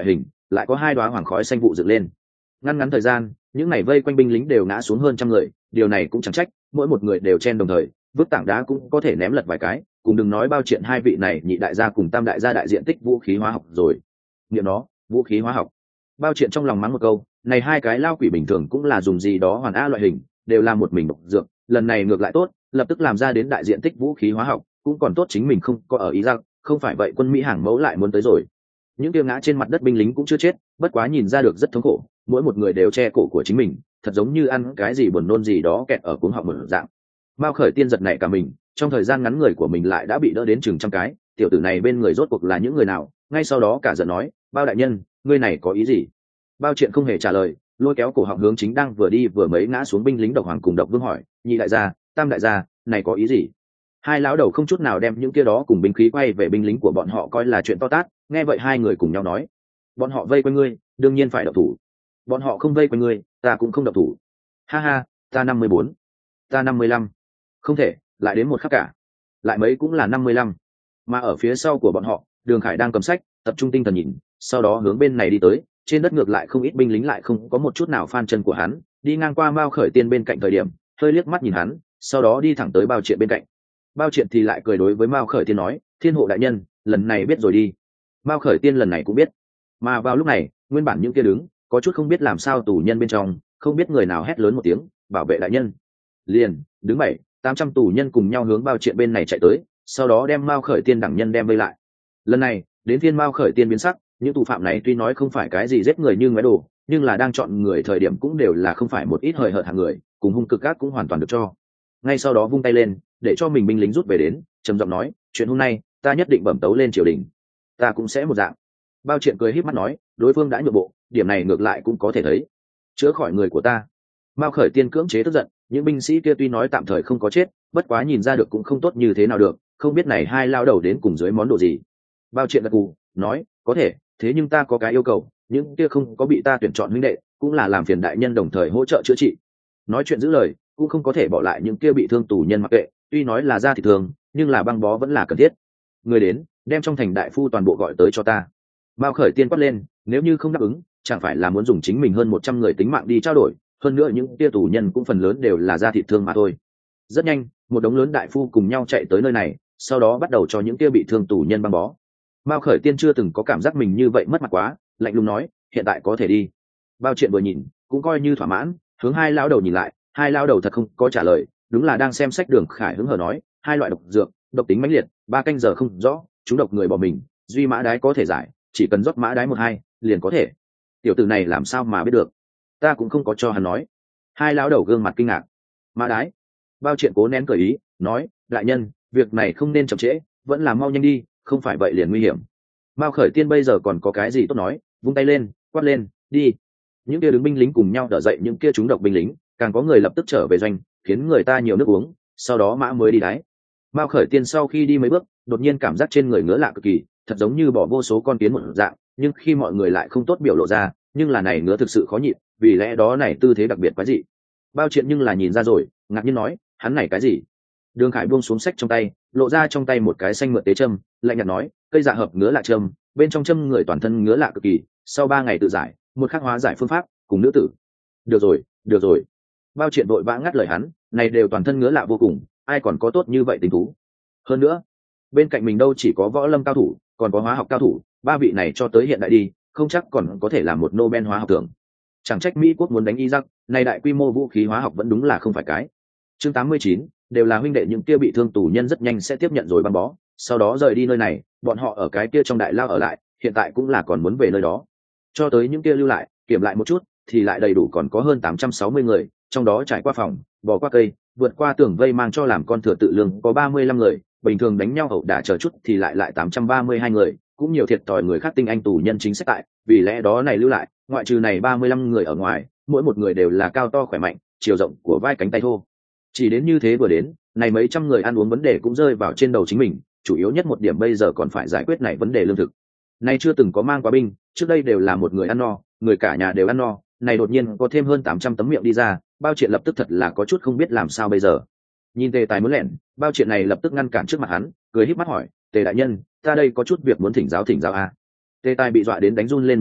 lại có hai đoá hoàng khói xanh vụ dựng lên. Ngăn ngắn thời gian, những ngày vây quanh binh lính đều ngã xuống hơn trăm người, điều này cũng chẳng trách, mỗi một người đều chen đồng thời, vứt tảng đá cũng có thể ném lật vài cái, cùng đừng nói bao chuyện hai vị này nhị đại gia cùng tam đại gia đại diện tích vũ khí hóa học rồi. Niệm nó, vũ khí hóa học. Bao chuyện trong lòng mắng một câu, này hai cái lao quỷ bình thường cũng là dùng gì đó hoàn a loại hình, đều là một mình độc dược, lần này ngược lại tốt, lập tức làm ra đến đại diện tích vũ khí hóa học, cũng còn tốt chính mình không có ở ý rằng, không phải vậy quân Mỹ hàng mẫu lại muốn tới rồi. Những tiêu ngã trên mặt đất binh lính cũng chưa chết, bất quá nhìn ra được rất thống khổ, mỗi một người đều che cổ của chính mình, thật giống như ăn cái gì buồn nôn gì đó kẹt ở cuống họng một dạng. Mao Khởi Tiên giật nảy cả mình, trong thời gian ngắn người của mình lại đã bị đỡ đến chừng trăm cái, tiểu tử này bên người rốt cuộc là những người nào? Ngay sau đó cả giận nói, bao đại nhân, ngươi này có ý gì? Bao Triện không hề trả lời, lôi kéo cổ họng hướng chính đang vừa đi vừa mấy ngã xuống binh lính độc hoàng cùng độc vương hỏi, nhị đại gia, tam đại gia, này có ý gì? Hai lão đầu không chút nào đem những kia đó cùng binh khí quay về binh lính của bọn họ coi là chuyện to tát, nghe vậy hai người cùng nhau nói, bọn họ vây quanh ngươi, đương nhiên phải độc thủ. Bọn họ không vây quanh ngươi, ta cũng không độc thủ. Ha ha, ta năm mươi bốn, ta năm mươi lăm, không thể, lại đến một khắc cả, lại mấy cũng là năm mươi lăm. Mà ở phía sau của bọn họ, Đường Khải đang cầm sách, tập trung tinh thần nhìn, sau đó hướng bên này đi tới, trên đất ngược lại không ít binh lính lại không có một chút nào phan chân của hắn, đi ngang qua Mao Khởi Tiên bên cạnh thời điểm, hơi liếc mắt nhìn hắn, sau đó đi thẳng tới Bao Triện bên cạnh. Bao Triện thì lại cười đối với Mao Khởi Tiên nói, thiên hộ đại nhân, lần này biết rồi đi. Mao Khởi Tiên lần này cũng biết. Mà vào lúc này, nguyên bản những kia đứng, có chút không biết làm sao tù nhân bên trong, không biết người nào hét lớn một tiếng, bảo vệ đại nhân. Liền, đứng bảy, tám trăm tù nhân cùng nhau hướng Bao Triện bên này chạy tới, sau đó đem Mao Khởi Tiên đẳng nhân đem vây lại. Lần này, đến phiên Mao Khởi Tiên biến sắc, những tù phạm này tuy nói không phải cái gì giết người như ngoái đồ, nhưng là đang chọn người thời điểm cũng đều là không phải một ít hời hợt hạng người, cùng hung cực ác cũng hoàn toàn được cho. Ngay sau đó vung tay lên, để cho mình binh lính rút về đến, trầm giọng nói, chuyện hôm nay, ta nhất định bẩm tấu lên triều đình. Ta cũng sẽ một dạng. Bao Triện cười híp mắt nói, đối phương đã nhượng bộ, điểm này ngược lại cũng có thể thấy. Chữa khỏi người của ta. Mao Khởi Tiên cưỡng chế tức giận, những binh sĩ kia tuy nói tạm thời không có chết, bất quá nhìn ra được cũng không tốt như thế nào được, không biết này hai lao đầu đến cùng dưới món đồ gì. Bao Triện gật gù, nói, có thể, thế nhưng ta có cái yêu cầu, những kia không có bị ta tuyển chọn huynh đệ, cũng là làm phiền đại nhân đồng thời hỗ trợ chữa trị. Nói chuyện giữ lời, cũng không có thể bỏ lại những kia bị thương tù nhân mặc kệ, tuy nói là da thịt thường, nhưng là băng bó vẫn là cần thiết. Người đến, đem trong thành đại phu toàn bộ gọi tới cho ta. Mao Khởi Tiên quát lên, nếu như không đáp ứng, chẳng phải là muốn dùng chính mình hơn một trăm người tính mạng đi trao đổi, hơn nữa những kia tù nhân cũng phần lớn đều là da thịt thương mà thôi. Rất nhanh, một đống lớn đại phu cùng nhau chạy tới nơi này, sau đó bắt đầu cho những kia bị thương tù nhân băng bó. Mao Khởi Tiên chưa từng có cảm giác mình như vậy mất mặt quá, lạnh lùng nói, hiện tại có thể đi. Bao Triện vừa nhìn, cũng coi như thỏa mãn, hướng hai lão đầu nhìn lại, hai lão đầu thật không có trả lời, đúng là đang xem sách. Đường Khải hứng hờ nói, hai loại độc dược, độc tính mãnh liệt, ba canh giờ không rõ, chúng độc người bỏ mình, duy mã đái có thể giải, chỉ cần rót mã đái một hai, liền có thể. Tiểu tử này làm sao mà biết được? Ta cũng không có cho hắn nói. Hai lão đầu gương mặt kinh ngạc. Mã đái. Bao Triện cố nén cười ý, nói, đại nhân, việc này không nên chậm trễ, vẫn là mau nhanh đi, không phải vậy liền nguy hiểm. Mao Khởi Tiên bây giờ còn có cái gì tốt nói, vung tay lên, quát lên, đi. Những kia đứng binh lính cùng nhau đỡ dậy những kia trúng độc binh lính, càng có người lập tức trở về doanh, khiến người ta nhiều nước uống, sau đó mã mới đi đái. Mao Khởi Tiên sau khi đi mấy bước, đột nhiên cảm giác trên người ngứa lạ cực kỳ, thật giống như bỏ vô số con kiến một dạng, nhưng khi mọi người lại không tốt biểu lộ ra, nhưng là này ngứa thực sự khó nhịn, vì lẽ đó này tư thế đặc biệt quái dị. Bao Triện nhưng là nhìn ra rồi, ngạc nhiên nói, hắn này cái gì? Đường Khải buông xuống sách trong tay, lộ ra trong tay một cái xanh mượt tế châm, lạnh nhạt nói, cây dạ hợp ngứa lạ châm, bên trong châm người toàn thân ngứa lạ cực kỳ, sau ba ngày tự giải, một khắc hóa giải phương pháp, cùng nữ tử. Được rồi, được rồi. Bao Triện vội vã ngắt lời hắn, này đều toàn thân ngứa lạ vô cùng, ai còn có tốt như vậy tình thú. Hơn nữa, bên cạnh mình đâu chỉ có võ lâm cao thủ, còn có hóa học cao thủ, ba vị này cho tới hiện đại đi, không chắc còn có thể làm một Nobel hóa học tưởng. Chẳng trách Mỹ quốc muốn đánh Iraq, này đại quy mô vũ khí hóa học vẫn đúng là không phải cái. Chương tám mươi chín, đều là huynh đệ, những kia bị thương tù nhân rất nhanh sẽ tiếp nhận rồi băng bó, sau đó rời đi nơi này, bọn họ ở cái kia trong đại lao ở lại, hiện tại cũng là còn muốn về nơi đó. Cho tới những kia lưu lại, kiểm lại một chút, thì lại đầy đủ còn có hơn tám trăm sáu mươi người, trong đó trải qua phòng, bò qua cây, vượt qua tường vây mang cho làm con thừa tự lương có ba mươi lăm người, bình thường đánh nhau ẩu đả chờ chút thì lại lại tám trăm ba mươi hai người, cũng nhiều thiệt thòi người khác tinh anh tù nhân chính sách tại, vì lẽ đó này lưu lại, ngoại trừ này ba mươi lăm người ở ngoài, mỗi một người đều là cao to khỏe mạnh, chiều rộng của vai cánh tay thô. Chỉ đến như thế vừa đến, này mấy trăm người ăn uống vấn đề cũng rơi vào trên đầu chính mình, chủ yếu nhất một điểm bây giờ còn phải giải quyết này vấn đề lương thực. Này chưa từng có mang quá binh, trước đây đều là một người ăn no, người cả nhà đều ăn no, này đột nhiên có thêm hơn tám trăm tấm miệng đi ra, Bao Triện lập tức thật là có chút không biết làm sao bây giờ. Nhìn Tề Tài muốn lẻn, Bao Triện này lập tức ngăn cản trước mặt hắn, cười híp mắt hỏi, Tề đại nhân, ta đây có chút việc muốn thỉnh giáo thỉnh giáo a. Tề Tài bị dọa đến đánh run lên một cái,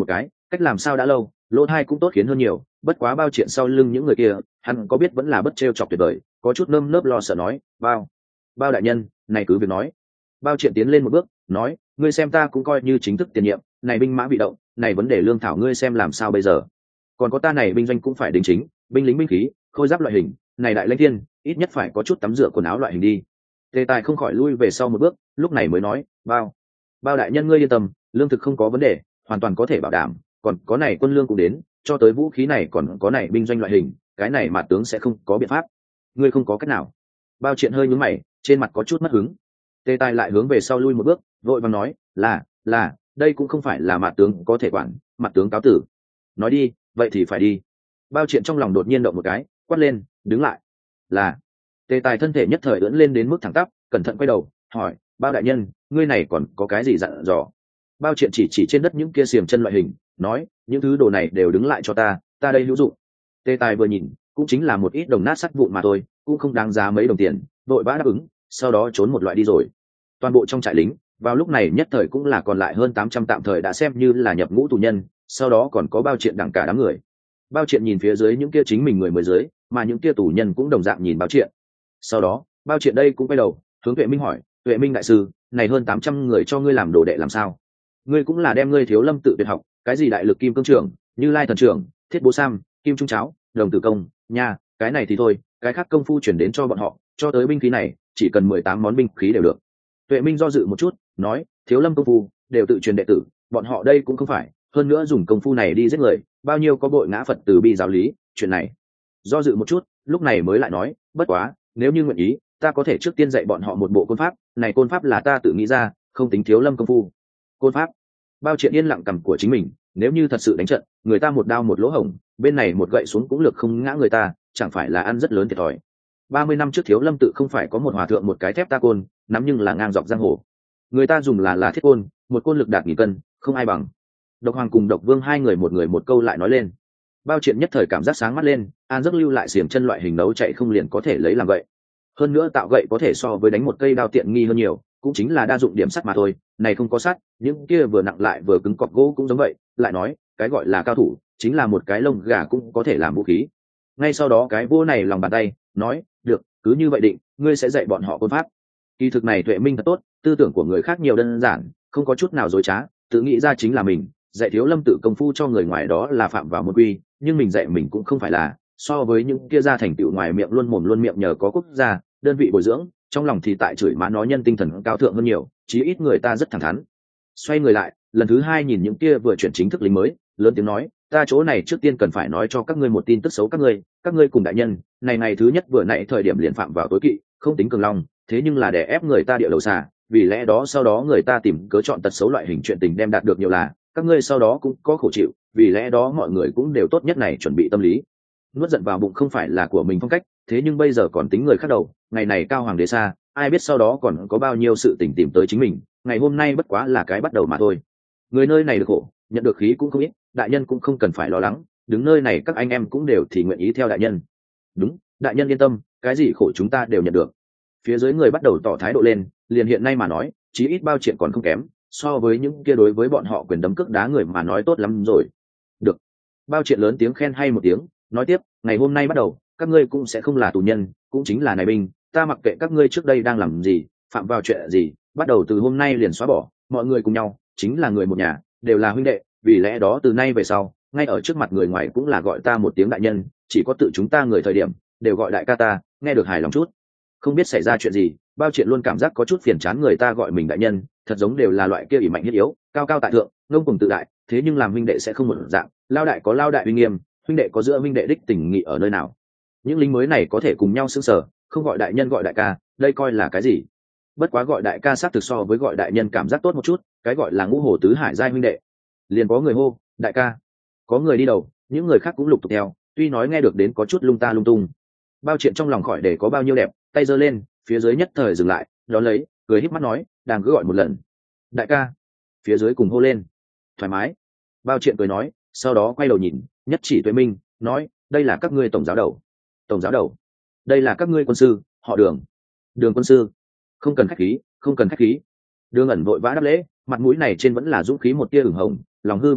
cách làm sao đã lâu, lỗ thai cũng tốt khiến hơn nhiều, bất quá bao triện sau lưng những người kia hắn có biết vẫn là bất trêu chọc tuyệt vời, có chút nơm nớp lo sợ nói bao bao đại nhân này cứ việc nói. Bao triện tiến lên một bước nói, ngươi xem ta cũng coi như chính thức tiền nhiệm, này binh mã bị động, này vấn đề lương thảo ngươi xem làm sao bây giờ, còn có ta này binh doanh cũng phải đính chính, binh lính binh khí khôi giáp loại hình, này đại lãnh thiên ít nhất phải có chút tắm rửa quần áo loại hình đi. Tề Tài không khỏi lui về sau một bước, lúc này mới nói, bao bao đại nhân ngươi yên tâm, lương thực không có vấn đề, hoàn toàn có thể bảo đảm, còn có này quân lương cũng đến, cho tới vũ khí này còn có này binh doanh loại hình, cái này mà tướng sẽ không có biện pháp, ngươi không có cách nào. Bao triện hơi nhướng mày, trên mặt có chút mất hứng. Tề Tài lại hướng về sau lui một bước, vội vàng nói, là là đây cũng không phải là mặt tướng có thể quản, mặt tướng cáo tử. Nói đi, vậy thì phải đi. Bao triện trong lòng đột nhiên động một cái, quát lên, đứng lại. Là. Tề Tài thân thể nhất thời ưỡn lên đến mức thẳng tắp, cẩn thận quay đầu hỏi, bao đại nhân ngươi này còn có cái gì dặn dò? Bao triện chỉ chỉ trên đất những kia xiềng chân loại hình, nói, những thứ đồ này đều đứng lại cho ta, ta đây hữu dụng. Tề Tài vừa nhìn cũng chính là một ít đồng nát sắt vụn mà thôi, cũng không đáng giá mấy đồng tiền, vội vã đáp ứng, sau đó trốn một loại đi rồi. Toàn bộ trong trại lính vào lúc này nhất thời cũng là còn lại hơn tám trăm tạm thời đã xem như là nhập ngũ tù nhân, sau đó còn có bao triện đẳng cả đám người. Bao triện nhìn phía dưới những kia chính mình người mới dưới, mà những kia tù nhân cũng đồng dạng nhìn bao triện. Sau đó bao triện đây cũng quay đầu hướng Tuệ Minh hỏi, Tuệ Minh đại sư, này hơn tám trăm người cho ngươi làm đồ đệ làm sao? Ngươi cũng là đem ngươi Thiếu Lâm tự tuyệt học, cái gì đại lực kim cương trưởng, Như Lai thần trưởng, thiết bố sam, kim trung cháo, đồng tử công nha, cái này thì thôi, cái khác công phu chuyển đến cho bọn họ, cho tới binh khí này chỉ cần mười tám món binh khí đều được. Tuệ Minh do dự một chút nói, Thiếu Lâm công phu đều tự truyền đệ tử, bọn họ đây cũng không phải, hơn nữa dùng công phu này đi giết người, bao nhiêu có bội ngã Phật từ bi giáo lý, chuyện này. Do dự một chút lúc này mới lại nói, bất quá nếu như nguyện ý, ta có thể trước tiên dạy bọn họ một bộ côn pháp, này côn pháp là ta tự nghĩ ra, không tính Thiếu Lâm công phu. Côn pháp. Bao triện yên lặng cầm của chính mình, nếu như thật sự đánh trận, người ta một đao một lỗ hổng, bên này một gậy xuống cũng lược không ngã người ta, chẳng phải là ăn rất lớn thiệt thòi. Ba mươi năm trước Thiếu Lâm tự không phải có một hòa thượng một cái thép ta côn, nắm nhưng là ngang dọc giang hồ. Người ta dùng là là thiết côn, một côn lực đạt nghìn cân, không ai bằng. Độc Hoàng cùng Độc Vương hai người một người một câu lại nói lên. Bao triện nhất thời cảm giác sáng mắt lên, an giấc lưu lại xiềng chân loại hình nấu chạy không liền có thể lấy làm gậy. Hơn nữa tạo gậy có thể so với đánh một cây đao tiện nghi hơn nhiều, cũng chính là đa dụng điểm sắt mà thôi, này không có sắt, những kia vừa nặng lại vừa cứng cọc gỗ cũng giống vậy, lại nói, cái gọi là cao thủ, chính là một cái lông gà cũng có thể làm vũ khí. Ngay sau đó cái vô này lòng bàn tay, nói, được, cứ như vậy định, ngươi sẽ dạy bọn họ côn pháp. Kỳ thực này Tuệ Minh thật tốt, tư tưởng của người khác nhiều đơn giản, không có chút nào dối trá, tự nghĩ ra chính là mình, dạy Thiếu Lâm tự công phu cho người ngoài đó là phạm vào môn quy, nhưng mình dạy mình cũng không phải là, so với những kia ra thành tựu ngoài miệng luôn mồm luôn miệng nhờ có quốc gia, đơn vị bồi dưỡng, trong lòng thì tại chửi má nó nhân tinh thần cao thượng hơn nhiều, chí ít người ta rất thẳng thắn. Xoay người lại, lần thứ hai nhìn những kia vừa chuyển chính thức lính mới, lớn tiếng nói, ta chỗ này trước tiên cần phải nói cho các ngươi một tin tức xấu các ngươi, các ngươi cùng đại nhân, này ngày thứ nhất vừa nãy thời điểm liền phạm vào tối kỵ, không tính cường long, thế nhưng là để ép người ta địa đầu xà, vì lẽ đó sau đó người ta tìm cớ chọn tật xấu loại hình chuyện tình đem đạt được nhiều là, các ngươi sau đó cũng có khổ chịu, vì lẽ đó mọi người cũng đều tốt nhất này chuẩn bị tâm lý. Nuốt giận vào bụng không phải là của mình phong cách, thế nhưng bây giờ còn tính người khác đầu, ngày này cao hoàng đế xa, ai biết sau đó còn có bao nhiêu sự tình tìm tới chính mình, ngày hôm nay bất quá là cái bắt đầu mà thôi. Người nơi này được khổ, nhận được khí cũng không ít, đại nhân cũng không cần phải lo lắng, đứng nơi này các anh em cũng đều thì nguyện ý theo đại nhân. Đúng, đại nhân yên tâm, cái gì khổ chúng ta đều nhận được. Phía dưới người bắt đầu tỏ thái độ lên, liền hiện nay mà nói, chí ít bao chuyện còn không kém, so với những kia đối với bọn họ quyền đấm cước đá người mà nói tốt lắm rồi. Được. Bao chuyện lớn tiếng khen hay một tiếng, nói tiếp, ngày hôm nay bắt đầu, các ngươi cũng sẽ không là tù nhân, cũng chính là này binh, ta mặc kệ các ngươi trước đây đang làm gì, phạm vào chuyện gì, bắt đầu từ hôm nay liền xóa bỏ, mọi người cùng nhau, chính là người một nhà, đều là huynh đệ, vì lẽ đó từ nay về sau, ngay ở trước mặt người ngoài cũng là gọi ta một tiếng đại nhân, chỉ có tự chúng ta người thời điểm, đều gọi đại ca ta, nghe được hài lòng chút. Không biết xảy ra chuyện gì, bao chuyện luôn cảm giác có chút phiền chán người ta gọi mình đại nhân, thật giống đều là loại kia ỷ mạnh thiết yếu, cao cao tại thượng, ngông cuồng tự đại, thế nhưng làm huynh đệ sẽ không một dạng, lao đại có lao đại uy nghiêm, huynh đệ có giữa huynh đệ đích tình nghị ở nơi nào. Những lính mới này có thể cùng nhau sững sờ, không gọi đại nhân gọi đại ca, đây coi là cái gì? Bất quá gọi đại ca sát thực so với gọi đại nhân cảm giác tốt một chút, cái gọi là ngũ hồ tứ hải giai huynh đệ. Liền có người hô, đại ca. Có người đi đầu, những người khác cũng lục tục theo, tuy nói nghe được đến có chút lung ta lung tung. Bao chuyện trong lòng khỏi để có bao nhiêu đẹp, tay giơ lên, phía dưới nhất thời dừng lại, đó lấy, cười híp mắt nói, đang cứ gọi một lần. Đại ca. Phía dưới cùng hô lên. Thoải mái. Bao chuyện cười nói, sau đó quay đầu nhìn, nhất chỉ Tuệ Minh, nói, đây là các ngươi tổng giáo đầu. Tổng giáo đầu. Đây là các ngươi quân sư, họ Đường. Đường quân sư. Không cần khách khí, không cần khách khí. Đường ẩn vội vã đáp lễ, mặt mũi này trên vẫn là dũng khí một tia ửng hồng, lòng hư vinh à,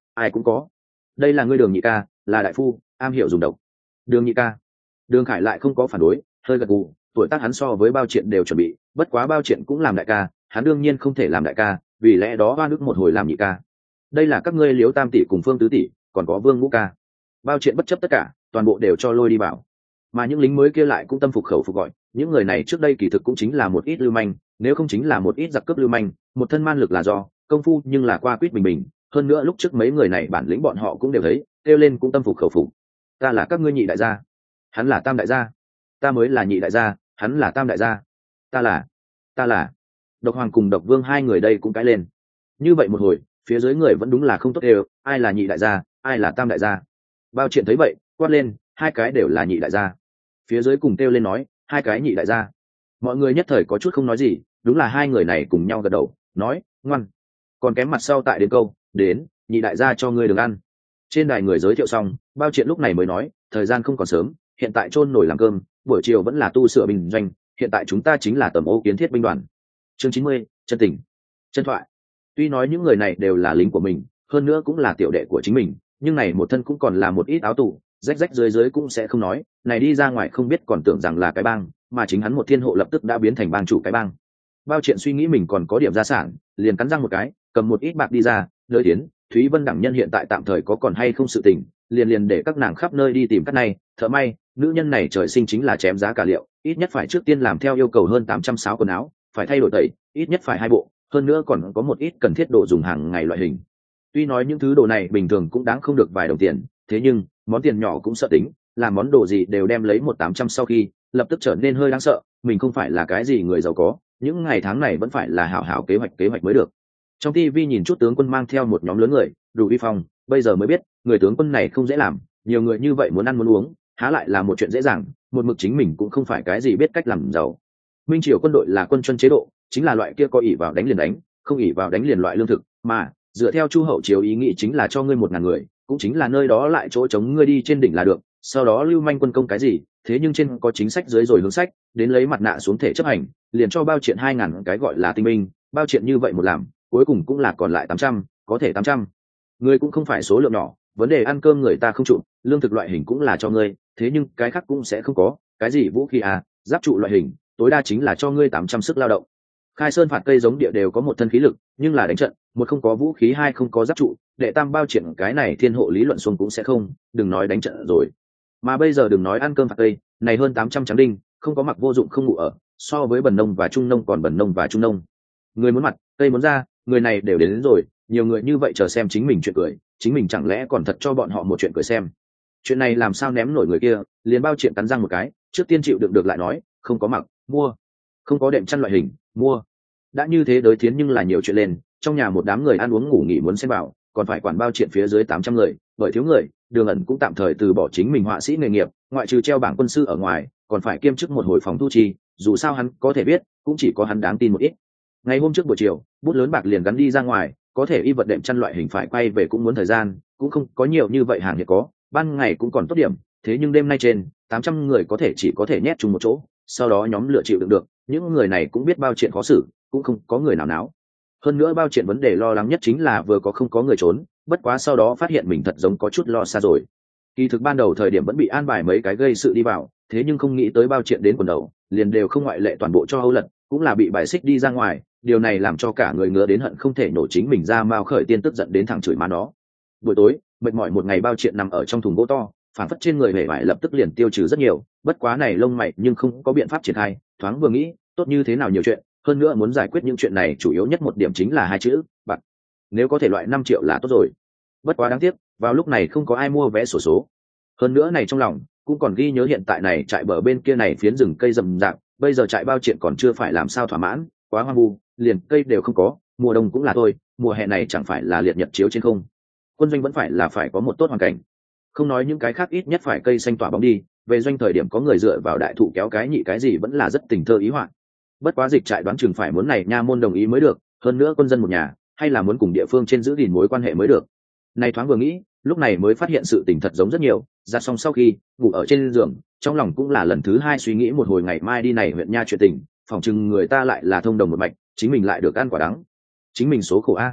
ai cũng có. Đây là ngươi Đường nhị ca, là đại phu, am hiểu dùng độc. Đường nhị ca. Đường Khải lại không có phản đối, hơi gật gù, tuổi tác hắn so với Bao Triện đều chuẩn bị, bất quá Bao Triện cũng làm đại ca, hắn đương nhiên không thể làm đại ca, vì lẽ đó oan ức một hồi làm nhị ca. Đây là các ngươi Liễu Tam tỷ cùng Phương tứ tỷ, còn có Vương Ngũ ca. Bao Triện bất chấp tất cả, toàn bộ đều cho lôi đi vào. Mà những lính mới kia lại cũng tâm phục khẩu phục gọi, những người này trước đây kỳ thực cũng chính là một ít lưu manh, nếu không chính là một ít giặc cướp lưu manh, một thân man lực là do công phu nhưng là qua quýt bình bình, hơn nữa lúc trước mấy người này bản lĩnh bọn họ cũng đều thấy, kêu lên cũng tâm phục khẩu phục. Ta là các ngươi nhị đại gia, hắn là tam đại gia, ta mới là nhị đại gia, hắn là tam đại gia, ta là ta là Độc Hoàng cùng Độc Vương hai người đây cũng cãi lên. Như vậy một hồi, phía dưới người vẫn đúng là không tốt đều, ai là nhị đại gia, ai là tam đại gia. Bao Triện thấy vậy, quát lên, hai cái đều là nhị đại gia. Phía dưới cùng kêu lên nói, hai cái nhị đại gia. Mọi người nhất thời có chút không nói gì, đúng là hai người này cùng nhau gật đầu, nói, ngoan. Còn kém mặt sau tại đến câu, đến, nhị đại gia cho ngươi đừng ăn. Trên đài người giới thiệu xong, Bao Triện lúc này mới nói, thời gian không còn sớm, hiện tại chôn nổi làm cơm, buổi chiều vẫn là tu sửa binh doanh, hiện tại chúng ta chính là tầm ô kiến thiết binh đoàn. Chương chín mươi, chân tình, chân thoại. Tuy nói những người này đều là lính của mình, hơn nữa cũng là tiểu đệ của chính mình, nhưng này một thân cũng còn là một ít áo tủ, rách rách dưới dưới cũng sẽ không nói, này đi ra ngoài không biết còn tưởng rằng là cái bang, mà chính hắn một thiên hộ lập tức đã biến thành bang chủ cái bang. Bao Triện suy nghĩ mình còn có điểm gia sản, liền cắn răng một cái, cầm một ít bạc đi ra, đợi tiến, Thúy Vân đẳng nhân hiện tại tạm thời có còn hay không sự tình, liền liền để các nàng khắp nơi đi tìm cắt này, thợ may, nữ nhân này trời sinh chính là chém giá cả liệu, ít nhất phải trước tiên làm theo yêu cầu hơn tám trăm sáo quần áo, phải thay đổi tẩy, ít nhất phải hai bộ, hơn nữa còn có một ít cần thiết đồ dùng hàng ngày loại hình. Tuy nói những thứ đồ này bình thường cũng đáng không được vài đồng tiền, thế nhưng món tiền nhỏ cũng sợ tính, làm món đồ gì đều đem lấy một tám trăm sau khi, lập tức trở nên hơi đáng sợ, mình không phải là cái gì người giàu có, những ngày tháng này vẫn phải là hảo hảo kế hoạch kế hoạch mới được. Trong ti vi nhìn chút tướng quân mang theo một nhóm lớn người, đủ uy phong, bây giờ mới biết, người tướng quân này không dễ làm, nhiều người như vậy muốn ăn muốn uống, há lại là một chuyện dễ dàng, một mực chính mình cũng không phải cái gì biết cách làm giàu. Minh triều quân đội là quân chuân chế độ, chính là loại kia có ỷ vào đánh liền đánh, không ỷ vào đánh liền loại lương thực, mà dựa theo Chu hậu chiếu ý nghĩ chính là cho ngươi một ngàn người, cũng chính là nơi đó lại chỗ chống ngươi đi trên đỉnh là được, sau đó lưu manh quân công cái gì, thế nhưng trên có chính sách dưới rồi hướng sách, đến lấy mặt nạ xuống thể chấp hành, liền cho Bao Triện hai ngàn cái gọi là tinh binh, Bao Triện như vậy một làm, cuối cùng cũng là còn lại tám trăm, có thể tám trăm. Người cũng không phải số lượng nhỏ, vấn đề ăn cơm người ta không trụ, lương thực loại hình cũng là cho ngươi, thế nhưng cái khác cũng sẽ không có, cái gì vũ khí à, giáp trụ loại hình, tối đa chính là cho ngươi tám trăm sức lao động. Khai Sơn phạt cây giống địa đều có một thân khí lực, nhưng là đánh trận, một không có vũ khí, hai không có giáp trụ, đệ tam Bao Triện cái này thiên hộ lý luận xuông cũng sẽ không, đừng nói đánh trận rồi. Mà bây giờ đừng nói ăn cơm phạt cây, này hơn tám trăm trắng đinh, không có mặc vô dụng không ngủ ở, so với bần nông và trung nông còn bần nông và trung nông. Người muốn mặt, cây muốn ra, người này đều đến, đến rồi, nhiều người như vậy chờ xem chính mình chuyện cười, chính mình chẳng lẽ còn thật cho bọn họ một chuyện cười xem. Chuyện này làm sao ném nổi người kia, liền Bao Triện cắn răng một cái, trước tiên chịu đựng được lại nói, không có mặc, mua, không có đệm chăn loại hình, mua. Đã như thế đối thiến nhưng là nhiều chuyện lên, trong nhà một đám người ăn uống ngủ nghỉ muốn xem bảo, còn phải quản Bao Triện phía dưới tám trăm người, bởi thiếu người, Đường ẩn cũng tạm thời từ bỏ chính mình họa sĩ nghề nghiệp, ngoại trừ treo bảng quân sư ở ngoài, còn phải kiêm chức một hồi phòng thu chi, dù sao hắn có thể biết, cũng chỉ có hắn đáng tin một ít. Ngày hôm trước buổi chiều, bút lớn bạc liền gắn đi ra ngoài, có thể y vật đệm chăn loại hình phải quay về cũng muốn thời gian, cũng không có nhiều như vậy hàng hiện có, ban ngày cũng còn tốt điểm, thế nhưng đêm nay trên tám trăm người có thể chỉ có thể nhét chung một chỗ, sau đó nhóm lựa chịu đựng được, những người này cũng biết Bao Triện khó xử, cũng không có người nào náo. Hơn nữa Bao Triện vấn đề lo lắng nhất chính là vừa có không có người trốn, bất quá sau đó phát hiện mình thật giống có chút lo xa rồi. Kỳ thực ban đầu thời điểm vẫn bị an bài mấy cái gây sự đi vào, thế nhưng không nghĩ tới Bao Triện đến quần đầu, liền đều không ngoại lệ toàn bộ cho Âu Lật, cũng là bị bài xích đi ra ngoài, điều này làm cho cả người ngứa đến hận không thể nổ chính mình ra, Mao Khởi Tiên tức giận đến thẳng chửi má nó. Buổi tối, mệt mỏi một ngày Bao Triện nằm ở trong thùng gỗ to, phản phất trên người hề vải lập tức liền tiêu trừ rất nhiều, bất quá này lông mày nhưng không có biện pháp triển khai, thoáng vừa nghĩ, tốt như thế nào nhiều chuyện, hơn nữa muốn giải quyết những chuyện này chủ yếu nhất một điểm chính là hai chữ, bạc. Nếu có thể loại năm triệu là tốt rồi. Bất quá đáng tiếc, vào lúc này không có ai mua vé sổ số, số. Hơn nữa này trong lòng cũng còn ghi nhớ hiện tại này trại bờ bên kia này phiến rừng cây rậm rạp, bây giờ trại Bao Triện còn chưa phải làm sao thỏa mãn, quá hoang vu, liền cây đều không có, mùa đông cũng là thôi, mùa hè này chẳng phải là liệt nhật chiếu trên không. Quân doanh vẫn phải là phải có một tốt hoàn cảnh, không nói những cái khác ít nhất phải cây xanh tỏa bóng đi, về doanh thời điểm có người dựa vào đại thụ kéo cái nhị cái gì vẫn là rất tình thơ ý họa. Bất quá dịch trại đoán chừng phải muốn này nha môn đồng ý mới được, hơn nữa quân dân một nhà hay là muốn cùng địa phương trên giữ gìn mối quan hệ mới được. Này thoáng vừa nghĩ, lúc này mới phát hiện sự tình thật giống rất nhiều, ra xong sau khi ngủ ở trên giường, trong lòng cũng là lần thứ hai suy nghĩ một hồi ngày mai đi này huyện nha chuyện tình, phòng chừng người ta lại là thông đồng một mạch, chính mình lại được ăn quả đắng, chính mình số khổ a.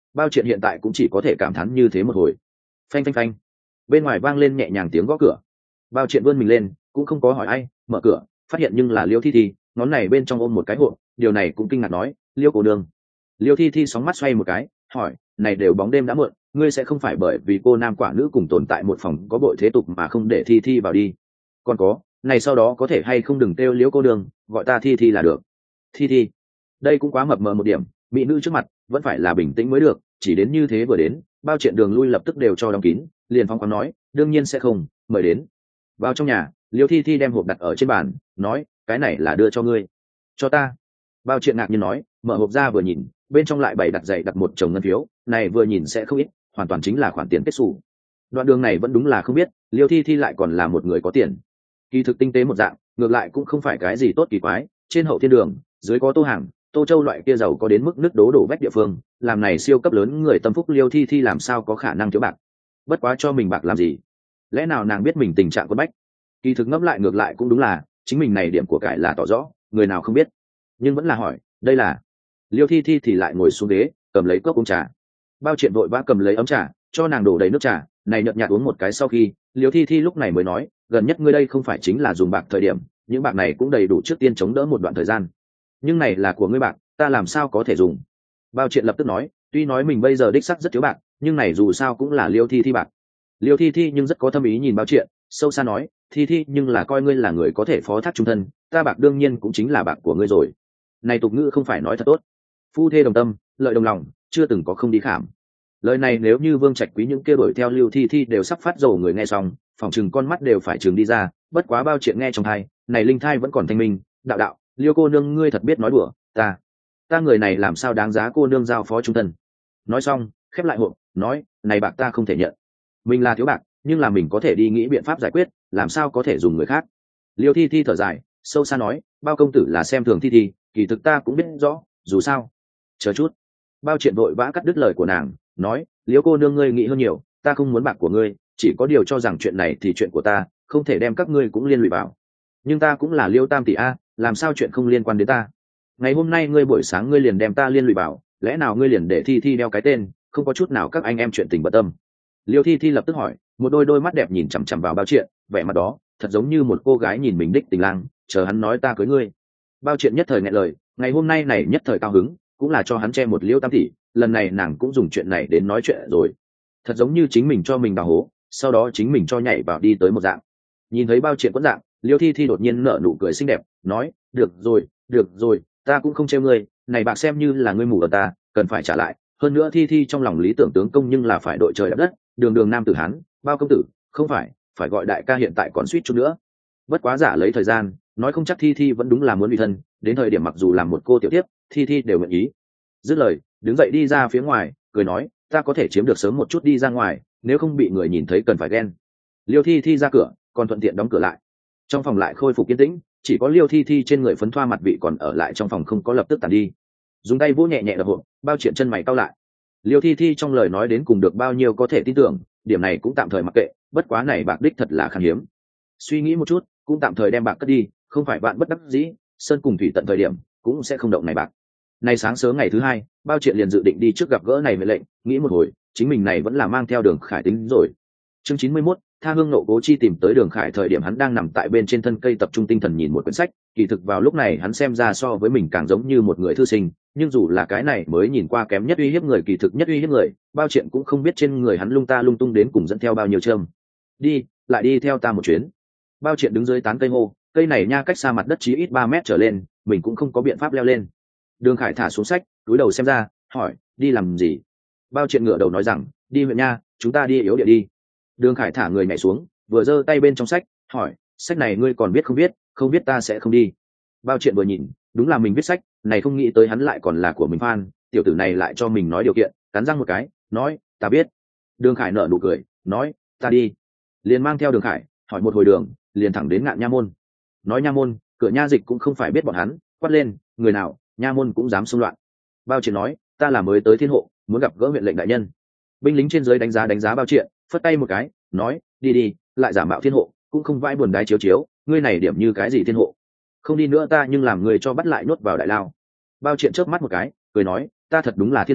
Bao Triện hiện tại cũng chỉ có thể cảm thán như thế một hồi. Phanh phanh phanh, bên ngoài vang lên nhẹ nhàng tiếng gõ cửa. Bao Triện vươn mình lên, cũng không có hỏi ai, mở cửa phát hiện nhưng là Liêu Thi Thi, ngón này bên trong ôm một cái hộp. Điều này cũng kinh ngạc nói, Liêu cô nương. Liêu Thi Thi sóng mắt xoay một cái, hỏi, này đều bóng đêm đã muộn, ngươi sẽ không phải bởi vì cô nam quả nữ cùng tồn tại một phòng có bội thế tục mà không để Thi Thi vào đi? Còn có, này sau đó có thể hay không đừng kêu Liêu cô nương, gọi ta Thi Thi là được. Thi Thi, đây cũng quá mập mờ một điểm, mỹ nữ trước mặt vẫn phải là bình tĩnh mới được. Chỉ đến như thế vừa đến, Bao Triện đường lui lập tức đều cho đóng kín, liền phong khoáng nói, đương nhiên sẽ không, mời đến. Vào trong nhà, Liêu Thi Thi đem hộp đặt ở trên bàn, nói, cái này là đưa cho ngươi. Cho ta. Bao Triện ngạc nhiên nói, mở hộp ra vừa nhìn, bên trong lại bày đặt dày đặt một chồng ngân phiếu, này vừa nhìn sẽ không ít, hoàn toàn chính là khoản tiền kết xù. Đoạn đường này vẫn đúng là không biết, Liêu Thi Thi lại còn là một người có tiền. Kỳ thực tinh tế một dạng, ngược lại cũng không phải cái gì tốt kỳ quái, trên hậu thiên đường, dưới có Tô Hàng, Tô Châu loại kia giàu có đến mức nứt đố đổ vách địa phương, làm này siêu cấp lớn người tâm phúc Liêu Thi Thi làm sao có khả năng thiếu bạc. Bất quá cho mình bạc làm gì? Lẽ nào nàng biết mình tình trạng quân bách? Kỳ thực ngẫm lại ngược lại cũng đúng là, chính mình này điểm của cải là tỏ rõ, người nào không biết. Nhưng vẫn là hỏi, đây là. Liêu Thi Thi thì lại ngồi xuống ghế, cầm lấy cốc uống trà. Bao Triện vội vã cầm lấy ấm trà, cho nàng đổ đầy nước trà, này nhợt nhạt uống một cái sau khi, Liêu Thi Thi lúc này mới nói, gần nhất ngươi đây không phải chính là dùng bạc thời điểm, những bạc này cũng đầy đủ trước tiên chống đỡ một đoạn thời gian. Nhưng này là của ngươi bạc, ta làm sao có thể dùng? Bao Triện lập tức nói, tuy nói mình bây giờ đích sắc rất thiếu bạc, nhưng này dù sao cũng là Liêu Thi Thi bạc. Liêu Thi Thi nhưng rất có thâm ý nhìn Bao Triện, sâu xa nói, Thi Thi nhưng là coi ngươi là người có thể phó thác trung thân, ta bạc đương nhiên cũng chính là bạc của ngươi rồi. Này tục ngữ không phải nói thật tốt, phu thê đồng tâm, lợi đồng lòng, chưa từng có không đi khảm. Lời này nếu như Vương Trạch Quý những kia đuổi theo Liêu Thi Thi đều sắp phát dầu người nghe xong, phỏng chừng con mắt đều phải chừng đi ra. Bất quá Bao Triện nghe trong thai, này linh thai vẫn còn thanh minh, đạo đạo, Liêu cô nương ngươi thật biết nói đùa, ta, ta người này làm sao đáng giá cô nương giao phó trung thân. Nói xong, khép lại hộp, nói, này bạc ta không thể nhận, mình là thiếu bạc, nhưng là mình có thể đi nghĩ biện pháp giải quyết, làm sao có thể dùng người khác. Liêu Thi Thi thở dài, sâu xa nói, Bao công tử là xem thường Thi Thi, kỳ thực ta cũng biết rõ, dù sao. Chờ chút. Bao Triện vội vã cắt đứt lời của nàng, nói, Liêu cô nương ngươi nghĩ hơn nhiều, ta không muốn bạc của ngươi, chỉ có điều cho rằng chuyện này thì chuyện của ta, không thể đem các ngươi cũng liên lụy vào. Nhưng ta cũng là Liêu tam tỷ a, làm sao chuyện không liên quan đến ta? Ngày hôm nay ngươi buổi sáng ngươi liền đem ta liên lụy vào, lẽ nào ngươi liền để Thi Thi đeo cái tên, không có chút nào các anh em chuyện tình bận tâm. Liêu Thi Thi lập tức hỏi, một đôi đôi mắt đẹp nhìn chằm chằm vào Bao Triện, vẻ mặt đó thật giống như một cô gái nhìn mình đích tình lang, chờ hắn nói ta cưới ngươi. Bao Triện nhất thời nghẹn lời, ngày hôm nay này nhất thời cao hứng, cũng là cho hắn che một Liêu tam tỷ, lần này nàng cũng dùng chuyện này đến nói chuyện rồi, thật giống như chính mình cho mình đào hố, sau đó chính mình cho nhảy vào đi tới một dạng. Nhìn thấy Bao Triện quẫn dạng, Liêu Thi Thi đột nhiên nở nụ cười xinh đẹp, nói, được rồi, được rồi, ta cũng không trêu ngươi, này bạc xem như là ngươi mù ở ta, cần phải trả lại. Hơn nữa Thi Thi trong lòng lý tưởng tướng công nhưng là phải đội trời đạp đất, đường đường nam tử hán, Bao công tử, không phải, phải gọi đại ca hiện tại còn suýt chút nữa. Bất quá giả lấy thời gian, nói không chắc Thi Thi vẫn đúng là muốn bị thân, đến thời điểm mặc dù làm một cô tiểu tiếp, Thi Thi đều nguyện ý. Dứt lời, đứng dậy đi ra phía ngoài, cười nói, ta có thể chiếm được sớm một chút đi ra ngoài, nếu không bị người nhìn thấy cần phải ghen. Liêu Thi Thi ra cửa, còn thuận tiện đóng cửa lại. Trong phòng lại khôi phục yên tĩnh, chỉ có Liêu Thi Thi trên người phấn thoa mặt vị còn ở lại trong phòng không có lập tức tàn đi. Dùng tay vỗ nhẹ nhẹ đập hộp, Bao Triện chân mày cau lại. Liêu Thi Thi trong lời nói đến cùng được bao nhiêu có thể tin tưởng, điểm này cũng tạm thời mặc kệ, bất quá này bạc đích thật là khan hiếm. Suy nghĩ một chút, cũng tạm thời đem bạc cất đi, không phải bạn bất đắc dĩ, sơn cùng thủy tận thời điểm cũng sẽ không động này bạc. Nay sáng sớm ngày thứ hai, Bao Triện liền dự định đi trước gặp gỡ này mệnh lệnh, nghĩ một hồi, chính mình này vẫn là mang theo Đường Khải tính rồi. Chương chín mươi mốt, Tha Hương Nộ Cố Chi tìm tới Đường Khải thời điểm hắn đang nằm tại bên trên thân cây tập trung tinh thần nhìn một quyển sách, kỳ thực vào lúc này hắn xem ra so với mình càng giống như một người thư sinh, nhưng dù là cái này mới nhìn qua kém nhất uy hiếp người kỳ thực nhất uy hiếp người, Bao Triện cũng không biết trên người hắn lung ta lung tung đến cùng dẫn theo bao nhiêu châm. Đi, lại đi theo ta một chuyến. Bao Triện đứng dưới tán cây ngô, cây này nha cách xa mặt đất chí ít ba mét trở lên, mình cũng không có biện pháp leo lên. Đường Khải thả xuống sách, cúi đầu xem ra, hỏi, đi làm gì? Bao Triện ngửa đầu nói rằng, đi huyện nha, chúng ta đi yếu địa đi. Đường Khải thả người nhảy xuống, vừa giơ tay bên trong sách, hỏi, sách này ngươi còn biết không biết, không biết ta sẽ không đi. Bao Triện vừa nhìn, đúng là mình viết sách, này không nghĩ tới hắn lại còn là của mình fan, tiểu tử này lại cho mình nói điều kiện, cắn răng một cái, nói, ta biết. Đường Khải nở nụ cười, nói, ta đi. Liền mang theo Đường Khải, hỏi một hồi đường, liền thẳng đến Ngạn Nha môn. Nói Nha môn, cửa nha dịch cũng không phải biết bọn hắn, quát lên, người nào, Nha môn cũng dám xung loạn. Bao Triện nói, ta là mới tới thiên hộ, muốn gặp gỡ huyện lệnh đại nhân. Binh lính trên dưới đánh giá đánh giá Bao Triện, phất tay một cái, nói, đi đi, lại giả mạo thiên hộ, cũng không vãi buồn đái chiếu chiếu, ngươi này điểm như cái gì thiên hộ? Không đi nữa ta nhưng làm người cho bắt lại nhốt vào đại lao. Bao Triện chớp mắt một cái, cười nói, ta thật đúng là thiên hộ,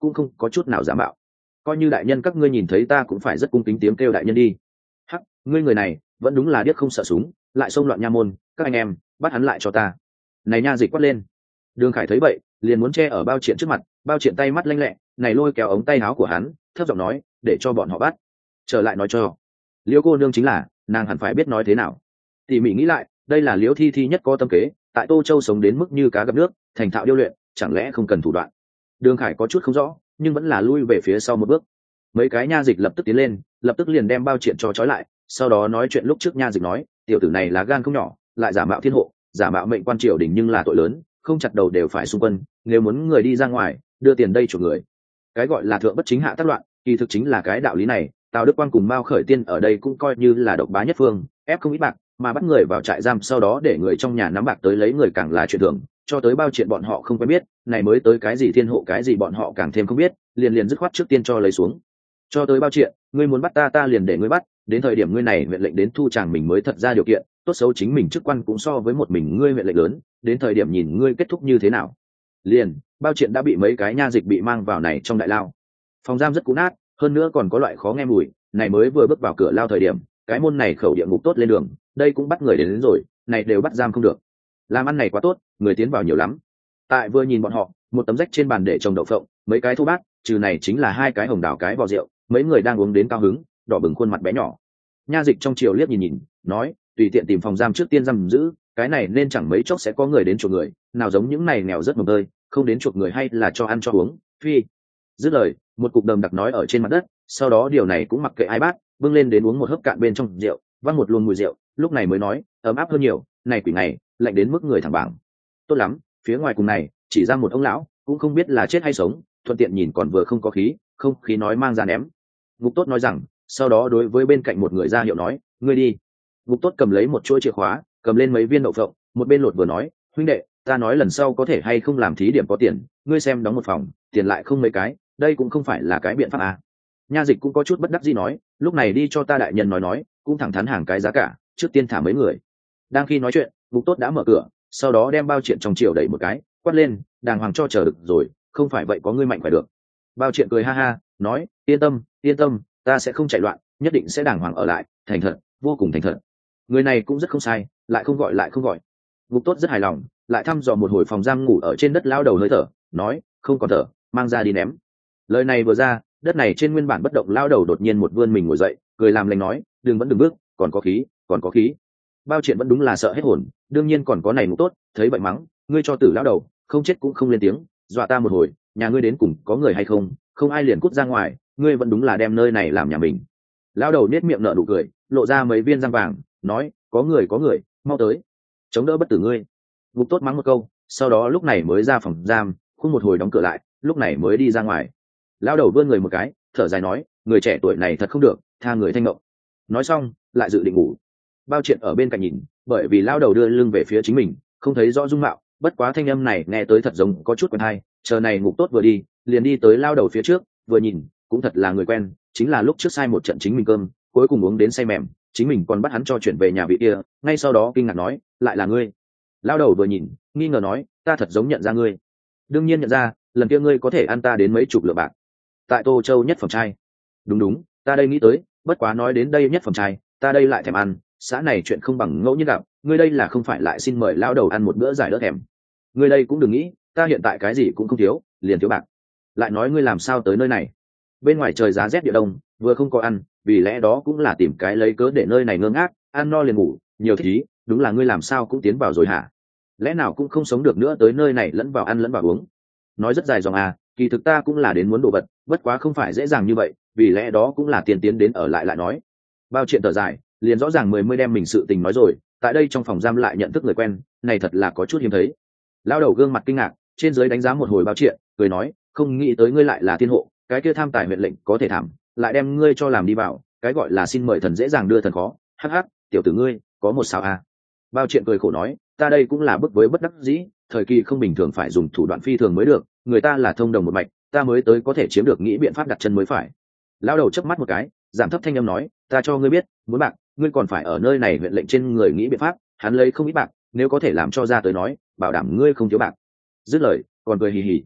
cũng không có chút nào giả mạo. Coi như đại nhân các ngươi nhìn thấy ta cũng phải rất cung kính tiếng kêu đại nhân đi. Hắc, ngươi người này vẫn đúng là điếc không sợ súng, lại xông loạn nha môn, các anh em bắt hắn lại cho ta. Này nha dịch quát lên. Đường Khải thấy vậy liền muốn che ở Bao Triện trước mặt, Bao Triện tay mắt lanh lẹ, này lôi kéo ống tay áo của hắn, thấp giọng nói, để cho bọn họ bắt. Trở lại nói cho Liễu cô nương chính là, nàng hẳn phải biết nói thế nào. Tỉ mỉ nghĩ lại, đây là Liễu Thi Thi nhất có tâm kế, tại Tô Châu sống đến mức như cá gặp nước, thành thạo điêu luyện, chẳng lẽ không cần thủ đoạn. Đường Khải có chút không rõ, nhưng vẫn là lui về phía sau một bước. Mấy cái nha dịch lập tức tiến lên, lập tức liền đem Bao Triện cho trói lại, sau đó nói chuyện lúc trước nha dịch nói, tiểu tử này là gan không nhỏ, lại giả mạo thiên hộ, giả mạo mệnh quan triều đình nhưng là tội lớn, không chặt đầu đều phải xung quân, nếu muốn người đi ra ngoài, đưa tiền đây chuộc người. Cái gọi là thượng bất chính hạ tác loạn, kỳ thực chính là cái đạo lý này. Tào Đức Quang cùng Mao Khởi Tiên ở đây cũng coi như là độc bá nhất phương, ép không ít bạc, mà bắt người vào trại giam sau đó để người trong nhà nắm bạc tới lấy người càng là chuyện thường, cho tới Bao Triện bọn họ không quen biết, này mới tới cái gì thiên hộ cái gì bọn họ càng thêm không biết, liền liền dứt khoát trước tiên cho lấy xuống. Cho tới Bao Triện, ngươi muốn bắt ta ta liền để ngươi bắt, đến thời điểm ngươi này huyện lệnh đến thu chàng mình mới thật ra điều kiện, tốt xấu chính mình chức quan cũng so với một mình ngươi huyện lệnh lớn, đến thời điểm nhìn ngươi kết thúc như thế nào. Liền, Bao Triện đã bị mấy cái nha dịch bị mang vào này trong đại lao. Phòng giam rất cũ nát, hơn nữa còn có loại khó nghe mùi, này mới vừa bước vào cửa lao thời điểm, cái môn này khẩu địa ngục tốt lên đường, đây cũng bắt người đến, đến rồi, này đều bắt giam không được. Làm ăn này quá tốt, người tiến vào nhiều lắm. Tại vừa nhìn bọn họ, một tấm rách trên bàn để trồng đậu phộng, mấy cái thô bát, trừ này chính là hai cái hồng đào cái vò rượu, mấy người đang uống đến cao hứng, đỏ bừng khuôn mặt bé nhỏ. Nha dịch trong triều liếc nhìn nhìn, nói, tùy tiện tìm phòng giam trước tiên giam giữ, cái này nên chẳng mấy chốc sẽ có người đến chuộc người, nào giống những này nghèo rất mồng tơi, không đến chuộc người hay là cho ăn cho uống, phi. Dứt lời, một cục đầm đặc nói ở trên mặt đất, sau đó điều này cũng mặc kệ ai bát, bưng lên đến uống một hớp cạn bên trong rượu, văng một luồng mùi rượu, lúc này mới nói, ấm áp hơn nhiều, này quỷ này, lạnh đến mức người thẳng bảng. Tốt lắm, phía ngoài cùng này, chỉ ra một ông lão, cũng không biết là chết hay sống, thuận tiện nhìn còn vừa không có khí, không khí nói mang ra ném. Ngục Tốt nói rằng, sau đó đối với bên cạnh một người ra hiệu nói, ngươi đi. Ngục Tốt cầm lấy một chuỗi chìa khóa, cầm lên mấy viên đậu phộng, một bên lột vừa nói, huynh đệ, ta nói lần sau có thể hay không làm thí điểm có tiền, ngươi xem đóng một phòng, tiền lại không mấy cái, đây cũng không phải là cái biện pháp à. Nha dịch cũng có chút bất đắc dĩ nói, lúc này đi cho ta đại nhân nói nói, cũng thẳng thắn hàng cái giá cả, trước tiên thả mấy người. Đang khi nói chuyện, Ngục Tốt đã mở cửa, sau đó đem Bao Triện trong chiều đẩy một cái, quát lên, đàng hoàng cho chờ được rồi, không phải vậy có ngươi mạnh phải được. Bao Triện cười ha ha, nói, yên tâm, yên tâm, ta sẽ không chạy loạn, nhất định sẽ đàng hoàng ở lại, thành thật, vô cùng thành thật. Người này cũng rất không sai, lại không gọi lại không gọi. Ngục Tốt rất hài lòng, lại thăm dò một hồi phòng giam ngủ ở trên đất lao đầu hơi thở, nói, không còn thở, mang ra đi ném. Lời này vừa ra, đất này trên nguyên bản bất động lao đầu đột nhiên một vươn mình ngồi dậy, cười làm lành nói, đừng vẫn đừng bước, còn có khí, còn có khí. Bao Triện vẫn đúng là sợ hết hồn, đương nhiên còn có này Ngục Tốt, thấy vậy mắng, ngươi cho tử lao đầu, không chết cũng không lên tiếng, dọa ta một hồi, nhà ngươi đến cùng có người hay không, không ai liền cút ra ngoài, ngươi vẫn đúng là đem nơi này làm nhà mình. Lao đầu nết miệng nở nụ cười, lộ ra mấy viên răng vàng, nói, có người có người, mau tới, chống đỡ bất tử ngươi. Ngục Tốt mắng một câu, sau đó lúc này mới ra phòng giam, khung một hồi đóng cửa lại, lúc này mới đi ra ngoài. Lao đầu vươn người một cái, thở dài nói, người trẻ tuổi này thật không được, tha người thanh ngộng. Nói xong, lại dự định ngủ. Bao Triện ở bên cạnh nhìn, bởi vì lao đầu đưa lưng về phía chính mình, không thấy rõ dung mạo, bất quá thanh âm này nghe tới thật giống có chút quen hay. Chờ này Ngục Tốt vừa đi, liền đi tới lao đầu phía trước, vừa nhìn, cũng thật là người quen, chính là lúc trước sai một trận chính mình cơm, cuối cùng uống đến say mềm, chính mình còn bắt hắn cho chuyển về nhà vị kia, ngay sau đó kinh ngạc nói, lại là ngươi. Lao đầu vừa nhìn, nghi ngờ nói, ta thật giống nhận ra ngươi. Đương nhiên nhận ra, lần kia ngươi có thể ăn ta đến mấy chục lượng bạc. Tại Tô Châu nhất phẩm trai. Đúng đúng, ta đây nghĩ tới, bất quá nói đến đây nhất phẩm trai, ta đây lại thèm ăn, xã này chuyện không bằng ngẫu nhiên gặp, ngươi đây là không phải lại xin mời lao đầu ăn một bữa giải đỡ thèm. Ngươi đây cũng đừng nghĩ, ta hiện tại cái gì cũng không thiếu, liền thiếu bạc. Lại nói ngươi làm sao tới nơi này? Bên ngoài trời giá rét địa đông, vừa không có ăn, vì lẽ đó cũng là tìm cái lấy cớ để nơi này ngơ ngác, ăn no liền ngủ, nhiều thì đúng là ngươi làm sao cũng tiến vào rồi hả? Lẽ nào cũng không sống được nữa tới nơi này lẫn vào ăn lẫn vào uống? Nói rất dài dòng à, kỳ thực ta cũng là đến muốn đồ vật, bất quá không phải dễ dàng như vậy, vì lẽ đó cũng là tiền tiến đến ở lại lại nói. Bao Triện thở dài, liền rõ ràng mười mươi đem mình sự tình nói rồi, tại đây trong phòng giam lại nhận thức người quen, này thật là có chút hiếm thấy. Lao đầu gương mặt kinh ngạc, trên dưới đánh giá một hồi Bao Triện, cười nói, không nghĩ tới ngươi lại là thiên hộ, cái kia tham tài mệnh lệnh có thể thảm, lại đem ngươi cho làm đi vào, cái gọi là xin mời thần dễ dàng đưa thần khó, hắc hắc, tiểu tử ngươi, có một sao à. Bao Triện cười khổ nói, ta đây cũng là bức với bất đắc dĩ, thời kỳ không bình thường phải dùng thủ đoạn phi thường mới được, người ta là thông đồng một mạch, ta mới tới có thể chiếm được nghĩ biện pháp đặt chân mới phải. Lão đầu chớp mắt một cái, giảm thấp thanh âm nói, ta cho ngươi biết, muốn bạc, ngươi còn phải ở nơi này huyện lệnh trên người nghĩ biện pháp, hắn lấy không ít bạc, nếu có thể làm cho ra tới nói, bảo đảm ngươi không thiếu bạc. Dứt lời, còn cười hì hì.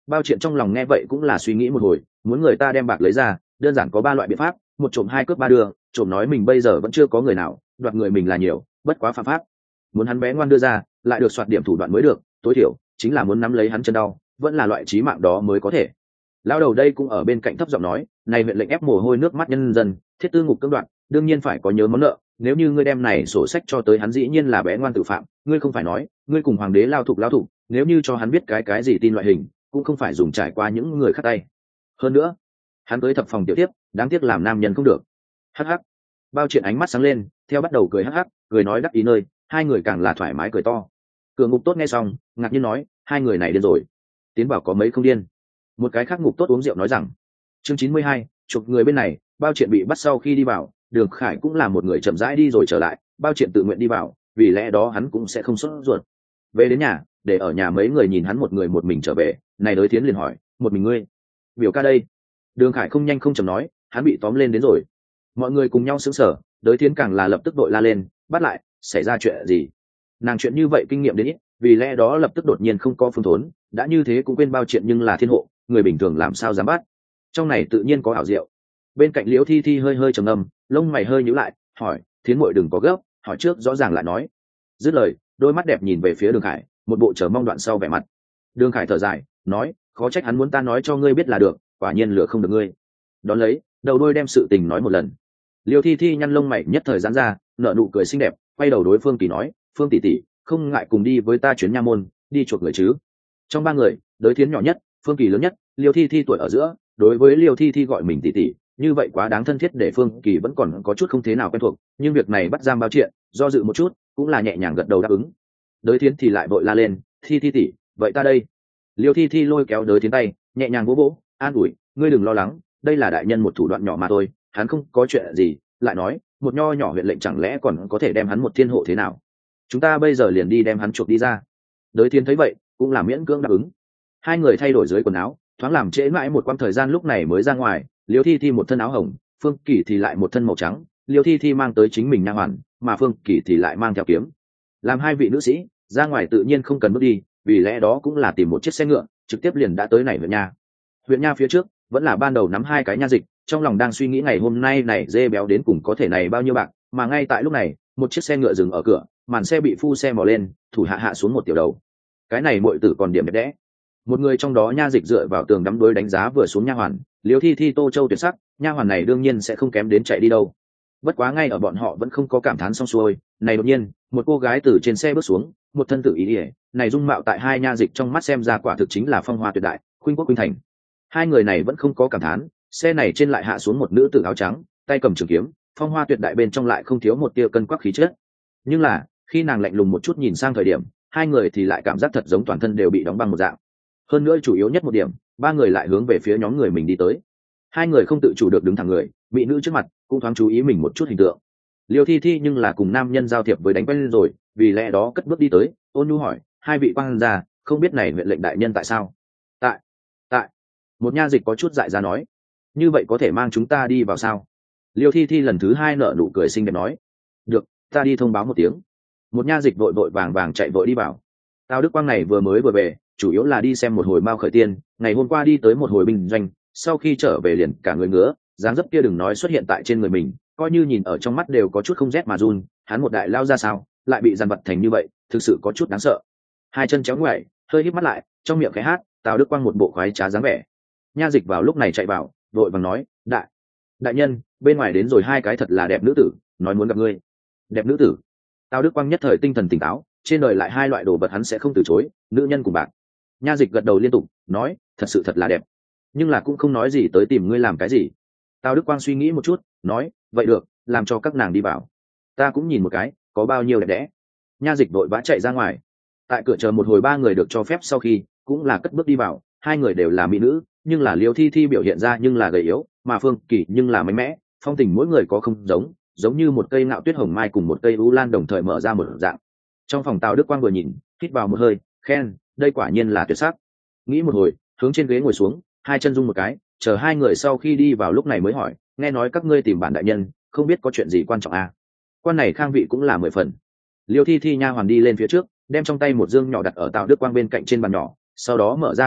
Bao Triện trong lòng nghe vậy cũng là suy nghĩ một hồi, muốn người ta đem bạc lấy ra đơn giản có ba loại biện pháp: một trộm, hai cướp, ba đưa. Trộm nói mình bây giờ vẫn chưa có người nào, đoạt người mình là nhiều, bất quá phạm pháp. Muốn hắn bé ngoan đưa ra lại được soạt điểm thủ đoạn mới được, tối thiểu chính là muốn nắm lấy hắn chân đau, vẫn là loại chí mạng đó mới có thể. Lão đầu đây cũng ở bên cạnh thấp giọng nói, này huyện lệnh ép mồ hôi nước mắt nhân dân, thiết tư ngục cưỡng đoạt, đương nhiên phải có nhớ món nợ. Nếu như ngươi đem này sổ sách cho tới hắn, dĩ nhiên là bé ngoan tự phạm. Ngươi không phải nói ngươi cùng hoàng đế lao thục lao thục, nếu như cho hắn biết cái cái gì tin loại hình, cũng không phải dùng trải qua những người khác tay. Hơn nữa hắn tới thập phòng tiểu tiếp, đáng tiếc làm nam nhân không được. Hắc hắc. Bao Triện ánh mắt sáng lên, theo bắt đầu cười hắc hắc, cười nói đắc ý nơi, hai người càng là thoải mái cười to. Cửa ngục tốt nghe xong ngạc nhiên nói, hai người này điên rồi. Tiến bảo có mấy không điên. Một cái khác ngục tốt uống rượu nói rằng. Chương chín mươi hai, chục người bên này. Bao Triện bị bắt sau khi đi vào, Đường Khải cũng là một người chậm rãi đi rồi trở lại. Bao Triện tự nguyện đi vào, vì lẽ đó hắn cũng sẽ không sốt ruột. Về đến nhà, để ở nhà mấy người nhìn hắn một người một mình trở về, này đối Thiến liền hỏi, một mình ngươi? Biểu ca đây. Đường Khải không nhanh không chậm nói, hắn bị tóm lên đến rồi. Mọi người cùng nhau sững sờ, đối Thiến càng là lập tức đội la lên, bắt lại, xảy ra chuyện gì? Nàng chuyện như vậy kinh nghiệm đến ít, vì lẽ đó lập tức đột nhiên không có phương thốn, đã như thế cũng quên Bao Triện nhưng là thiên hộ, người bình thường làm sao dám bắt? Trong này tự nhiên có ảo diệu. Bên cạnh Liễu Thi Thi hơi hơi trầm ngâm, lông mày hơi nhíu lại, hỏi, Thiến muội đừng có gấp, hỏi trước rõ ràng lại nói. Dứt lời, đôi mắt đẹp nhìn về phía Đường Khải, một bộ chờ mong đoạn sau vẻ mặt. Đường Khải thở dài, nói, khó trách hắn muốn ta nói cho ngươi biết là được, quả nhiên lừa không được ngươi. Đón lấy, đầu đôi đem sự tình nói một lần. Liêu Thi Thi nhăn lông mày nhất thời giãn ra, nở nụ cười xinh đẹp, quay đầu đối Phương Kỳ nói, Phương tỷ tỷ, không ngại cùng đi với ta chuyến nha môn, đi chuộc người chứ? Trong ba người, Đới Thiến nhỏ nhất, Phương Kỳ lớn nhất, Liêu Thi Thi tuổi ở giữa, đối với Liêu Thi Thi gọi mình tỷ tỷ, như vậy quá đáng thân thiết để Phương Kỳ vẫn còn có chút không thế nào quen thuộc, nhưng việc này bắt giam Bao Triện, do dự một chút, cũng là nhẹ nhàng gật đầu đáp ứng. Đới Thiến thì lại vội la lên, Thi Thi tỷ, vậy ta đây. Liêu Thi Thi lôi kéo Đới Thiến tay, nhẹ nhàng vỗ vỗ, an ủi, ngươi đừng lo lắng, đây là đại nhân một thủ đoạn nhỏ mà thôi, hắn không có chuyện gì. Lại nói, một nho nhỏ huyện lệnh chẳng lẽ còn có thể đem hắn một thiên hộ thế nào? Chúng ta bây giờ liền đi đem hắn chuộc đi ra. Đới Thiên thấy vậy, cũng là miễn cưỡng đáp ứng. Hai người thay đổi dưới quần áo, thoáng làm trễ mãi một quãng thời gian, lúc này mới ra ngoài. Liêu Thi Thi một thân áo hồng, Phương Kỳ thì lại một thân màu trắng. Liêu Thi Thi mang tới chính mình nha hoàn, mà Phương Kỳ thì lại mang theo kiếm. Làm hai vị nữ sĩ ra ngoài tự nhiên không cần bước đi, vì lẽ đó cũng là tìm một chiếc xe ngựa, trực tiếp liền đã tới này huyện nha. Huyện nha phía trước vẫn là ban đầu nắm hai cái nha dịch, trong lòng đang suy nghĩ ngày hôm nay này dê béo đến cùng có thể này bao nhiêu bạc, mà ngay tại lúc này một chiếc xe ngựa dừng ở cửa, màn xe bị phu xe mò lên, thủ hạ hạ xuống một tiểu đầu. Cái này muội tử còn điểm đẹp đẽ. Một người trong đó nha dịch dựa vào tường đắm đuối đánh giá vừa xuống nha hoàn, Liêu Thi Thi tô châu tuyệt sắc, nha hoàn này đương nhiên sẽ không kém đến chạy đi đâu. Bất quá ngay ở bọn họ vẫn không có cảm thán xong xuôi, này đột nhiên một cô gái từ trên xe bước xuống, một thân tử ý ỉa, này dung mạo tại hai nha dịch trong mắt xem ra quả thực chính là phong hoa tuyệt đại, khuynh quốc khuynh thành. Hai người này vẫn không có cảm thán, xe này trên lại hạ xuống một nữ tử áo trắng, tay cầm trường kiếm, phong hoa tuyệt đại bên trong lại không thiếu một tia cân quắc khí chất. Nhưng là khi nàng lạnh lùng một chút nhìn sang thời điểm, hai người thì lại cảm giác thật giống toàn thân đều bị đóng băng một dạng. Hơn nữa chủ yếu nhất một điểm, ba người lại hướng về phía nhóm người mình đi tới. Hai người không tự chủ được đứng thẳng người, mỹ nữ trước mặt cũng thoáng chú ý mình một chút hình tượng. Liêu Thi Thi nhưng là cùng nam nhân giao thiệp với đánh quen rồi, vì lẽ đó cất bước đi tới, ôn nhu hỏi, hai vị quan gia, không biết này huyện lệnh đại nhân tại sao? Tại, tại. Một nha dịch có chút dại ra nói, như vậy có thể mang chúng ta đi vào sao? Liêu Thi Thi lần thứ hai nở nụ cười xinh đẹp nói, được, ta đi thông báo một tiếng. Một nha dịch vội vội vàng vàng chạy vội đi vào. Tào Đức Quang này vừa mới vừa về, chủ yếu là đi xem một hồi Mao Khởi Tiên, ngày hôm qua đi tới một hồi binh doanh, sau khi trở về liền cả người ngứa, dáng dấp kia đừng nói xuất hiện tại trên người mình, coi như nhìn ở trong mắt đều có chút không rét mà run. Hắn một đại lao ra sao, lại bị dằn vặt thành như vậy, thực sự có chút đáng sợ. Hai chân chéo ngoại, hơi híp mắt lại, trong miệng khẽ hát, Tào Đức Quang một bộ khoái trá dáng vẻ. Nha dịch vào lúc này chạy vào, vội vàng nói, đại đại nhân, bên ngoài đến rồi hai cái thật là đẹp nữ tử, nói muốn gặp ngươi. Đẹp nữ tử? Tào Đức Quang nhất thời tinh thần tỉnh táo, trên đời lại hai loại đồ vật hắn sẽ không từ chối, nữ nhân cùng bạc. Nha dịch gật đầu liên tục, nói, thật sự thật là đẹp, nhưng là cũng không nói gì tới tìm ngươi làm cái gì. Tào Đức Quang suy nghĩ một chút, nói, vậy được, làm cho các nàng đi vào, ta cũng nhìn một cái, có bao nhiêu đẹp đẽ. Nha dịch vội vã chạy ra ngoài. Tại cửa chờ một hồi, ba người được cho phép sau khi, cũng là cất bước đi vào. Hai người đều là mỹ nữ, nhưng là Liêu Thi Thi biểu hiện ra nhưng là gầy yếu, mà Phương Kỳ nhưng là mạnh mẽ, phong tình mỗi người có không giống, giống như một cây ngạo tuyết hồng mai cùng một cây u lan đồng thời mở ra một dạng. Trong phòng Tào Đức Quang vừa nhìn, hít vào một hơi, khen, đây quả nhiên là tuyệt sắc. Nghĩ một hồi, hướng trên ghế ngồi xuống, hai chân rung một cái, chờ hai người sau khi đi vào lúc này mới hỏi, nghe nói các ngươi tìm bản đại nhân, không biết có chuyện gì quan trọng à? Quan này khang vị cũng là mười phần. Liêu Thi Thi nha hoàn đi lên phía trước, đem trong tay một dương nhỏ đặt ở Tào Đức Quang bên cạnh trên bàn nhỏ, sau đó mở ra cái nắp,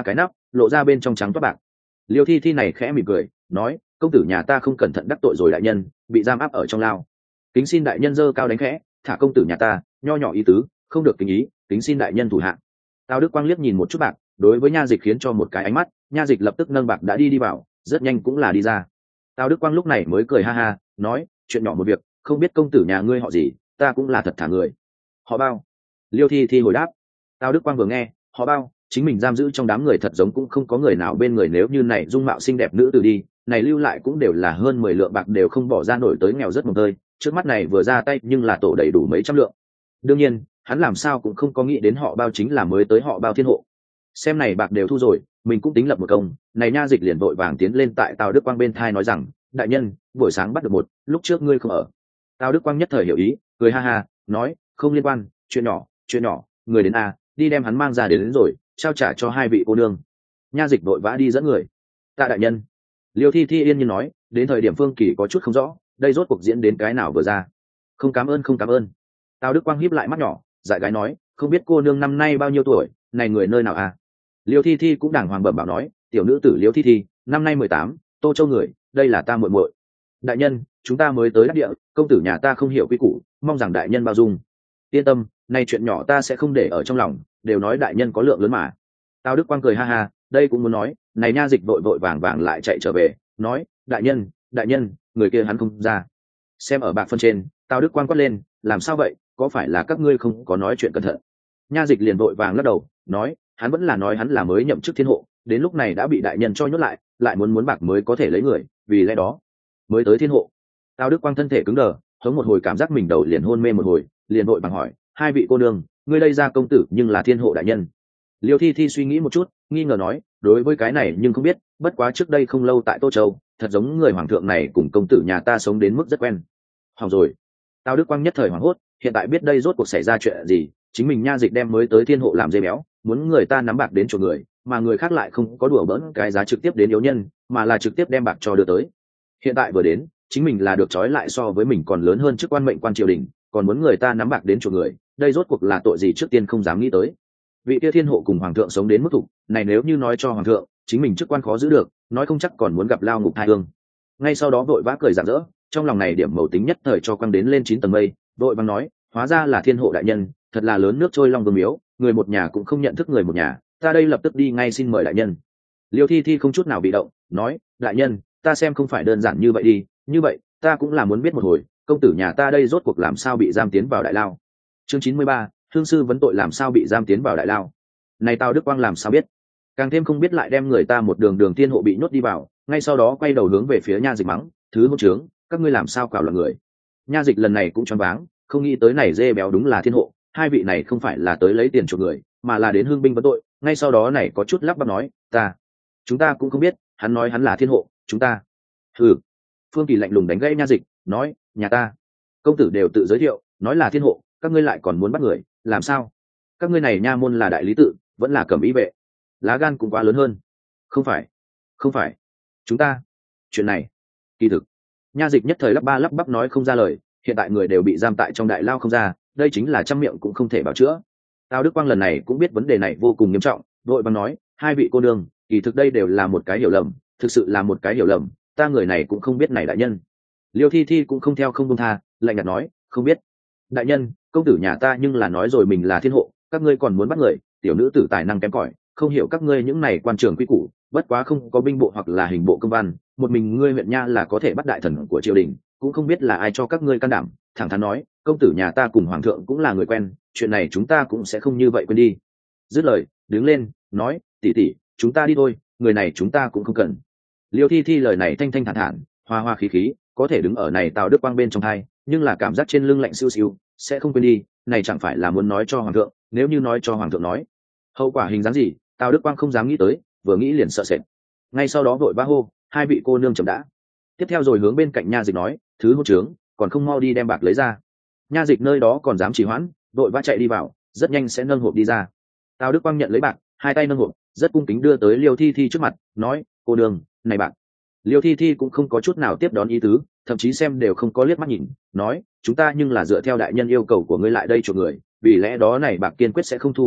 lộ ra bên trong trắng toát bạc. Liêu thi thi này khẽ mỉm cười nói, công tử nhà ta không cẩn thận đắc tội rồi đại nhân, bị giam áp ở trong lao, kính xin đại nhân dơ cao đánh khẽ, thả công tử nhà ta, nho nhỏ ý tứ, không được kính ý, kính xin đại nhân thủ hạ. Tào Đức Quang liếc nhìn một chút bạc, đối với nha dịch khiến cho một cái ánh mắt, nha dịch lập tức nâng bạc đã đi đi vào, rất nhanh cũng là đi ra. Tào Đức Quang lúc này mới cười ha ha nói, chuyện nhỏ một việc, không biết công tử nhà ngươi họ gì, ta cũng là thật thả người. Họ Bao. Liêu thi thi hồi đáp. Tào Đức Quang vừa nghe họ Bao, chính mình giam giữ trong đám người thật giống cũng không có người nào bên người, nếu như này dung mạo xinh đẹp nữ tử đi, này lưu lại cũng đều là hơn mười lượng bạc đều không bỏ ra nổi, tới nghèo rất một hơi, trước mắt này vừa ra tay nhưng là tổ đầy đủ mấy trăm lượng. Đương nhiên hắn làm sao cũng không có nghĩ đến họ Bao chính là mới tới họ Bao thiên hộ. Xem này bạc đều thu rồi, mình cũng tính lập một công. Này nha dịch liền vội vàng tiến lên tại Tào Đức Quang bên thai nói rằng, đại nhân, buổi sáng bắt được một, lúc trước ngươi không ở. Tào Đức Quang nhất thời hiểu ý, cười ha ha nói, không liên quan, chuyện nhỏ chuyện nhỏ, người đến a, đi đem hắn mang ra đến, đến rồi trao trả cho hai vị cô nương. Nha dịch vội vã đi dẫn người. Tạ đại nhân. Liêu thi thi yên nhiên nói, đến thời điểm Phương Kỳ có chút không rõ, đây rốt cuộc diễn đến cái nào vừa ra. Không cảm ơn không cảm ơn. Tào Đức Quang híp lại mắt nhỏ, dại gái nói, không biết cô nương năm nay bao nhiêu tuổi, này người nơi nào à? Liêu thi thi cũng đàng hoàng bẩm bảo nói, tiểu nữ tử Liêu thi thi, năm nay mười tám, Tô Châu người, đây là ta muội muội. Đại nhân, chúng ta mới tới đắc địa, công tử nhà ta không hiểu quy củ, mong rằng đại nhân bao dung. Yên tâm, này chuyện nhỏ ta sẽ không để ở trong lòng, đều nói đại nhân có lượng lớn mà. Tào Đức Quang cười ha ha, đây cũng muốn nói, này nha dịch vội vội vàng vàng lại chạy trở về, nói, đại nhân, đại nhân, người kia hắn không ra. Xem ở bạc phân trên, Tào Đức Quang quát lên, làm sao vậy, có phải là các ngươi không có nói chuyện cẩn thận? Nha dịch liền vội vàng lắc đầu, nói, hắn vẫn là nói hắn là mới nhậm chức thiên hộ, đến lúc này đã bị đại nhân cho nhốt lại, lại muốn muốn bạc mới có thể lấy người, vì lẽ đó mới tới thiên hộ. Tào Đức Quang thân thể cứng đờ, hống một hồi cảm giác mình đầu liền hôn mê một hồi, liền vội vàng hỏi, hai vị cô nương, ngươi đây ra công tử nhưng là thiên hộ đại nhân. Liêu thi thi suy nghĩ một chút, nghi ngờ nói, đối với cái này nhưng không biết, bất quá trước đây không lâu tại Tô Châu, thật giống người hoàng thượng này cùng công tử nhà ta sống đến mức rất quen. Hỏng rồi. Tào Đức Quang nhất thời hoảng hốt, hiện tại biết đây rốt cuộc xảy ra chuyện gì, chính mình nha dịch đem mới tới thiên hộ làm dây béo, muốn người ta nắm bạc đến chỗ người, mà người khác lại không có đùa bỡn cái giá trực tiếp đến yếu nhân, mà là trực tiếp đem bạc cho đưa tới. Hiện tại vừa đến, chính mình là được trói lại so với mình còn lớn hơn chức quan mệnh quan triều đình, còn muốn người ta nắm bạc đến chỗ người, đây rốt cuộc là tội gì trước tiên không dám nghĩ tới. Vị kia thiên hộ cùng hoàng thượng sống đến mức thục này, nếu như nói cho hoàng thượng, chính mình chức quan khó giữ được, nói không chắc còn muốn gặp lao ngục thai hương. Ngay sau đó vội vã cười rạng rỡ, trong lòng này điểm màu tính nhất thời cho quăng đến lên chín tầng mây, vội vàng nói, hóa ra là thiên hộ đại nhân, thật là lớn nước trôi long vương miếu, người một nhà cũng không nhận thức người một nhà, ta đây lập tức đi ngay xin mời đại nhân. Liêu thi thi không chút nào bị động, nói, đại nhân, ta xem không phải đơn giản như vậy đi, như vậy ta cũng là muốn biết một hồi, công tử nhà ta đây rốt cuộc làm sao bị giam tiến vào đại lao. Chương chín mươi ba, hương sư vấn tội làm sao bị giam tiến vào đại lao. Này Tào Đức Quang làm sao biết, càng thêm không biết lại đem người ta một đường đường thiên hộ bị nhốt đi vào, ngay sau đó quay đầu hướng về phía nha dịch mắng, thứ hỗn trướng, các ngươi làm sao cào loạn người. Nha dịch lần này cũng choáng váng, không nghĩ tới này dê béo đúng là thiên hộ, hai vị này không phải là tới lấy tiền chuộc người, mà là đến hương binh vấn tội. Ngay sau đó này có chút lắp bắp nói, ta chúng ta cũng không biết, hắn nói hắn là thiên hộ, chúng ta ừ. Phương Kỳ lạnh lùng đánh gãy nha dịch, nói, nhà ta công tử đều tự giới thiệu nói là thiên hộ, các ngươi lại còn muốn bắt người, làm sao? Các ngươi này nha môn là đại lý tự, vẫn là cẩm ý vệ, lá gan cũng quá lớn hơn. Không phải không phải chúng ta chuyện này kỳ thực. Nha dịch nhất thời lắp ba lắp bắp nói không ra lời, hiện tại người đều bị giam tại trong đại lao không ra, đây chính là trăm miệng cũng không thể bảo chữa. Tào Đức Quang lần này cũng biết vấn đề này vô cùng nghiêm trọng, vội vàng nói, hai vị cô nương, kỳ thực đây đều là một cái hiểu lầm, thực sự là một cái hiểu lầm, ta người này cũng không biết này đại nhân. Liêu thi thi cũng không theo không buông tha, lạnh nhạt nói, không biết. Đại nhân, công tử nhà ta nhưng là nói rồi mình là thiên hộ, các ngươi còn muốn bắt người, tiểu nữ tử tài năng kém cỏi, không hiểu các ngươi những này quan trường quy củ, bất quá không có binh bộ hoặc là hình bộ công văn, một mình ngươi huyện nha là có thể bắt đại thần của triều đình, cũng không biết là ai cho các ngươi can đảm. Thẳng thắn nói, công tử nhà ta cùng hoàng thượng cũng là người quen, chuyện này chúng ta cũng sẽ không như vậy quên đi. Dứt lời, đứng lên, nói, tỷ tỷ, chúng ta đi thôi, người này chúng ta cũng không cần. Liêu thi thi lời này thanh thanh thản thản, hoa hoa khí khí, có thể đứng ở này Tào Đức Quang bên trong hai, nhưng là cảm giác trên lưng lạnh siêu siêu, sẽ không quên đi, này chẳng phải là muốn nói cho hoàng thượng, nếu như nói cho hoàng thượng nói hậu quả hình dáng gì, Tào Đức Quang không dám nghĩ tới, vừa nghĩ liền sợ sệt. Ngay sau đó vội vã hô, hai vị cô nương chậm đã. Tiếp theo rồi hướng bên cạnh nha dịch nói, thứ hỗn trướng, còn không mau đi đem bạc lấy ra. Nha dịch nơi đó còn dám trì hoãn, vội vã chạy đi vào, rất nhanh sẽ nâng hộp đi ra. Tào Đức Quang nhận lấy bạc, hai tay nâng hộp, rất cung kính đưa tới Liêu thi thi trước mặt, nói, cô nương, này bạc. Liêu thi thi cũng không có chút nào tiếp đón ý tứ, thậm chí xem đều không có liếc mắt nhìn, nói, chúng ta nhưng là dựa theo đại nhân yêu cầu của ngươi lại đây chuộc người, vì lẽ đó này bạc kiên quyết sẽ không thu hồi đi,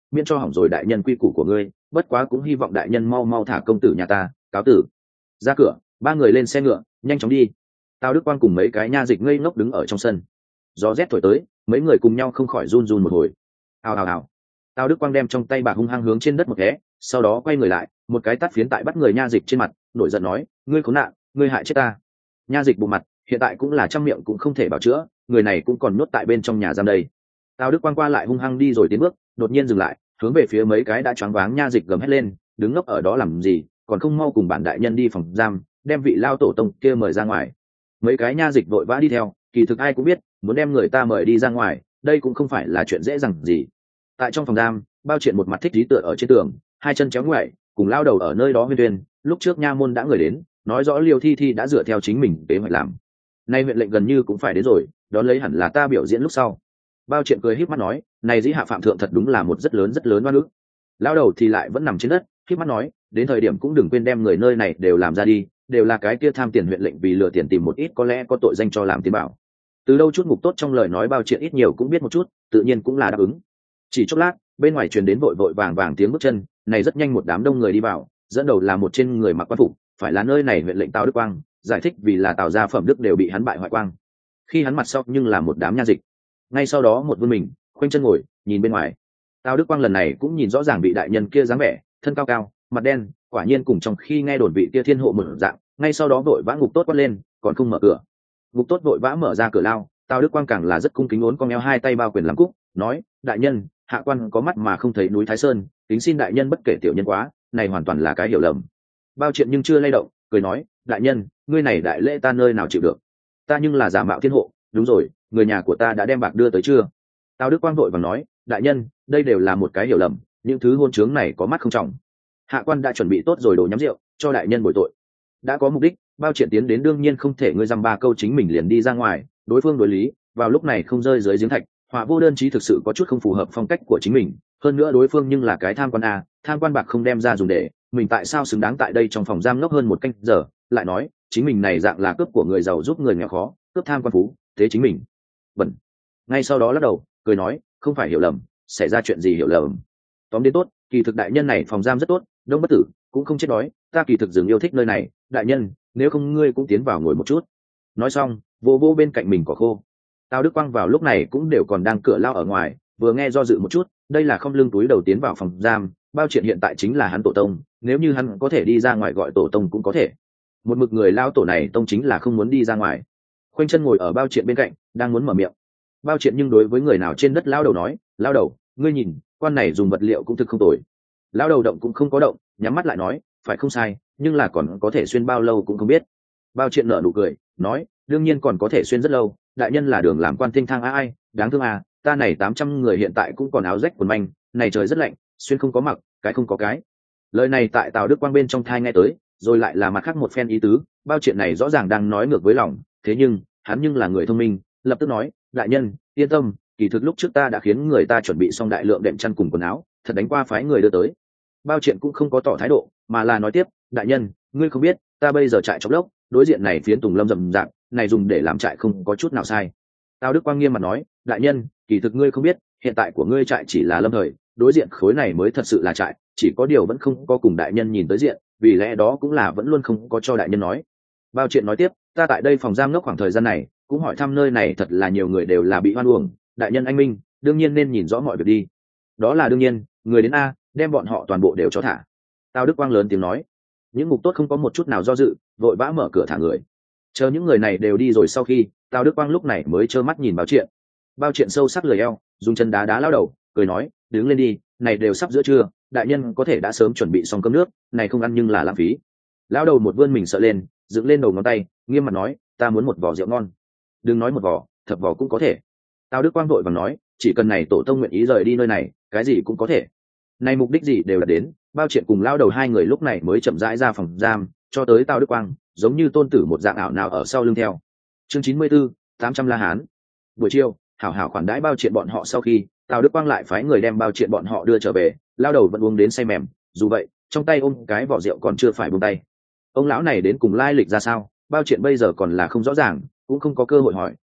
miễn cho hỏng rồi đại nhân quy củ của ngươi, bất quá cũng hy vọng đại nhân mau mau thả công tử nhà ta, cáo tử. Ra cửa, ba người lên xe ngựa nhanh chóng đi. Tào Đức Quang cùng mấy cái nha dịch ngây ngốc đứng ở trong sân. Gió rét thổi tới, mấy người cùng nhau không khỏi run run một hồi. Ào ào ào. Tào Đức Quang đem trong tay bạc hung hăng hướng trên đất một cái, sau đó quay người lại, một cái tát phiến tại bắt người nha dịch trên mặt, nổi giận nói, ngươi khốn nạn, ngươi hại chết ta. Nha dịch bụng mặt, hiện tại cũng là trăm miệng cũng không thể bảo chữa, người này cũng còn nhốt tại bên trong nhà giam đây. Tào Đức Quang qua lại hung hăng đi rồi tiến bước, đột nhiên dừng lại, hướng về phía mấy cái đã choáng váng nha dịch gầm hét lên, đứng ngốc ở đó làm gì, còn không mau cùng bản đại nhân đi phòng giam, đem vị lao tổ tông kia mời ra ngoài. Mấy cái nha dịch vội vã đi theo, kỳ thực ai cũng biết, muốn đem người ta mời đi ra ngoài, đây cũng không phải là chuyện dễ dàng gì. Tại trong phòng giam, Bao Triện một mặt thích trí tựa ở trên tường, hai chân chéo ngoại, cùng lao đầu ở nơi đó huyên tuyên, lúc trước nha môn đã người đến, nói rõ Liêu Thi Thi đã dựa theo chính mình kế hoạch làm. Nay huyện lệnh gần như cũng phải đến rồi, đón lấy hẳn là ta biểu diễn lúc sau. Bao Triện cười híp mắt nói, này dĩ hạ phạm thượng thật đúng là một rất lớn rất lớn oan ức. Lao đầu thì lại vẫn nằm trên đất, híp mắt nói, đến thời điểm cũng đừng quên đem người nơi này đều làm ra đi, đều là cái kia tham tiền huyện lệnh vì lừa tiền tìm một ít có lẽ có tội danh cho làm tiến bảo. Từ đâu chút ngục tốt trong lời nói Bao Triện ít nhiều cũng biết một chút, tự nhiên cũng là đáp ứng. Chỉ chốc lát, bên ngoài truyền đến vội vội vàng vàng tiếng bước chân, này rất nhanh một đám đông người đi vào, dẫn đầu là một trên người mặc quan phục, phải là nơi này huyện lệnh Tào Đức Quang, giải thích vì là Tào gia phẩm đức đều bị hắn bại hoại quang. Khi hắn mặt sau nhưng là một đám nha dịch. Ngay sau đó một vươn mình, khoanh chân ngồi, nhìn bên ngoài. Tào Đức Quang lần này cũng nhìn rõ ràng vị đại nhân kia dáng vẻ, thân cao cao, mặt đen, quả nhiên cùng trong khi nghe đồn vị kia thiên hộ mở dạng, ngay sau đó vội vã ngục tốt quát lên, còn không mở cửa. Ngục tốt vội vã mở ra cửa lao, Tào Đức Quang càng là rất cung kính uốn cong eo hai tay bao quyền làm cúc, nói, đại nhân, hạ quan có mắt mà không thấy núi Thái Sơn, kính xin đại nhân bất kể tiểu nhân quá, này hoàn toàn là cái hiểu lầm. Bao Triện nhưng chưa lay động, cười nói, đại nhân, ngươi này đại lễ ta nơi nào chịu được, ta nhưng là giả mạo thiên hộ, đúng rồi, người nhà của ta đã đem bạc đưa tới chưa? Tào Đức Quang vội vàng nói, đại nhân, đây đều là một cái hiểu lầm, những thứ hôn chướng này có mắt không trọng. Hạ quan đã chuẩn bị tốt rồi đồ nhắm rượu cho đại nhân bồi tội. Đã có mục đích, Bao Triện tiến đến đương nhiên không thể ngươi dăm ba câu chính mình liền đi ra ngoài, đối phương đối lý, vào lúc này không rơi dưới giếng thạch, họa vô đơn chí thực sự có chút không phù hợp phong cách của chính mình, hơn nữa đối phương nhưng là cái tham quan a, tham quan bạc không đem ra dùng để, mình tại sao xứng đáng tại đây trong phòng giam ngốc hơn một canh giờ, lại nói, chính mình này dạng là cướp của người giàu giúp người nghèo khó, cướp tham quan phú, thế chính mình bẩn. Ngay sau đó lắc đầu, cười nói, không phải hiểu lầm, xảy ra chuyện gì hiểu lầm. Tóm đến tốt, kỳ thực đại nhân này phòng giam rất tốt, đông bất tử, cũng không chết đói, ta kỳ thực dường yêu thích nơi này, đại nhân, nếu không ngươi cũng tiến vào ngồi một chút. Nói xong, vô vô bên cạnh mình cỏ khô. Tào Đức Quang vào lúc này cũng đều còn đang cửa lao ở ngoài, vừa nghe do dự một chút, đây là không lưng túi đầu tiến vào phòng giam, Bao Triện hiện tại chính là hắn tổ tông, nếu như hắn có thể đi ra ngoài gọi tổ tông cũng có thể. Một mực người lao tổ này tông chính là không muốn đi ra ngoài. Khoanh chân ngồi ở Bao Triện bên cạnh, đang muốn mở miệng. Bao Triện nhưng đối với người nào trên đất lao đầu nói, lao đầu, ngươi nhìn, quan này dùng vật liệu cũng thực không tồi. Lao đầu động cũng không có động, nhắm mắt lại nói, phải không sai, nhưng là còn có thể xuyên bao lâu cũng không biết. Bao Triện nở nụ cười, nói, đương nhiên còn có thể xuyên rất lâu, đại nhân là đường làm quan tinh thang a ai, đáng thương à, ta này tám trăm người hiện tại cũng còn áo rách quần manh, này trời rất lạnh, xuyên không có mặc, cái không có cái. Lời này tại Tào Đức Quang bên trong thai nghe tới, rồi lại là mặt khác một phen ý tứ, Bao Triện này rõ ràng đang nói ngược với lòng, thế nhưng, hắn nhưng là người thông minh, lập tức nói, đại nhân, yên tâm, kỳ thực lúc trước ta đã khiến người ta chuẩn bị xong đại lượng đệm chăn cùng quần áo, thật đánh qua phái người đưa tới. Bao Triện cũng không có tỏ thái độ, mà là nói tiếp, đại nhân, ngươi không biết, ta bây giờ trại chọc lốc, đối diện này phiến tùng lâm rậm rạp, này dùng để làm trại không có chút nào sai. Tào Đức Quang nghiêm mặt nói, đại nhân, kỳ thực ngươi không biết, hiện tại của ngươi trại chỉ là lâm thời, đối diện khối này mới thật sự là trại, chỉ có điều vẫn không có cùng đại nhân nhìn tới diện, vì lẽ đó cũng là vẫn luôn không có cho đại nhân nói. Bao Triện nói tiếp, ta tại đây phòng giam ngốc khoảng thời gian này, cũng hỏi thăm nơi này thật là nhiều người đều là bị hoan uổng, đại nhân anh minh, đương nhiên nên nhìn rõ mọi việc đi. Đó là đương nhiên, người đến a, đem bọn họ toàn bộ đều cho thả. Tào Đức Quang lớn tiếng nói. Những ngục tốt không có một chút nào do dự, vội vã mở cửa thả người. Chờ những người này đều đi rồi sau khi, Tào Đức Quang lúc này mới trơ mắt nhìn Bao Triện. Bao Triện sâu sắc lười eo, dùng chân đá đá lao đầu, cười nói, đứng lên đi, này đều sắp giữa trưa, đại nhân có thể đã sớm chuẩn bị xong cơm nước, này không ăn nhưng là lãng phí. Lao đầu một vươn mình sợ lên, dựng lên đầu ngón tay, nghiêm mặt nói, ta muốn một vò rượu ngon. Đừng nói một vò, thập vò cũng có thể. Tào Đức Quang vội vàng nói, chỉ cần này tổ tông nguyện ý rời đi nơi này, cái gì cũng có thể. Này mục đích gì đều đạt đến, Bao Triện cùng lao đầu hai người lúc này mới chậm rãi ra phòng giam, cho tới Tào Đức Quang, giống như tôn tử một dạng ảo nào ở sau lưng theo. Chương chín mươi tư, tám trăm La Hán. Buổi chiều, hảo hảo khoản đãi Bao Triện bọn họ sau khi, Tào Đức Quang lại phái người đem Bao Triện bọn họ đưa trở về, lao đầu vẫn uống đến say mềm, dù vậy, trong tay ôm cái vỏ rượu còn chưa phải buông tay. Ông lão này đến cùng lai lịch ra sao, Bao Triện bây giờ còn là không rõ ràng, cũng không có cơ hội hỏi,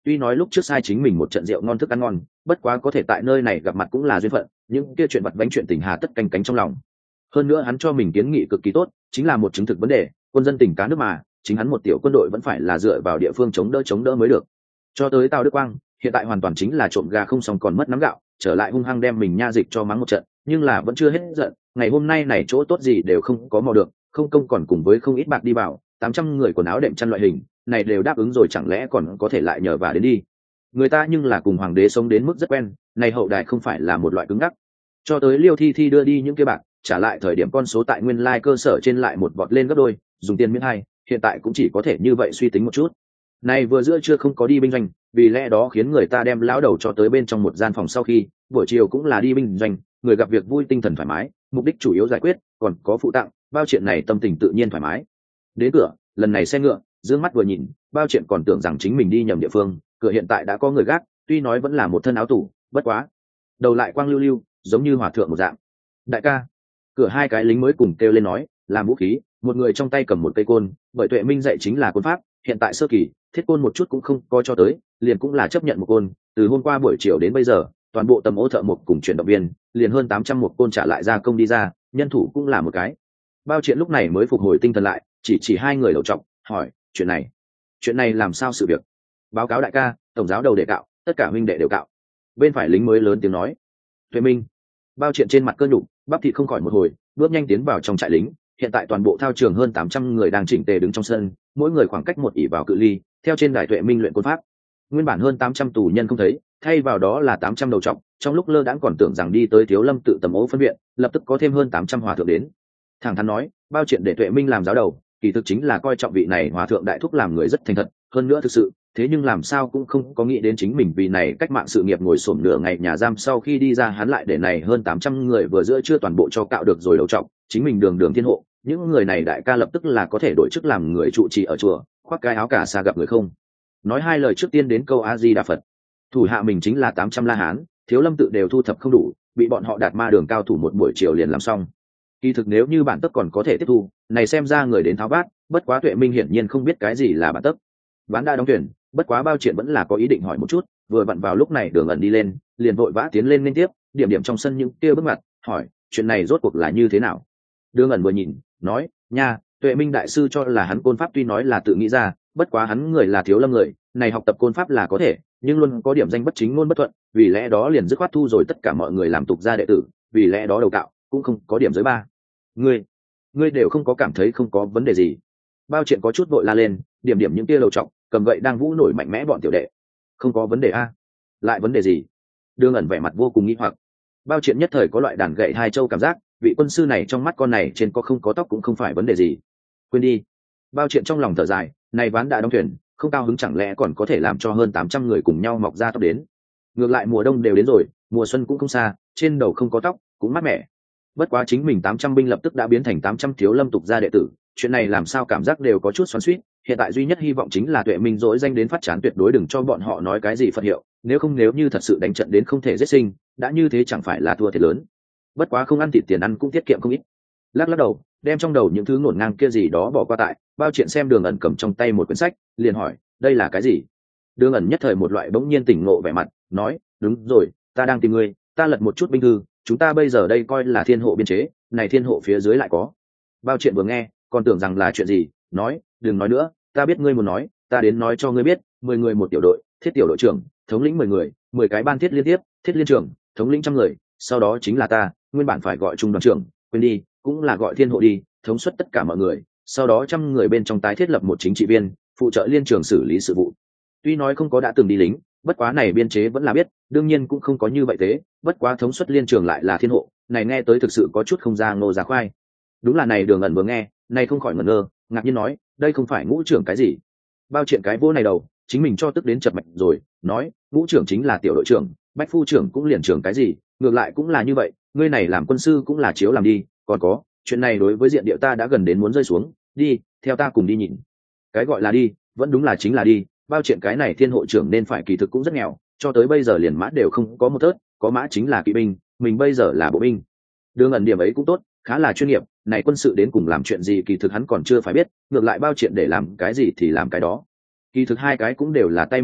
tuy nói lúc trước sai chính mình một trận rượu ngon thức ăn ngon, bất quá có thể tại nơi này gặp mặt cũng là duyên phận, những kia chuyện vặt vãnh chuyện tình hà tất canh cánh trong lòng. Hơn nữa hắn cho mình kiến nghị cực kỳ tốt, chính là một chứng thực vấn đề, quân dân tình cá nước mà, chính hắn một tiểu quân đội vẫn phải là dựa vào địa phương chống đỡ chống đỡ mới được. Cho tới Tào Đức Quang, hiện tại hoàn toàn chính là trộm gà không xong còn mất nắm gạo, trở lại hung hăng đem mình nha dịch cho mắng một trận, nhưng là vẫn chưa hết giận, ngày hôm nay này chỗ tốt gì đều không có mò được, không công còn cùng với không ít bạc đi vào, tám trăm người quần áo đệm chăn loại hình, này đều đáp ứng rồi chẳng lẽ còn có thể lại nhờ vả đến đi. Người ta nhưng là cùng hoàng đế sống đến mức rất quen, này hậu đài không phải là một loại cứng ngắc. Cho tới Liêu Thi Thi đưa đi những cái bạc, trả lại thời điểm con số tại nguyên lai cơ sở trên lại một vọt lên gấp đôi, dùng tiền miễn hay, hiện tại cũng chỉ có thể như vậy suy tính một chút. Này vừa giữa chưa không có đi binh doanh, vì lẽ đó khiến người ta đem lão đầu cho tới bên trong một gian phòng sau khi, buổi chiều cũng là đi binh doanh, người gặp việc vui tinh thần thoải mái, mục đích chủ yếu giải quyết, còn có phụ tặng, bao chuyện này tâm tình tự nhiên thoải mái. Đến cửa, lần này xe ngựa, dương mắt vừa nhìn, bao chuyện còn tưởng rằng chính mình đi nhầm địa phương, cửa hiện tại đã có người gác, tuy nói vẫn là một thân áo tủ, bất quá, đầu lại quang lưu lưu, giống như hòa thượng một dạng. Đại ca, cửa hai cái lính mới cùng kêu lên nói, làm vũ khí, một người trong tay cầm một cây côn, bởi Tuệ Minh dạy chính là côn pháp, hiện tại sơ kỳ, thiết côn một chút cũng không có cho tới, liền cũng là chấp nhận một côn, từ hôm qua buổi chiều đến bây giờ, toàn bộ tầm ô thợ một cùng chuyển động viên, liền hơn tám trăm một côn trả lại ra công đi ra, nhân thủ cũng là một cái. Bao Triện lúc này mới phục hồi tinh thần lại, chỉ chỉ hai người đầu trọng, hỏi, chuyện này, chuyện này làm sao sự việc? Báo cáo đại ca, tổng giáo đầu đề cạo, tất cả huynh đệ đều cạo. Bên phải lính mới lớn tiếng nói, Tuệ Minh. Bao Triện trên mặt cơ nhục, bắp thịt không khỏi một hồi, bước nhanh tiến vào trong trại lính. Hiện tại toàn bộ thao trường hơn tám trăm người đang chỉnh tề đứng trong sân, mỗi người khoảng cách một ỷ vào cự ly, theo trên đài Tuệ Minh luyện côn pháp. Nguyên bản hơn tám trăm tù nhân không thấy, thay vào đó là tám trăm đầu trọc, trong lúc lơ đãng còn tưởng rằng đi tới Thiếu Lâm tự tầm ố phân viện, lập tức có thêm hơn tám trăm hòa thượng đến. Thẳng thắn nói, Bao Triện để Tuệ Minh làm giáo đầu, kỳ thực chính là coi trọng vị này hòa thượng đại thúc làm người rất thành thật, hơn nữa thực sự, thế nhưng làm sao cũng không có nghĩ đến chính mình vì này cách mạng sự nghiệp ngồi xổm nửa ngày nhà giam sau khi đi ra hắn lại để này hơn tám trăm người vừa giữa chưa toàn bộ cho cạo được rồi đầu trọc, chính mình đường đường thiên hộ, những người này đại ca lập tức là có thể đổi chức làm người trụ trì ở chùa, khoác cái áo cà sa gặp người không. Nói hai lời trước tiên đến câu A Di Đà Phật. Thủ hạ mình chính là tám trăm la hán, Thiếu Lâm tự đều thu thập không đủ, bị bọn họ đạt ma đường cao thủ một buổi chiều liền làm xong. Kỳ thực nếu như bản tấc còn có thể tiếp thu, này xem ra người đến tháo bát, bất quá Tuệ Minh hiển nhiên không biết cái gì là bản tấc. Ván đã đóng tuyển, bất quá Bao Triện vẫn là có ý định hỏi một chút, vừa vặn vào lúc này Đường ẩn đi lên, liền vội vã tiến lên liên tiếp, điểm điểm trong sân những kia bước mặt, hỏi, chuyện này rốt cuộc là như thế nào? Đường ẩn vừa nhìn, nói, nha, Tuệ Minh đại sư cho là hắn côn pháp tuy nói là tự nghĩ ra, bất quá hắn người là Thiếu Lâm người, này học tập côn pháp là có thể, nhưng luôn có điểm danh bất chính ngôn bất thuận, vì lẽ đó liền dứt khoát thu rồi tất cả mọi người làm tục gia đệ tử, vì lẽ đó đầu cạo cũng không có điểm giới ba. Ngươi, ngươi đều không có cảm thấy không có vấn đề gì? Bao Triện có chút vội la lên, điểm điểm những kia lầu trọng, cầm gậy đang vũ nổi mạnh mẽ bọn tiểu đệ. Không có vấn đề a? Lại vấn đề gì? Đường ẩn vẻ mặt vô cùng nghi hoặc. Bao Triện nhất thời có loại đàn gậy hai châu cảm giác, vị quân sư này trong mắt con này trên có không có tóc cũng không phải vấn đề gì. Quên đi. Bao Triện trong lòng thở dài, này ván đã đóng thuyền, không cao hứng chẳng lẽ còn có thể làm cho hơn tám trăm người cùng nhau mọc ra tóc đến. Ngược lại mùa đông đều đến rồi, mùa xuân cũng không xa, trên đầu không có tóc, cũng mát mẻ. Bất quá chính mình tám trăm binh lập tức đã biến thành tám trăm Thiếu Lâm tục gia đệ tử, chuyện này làm sao cảm giác đều có chút xoắn xuýt, hiện tại duy nhất hy vọng chính là Tuệ Minh dỗi danh đến phát chán tuyệt đối đừng cho bọn họ nói cái gì Phật hiệu, nếu không nếu như thật sự đánh trận đến không thể giết sinh, đã như thế chẳng phải là thua thiệt lớn. Bất quá không ăn thịt tiền ăn cũng tiết kiệm không ít. Lắc lắc đầu, đem trong đầu những thứ ngổn ngang kia gì đó bỏ qua tại, Bao Triện xem Đường ẩn cầm trong tay một quyển sách, liền hỏi, đây là cái gì? Đường ẩn nhất thời một loại bỗng nhiên tỉnh ngộ vẻ mặt, nói, đúng rồi, ta đang tìm ngươi, ta lật một chút binh thư, chúng ta bây giờ đây coi là thiên hộ biên chế, này thiên hộ phía dưới lại có. Bao Triện vừa nghe, còn tưởng rằng là chuyện gì, nói, đừng nói nữa, ta biết ngươi muốn nói, ta đến nói cho ngươi biết, mười người một tiểu đội, thiết tiểu đội trưởng, thống lĩnh mười người, mười cái ban thiết liên tiếp, thiết liên trưởng, thống lĩnh trăm người, sau đó chính là ta, nguyên bản phải gọi trung đoàn trưởng, quên đi, cũng là gọi thiên hộ đi, thống suất tất cả mọi người, sau đó trăm người bên trong tái thiết lập một chính trị viên, phụ trợ liên trường xử lý sự vụ. Tuy nói không có đã từng đi lính, bất quá này biên chế vẫn là biết, đương nhiên cũng không có như vậy thế, bất quá thống suất liên trường lại là thiên hộ, này nghe tới thực sự có chút không ra ngô giá khoai. Đúng là này Đường ẩn vừa nghe, này không khỏi ngẩn ngơ, ngạc nhiên nói, đây không phải ngũ trưởng cái gì? Bao Triện cái vô này đầu, chính mình cho tức đến chật mạch rồi, nói, ngũ trưởng chính là tiểu đội trưởng, bách phu trưởng cũng liền trưởng cái gì, ngược lại cũng là như vậy, ngươi này làm quân sư cũng là chiếu làm đi, còn có, chuyện này đối với diện địa ta đã gần đến muốn rơi xuống, đi, theo ta cùng đi nhìn. Cái gọi là đi, vẫn đúng là chính là đi, Bao Triện cái này thiên hộ trưởng nên phải kỳ thực cũng rất nghèo, cho tới bây giờ liền mã đều không có một tớt, có mã chính là kỵ binh, mình bây giờ là bộ binh. Đường ẩn điểm ấy cũng tốt, khá là chuyên nghiệp, này quân sự đến cùng làm chuyện gì kỳ thực hắn còn chưa phải biết, ngược lại Bao Triện để làm cái gì thì làm cái đó. Kỳ thực hai cái cũng đều là tay mơ này,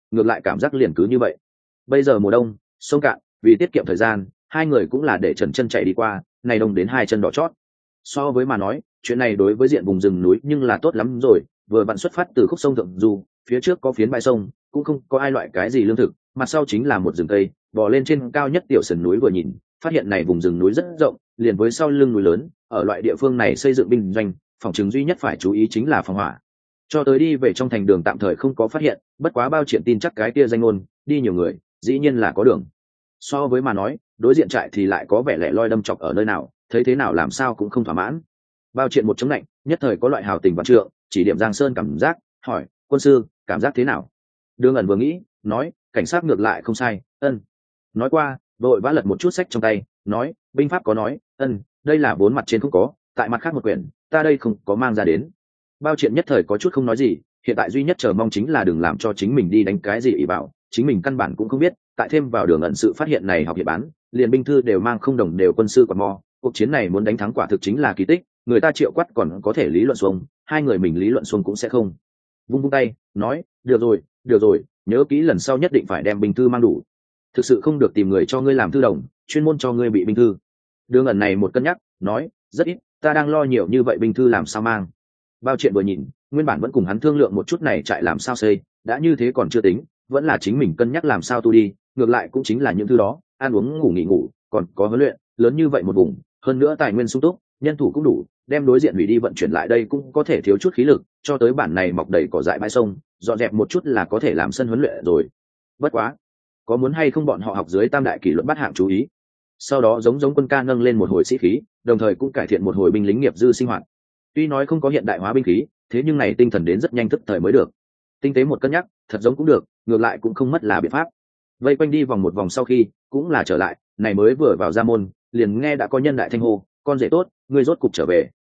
ngược lại cảm giác liền cứ như vậy. Bây giờ mùa đông sông cạn, vì tiết kiệm thời gian hai người cũng là để trần chân chạy đi qua, này đông đến hai chân đỏ chót. So với mà nói chuyện này đối với diện vùng rừng núi nhưng là tốt lắm rồi, vừa vặn xuất phát từ khúc sông thượng du, phía trước có phiến bãi sông, cũng không có ai loại cái gì lương thực, mặt sau chính là một rừng cây, bò lên trên cao nhất tiểu sườn núi vừa nhìn phát hiện này vùng rừng núi rất rộng, liền với sau lưng núi lớn, ở loại địa phương này xây dựng binh doanh, phòng chứng duy nhất phải chú ý chính là phòng hỏa. Cho tới đi về trong thành đường tạm thời không có phát hiện, bất quá bao triển tin chắc cái kia danh ngôn đi nhiều người dĩ nhiên là có đường. So với mà nói đối diện trại thì lại có vẻ lẻ loi đâm chọc ở nơi nào, thấy thế nào làm sao cũng không thỏa mãn. Bao triển một chống lạnh nhất thời có loại hào tình vạn trượng, chỉ điểm Giang Sơn cảm giác, hỏi quân sư cảm giác thế nào. Đường ẩn vừa nghĩ nói cảnh sát ngược lại không sai, ân. Nói qua vội vã lật một chút sách trong tay, nói binh pháp có nói, ân, đây là vốn mặt trên không có, tại mặt khác một quyển ta đây không có mang ra đến. Bao triển nhất thời có chút không nói gì, hiện tại duy nhất chờ mong chính là đừng làm cho chính mình đi đánh cái gì ỷ bảo, chính mình căn bản cũng không biết, tại thêm vào đường ẩn sự phát hiện này học hiện bán liền binh thư đều mang không đồng đều quân sư quạt mò, cuộc chiến này muốn đánh thắng quả thực chính là kỳ tích, người ta Triệu Quát còn có thể lý luận xuống, hai người mình lý luận xuống cũng sẽ không. Vung vung tay nói được rồi được rồi, nhớ kỹ lần sau nhất định phải đem binh thư mang đủ, thực sự không được tìm người cho ngươi làm thư đồng, chuyên môn cho ngươi bị binh thư. Đường ẩn này một cân nhắc nói rất ít, ta đang lo nhiều như vậy binh thư làm sao mang. Bao Triện vừa nhìn nguyên bản vẫn cùng hắn thương lượng một chút này chạy làm sao xây, đã như thế còn chưa tính, vẫn là chính mình cân nhắc làm sao tu đi, ngược lại cũng chính là những thứ đó, ăn uống ngủ nghỉ ngủ, còn có huấn luyện lớn như vậy một vùng, hơn nữa tài nguyên sung túc, nhân thủ cũng đủ, đem đối diện hủy đi vận chuyển lại đây cũng có thể thiếu chút khí lực, cho tới bản này mọc đầy cỏ dại bãi sông, dọn dẹp một chút là có thể làm sân huấn luyện rồi. Bất quá có muốn hay không bọn họ học dưới tam đại kỷ luật bắt hạng chú ý, sau đó giống giống quân ca nâng lên một hồi sĩ khí, đồng thời cũng cải thiện một hồi binh lính nghiệp dư sinh hoạt. Tuy nói không có hiện đại hóa binh khí, thế nhưng này tinh thần đến rất nhanh tức thời mới được. Tinh tế một cân nhắc thật giống cũng được, ngược lại cũng không mất là biện pháp. Vây quanh đi vòng một vòng sau khi cũng là trở lại, này mới vừa vào ra môn liền nghe đã có nhân đại thanh hô, con rể tốt, ngươi rốt cục trở về.